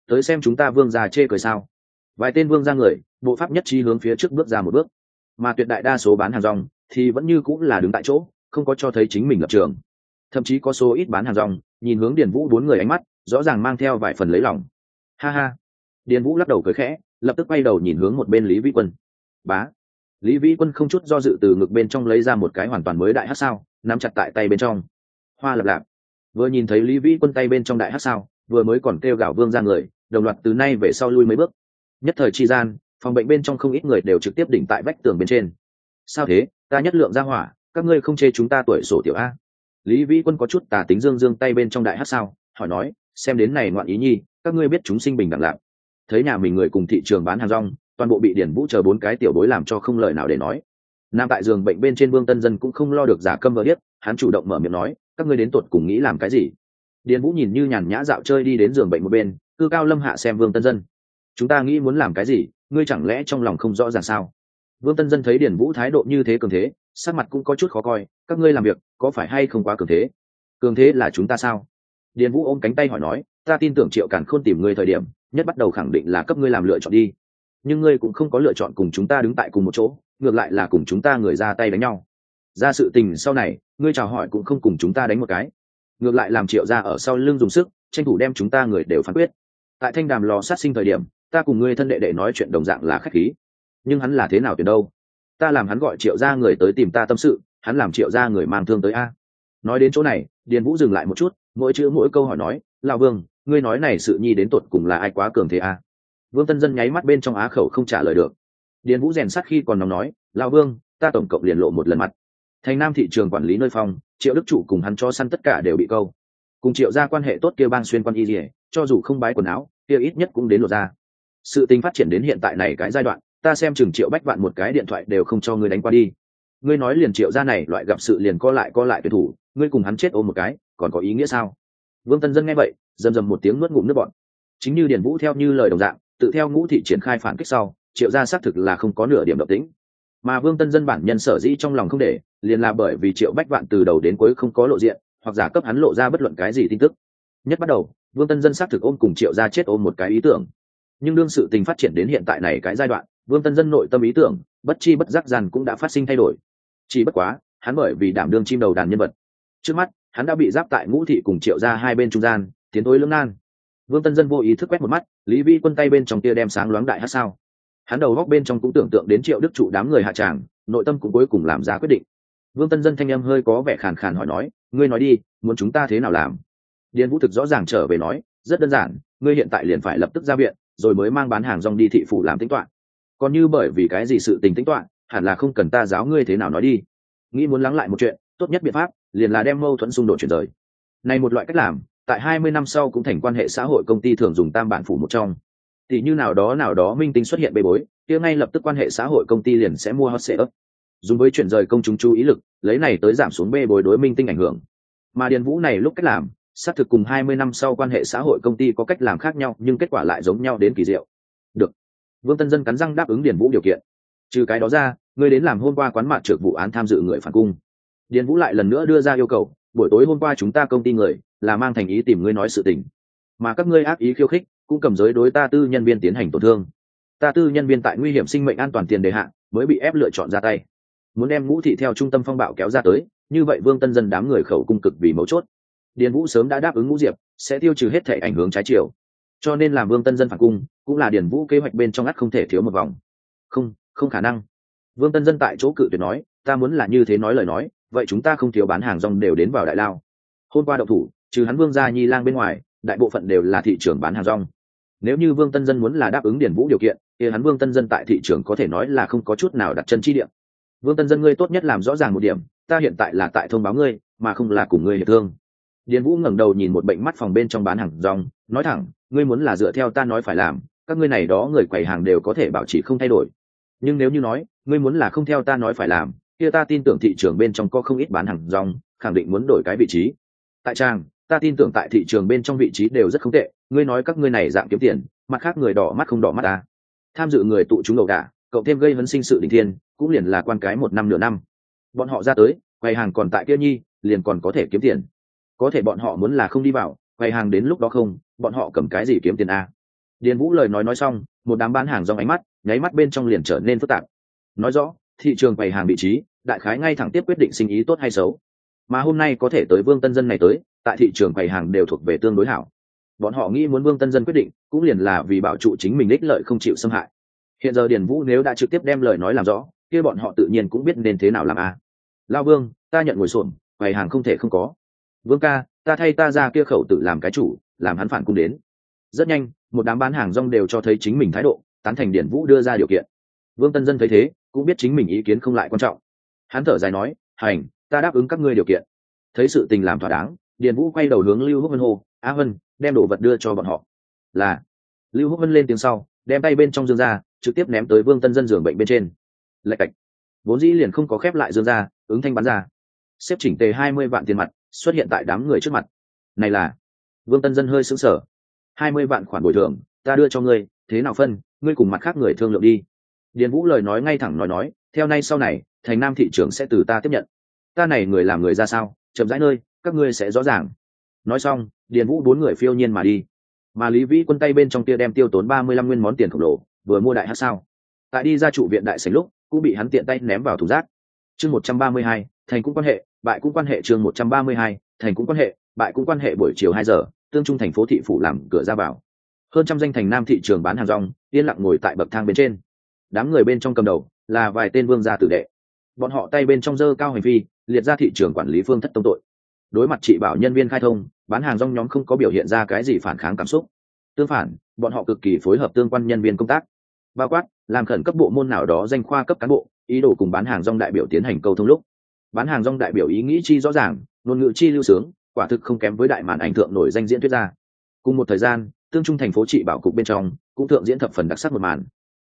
tới xem chúng ta vương gia chê cười sao? Vài tên vương gia người bộ pháp nhất trí hướng phía trước bước ra một bước, mà tuyệt đại đa số bán hàng rong thì vẫn như cũng là đứng tại chỗ, không có cho thấy chính mình lập trường. Thậm chí có số ít bán hàng rong nhìn hướng Điền Vũ bốn người ánh mắt rõ ràng mang theo vài phần lấy lòng. Ha ha. Điền Vũ lắc đầu cười khẽ, lập tức quay đầu nhìn hướng một bên Lý Vĩ Quân. Bá. Lý Vĩ Quân không chút do dự từ ngực bên trong lấy ra một cái hoàn toàn mới đại hắc sao, nắm chặt tại tay bên trong. Hoa lập lạp. Vừa nhìn thấy Lý Vĩ Quân tay bên trong đại hắc sao, vừa mới còn kêu gào vương ra người, đồng loạt từ nay về sau lui mấy bước. Nhất thời chi gian, phòng bệnh bên trong không ít người đều trực tiếp đỉnh tại vách tường bên trên. Sao thế, ta nhất lượng ra hỏa, các ngươi không chê chúng ta tuổi sổ tiểu a? Lý Vĩ Quân có chút tà tính dương dương tay bên trong đại hắc sao, hỏi nói, xem đến này ngoạn ý nhi, các ngươi biết chúng sinh bình đẳng lạc. Thấy nhà mình người cùng thị trường bán hàng rong, toàn bộ bị Điền Vũ chờ bốn cái tiểu bối làm cho không lời nào để nói. Nam tại giường bệnh bên trên Vương Tân Dân cũng không lo được giả câm vờ điếc, hắn chủ động mở miệng nói, các ngươi đến tụt cùng nghĩ làm cái gì? Điền Vũ nhìn như nhàn nhã dạo chơi đi đến giường bệnh một bên, cư cao lâm hạ xem Vương Tân Dân. Chúng ta nghĩ muốn làm cái gì, ngươi chẳng lẽ trong lòng không rõ ràng sao? Vương Tân Dân thấy Điền Vũ thái độ như thế cường thế, sắc mặt cũng có chút khó coi, các ngươi làm việc có phải hay không quá cường thế? Cường thế là chúng ta sao? Điền Vũ ôm cánh tay hỏi nói, ta tin tưởng Triệu Càn Khôn tìm ngươi thời điểm nhất bắt đầu khẳng định là cấp ngươi làm lựa chọn đi, nhưng ngươi cũng không có lựa chọn cùng chúng ta đứng tại cùng một chỗ, ngược lại là cùng chúng ta người ra tay đánh nhau. Ra sự tình sau này ngươi chào hỏi cũng không cùng chúng ta đánh một cái, ngược lại làm Triệu gia ở sau lưng dùng sức tranh thủ đem chúng ta người đều phán quyết. Tại thanh đàm lò sát sinh thời điểm, ta cùng ngươi thân đệ đệ nói chuyện đồng dạng là khách khí, nhưng hắn là thế nào tuyệt đâu? Ta làm hắn gọi Triệu gia người tới tìm ta tâm sự, hắn làm Triệu gia người mang thương tới a. Nói đến chỗ này, Điền Vũ dừng lại một chút, mỗi chữ mỗi câu hỏi nói, lão Vương, ngươi nói này sự nhi đến tột cùng là ai quá cường thế a? Vương Tân Dân nháy mắt bên trong á khẩu không trả lời được. Điền Vũ rèn sắt khi còn nóng nói, lão Vương, ta tổng cộng liền lộ một lần mặt. Thành Nam thị trường quản lý nơi phòng, Triệu Đức Trụ cùng hắn cho săn tất cả đều bị câu. Cùng Triệu gia quan hệ tốt kia bang xuyên quan y liễu, cho dù không bái quần áo, kia ít nhất cũng đến lột ra. Sự tình phát triển đến hiện tại này cái giai đoạn, ta xem chừng Triệu Bách Vạn một cái điện thoại đều không cho ngươi đánh qua đi. Ngươi nói liền Triệu gia này loại gặp sự liền co lại tuyệt thủ, ngươi cùng hắn chết ôm một cái, còn có ý nghĩa sao? Vương Tân Dân nghe vậy, rầm rầm một tiếng nuốt ngụm nước bọt. Chính như Điền Vũ theo như lời đồng dạng, tự theo Ngũ thị triển khai phản kích sau, Triệu gia xác thực là không có nửa điểm động tĩnh. Mà Vương Tân Dân bản nhân sở dĩ trong lòng không để, liền là bởi vì Triệu Bách Vạn từ đầu đến cuối không có lộ diện, hoặc giả cấp hắn lộ ra bất luận cái gì tin tức. Nhất bắt đầu, Vương Tân Dân xác thực ôm cùng Triệu gia chết ôm một cái ý tưởng. Nhưng đương sự tình phát triển đến hiện tại này cái giai đoạn, Vương Tân Dân nội tâm ý tưởng, bất chi bất giác dần cũng đã phát sinh thay đổi. Chỉ bất quá, hắn bởi vì đảm đương chim đầu đàn nhân vật, trước mắt hắn đã bị giáp tại Ngũ thị cùng Triệu gia hai bên trung gian, tiến thối lưỡng nan. Vương Tân Dân vô ý thức quét một mắt, Lý Vi Quân tay bên trong tia đem sáng loáng đại hắc sao. Hắn đầu góc bên trong cũng tưởng tượng đến Triệu Đức Trụ đám người hạ tràng, nội tâm cũng cuối cùng làm ra quyết định. Vương Tân Dân thanh âm hơi có vẻ khàn khàn hỏi nói, ngươi nói đi, muốn chúng ta thế nào làm? Điền Vũ thực rõ ràng trở về nói, rất đơn giản, ngươi hiện tại liền phải lập tức ra viện, rồi mới mang bán hàng rong đi thị phủ làm tính toán. Còn như bởi vì cái gì sự tình tính toán, hẳn là không cần ta giáo ngươi thế nào nói đi. Nghĩ muốn lắng lại một chuyện, tốt nhất biện pháp liền là đem mâu thuẫn xung đột chuyển rời. Này một loại cách làm, tại 20 năm sau cũng thành quan hệ xã hội công ty thường dùng tam bản phủ một trong. Tỷ như nào đó minh tinh xuất hiện bê bối, kia ngay lập tức quan hệ xã hội công ty liền sẽ mua hot sale up, dùng với chuyển rời công chúng chú ý lực, lấy này tới giảm xuống bê bối đối minh tinh ảnh hưởng. Mà Điền Vũ này lúc cách làm, xác thực cùng 20 năm sau quan hệ xã hội công ty có cách làm khác nhau, nhưng kết quả lại giống nhau đến kỳ diệu. Được. Vương Tân Dân cắn răng đáp ứng Điền Vũ điều kiện. Trừ cái đó ra, ngươi đến làm hôm qua quán mạt trược vụ án tham dự người phản cung. Điền Vũ lại lần nữa đưa ra yêu cầu, buổi tối hôm qua chúng ta công ty người là mang thành ý tìm ngươi nói sự tình, mà các ngươi ác ý khiêu khích, cũng cầm giới đối ta tư nhân viên tiến hành tổn thương. Ta tư nhân viên tại nguy hiểm sinh mệnh an toàn tiền đề hạn mới bị ép lựa chọn ra tay. Muốn đem Ngũ thị theo trung tâm phong bạo kéo ra tới, như vậy Vương Tân Dân đám người khẩu cung cực vì mấu chốt. Điền Vũ sớm đã đáp ứng Ngũ Diệp sẽ tiêu trừ hết thể ảnh hưởng trái chiều, cho nên làm Vương Tân Dân phản cung cũng là Điền Vũ kế hoạch bên trong ắt không thể thiếu một vòng. Không khả năng. Vương Tân Dân tại chỗ cự tuyệt nói, ta muốn là như thế nói lời nói, vậy chúng ta không thiếu bán hàng rong đều đến vào đại lao. Hôm qua đậu thủ, trừ hắn Vương gia Nhi lang bên ngoài, đại bộ phận đều là thị trường bán hàng rong. Nếu như Vương Tân Dân muốn là đáp ứng Điền Vũ điều kiện, thì hắn Vương Tân Dân tại thị trường có thể nói là không có chút nào đặt chân chi điểm. Vương Tân Dân, ngươi tốt nhất làm rõ ràng một điểm, ta hiện tại là tại thông báo ngươi, mà không là cùng ngươi hiệp thương. Điền Vũ ngẩng đầu nhìn một bệnh mắt phòng bên trong bán hàng rong, nói thẳng, ngươi muốn là dựa theo ta nói phải làm, các ngươi này đó người quầy hàng đều có thể bảo trì không thay đổi. Nhưng nếu như nói, ngươi muốn là không theo ta nói phải làm, kia ta tin tưởng thị trường bên trong có không ít bán hàng rong, khẳng định muốn đổi cái vị trí. Tại trang, ta tin tưởng tại thị trường bên trong vị trí đều rất không tệ, ngươi nói các ngươi này dạng kiếm tiền, mặt khác người đỏ mắt không đỏ mắt ta. Tham dự người tụ chúng ẩu đả, cộng thêm gây hấn sinh sự đình thiên, cũng liền là quan cái 1 năm nửa năm. Bọn họ ra tới, quầy hàng còn tại kia nhi, liền còn có thể kiếm tiền. Có thể bọn họ muốn là không đi vào, quầy hàng đến lúc đó không, bọn họ cầm cái gì kiếm tiền a? Điền Vũ lời nói xong, một đám bán hàng rong ánh mắt nháy mắt bên trong liền trở nên phức tạp. Nói rõ thị trường bày hàng vị trí đại khái ngay thẳng tiếp quyết định sinh ý tốt hay xấu, mà hôm nay có thể tới Vương Tân Dân này tới tại thị trường bày hàng đều thuộc về tương đối hảo. Bọn họ nghĩ muốn Vương Tân Dân quyết định cũng liền là vì bảo trụ chính mình ích lợi không chịu xâm hại. Hiện giờ Điền Vũ nếu đã trực tiếp đem lời nói làm rõ, kia bọn họ tự nhiên cũng biết nên thế nào làm a. Lao Vương, ta nhận ngồi xổm, bày hàng không thể không có. Vương ca, ta thay ta ra kia khẩu tự làm cái chủ, làm hắn phản cung đến. Rất nhanh, một đám bán hàng rong đều cho thấy chính mình thái độ, tán thành Điền Vũ đưa ra điều kiện. Vương Tân Dân thấy thế cũng biết chính mình ý kiến không lại quan trọng, hắn thở dài nói, hành, ta đáp ứng các ngươi điều kiện. Thấy sự tình làm thỏa đáng, Điền Vũ quay đầu hướng Lưu Húc Vân hô, a Vân, đem đồ vật đưa cho bọn họ. Là. Lưu Húc Vân lên tiếng sau, đem tay bên trong dương ra, trực tiếp ném tới Vương Tân Dân giường bệnh bên trên. Lạch cạch, vốn dĩ liền không có khép lại dương ra, ứng thanh bắn ra, xếp chỉnh tề 20 vạn tiền mặt xuất hiện tại đám người trước mặt. Này là. Vương Tân Dân hơi sững sờ. 20 vạn khoản bồi thường, ta đưa cho ngươi, thế nào phân, ngươi cùng mặt khác người thương lượng đi. Điền Vũ lời nói ngay thẳng nói, theo nay sau này thành Nam thị trưởng sẽ từ ta tiếp nhận, ta này người làm người ra sao, chậm rãi nơi các ngươi sẽ rõ ràng. Nói xong, Điền Vũ 4 người phiêu nhiên mà đi, mà Lý Vĩ Quân tay bên trong kia đem tiêu tốn 35 nguyên món tiền khổng lồ vừa mua đại hát sao, tại đi ra trụ viện đại sảnh lúc cũng bị hắn tiện tay ném vào thùng rác. Chương 132, thành cũng quan hệ, bại cũng quan hệ. Chương 132, thành cũng quan hệ, bại cũng quan hệ. Buổi chiều 2 giờ, Tương Trung thành phố thị phủ làm cửa ra vào, hơn trăm danh thành Nam thị trường bán hàng rong yên lặng ngồi tại bậc thang bên trên. Đám người bên trong cầm đầu là vài tên vương gia tử đệ, bọn họ tay bên trong giơ cao hành vi liệt ra thị trường quản lý phương thất tông tội. Đối mặt trị bảo nhân viên khai thông, bán hàng rong nhóm không có biểu hiện ra cái gì phản kháng cảm xúc, tương phản bọn họ cực kỳ phối hợp tương quan nhân viên công tác, bao quát làm khẩn cấp bộ môn nào đó danh khoa cấp cán bộ ý đồ cùng bán hàng rong đại biểu tiến hành câu thông lúc, bán hàng rong đại biểu ý nghĩ chi rõ ràng, ngôn ngữ chi lưu sướng, quả thực không kém với đại màn ảnh thượng nổi danh diễn thuyết gia. Cùng một thời gian, Tương Trung thành phố trị bảo cục bên trong cũng thượng diễn thập phần đặc sắc một màn.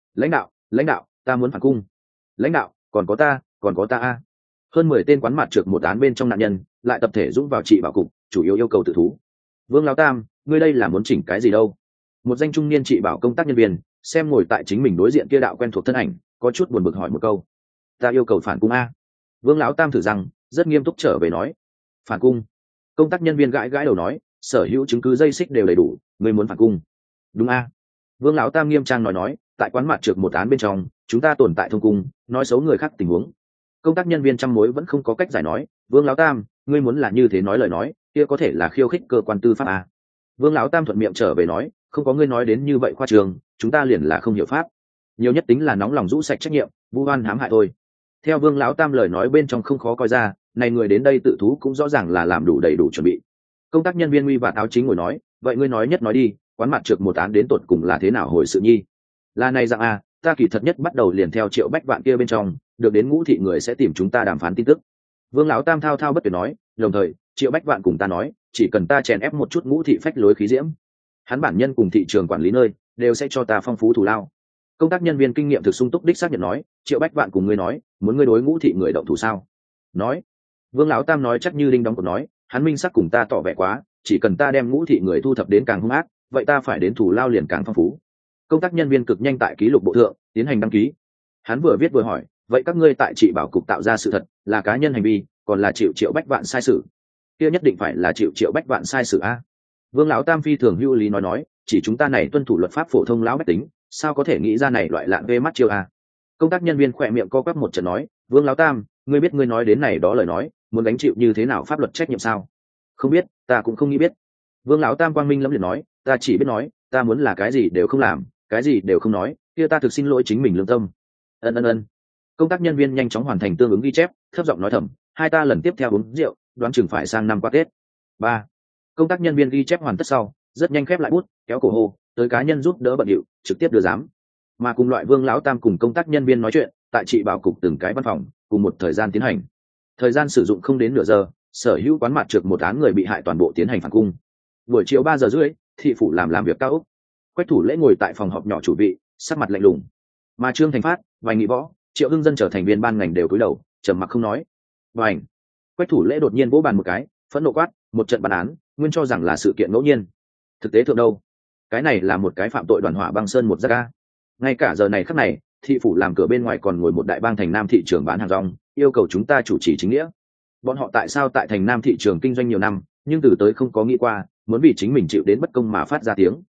Lãnh đạo, ta muốn phản cung. Lãnh đạo, còn có ta a. Hơn 10 tên quán mặt trượt một án bên trong nạn nhân lại tập thể dũng vào trị bảo cục, chủ yếu yêu cầu tự thú. Vương Lão Tam, ngươi đây là muốn chỉnh cái gì đâu? Một danh trung niên trị bảo công tác nhân viên xem ngồi tại chính mình đối diện kia đạo quen thuộc thân ảnh, có chút buồn bực hỏi một câu. Ta yêu cầu phản cung a. Vương Lão Tam thử rằng rất nghiêm túc trở về nói. Phản cung? Công tác nhân viên gãi đầu nói, sở hữu chứng cứ dây xích đều đầy đủ, ngươi muốn phản cung? Đúng a. Vương Lão Tam nghiêm trang nói, tại quán mặt trượt một án bên trong chúng ta tồn tại thông cung, nói xấu người khác tình huống. Công tác nhân viên trăm mối vẫn không có cách giải nói, Vương Lão Tam, ngươi muốn là như thế nói lời nói kia có thể là khiêu khích cơ quan tư pháp à. Vương Lão Tam thuận miệng trở về nói, không có ngươi nói đến như vậy khoa trường, chúng ta liền là không hiểu pháp, nhiều nhất tính là nóng lòng rũ sạch trách nhiệm, vu oan hãm hại thôi. Theo Vương Lão Tam lời nói bên trong không khó coi ra, này người đến đây tự thú cũng rõ ràng là làm đầy đủ chuẩn bị. Công tác nhân viên uy và áo chính ngồi nói, vậy ngươi nói nhất nói đi, quán mặt trượt một án đến tột cùng là thế nào hồi sự nhi? Là này rằng à, ta kỳ thật nhất bắt đầu liền theo Triệu Bách Vạn kia bên trong được đến Ngũ thị người sẽ tìm chúng ta đàm phán tin tức. Vương Lão Tam thao bất tuyệt nói, đồng thời Triệu Bách Vạn cùng ta nói, chỉ cần ta chèn ép một chút Ngũ thị phách lối khí diễm, hắn bản nhân cùng thị trường quản lý nơi đều sẽ cho ta phong phú thù lao. Công tác nhân viên kinh nghiệm thực sung túc đích xác nhận nói, Triệu Bách Vạn cùng ngươi nói, muốn ngươi đối Ngũ thị người động thủ sao? Nói. Vương Lão Tam nói chắc như đinh đóng cột nói, hắn minh sắc cùng ta tỏ vẻ quá, chỉ cần ta đem Ngũ thị người thu thập đến càng hung ác, vậy ta phải đến thù lao liền càng phong phú. Công tác nhân viên cực nhanh tại ký lục bộ thượng tiến hành đăng ký. Hắn vừa viết vừa hỏi, vậy các ngươi tại trị bảo cục tạo ra sự thật là cá nhân hành vi, còn là Triệu Bách Vạn sai sự? Kia nhất định phải là Triệu Bách Vạn sai sự a. Vương Lão Tam phi thường hữu lý nói, chỉ chúng ta này tuân thủ luật pháp phổ thông lão bách tính, sao có thể nghĩ ra này loại lạng vê mắt chiêu a. Công tác nhân viên khỏe miệng co quắp một trận nói, Vương Lão Tam, ngươi biết ngươi nói đến này đó lời nói muốn gánh chịu như thế nào pháp luật trách nhiệm sao? Không biết, ta cũng không nghĩ biết. Vương Lão Tam quang minh lẫm liệt nói, ta chỉ biết nói, ta muốn là cái gì đều không làm, cái gì đều không nói, kia ta thực xin lỗi chính mình lương tâm. Ân. Công tác nhân viên nhanh chóng hoàn thành tương ứng ghi chép, thấp giọng nói thầm, hai ta lần tiếp theo uống rượu, đoán chừng phải sang năm qua Tết. 3. Công tác nhân viên ghi chép hoàn tất sau, rất nhanh khép lại bút, kéo cổ hô, tới cá nhân giúp đỡ bận điệu, trực tiếp đưa giám. Mà cùng loại Vương Lão Tam cùng công tác nhân viên nói chuyện, tại trị bảo cục từng cái văn phòng, cùng một thời gian tiến hành. Thời gian sử dụng không đến nửa giờ, sở hữu quán mặt trượt một án người bị hại toàn bộ tiến hành phản cung. Buổi chiều 3 giờ rưỡi, thị phủ làm việc cao ốc. Quách Thủ Lễ ngồi tại phòng họp nhỏ chủ vị, sắc mặt lạnh lùng. Mà Trương Thành Phát, Vành Nghị Võ, Triệu Hưng Dân trở thành viên ban ngành đều cúi đầu, trầm mặc không nói. Vành. Quách Thủ Lễ đột nhiên vỗ bàn một cái, phẫn nộ quát, một trận bản án, nguyên cho rằng là sự kiện ngẫu nhiên. Thực tế thượng đâu? Cái này là một cái phạm tội đoàn hỏa băng sơn một giấc a. Ngay cả giờ này khắc này, thị phủ làm cửa bên ngoài còn ngồi một đại bang thành Nam thị trường bán hàng rong, yêu cầu chúng ta chủ trì chính nghĩa. Bọn họ tại sao tại thành Nam thị trường kinh doanh nhiều năm, nhưng từ tới không có nghĩ qua muốn vì chính mình chịu đến bất công mà phát ra tiếng.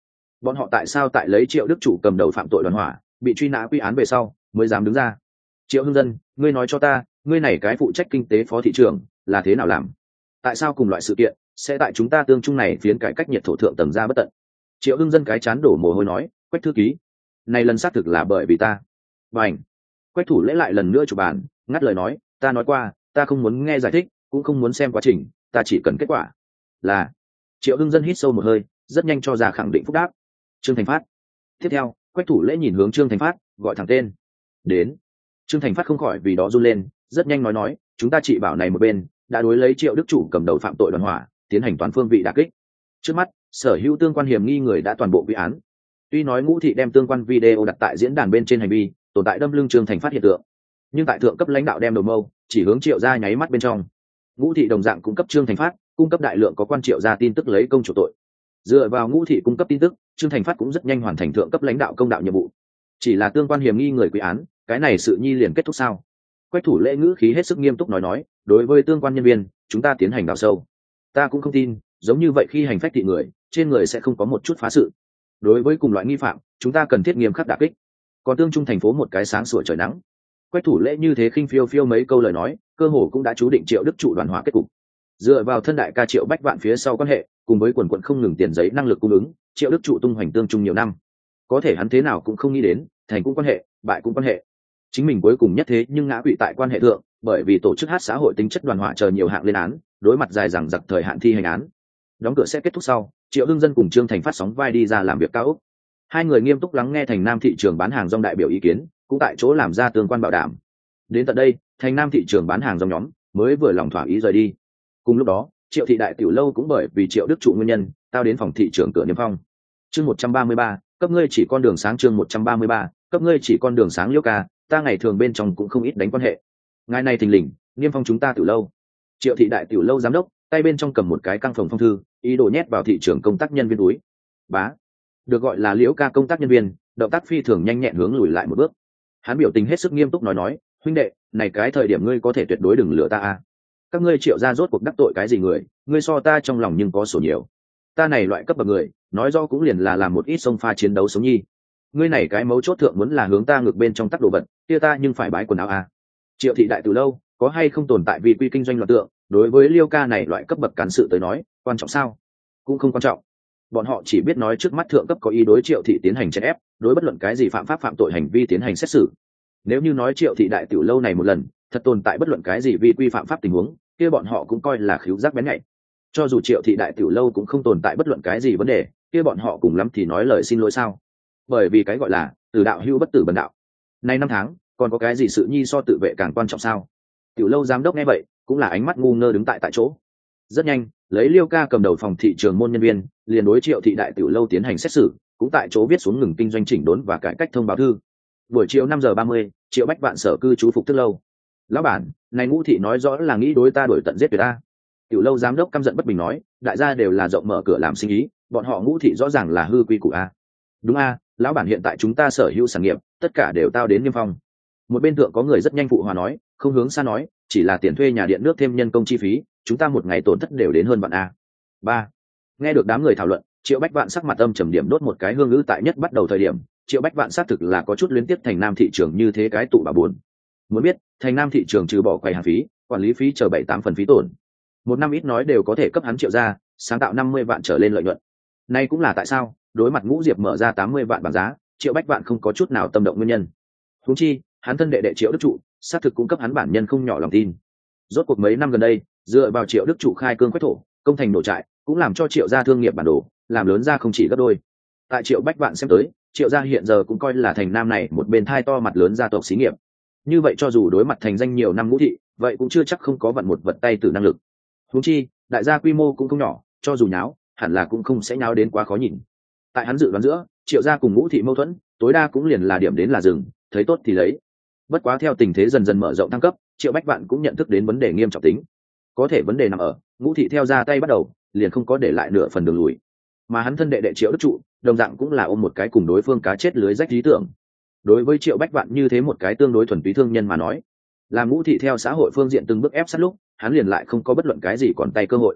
bọn họ tại sao tại lấy Triệu đức chủ cầm đầu phạm tội đoàn hỏa bị truy nã quy án về sau mới dám đứng ra? Triệu Hưng Dân, ngươi nói cho ta, ngươi này cái phụ trách kinh tế phó thị trưởng là thế nào làm? Tại sao cùng loại sự kiện sẽ tại chúng ta tương trung này phiến cải cách nhiệt thổ thượng tầng ra bất tận? Triệu Hưng Dân cái chán đổ mồ hôi nói, Quách thư ký, này lần xác thực là bởi vì ta. Bảnh. Quách thủ lễ lại lần nữa chụp bàn, ngắt lời nói, ta nói qua, ta không muốn nghe giải thích, cũng không muốn xem quá trình, ta chỉ cần kết quả. Là. Triệu Hưng Dân hít sâu một hơi, rất nhanh cho ra khẳng định phúc đáp. Trương Thành Phát. Tiếp theo, Quách thủ lễ nhìn hướng Trương Thành Phát, gọi thẳng tên. Đến. Trương Thành Phát không khỏi vì đó run lên, rất nhanh nói, chúng ta chỉ bảo này một bên đã đối lấy Triệu đức chủ cầm đầu phạm tội đoàn hỏa tiến hành toàn phương vị đả kích. Trước mắt, sở hữu tương quan hiểm nghi người đã toàn bộ quy án. Tuy nói Ngũ thị đem tương quan video đặt tại diễn đàn bên trên hành vi tồn tại đâm lưng Trương Thành Phát hiện tượng, nhưng tại thượng cấp lãnh đạo đem đầu mâu chỉ hướng Triệu gia nháy mắt bên trong. Ngũ thị đồng dạng cung cấp Trương Thành Phát cung cấp đại lượng có quan Triệu gia tin tức lấy công chủ tội. Dựa vào Ngũ thị cung cấp tin tức, Trương Thành Phát cũng rất nhanh hoàn thành thượng cấp lãnh đạo công đạo nhiệm vụ. Chỉ là tương quan hiểm nghi người quy án, cái này sự nhi liền kết thúc sao? Quách thủ lễ ngữ khí hết sức nghiêm túc nói, đối với tương quan nhân viên chúng ta tiến hành đào sâu. Ta cũng không tin giống như vậy khi hành phách thị người trên người sẽ không có một chút phá sự. Đối với cùng loại nghi phạm chúng ta cần thiết nghiêm khắc đả kích. Còn tương trung thành phố một cái sáng sủa trời nắng. Quách thủ lễ như thế khinh phiêu phiêu mấy câu lời nói cơ hồ cũng đã chú định Triệu đức trụ đoàn hỏa kết cục. Dựa vào thân đại ca Triệu Bách Vạn phía sau quan hệ cùng với quần quận không ngừng tiền giấy năng lực cung ứng, Triệu đức trụ tung hoành tương trung nhiều năm, có thể hắn thế nào cũng không nghĩ đến thành cũng quan hệ bại cũng quan hệ, chính mình cuối cùng nhất thế nhưng ngã quỵ tại quan hệ thượng, bởi vì tổ chức hát xã hội tính chất đoàn hỏa chờ nhiều hạng lên án, đối mặt dài rằng giặc thời hạn thi hành án. Đóng cửa sẽ kết thúc sau, Triệu Hưng Dân cùng Trương Thành Phát sóng vai đi ra làm việc cao ốc. Hai người nghiêm túc lắng nghe Thành Nam thị trường bán hàng rong đại biểu ý kiến, cũng tại chỗ làm ra tương quan bảo đảm. Đến tận đây, Thành Nam thị trường bán hàng rong nhóm mới vừa lòng thỏa ý rời đi. Cùng lúc đó, Triệu thị đại tiểu lâu cũng bởi vì Triệu đức trụ nguyên nhân tao đến phòng thị trường cửa niêm phong. Chương 133, cấp ngươi chỉ con đường sáng. Chương 133, cấp ngươi chỉ con đường sáng. Liễu ca, ta ngày thường bên trong cũng không ít đánh quan hệ, ngài này thình lình niêm phong chúng ta tiểu lâu. Triệu thị đại tiểu lâu giám đốc tay bên trong cầm một cái căng phòng phong thư, ý đồ nhét vào thị trường công tác nhân viên túi. Bá, được gọi là Liễu ca công tác nhân viên động tác phi thường nhanh nhẹn hướng lùi lại một bước. Hắn biểu tình hết sức nghiêm túc nói, huynh đệ, này cái thời điểm ngươi có thể tuyệt đối đừng lừa ta a. Các ngươi Triệu gia rốt cuộc đắc tội cái gì người, ngươi so ta trong lòng nhưng có sổ nhiều. Ta này loại cấp bậc người nói do cũng liền là làm một ít sông pha chiến đấu sống nhi, ngươi này cái mấu chốt thượng muốn là hướng ta ngược bên trong tắc đồ vật kia ta nhưng phải bái quần áo a. Triệu thị đại từ lâu có hay không tồn tại vì quy kinh doanh loạn tượng, đối với Liêu ca này loại cấp bậc cán sự tới nói quan trọng sao? Cũng không quan trọng. Bọn họ chỉ biết nói trước mắt thượng cấp có ý đối Triệu thị tiến hành chèn ép, đối bất luận cái gì phạm pháp phạm tội hành vi tiến hành xét xử. Nếu như nói Triệu thị đại tiểu lâu này một lần thật tồn tại bất luận cái gì vi quy phạm pháp tình huống, kia bọn họ cũng coi là khíu giác bén nhạy. Cho dù Triệu thị đại tiểu lâu cũng không tồn tại bất luận cái gì vấn đề, kia bọn họ cùng lắm thì nói lời xin lỗi sao? Bởi vì cái gọi là từ đạo hữu bất tử bần đạo. Nay 5 tháng còn có cái gì sự nhi so tự vệ càng quan trọng sao? Tiểu lâu giám đốc nghe vậy cũng là ánh mắt ngu ngơ đứng tại chỗ. Rất nhanh, lấy Liêu ca cầm đầu phòng thị trường môn nhân viên liền đối Triệu thị đại tiểu lâu tiến hành xét xử, cũng tại chỗ viết xuống ngừng kinh doanh chỉnh đốn và cải cách thông báo thư. Buổi chiều 5:30, Triệu Bách Vạn sở cư trú phục thức lâu. Lão bản, này Ngũ thị nói rõ là nghĩ đối ta đuổi tận giết tuyệt ta. Tiểu lâu giám đốc căm giận bất bình nói, đại gia đều là rộng mở cửa làm sinh ý, bọn họ Ngũ thị rõ ràng là hư quy củ a. Đúng a, lão bản, hiện tại chúng ta sở hữu sản nghiệp tất cả đều tao đến niêm phong. Một bên thượng có người rất nhanh phụ hòa nói, không hướng xa nói, chỉ là tiền thuê nhà điện nước thêm nhân công chi phí, chúng ta một ngày tổn thất đều đến hơn vạn a. 3. Nghe được đám người thảo luận, Triệu Bách Vạn sắc mặt âm trầm điểm đốt một cái hương ngữ tại nhất bắt đầu thời điểm, Triệu Bách Vạn xác thực là có chút luyến tiếp Thành Nam thị trường như thế cái tụ bà buồn. Muốn biết, Thành Nam thị trường trừ bỏ quầy hàng phí, quản lý phí chờ 7-8 phần phí tổn, một năm ít nói đều có thể cấp hắn Triệu ra sáng tạo 50 vạn trở lên lợi nhuận. Nay cũng là tại sao đối mặt Ngũ Diệp mở ra 80 vạn bảng giá, Triệu Bách Vạn không có chút nào tâm động nguyên nhân. Huống chi, hắn thân đệ đệ Triệu Đức Trụ, xác thực cung cấp hắn bản nhân không nhỏ lòng tin. Rốt cuộc mấy năm gần đây, dựa vào Triệu Đức Trụ khai cương quách thổ, công thành nổ trại, cũng làm cho Triệu gia thương nghiệp bản đồ làm lớn ra không chỉ gấp đôi. Tại Triệu Bách Vạn xem tới, Triệu gia hiện giờ cũng coi là Thành Nam này một bên thai to mặt lớn gia tộc xí nghiệp. Như vậy cho dù đối mặt thành danh nhiều năm Ngũ thị, vậy cũng chưa chắc không có vận một vật tay từ năng lực. Huống chi, đại gia quy mô cũng không nhỏ, cho dù nháo, hẳn là cũng không sẽ nháo đến quá khó nhìn. Tại hắn dự đoán giữa, Triệu gia cùng Ngũ thị mâu thuẫn, tối đa cũng liền là điểm đến là dừng, thấy tốt thì lấy. Bất quá theo tình thế dần dần mở rộng thăng cấp, Triệu Bách Vạn cũng nhận thức đến vấn đề nghiêm trọng tính. Có thể vấn đề nằm ở, Ngũ thị theo ra tay bắt đầu, liền không có để lại nửa phần đường lùi. Mà hắn thân đệ đệ Triệu Đức Trụ, đồng dạng cũng là ôm một cái cùng đối phương cá chết lưới rách lý tưởng. Đối với Triệu Bách Vạn như thế một cái tương đối thuần túy thương nhân mà nói, làm Ngũ thị theo xã hội phương diện từng bước ép sát lúc, hắn liền lại không có bất luận cái gì còn tay cơ hội.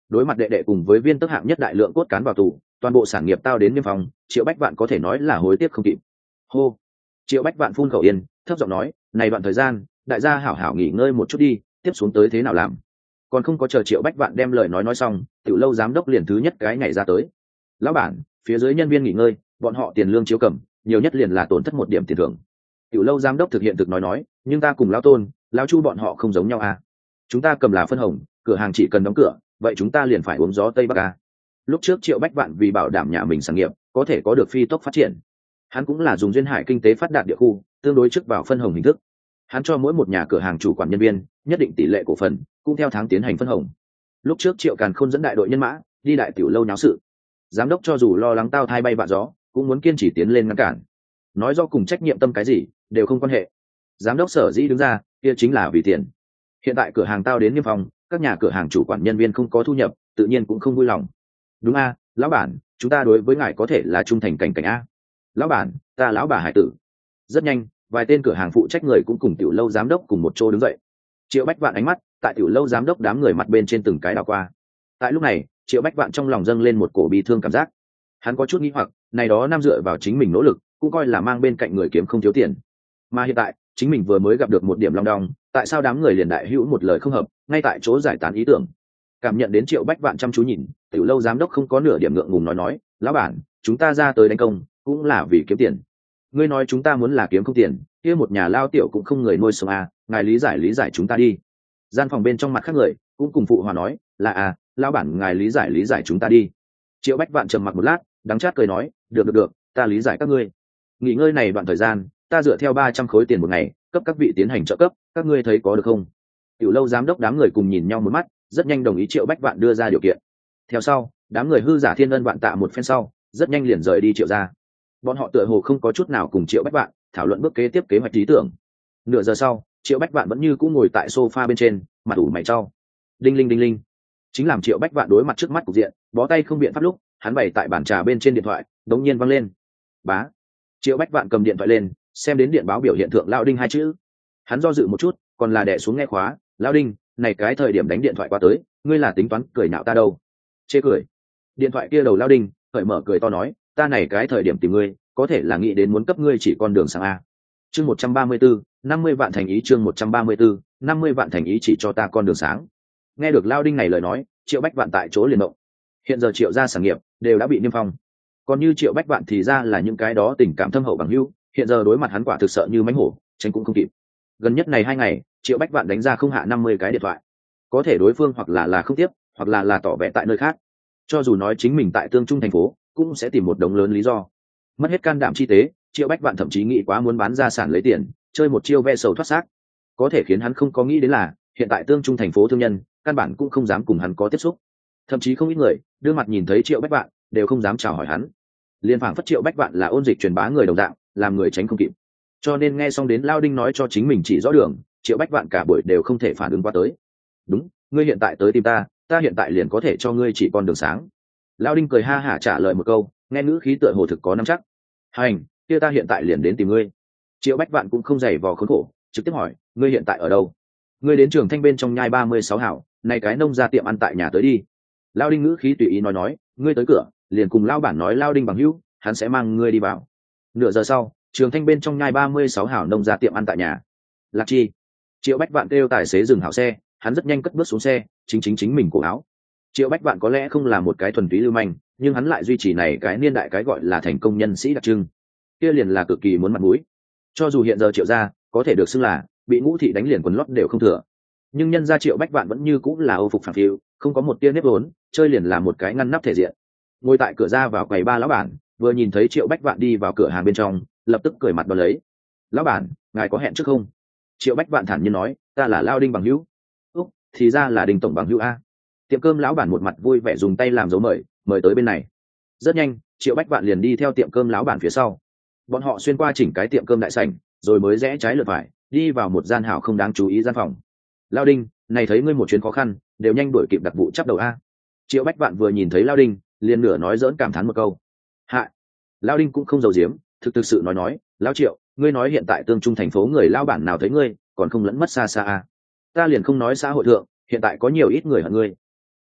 đối mặt đệ đệ cùng với viên tức hạng nhất đại lượng cốt cán vào tù, toàn bộ sản nghiệp tao đến niêm phong, Triệu Bách Vạn có thể nói là hối tiếc không kịp. Hô. Triệu Bách Vạn phun khẩu yên, thấp giọng nói, này đoạn thời gian đại gia hảo hảo nghỉ ngơi một chút đi, tiếp xuống tới thế nào làm. Còn không có chờ Triệu Bách Vạn đem lời nói xong, tiểu lâu giám đốc liền thứ nhất cái ngày ra tới. Lão bản, phía dưới nhân viên nghỉ ngơi, bọn họ tiền lương chiếu cầm, nhiều nhất liền là tổn thất 1 điểm tiền thưởng. Tiểu lâu giám đốc thực hiện thực nói, nhưng ta cùng lão Tôn, lão Chu bọn họ không giống nhau à. Chúng ta cầm là phân hồng, cửa hàng chỉ cần đóng cửa, vậy chúng ta liền phải uống gió tây bắc à. Lúc trước Triệu Bách Vạn vì bảo đảm nhà mình sản nghiệp có thể có được phi tốc phát triển, hắn cũng là dùng duyên hải kinh tế phát đạt địa khu, tương đối trước vào phân hồng hình thức. Hắn cho mỗi một nhà cửa hàng chủ quản nhân viên nhất định tỷ lệ cổ phần, cũng theo tháng tiến hành phân hồng. Lúc trước Triệu Càn Khôn dẫn đại đội nhân mã đi đại tiểu lâu nháo sự, giám đốc cho dù lo lắng tao thai bay vạ gió, cũng muốn kiên trì tiến lên ngăn cản. Nói do cùng trách nhiệm tâm cái gì đều không quan hệ, giám đốc sở dĩ đứng ra kia chính là vì tiền. Hiện tại cửa hàng tao đến niêm phong, các nhà cửa hàng chủ quản nhân viên không có thu nhập, tự nhiên cũng không vui lòng. Đúng a, lão bản, chúng ta đối với ngài có thể là trung thành cảnh cảnh a. Lão bản, ta lão bà hải tử. Rất nhanh, vài tên cửa hàng phụ trách người cũng cùng tiểu lâu giám đốc cùng một chỗ đứng dậy. Triệu Bách Vạn ánh mắt tại tiểu lâu giám đốc đám người mặt bên trên từng cái đảo qua. Tại lúc này, Triệu Bách Vạn trong lòng dâng lên một cổ bi thương cảm giác. Hắn có chút nghi hoặc, này đó năm dựa vào chính mình nỗ lực, cũng coi là mang bên cạnh người kiếm không thiếu tiền. Mà hiện tại, chính mình vừa mới gặp được một điểm long đong, tại sao đám người liền đại hữu một lời không hợp, ngay tại chỗ giải tán ý tưởng. Cảm nhận đến Triệu Bách Vạn chăm chú nhìn, tiểu lâu giám đốc không có nửa điểm ngượng ngùng nói, lão bản, chúng ta ra tới đánh công cũng là vì kiếm tiền. Ngươi nói chúng ta muốn là kiếm không tiền, kia một nhà lao tiểu cũng không người nuôi sống à, ngài lý giải chúng ta đi. Gian phòng bên trong mặt khác người cũng cùng phụ hòa nói, là à, lão bản ngài lý giải chúng ta đi. Triệu Bách Vạn trầm mặc một lát, đắng chát cười nói, được, ta lý giải các ngươi. Nghỉ ngơi này đoạn thời gian, ta dựa theo 300 khối tiền một ngày, cấp các vị tiến hành trợ cấp, các ngươi thấy có được không? Tiểu lâu giám đốc đám người cùng nhìn nhau một mắt, rất nhanh đồng ý Triệu Bách Vạn đưa ra điều kiện. Theo sau, đám người hư giả thiên ân vạn tạ một phen sau, rất nhanh liền rời đi Triệu ra. Bọn họ tựa hồ không có chút nào cùng Triệu Bách Vạn thảo luận bước kế tiếp kế hoạch lý tưởng. Nửa giờ sau, Triệu Bách Vạn vẫn như cũ ngồi tại sofa bên trên, mặt ủ mày trao. Đinh linh, chính làm Triệu Bách Vạn đối mặt trước mắt cục diện, bó tay không biện pháp lúc, hắn bày tại bàn trà bên trên điện thoại, đống nhiên văng lên. Bá. Triệu Bách Vạn cầm điện thoại lên, xem đến điện báo biểu hiện thượng Lão Đinh 2 chữ. Hắn do dự một chút, còn là đè xuống nghe khóa, Lão Đinh, này cái thời điểm đánh điện thoại qua tới, ngươi là tính toán cười nhạo ta đâu? Chê cười. Điện thoại kia đầu Lão Đinh cởi mở cười to nói, ta này cái thời điểm tìm ngươi, có thể là nghĩ đến muốn cấp ngươi chỉ con đường sang a. Chương 134, 50 vạn thành ý, chương 134, 50 vạn thành ý chỉ cho ta con đường sáng. Nghe được Lão Đinh này lời nói, Triệu Bách Vạn tại chỗ liền động. Hiện giờ Triệu gia sản nghiệp đều đã bị niêm phong, còn như Triệu Bách Vạn thì ra là những cái đó tình cảm thâm hậu bằng hữu, hiện giờ đối mặt hắn quả thực sợ như mánh hổ, tránh cũng không kịp. Gần nhất này 2 ngày, Triệu Bách Vạn đánh ra không hạ 50 cái điện thoại, có thể đối phương hoặc là không tiếp, hoặc là tỏ vẻ tại nơi khác. Cho dù nói chính mình tại Tương Trung thành phố, cũng sẽ tìm một đống lớn lý do. Mất hết can đảm chi tế, Triệu Bách Vạn thậm chí nghĩ quá muốn bán gia sản lấy tiền, chơi một chiêu ve sầu thoát xác. Có thể khiến hắn không có nghĩ đến là, hiện tại Tương Trung thành phố thương nhân, căn bản cũng không dám cùng hắn có tiếp xúc. Thậm chí không ít người, đưa mặt nhìn thấy Triệu Bách Vạn, đều không dám chào hỏi hắn. Liên phảng phất Triệu Bách Vạn là ôn dịch truyền bá người đồng dạng, làm người tránh không kịp. Cho nên nghe xong đến Lão Đinh nói cho chính mình chỉ rõ đường, Triệu Bách Vạn cả buổi đều không thể phản ứng qua tới. Đúng, ngươi hiện tại tới tìm ta, ta hiện tại liền có thể cho ngươi chỉ con đường sáng. Lão Đinh cười ha hả trả lời một câu, nghe ngữ khí tựa hồ thực có nắm chắc. Hành, kia ta hiện tại liền đến tìm ngươi. Triệu Bách Vạn cũng không dày vò khốn khổ, trực tiếp hỏi, ngươi hiện tại ở đâu? Ngươi đến Trường Thanh bên trong nhai 36 hảo, này cái nông gia tiệm ăn tại nhà tới đi. Lão Đinh ngữ khí tùy ý nói, ngươi tới cửa, liền cùng lão bản nói Lão Đinh bằng hữu, hắn sẽ mang ngươi đi vào. Nửa giờ sau, Trường Thanh bên trong nhai 36 hảo nông gia tiệm ăn tại nhà. Lạc Chi. Triệu Bách Vạn kêu tài xế dừng hảo xe, hắn rất nhanh cất bước xuống xe, chính mình cổ áo. Triệu Bách Vạn có lẽ không là một cái thuần túy lưu manh, nhưng hắn lại duy trì này cái niên đại cái gọi là thành công nhân sĩ đặc trưng, kia liền là cực kỳ muốn mặt mũi. Cho dù hiện giờ Triệu gia có thể được xưng là bị Ngũ thị đánh liền quần lót đều không thừa, nhưng nhân gia Triệu Bách Vạn vẫn như cũng là ô phục phẳng phiu, không có một tia nếp vốn, chơi liền là một cái ngăn nắp thể diện. Ngồi tại cửa ra vào quầy ba lão bản, vừa nhìn thấy Triệu Bách Vạn đi vào cửa hàng bên trong, lập tức cười mặt đón lấy. Lão bản, ngài có hẹn trước không? Triệu Bách Vạn thản nhiên nói, ta là Lão Đinh bằng hữu. Úc, thì ra là Đinh tổng bằng hữu a. Tiệm cơm lão bản một mặt vui vẻ dùng tay làm dấu mời tới bên này. Rất nhanh, Triệu Bách Vạn liền đi theo tiệm cơm lão bản phía sau. Bọn họ xuyên qua chỉnh cái tiệm cơm đại sảnh, rồi mới rẽ trái lượt phải, đi vào một gian hảo không đáng chú ý gian phòng. Lão Đinh, này thấy ngươi một chuyến khó khăn, đều nhanh đuổi kịp đặc vụ chắp đầu a. Triệu Bách Vạn vừa nhìn thấy Lão Đinh, liền nửa nói dỡn cảm thán một câu. Hạ. Lão Đinh cũng không giấu giếm, thực sự nói, Lão Triệu, ngươi nói hiện tại Tương Trung thành phố người lão bản nào thấy ngươi, còn không lẫn mất xa a. Ta liền không nói xã hội thượng, hiện tại có nhiều ít người hận ngươi.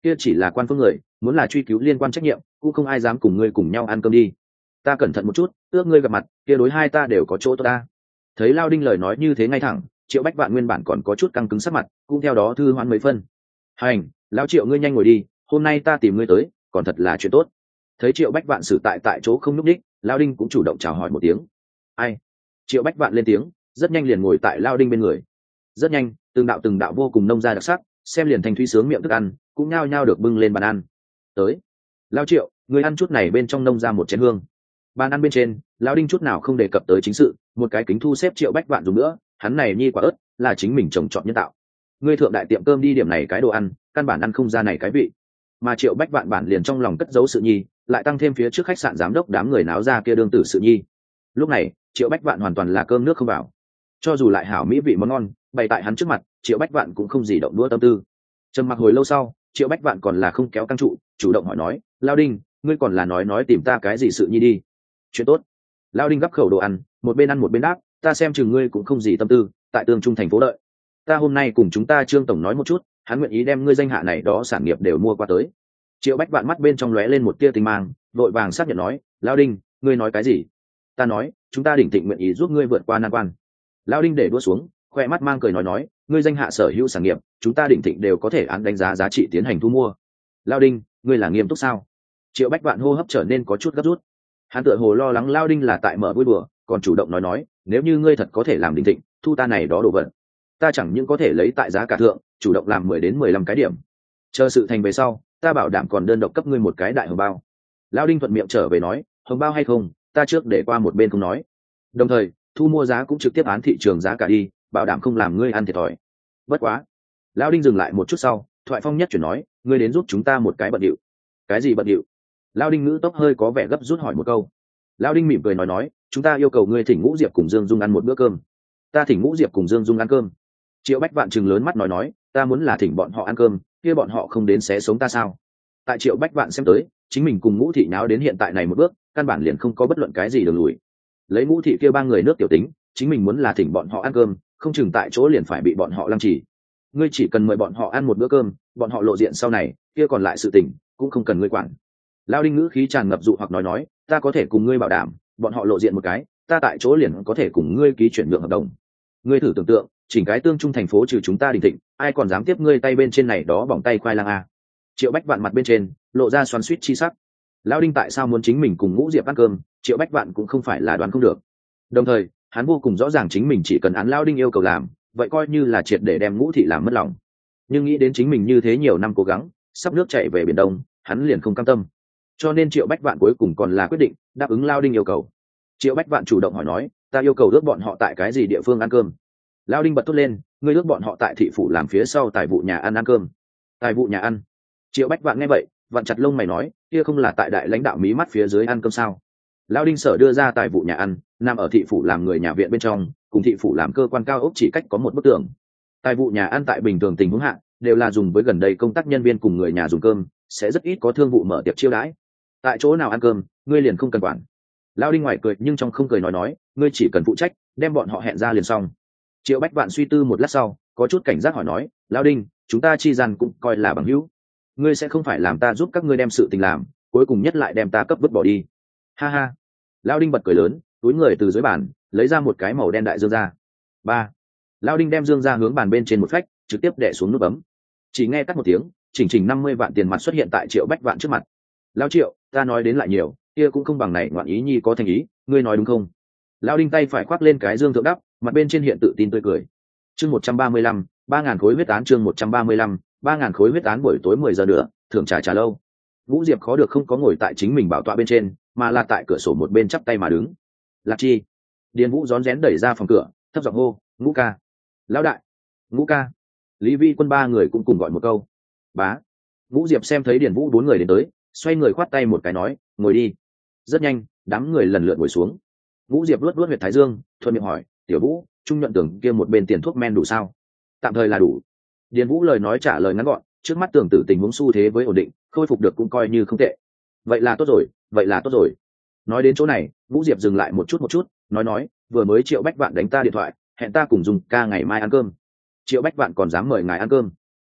kia chỉ là quan phương người, muốn là truy cứu liên quan trách nhiệm cũng không ai dám cùng ngươi cùng nhau ăn cơm đi. Ta cẩn thận một chút, ước ngươi gặp mặt kia đối hai ta đều có chỗ tốt ta. Thấy Lao Đinh lời nói như thế ngay thẳng, Triệu Bách Vạn nguyên bản còn có chút căng cứng sắc mặt cũng theo đó thư hoãn mấy phân. Hành, lão Triệu ngươi nhanh ngồi đi, hôm nay ta tìm ngươi tới còn thật là chuyện tốt. Thấy Triệu Bách Vạn xử tại chỗ không nhúc đích, Lao Đinh cũng chủ động chào hỏi một tiếng. Ai? Triệu Bách Vạn lên tiếng, rất nhanh liền ngồi tại Lao Đinh bên người. Rất nhanh, từng đạo vô cùng nông gia đặc sắc, xem liền thành thúy sướng miệng thức ăn cũng nhao nhao được bưng lên bàn ăn. Tới, Lao Triệu, người ăn chút này bên trong nông ra một chén hương. Bàn ăn bên trên, Lao Đinh chút nào không đề cập tới chính sự, một cái kính thu xếp Triệu Bách Vạn dùng nữa, hắn này nhi quả ớt là chính mình trồng trọt nhân tạo. Ngươi thượng đại tiệm cơm đi điểm này cái đồ ăn, căn bản ăn không ra này cái vị. Mà Triệu Bách Vạn bản liền trong lòng cất giấu sự nhi, lại tăng thêm phía trước khách sạn giám đốc đám người náo ra kia đương tử sự nhi. Lúc này, Triệu Bách Vạn hoàn toàn là cơm nước không vào. Cho dù lại hảo mỹ vị món ngon, bày tại hắn trước mặt, Triệu Bách Vạn cũng không gì động đũa tâm tư. Trầm mặc hồi lâu sau, Triệu Bách Vạn còn là không kéo căng trụ, chủ động hỏi nói, Lao Đinh, ngươi còn là nói tìm ta cái gì sự nhi đi. Chuyện tốt. Lao Đinh gắp khẩu đồ ăn, một bên ăn một bên đáp, ta xem chừng ngươi cũng không gì tâm tư, tại Tương Trung thành phố đợi. Ta hôm nay cùng chúng ta Trương tổng nói một chút, hắn nguyện ý đem ngươi danh hạ này đó sản nghiệp đều mua qua tới. Triệu Bách Vạn mắt bên trong lóe lên một tia tinh mang, vội vàng xác nhận nói, Lao Đinh, ngươi nói cái gì? Ta nói, chúng ta Đỉnh Thịnh nguyện ý giúp ngươi vượt qua nan quan. Lao Đinh để đua xuống, khoe mắt mang cười nói, ngươi danh hạ sở hữu sản nghiệp, chúng ta Đỉnh Thịnh đều có thể án đánh giá giá trị tiến hành thu mua. Lao Đinh, ngươi là nghiêm túc sao? Triệu Bách Vạn hô hấp trở nên có chút gấp rút. Hắn tựa hồ lo lắng Lao Đinh là tại mở vui đùa, còn chủ động nói, nếu như ngươi thật có thể làm Đỉnh Thịnh, thu ta này đó đồ vật, ta chẳng những có thể lấy tại giá cả thượng, chủ động làm 10 đến 15 cái điểm. Chờ sự thành về sau, ta bảo đảm còn đơn độc cấp ngươi một cái đại hồng bao. Lao Đinh thuận miệng trở về nói, hồng bao hay không, ta trước để qua một bên không nói. Đồng thời, thu mua giá cũng trực tiếp án thị trường giá cả đi, bảo đảm không làm ngươi ăn thiệt thòi. Bất quá, Lao Đinh dừng lại một chút sau, thoại phong nhất chuyển nói, ngươi đến giúp chúng ta một cái bận điệu. Cái gì bận điệu? Lao Đinh ngữ tốc hơi có vẻ gấp rút hỏi một câu. Lao Đinh mỉm cười nói, chúng ta yêu cầu ngươi thỉnh Ngũ Diệp cùng Dương Dung ăn một bữa cơm. Ta thỉnh Ngũ Diệp cùng Dương Dung ăn cơm. Triệu Bách Vạn trừng lớn mắt nói, ta muốn là thỉnh bọn họ ăn cơm, kia bọn họ không đến xé sống ta sao? Tại Triệu Bách Vạn xem tới, chính mình cùng Ngũ thị náo đến hiện tại này một bước, căn bản liền không có bất luận cái gì đường lùi. Lấy Ngũ thị kia ba người nước tiểu tính, chính mình muốn là thỉnh bọn họ ăn cơm, không chừng tại chỗ liền phải bị bọn họ lăng trì. Ngươi chỉ cần mời bọn họ ăn một bữa cơm, bọn họ lộ diện sau này, kia còn lại sự tình cũng không cần ngươi quản. Lao Đinh ngữ khí tràn ngập dụ hoặc nói, ta có thể cùng ngươi bảo đảm, bọn họ lộ diện một cái, ta tại chỗ liền có thể cùng ngươi ký chuyển nhượng hợp đồng. Ngươi thử tưởng tượng, chỉnh cái Tương Trung thành phố trừ chúng ta Đỉnh Thịnh, ai còn dám tiếp ngươi tay bên trên này đó bỏng tay khoai lang a. Triệu Bách Vạn mặt bên trên lộ ra xoắn xuýt chi sắc. Lao Đinh tại sao muốn chính mình cùng Ngũ Diệp ăn cơm, Triệu Bách Vạn cũng không phải là đoán không được. Đồng thời, hắn vô cùng rõ ràng chính mình chỉ cần án Lao Đinh yêu cầu làm, vậy coi như là triệt để đem Ngũ thị làm mất lòng. Nhưng nghĩ đến chính mình như thế nhiều năm cố gắng, sắp nước chảy về biển Đông, hắn liền không cam tâm. Cho nên Triệu Bách Vạn cuối cùng còn là quyết định đáp ứng Lao Đinh yêu cầu. Triệu Bách Vạn chủ động hỏi nói, ta yêu cầu ước bọn họ tại cái gì địa phương ăn cơm. Lao Đinh bật thốt lên, ngươi ước bọn họ tại thị phủ làm phía sau tài vụ nhà ăn cơm. Tài vụ nhà ăn? Triệu Bách Vạn nghe vậy, vặn chặt lông mày nói, kia không là tại đại lãnh đạo mí mắt phía dưới ăn cơm sao? Lao Đinh sở đưa ra tài vụ nhà ăn, nằm ở thị phủ làm người nhà viện bên trong, cùng thị phủ làm cơ quan cao ốc chỉ cách có một bức tường. Tài vụ nhà ăn tại bình thường tình huống hạ, đều là dùng với gần đây công tác nhân viên cùng người nhà dùng cơm, sẽ rất ít có thương vụ mở tiệc chiêu đãi. Tại chỗ nào ăn cơm, ngươi liền không cần quản. Lao Đinh ngoài cười nhưng trong không cười nói, ngươi chỉ cần phụ trách đem bọn họ hẹn ra liền xong. Triệu Bách Vạn suy tư một lát sau, có chút cảnh giác hỏi nói, Lao Đinh, chúng ta chi gian cũng coi là bằng hữu, ngươi sẽ không phải làm ta giúp các ngươi đem sự tình làm, cuối cùng nhất lại đem ta cấp vứt bỏ đi. Ha ha. Lao Đinh bật cười lớn, túi người từ dưới bàn lấy ra một cái màu đen đại dương ra. Ba. Lao Đinh đem dương ra hướng bàn bên trên một phách, trực tiếp đè xuống nút bấm. Chỉ nghe cắt một tiếng, chỉnh 50 vạn tiền mặt xuất hiện tại Triệu Bách Vạn trước mặt. Lao Triệu, ta nói đến lại nhiều, kia cũng không bằng này ngoạn ý nhi có thành ý, ngươi nói đúng không? Lao Đinh tay phải khoác lên cái dương thượng đắp, mặt bên trên hiện tự tin tươi cười. Chương 135, 3000 khối huyết án. Chương 135, 3000 khối huyết án. Buổi tối 10 giờ nữa, thưởng trà lâu. Vũ Diệp khó được không có ngồi tại chính mình bảo tọa bên trên, mà là tại cửa sổ một bên chắp tay mà đứng. Lạc Chi. Điền Vũ rón rén đẩy ra phòng cửa, thấp giọng hô, Ngũ ca. Lão đại. Ngũ ca. Lý Vi Quân ba người cũng cùng gọi một câu. Bá. Vũ Diệp xem thấy Điền Vũ bốn người đến tới, xoay người khoát tay một cái nói, ngồi đi. Rất nhanh, đám người lần lượt ngồi xuống. Vũ Diệp luốt huyệt thái dương, thuận miệng hỏi, tiểu Vũ, Trung nhuận tưởng kia một bên tiền thuốc men đủ sao? Tạm thời là đủ. Điền Vũ lời nói trả lời ngắn gọn, trước mắt tưởng tử tình huống xu thế với ổn định, khôi phục được cũng coi như không tệ. Vậy là tốt rồi. Nói đến chỗ này, Vũ Diệp dừng lại một chút, nói, vừa mới Triệu Bách Vạn đánh ta điện thoại, hẹn ta cùng dùng ca ngày mai ăn cơm. Triệu Bách Vạn còn dám mời ngài ăn cơm?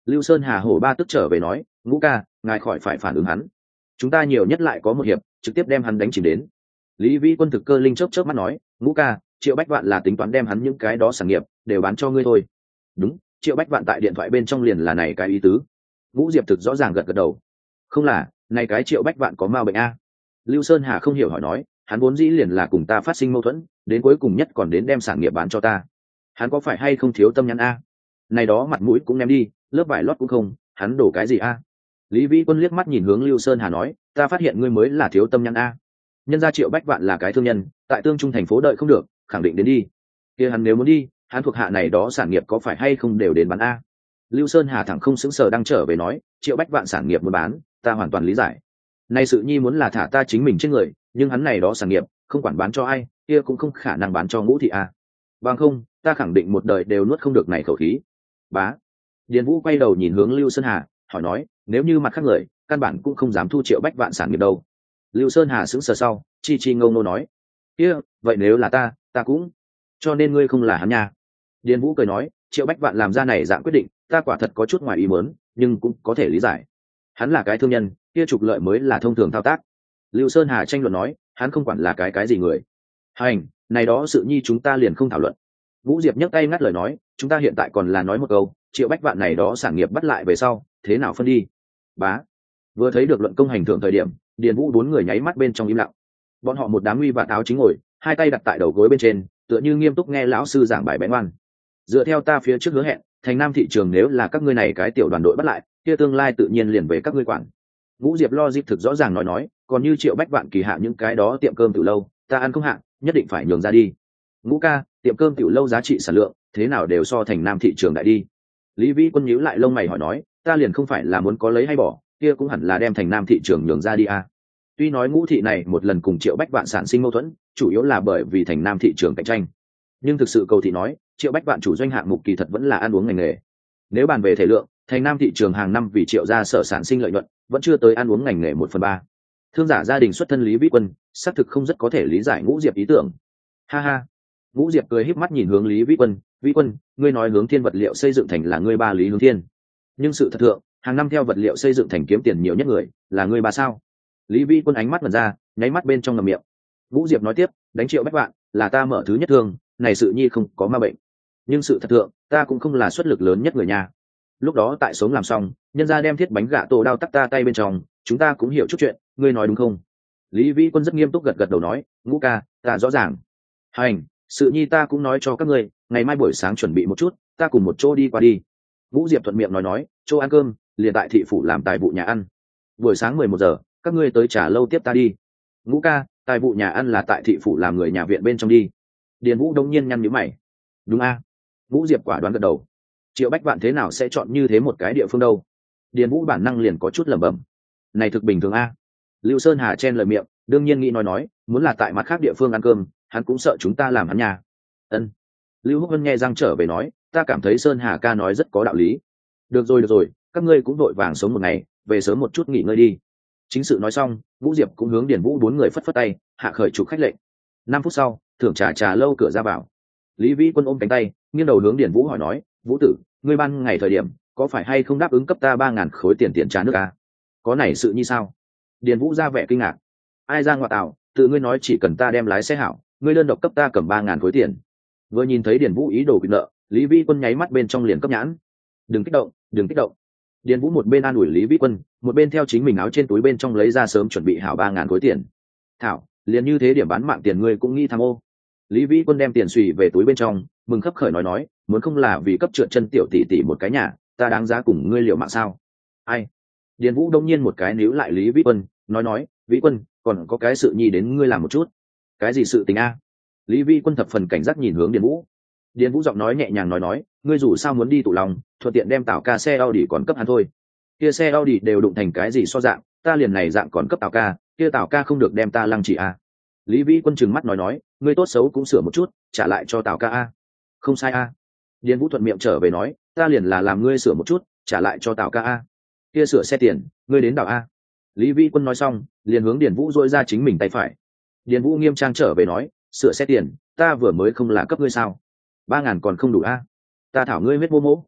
Lưu Sơn Hà hổ ba tức trở về nói, Ngũ ca, ngài khỏi phải phản ứng hắn, chúng ta nhiều nhất lại có một hiệp, trực tiếp đem hắn đánh chìm đến. Lý Vĩ Quân thực cơ linh chớp chớp mắt nói, Ngũ ca, Triệu Bách Vạn là tính toán đem hắn những cái đó sản nghiệp đều bán cho ngươi thôi. Đúng, Triệu Bách Vạn tại điện thoại bên trong liền là này cái ý tứ. Ngũ Diệp thực rõ ràng gật gật đầu. Không là, này cái Triệu Bách Vạn có ma bệnh a? Lưu Sơn Hà không hiểu hỏi nói, hắn vốn dĩ liền là cùng ta phát sinh mâu thuẫn, đến cuối cùng nhất còn đến đem sản nghiệp bán cho ta. Hắn có phải hay không thiếu tâm nhãn a? Này đó mặt mũi cũng ném đi, lớp vải lót cũng không, hắn đổ cái gì a? Lý Vĩ Quân liếc mắt nhìn hướng Lưu Sơn Hà nói, ta phát hiện ngươi mới là thiếu tâm nhãn a. Nhân gia Triệu Bách Vạn là cái thương nhân, tại Tương Trung thành phố đợi không được, khẳng định đến đi. Kia hắn nếu muốn đi, hắn thuộc hạ này đó sản nghiệp có phải hay không đều đến bán a? Lưu Sơn Hà thẳng không sững sờ đang trở về nói, Triệu Bách Vạn sản nghiệp muốn bán, ta hoàn toàn lý giải. Nay sự nhi muốn là thả ta chính mình trên người, nhưng hắn này đó sản nghiệp không quản bán cho ai, kia cũng không khả năng bán cho Ngũ thị a. Bằng không, ta khẳng định một đời đều nuốt không được này khẩu khí. Bá. Điền Vũ quay đầu nhìn hướng Lưu Sơn Hà, hỏi nói, nếu như mặt khác người, căn bản cũng không dám thu Triệu Bách Vạn sản nghiệp đâu. Lưu Sơn Hà sững sờ sau, chi chi ngông nô nói, kia, vậy nếu là ta cũng, cho nên ngươi không là hắn nha. Điền Vũ cười nói, Triệu Bách Vạn làm ra này dạng quyết định, ta quả thật có chút ngoài ý muốn, nhưng cũng có thể lý giải. Hắn là cái thương nhân, kia trục lợi mới là thông thường thao tác. Lưu Sơn Hà tranh luận nói, hắn không quản là cái gì người. Hành, này đó sự nhi chúng ta liền không thảo luận. Vũ Diệp nhấc tay ngắt lời nói, chúng ta hiện tại còn là nói một câu, Triệu Bách Vạn này đó sản nghiệp bắt lại về sau, thế nào phân đi? Bá. Vừa thấy được luận công hành thượng thời điểm, Điền Vũ bốn người nháy mắt bên trong im lặng. Bọn họ một đám uy vạn áo chính ngồi, hai tay đặt tại đầu gối bên trên, tựa như nghiêm túc nghe lão sư giảng bài bén ngoan. Dựa theo ta phía trước hứa hẹn, thành Nam thị trường nếu là các ngươi này cái tiểu đoàn đội bắt lại, kia tương lai tự nhiên liền về các ngươi quản. Vũ Diệp lo dịp thực rõ ràng nói, còn như Triệu Bách Vạn kỳ hạ những cái đó tiệm cơm tiểu lâu, ta ăn không hạ, nhất định phải nhường ra đi. Ngũ ca, tiệm cơm tiểu lâu giá trị sản lượng, thế nào đều so thành Nam thị trường đại đi. Lý Vĩ Quân nhíu lại lông mày hỏi nói, ta liền không phải là muốn có lấy hay bỏ, kia cũng hẳn là đem thành Nam thị trường nhường ra đi a. Tuy nói Ngũ thị này một lần cùng Triệu Bách Vạn sản sinh mâu thuẫn, chủ yếu là bởi vì thành Nam thị trường cạnh tranh, nhưng thực sự cầu thị nói, Triệu Bách Vạn chủ doanh hạng mục kỳ thật vẫn là ăn uống ngành nghề. Nếu bàn về thể lượng, thành Nam thị trường hàng năm vì Triệu gia sở sản sinh lợi nhuận, vẫn chưa tới ăn uống ngành nghề 1/3. Thương giả gia đình xuất thân Lý Vĩ Quân, xác thực không rất có thể lý giải Ngũ Diệp ý tưởng. Ha ha. Ngũ Diệp cười híp mắt nhìn hướng Lý Vĩ Quân, Vĩ Quân, ngươi nói Hướng Thiên vật liệu xây dựng thành là ngươi ba Lý Hướng Thiên, nhưng sự thật thượng, hàng năm theo vật liệu xây dựng thành kiếm tiền nhiều nhất người là ngươi ba sao? Lý Vĩ Quân ánh mắt mở ra, nháy mắt bên trong ngậm miệng. Ngũ Diệp nói tiếp, đánh Triệu Bách Vạn là ta mở thứ nhất thương, này sự nhi không có ma bệnh, nhưng sự thật thượng, ta cũng không là xuất lực lớn nhất người nhà. Lúc đó tại sống làm xong, nhân gia đem thiết bánh gạ tổ đao tắc ta tay bên trong, chúng ta cũng hiểu chút chuyện, ngươi nói đúng không? Lý Vĩ Quân rất nghiêm túc gật gật đầu nói, Ngũ ca, ta rõ ràng. Hành, sự nhi ta cũng nói cho các ngươi, ngày mai buổi sáng chuẩn bị một chút, ta cùng một chỗ đi qua đi. Vũ Diệp thuận miệng nói, chỗ ăn cơm, liền tại thị phủ làm tài vụ nhà ăn. Buổi sáng 11 giờ, các ngươi tới trà lâu tiếp ta đi. Ngũ ca, tài vụ nhà ăn là tại thị phủ làm người nhà viện bên trong đi. Điền Vũ đông nhiên nhăn nhíu mày. Đúng a? Vũ Diệp quả đoán gật đầu. Triệu Bách Vạn thế nào sẽ chọn như thế một cái địa phương đâu? Điền Vũ bản năng liền có chút lẩm bẩm. Này thực bình thường a. Lưu Sơn Hà chen lời miệng, đương nhiên nghĩ nói, muốn là tại mặt khác địa phương ăn cơm, hắn cũng sợ chúng ta làm hắn nhà. Ân. Lưu Húc Vân nghe răng trở về nói, ta cảm thấy Sơn Hà ca nói rất có đạo lý. Được rồi, các ngươi cũng vội vàng sống một ngày, về sớm một chút nghỉ ngơi đi. Chính sự nói xong, Vũ Diệp cũng hướng Điền Vũ bốn người phất phất tay, hạ khởi chụp khách lệnh. 5 phút sau, thưởng trà lâu cửa ra vào. Lý Vĩ Quân ôm cánh tay, nghiêng đầu hướng Điền Vũ hỏi nói, Vũ tử, ngươi ban ngày thời điểm, có phải hay không đáp ứng cấp ta 3.000 khối tiền trà nước à? Có này sự như sao? Điền Vũ ra vẻ kinh ngạc. Ai ra ngoại tảo, tự ngươi nói chỉ cần ta đem lái xe hảo, ngươi đơn độc cấp ta cầm 3.000 khối tiền. Vừa nhìn thấy Điền Vũ ý đồ bị nợ, Lý Vĩ Quân nháy mắt bên trong liền cấp nhãn. Đừng kích động. Điền Vũ một bên an ủi Lý Vĩ Quân, một bên theo chính mình áo trên túi bên trong lấy ra sớm chuẩn bị hảo 3.000 khối tiền. Thảo, liền như thế điểm bán mạng tiền ngươi cũng nghĩ tham ô. Lý Vĩ Quân đem tiền xùy về túi bên trong, mừng khấp khởi nói, muốn không là vì cấp trượt chân tiểu tỷ tỷ một cái nhà, ta đáng giá cùng ngươi liều mạng sao? Ai? Điền Vũ đông nhiên một cái níu lại Lý Vĩ Quân, nói, Vĩ Quân, còn có cái sự nhi đến ngươi làm một chút. Cái gì sự tình a? Lý Vĩ Quân thập phần cảnh giác nhìn hướng Điền Vũ. Điền Vũ giọng nói nhẹ nhàng nói, ngươi dù sao muốn đi tụ lòng, thuận tiện đem Tào ca xe Audi còn cấp hắn thôi. Kia xe Audi đều đụng thành cái gì so dạng, ta liền này dạng còn cấp Tào ca, kia Tào ca không được đem ta lăng chỉ a. Lý Vĩ Quân trừng mắt nói, ngươi tốt xấu cũng sửa một chút, trả lại cho Tào ca a. Không sai a. Điền Vũ thuận miệng trở về nói, ta liền là làm ngươi sửa một chút, trả lại cho Tào ca a. Kia sửa xe tiền, ngươi đến đảo a. Lý Vĩ Quân nói xong, liền hướng Điền Vũ dội ra chính mình tay phải. Điền Vũ nghiêm trang trở về nói, sửa xe tiền, ta vừa mới không là cấp ngươi sao? 3.000 còn không đủ a. Ta thảo ngươi huyết mô mỗ.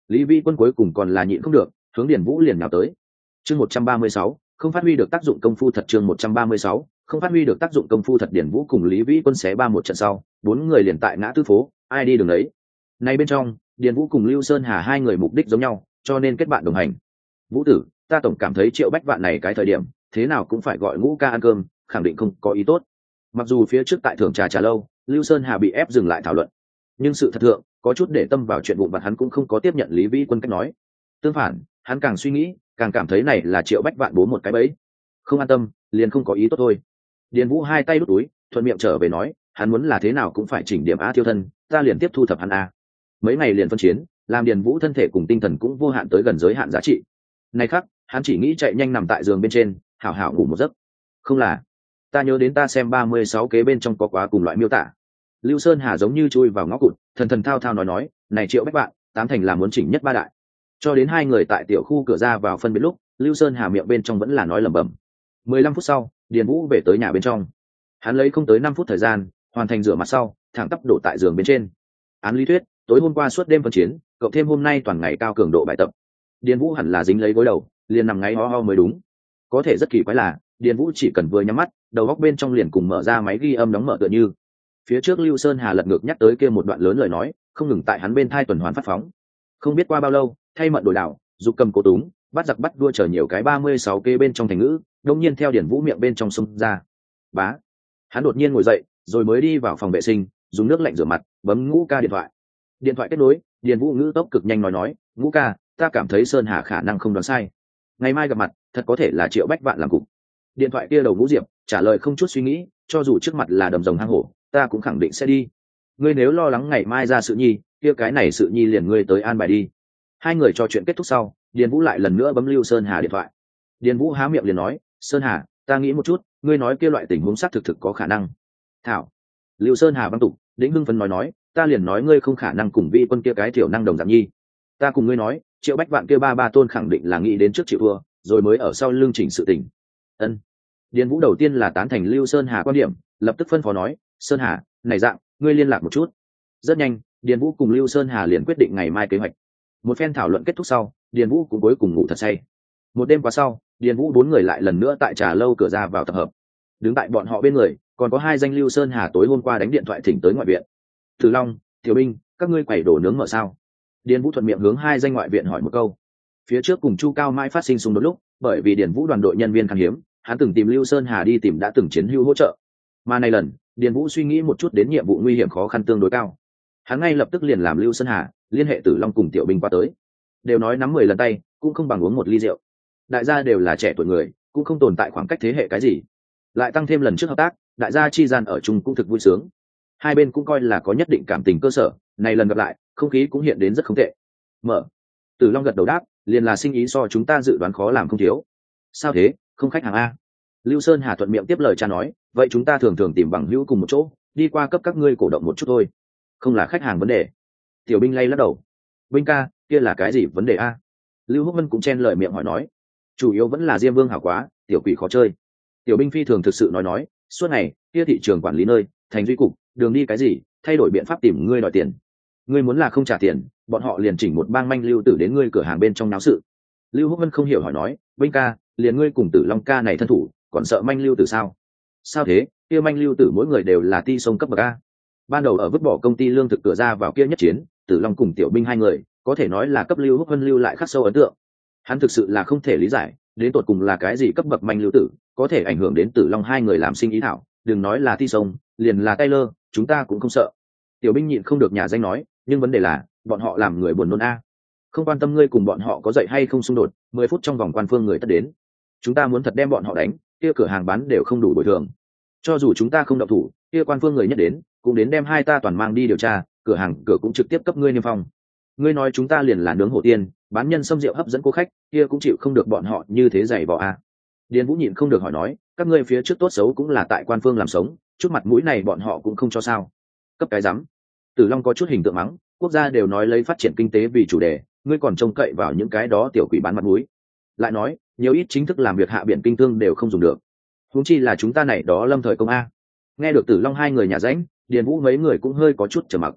Lý Vĩ Quân cuối cùng còn là nhịn không được, hướng Điền Vũ liền nào tới. Chương 136, không phát huy được tác dụng công phu thật. Chương 136, không phát huy được tác dụng công phu thật. Điền Vũ cùng Lý Vĩ Quân xé ba một trận sau, bốn người liền tại ngã tư phố, ai đi đường đấy. Này bên trong, Điền Vũ cùng Lưu Sơn Hà hai người mục đích giống nhau, cho nên kết bạn đồng hành. Vũ tử, ta tổng cảm thấy Triệu Bách Vạn này cái thời điểm, thế nào cũng phải gọi Ngũ ca ăn cơm, khẳng định không có ý tốt. Mặc dù phía trước tại thưởng trà lâu, Lưu Sơn Hà bị ép dừng lại thảo luận, nhưng sự thật thượng, có chút để tâm vào chuyện vụn vặt hắn cũng không có tiếp nhận Lý Vĩ Quân cách nói. Tương phản, hắn càng suy nghĩ, càng cảm thấy này là Triệu Bách Vạn bố một cái bẫy. Không an tâm, liền không có ý tốt thôi. Điền Vũ hai tay đút túi, thuận miệng trở về nói, hắn muốn là thế nào cũng phải chỉnh điểm a tiêu thân, ta liền tiếp thu thập hắn a. Mấy ngày liền phân chiến, làm Điền Vũ thân thể cùng tinh thần cũng vô hạn tới gần giới hạn giá trị. Này khác, hắn chỉ nghĩ chạy nhanh nằm tại giường bên trên, hảo hảo ngủ một giấc. Không là, ta nhớ đến ta xem 36 kế bên trong có quá cùng loại miêu tả. Lưu Sơn Hà giống như chui vào ngõ cụt, thần thao thao nói, này Triệu Bách Vạn, tám thành là muốn chỉnh nhất ba đại. Cho đến hai người tại tiểu khu cửa ra vào phân biệt lúc, Lưu Sơn Hà miệng bên trong vẫn là nói lẩm bẩm. 15 phút sau, Điền Vũ về tới nhà bên trong. Hắn lấy không tới 5 phút thời gian, hoàn thành rửa mặt sau, thẳng tắp đổ tại giường bên trên. Án lý thuyết, tối hôm qua suốt đêm phân chiến, cộng thêm hôm nay toàn ngày cao cường độ bài tập, Điền Vũ hẳn là dính lấy gối đầu, liền nằm ngáy ho ho mới đúng. Có thể rất kỳ quái là, Điền Vũ chỉ cần vừa nhắm mắt, đầu óc bên trong liền cùng mở ra máy ghi âm đóng mở tựa như. Phía trước Lưu Sơn Hà lật ngược nhắc tới kia một đoạn lớn lời nói, không ngừng tại hắn bên thai tuần hoàn phát phóng. Không biết qua bao lâu, thay mận đổi đảo, dục cầm cố túng, bắt giặc bắt đua chờ nhiều cái 36 kê bên trong thành ngữ, đột nhiên theo Điền Vũ miệng bên trong xung ra. Bá. Hắn đột nhiên ngồi dậy, rồi mới đi vào phòng vệ sinh, dùng nước lạnh rửa mặt, bấm Ngũ ca điện thoại. Điện thoại kết nối, Điền Vũ ngữ tốc cực nhanh nói, Ngũ ca, ta cảm thấy Sơn Hà khả năng không đoán sai. Ngày mai gặp mặt, thật có thể là Triệu Bách Vạn làm cục. Điện thoại kia đầu Ngũ Diệp trả lời không chút suy nghĩ, cho dù trước mặt là đầm rồng hang hổ, ta cũng khẳng định sẽ đi. Ngươi nếu lo lắng ngày mai ra sự nhi, kia cái này sự nhi liền ngươi tới an bài đi. Hai người trò chuyện kết thúc sau, Điền Vũ lại lần nữa bấm Lưu Sơn Hà điện thoại. Điền Vũ há miệng liền nói, Sơn Hà, ta nghĩ một chút, ngươi nói kia loại tình huống xác thực có khả năng. Thảo. Lưu Sơn Hà băng tục, đĩnh hưng phấn nói, ta liền nói ngươi không khả năng cùng vị quân kia cái tiểu năng đồng dạng nhi. Ta cùng ngươi nói, Triệu Bách Vạn kia ba tôn khẳng định là nghĩ đến trước chịu thua, rồi mới ở sau lưng chỉnh sự tình. Ân. Điền Vũ đầu tiên là tán thành Lưu Sơn Hà quan điểm, lập tức phân phó nói, Sơn Hà, này dạng, ngươi liên lạc một chút. Rất nhanh, Điền Vũ cùng Lưu Sơn Hà liền quyết định ngày mai kế hoạch. Một phen thảo luận kết thúc sau, Điền Vũ cũng cuối cùng ngủ thật say. Một đêm qua sau, Điền Vũ bốn người lại lần nữa tại trà lâu cửa ra vào tập hợp. Đứng tại bọn họ bên người, còn có hai danh Lưu Sơn Hà tối hôm qua đánh điện thoại thỉnh tới ngoại viện. Tử Long, Tiểu Binh, các ngươi quẩy đồ nướng mở sao? Điền Vũ thuận miệng hướng hai danh ngoại viện hỏi một câu. Phía trước cùng Chu Cao Mai phát sinh xung đột lúc, bởi vì Điền Vũ đoàn đội nhân viên khan hiếm, hắn từng tìm Lưu Sơn Hà đi tìm đã từng chiến hữu hỗ trợ. Mà này lần, Điền Vũ suy nghĩ một chút đến nhiệm vụ nguy hiểm khó khăn tương đối cao. Hắn ngay lập tức liền làm Lưu Sơn Hà liên hệ Tử Long cùng Tiểu Binh qua tới. Đều nói nắm 10 lần tay, cũng không bằng uống một ly rượu. Đại gia đều là trẻ tuổi người, cũng không tồn tại khoảng cách thế hệ cái gì. Lại tăng thêm lần trước hợp tác, đại gia chi gian ở chung cũng thực vui sướng. Hai bên cũng coi là có nhất định cảm tình cơ sở, này lần gặp lại, không khí cũng hiện đến rất không tệ. Mở. Tử Long gật đầu đáp, liền là sinh ý so chúng ta dự đoán khó làm không thiếu. Sao thế, không khách hàng a? Lưu Sơn Hà thuận miệng tiếp lời cha nói, vậy chúng ta thường thường tìm bằng hữu cùng một chỗ, đi qua cấp các ngươi cổ động một chút thôi. Không là khách hàng vấn đề. Tiểu Binh lay lắc đầu. Binh ca, kia là cái gì vấn đề a? Lưu Húc Vân cũng chen lời miệng hỏi nói. Chủ yếu vẫn là Diêm Vương hảo quá, tiểu quỷ khó chơi. Tiểu Binh phi thường thực sự nói, suốt ngày, kia thị trường quản lý nơi, thành duy cục, đường đi cái gì, thay đổi biện pháp tìm ngươi đòi tiền. Ngươi muốn là không trả tiền, bọn họ liền chỉnh một bang manh lưu tử đến ngươi cửa hàng bên trong náo sự. Lưu Húc Vân không hiểu hỏi nói, Binh ca, liền ngươi cùng Tử Long ca này thân thủ, còn sợ manh lưu tử sao? Sao thế, kia manh lưu tử mỗi người đều là ti sông cấp bậc a. Ban đầu ở vứt bỏ công ty lương thực cửa ra vào kia nhất chiến, Tử Long cùng Tiểu Binh hai người, có thể nói là cấp Lưu Húc Vân lưu lại khắc sâu ấn tượng. Hắn thực sự là không thể lý giải, đến tột cùng là cái gì cấp bậc manh lưu tử, có thể ảnh hưởng đến Tử Long hai người làm sinh ý thảo, đừng nói là ti sông, liền là Taylor, chúng ta cũng không sợ. Tiểu Binh nhịn không được nhà danh nói, nhưng vấn đề là, bọn họ làm người buồn nôn a. Không quan tâm ngươi cùng bọn họ có dậy hay không xung đột, 10 phút trong vòng quan phương người tất đến. Chúng ta muốn thật đem bọn họ đánh, kia cửa hàng bán đều không đủ bồi thường. Cho dù chúng ta không động thủ, kia quan phương người nhất đến, cũng đến đem hai ta toàn mang đi điều tra, cửa hàng cửa cũng trực tiếp cấp ngươi niêm phong. Ngươi nói chúng ta liền là nướng hổ tiên, bán nhân xâm rượu hấp dẫn cô khách, kia cũng chịu không được bọn họ như thế giày vò a. Điền Vũ nhịn không được hỏi nói, các ngươi phía trước tốt xấu cũng là tại quan phương làm sống, chút mặt mũi này bọn họ cũng không cho sao? Cấp cái rắm. Tử Long có chút hình tượng mắng, quốc gia đều nói lấy phát triển kinh tế vì chủ đề, ngươi còn trông cậy vào những cái đó tiểu quỷ bán mặt mũi. Lại nói, nhiều ít chính thức làm việc hạ biển kinh thương đều không dùng được. Huống chi là chúng ta này đó lâm thời công a. Nghe được Tử Long hai người nhà rãnh, Điền Vũ mấy người cũng hơi có chút trầm mặc.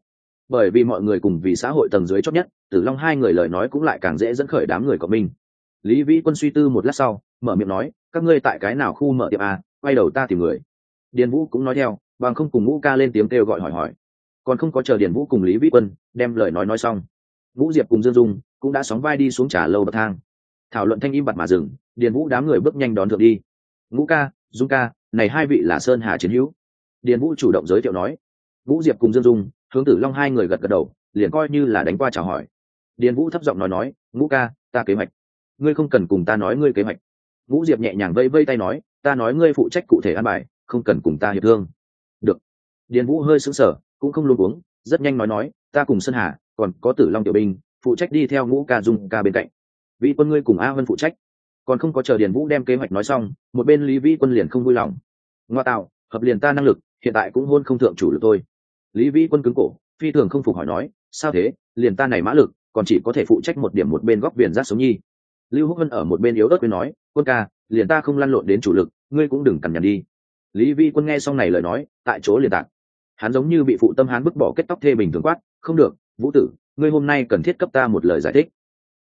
bởi vì mọi người cùng vì xã hội tầng dưới chót nhất, Tử Long hai người lời nói cũng lại càng dễ dẫn khởi đám người của mình. Lý Vĩ Quân suy tư một lát sau, mở miệng nói, các ngươi tại cái nào khu mở tiệm à, quay đầu ta tìm người. Điền Vũ cũng nói theo, bằng không cùng Ngũ Ca lên tiếng kêu gọi hỏi. Còn không có chờ Điền Vũ cùng Lý Vĩ Quân đem lời nói xong, Vũ Diệp cùng Dương Dung cũng đã sóng vai đi xuống trà lâu bậc thang. Thảo luận thanh im bặt mà dừng, Điền Vũ đám người bước nhanh đón thượng đi. Ngũ Ca, Dung Ca, này hai vị là Sơn Hà chiến hữu. Điền Vũ chủ động giới thiệu nói. Vũ Diệp cùng Dương Dung hướng Tử Long hai người gật gật đầu, liền coi như là đánh qua chào hỏi. Điền Vũ thấp giọng nói, Ngũ Ca, ta kế hoạch, ngươi không cần cùng ta nói ngươi kế hoạch. Vũ Diệp nhẹ nhàng vây vây tay nói, ta nói ngươi phụ trách cụ thể an bài, không cần cùng ta hiệp thương. Được. Điền Vũ hơi sững sờ, cũng không luống cuống, rất nhanh nói, ta cùng Sơn Hà còn có Tử Long tiểu binh phụ trách đi theo Ngũ Ca Dung Ca bên cạnh, Vĩ Quân ngươi cùng A Vân phụ trách. Còn không có chờ Điền Vũ đem kế hoạch nói xong, một bên Lý Vĩ Quân liền không vui lòng. Ngoa tạo, hợp liền ta năng lực, hiện tại cũng hôn không thượng chủ lực thôi. Lý Vĩ Quân cứng cổ, phi thường không phục hỏi nói, sao thế, liền ta này mã lực, còn chỉ có thể phụ trách một điểm một bên góc viền rác sống nhi. Lưu Húc Vân ở một bên yếu ớt khuyên nói, Quân ca, liền ta không lăn lộn đến chủ lực, ngươi cũng đừng cằn nhằn đi. Lý Vĩ Quân nghe xong này lời nói, tại chỗ liền tạc. Hắn giống như bị phụ tâm hán bức bỏ kết tóc thê bình thường quát, không được, Vũ tử, ngươi hôm nay cần thiết cấp ta một lời giải thích.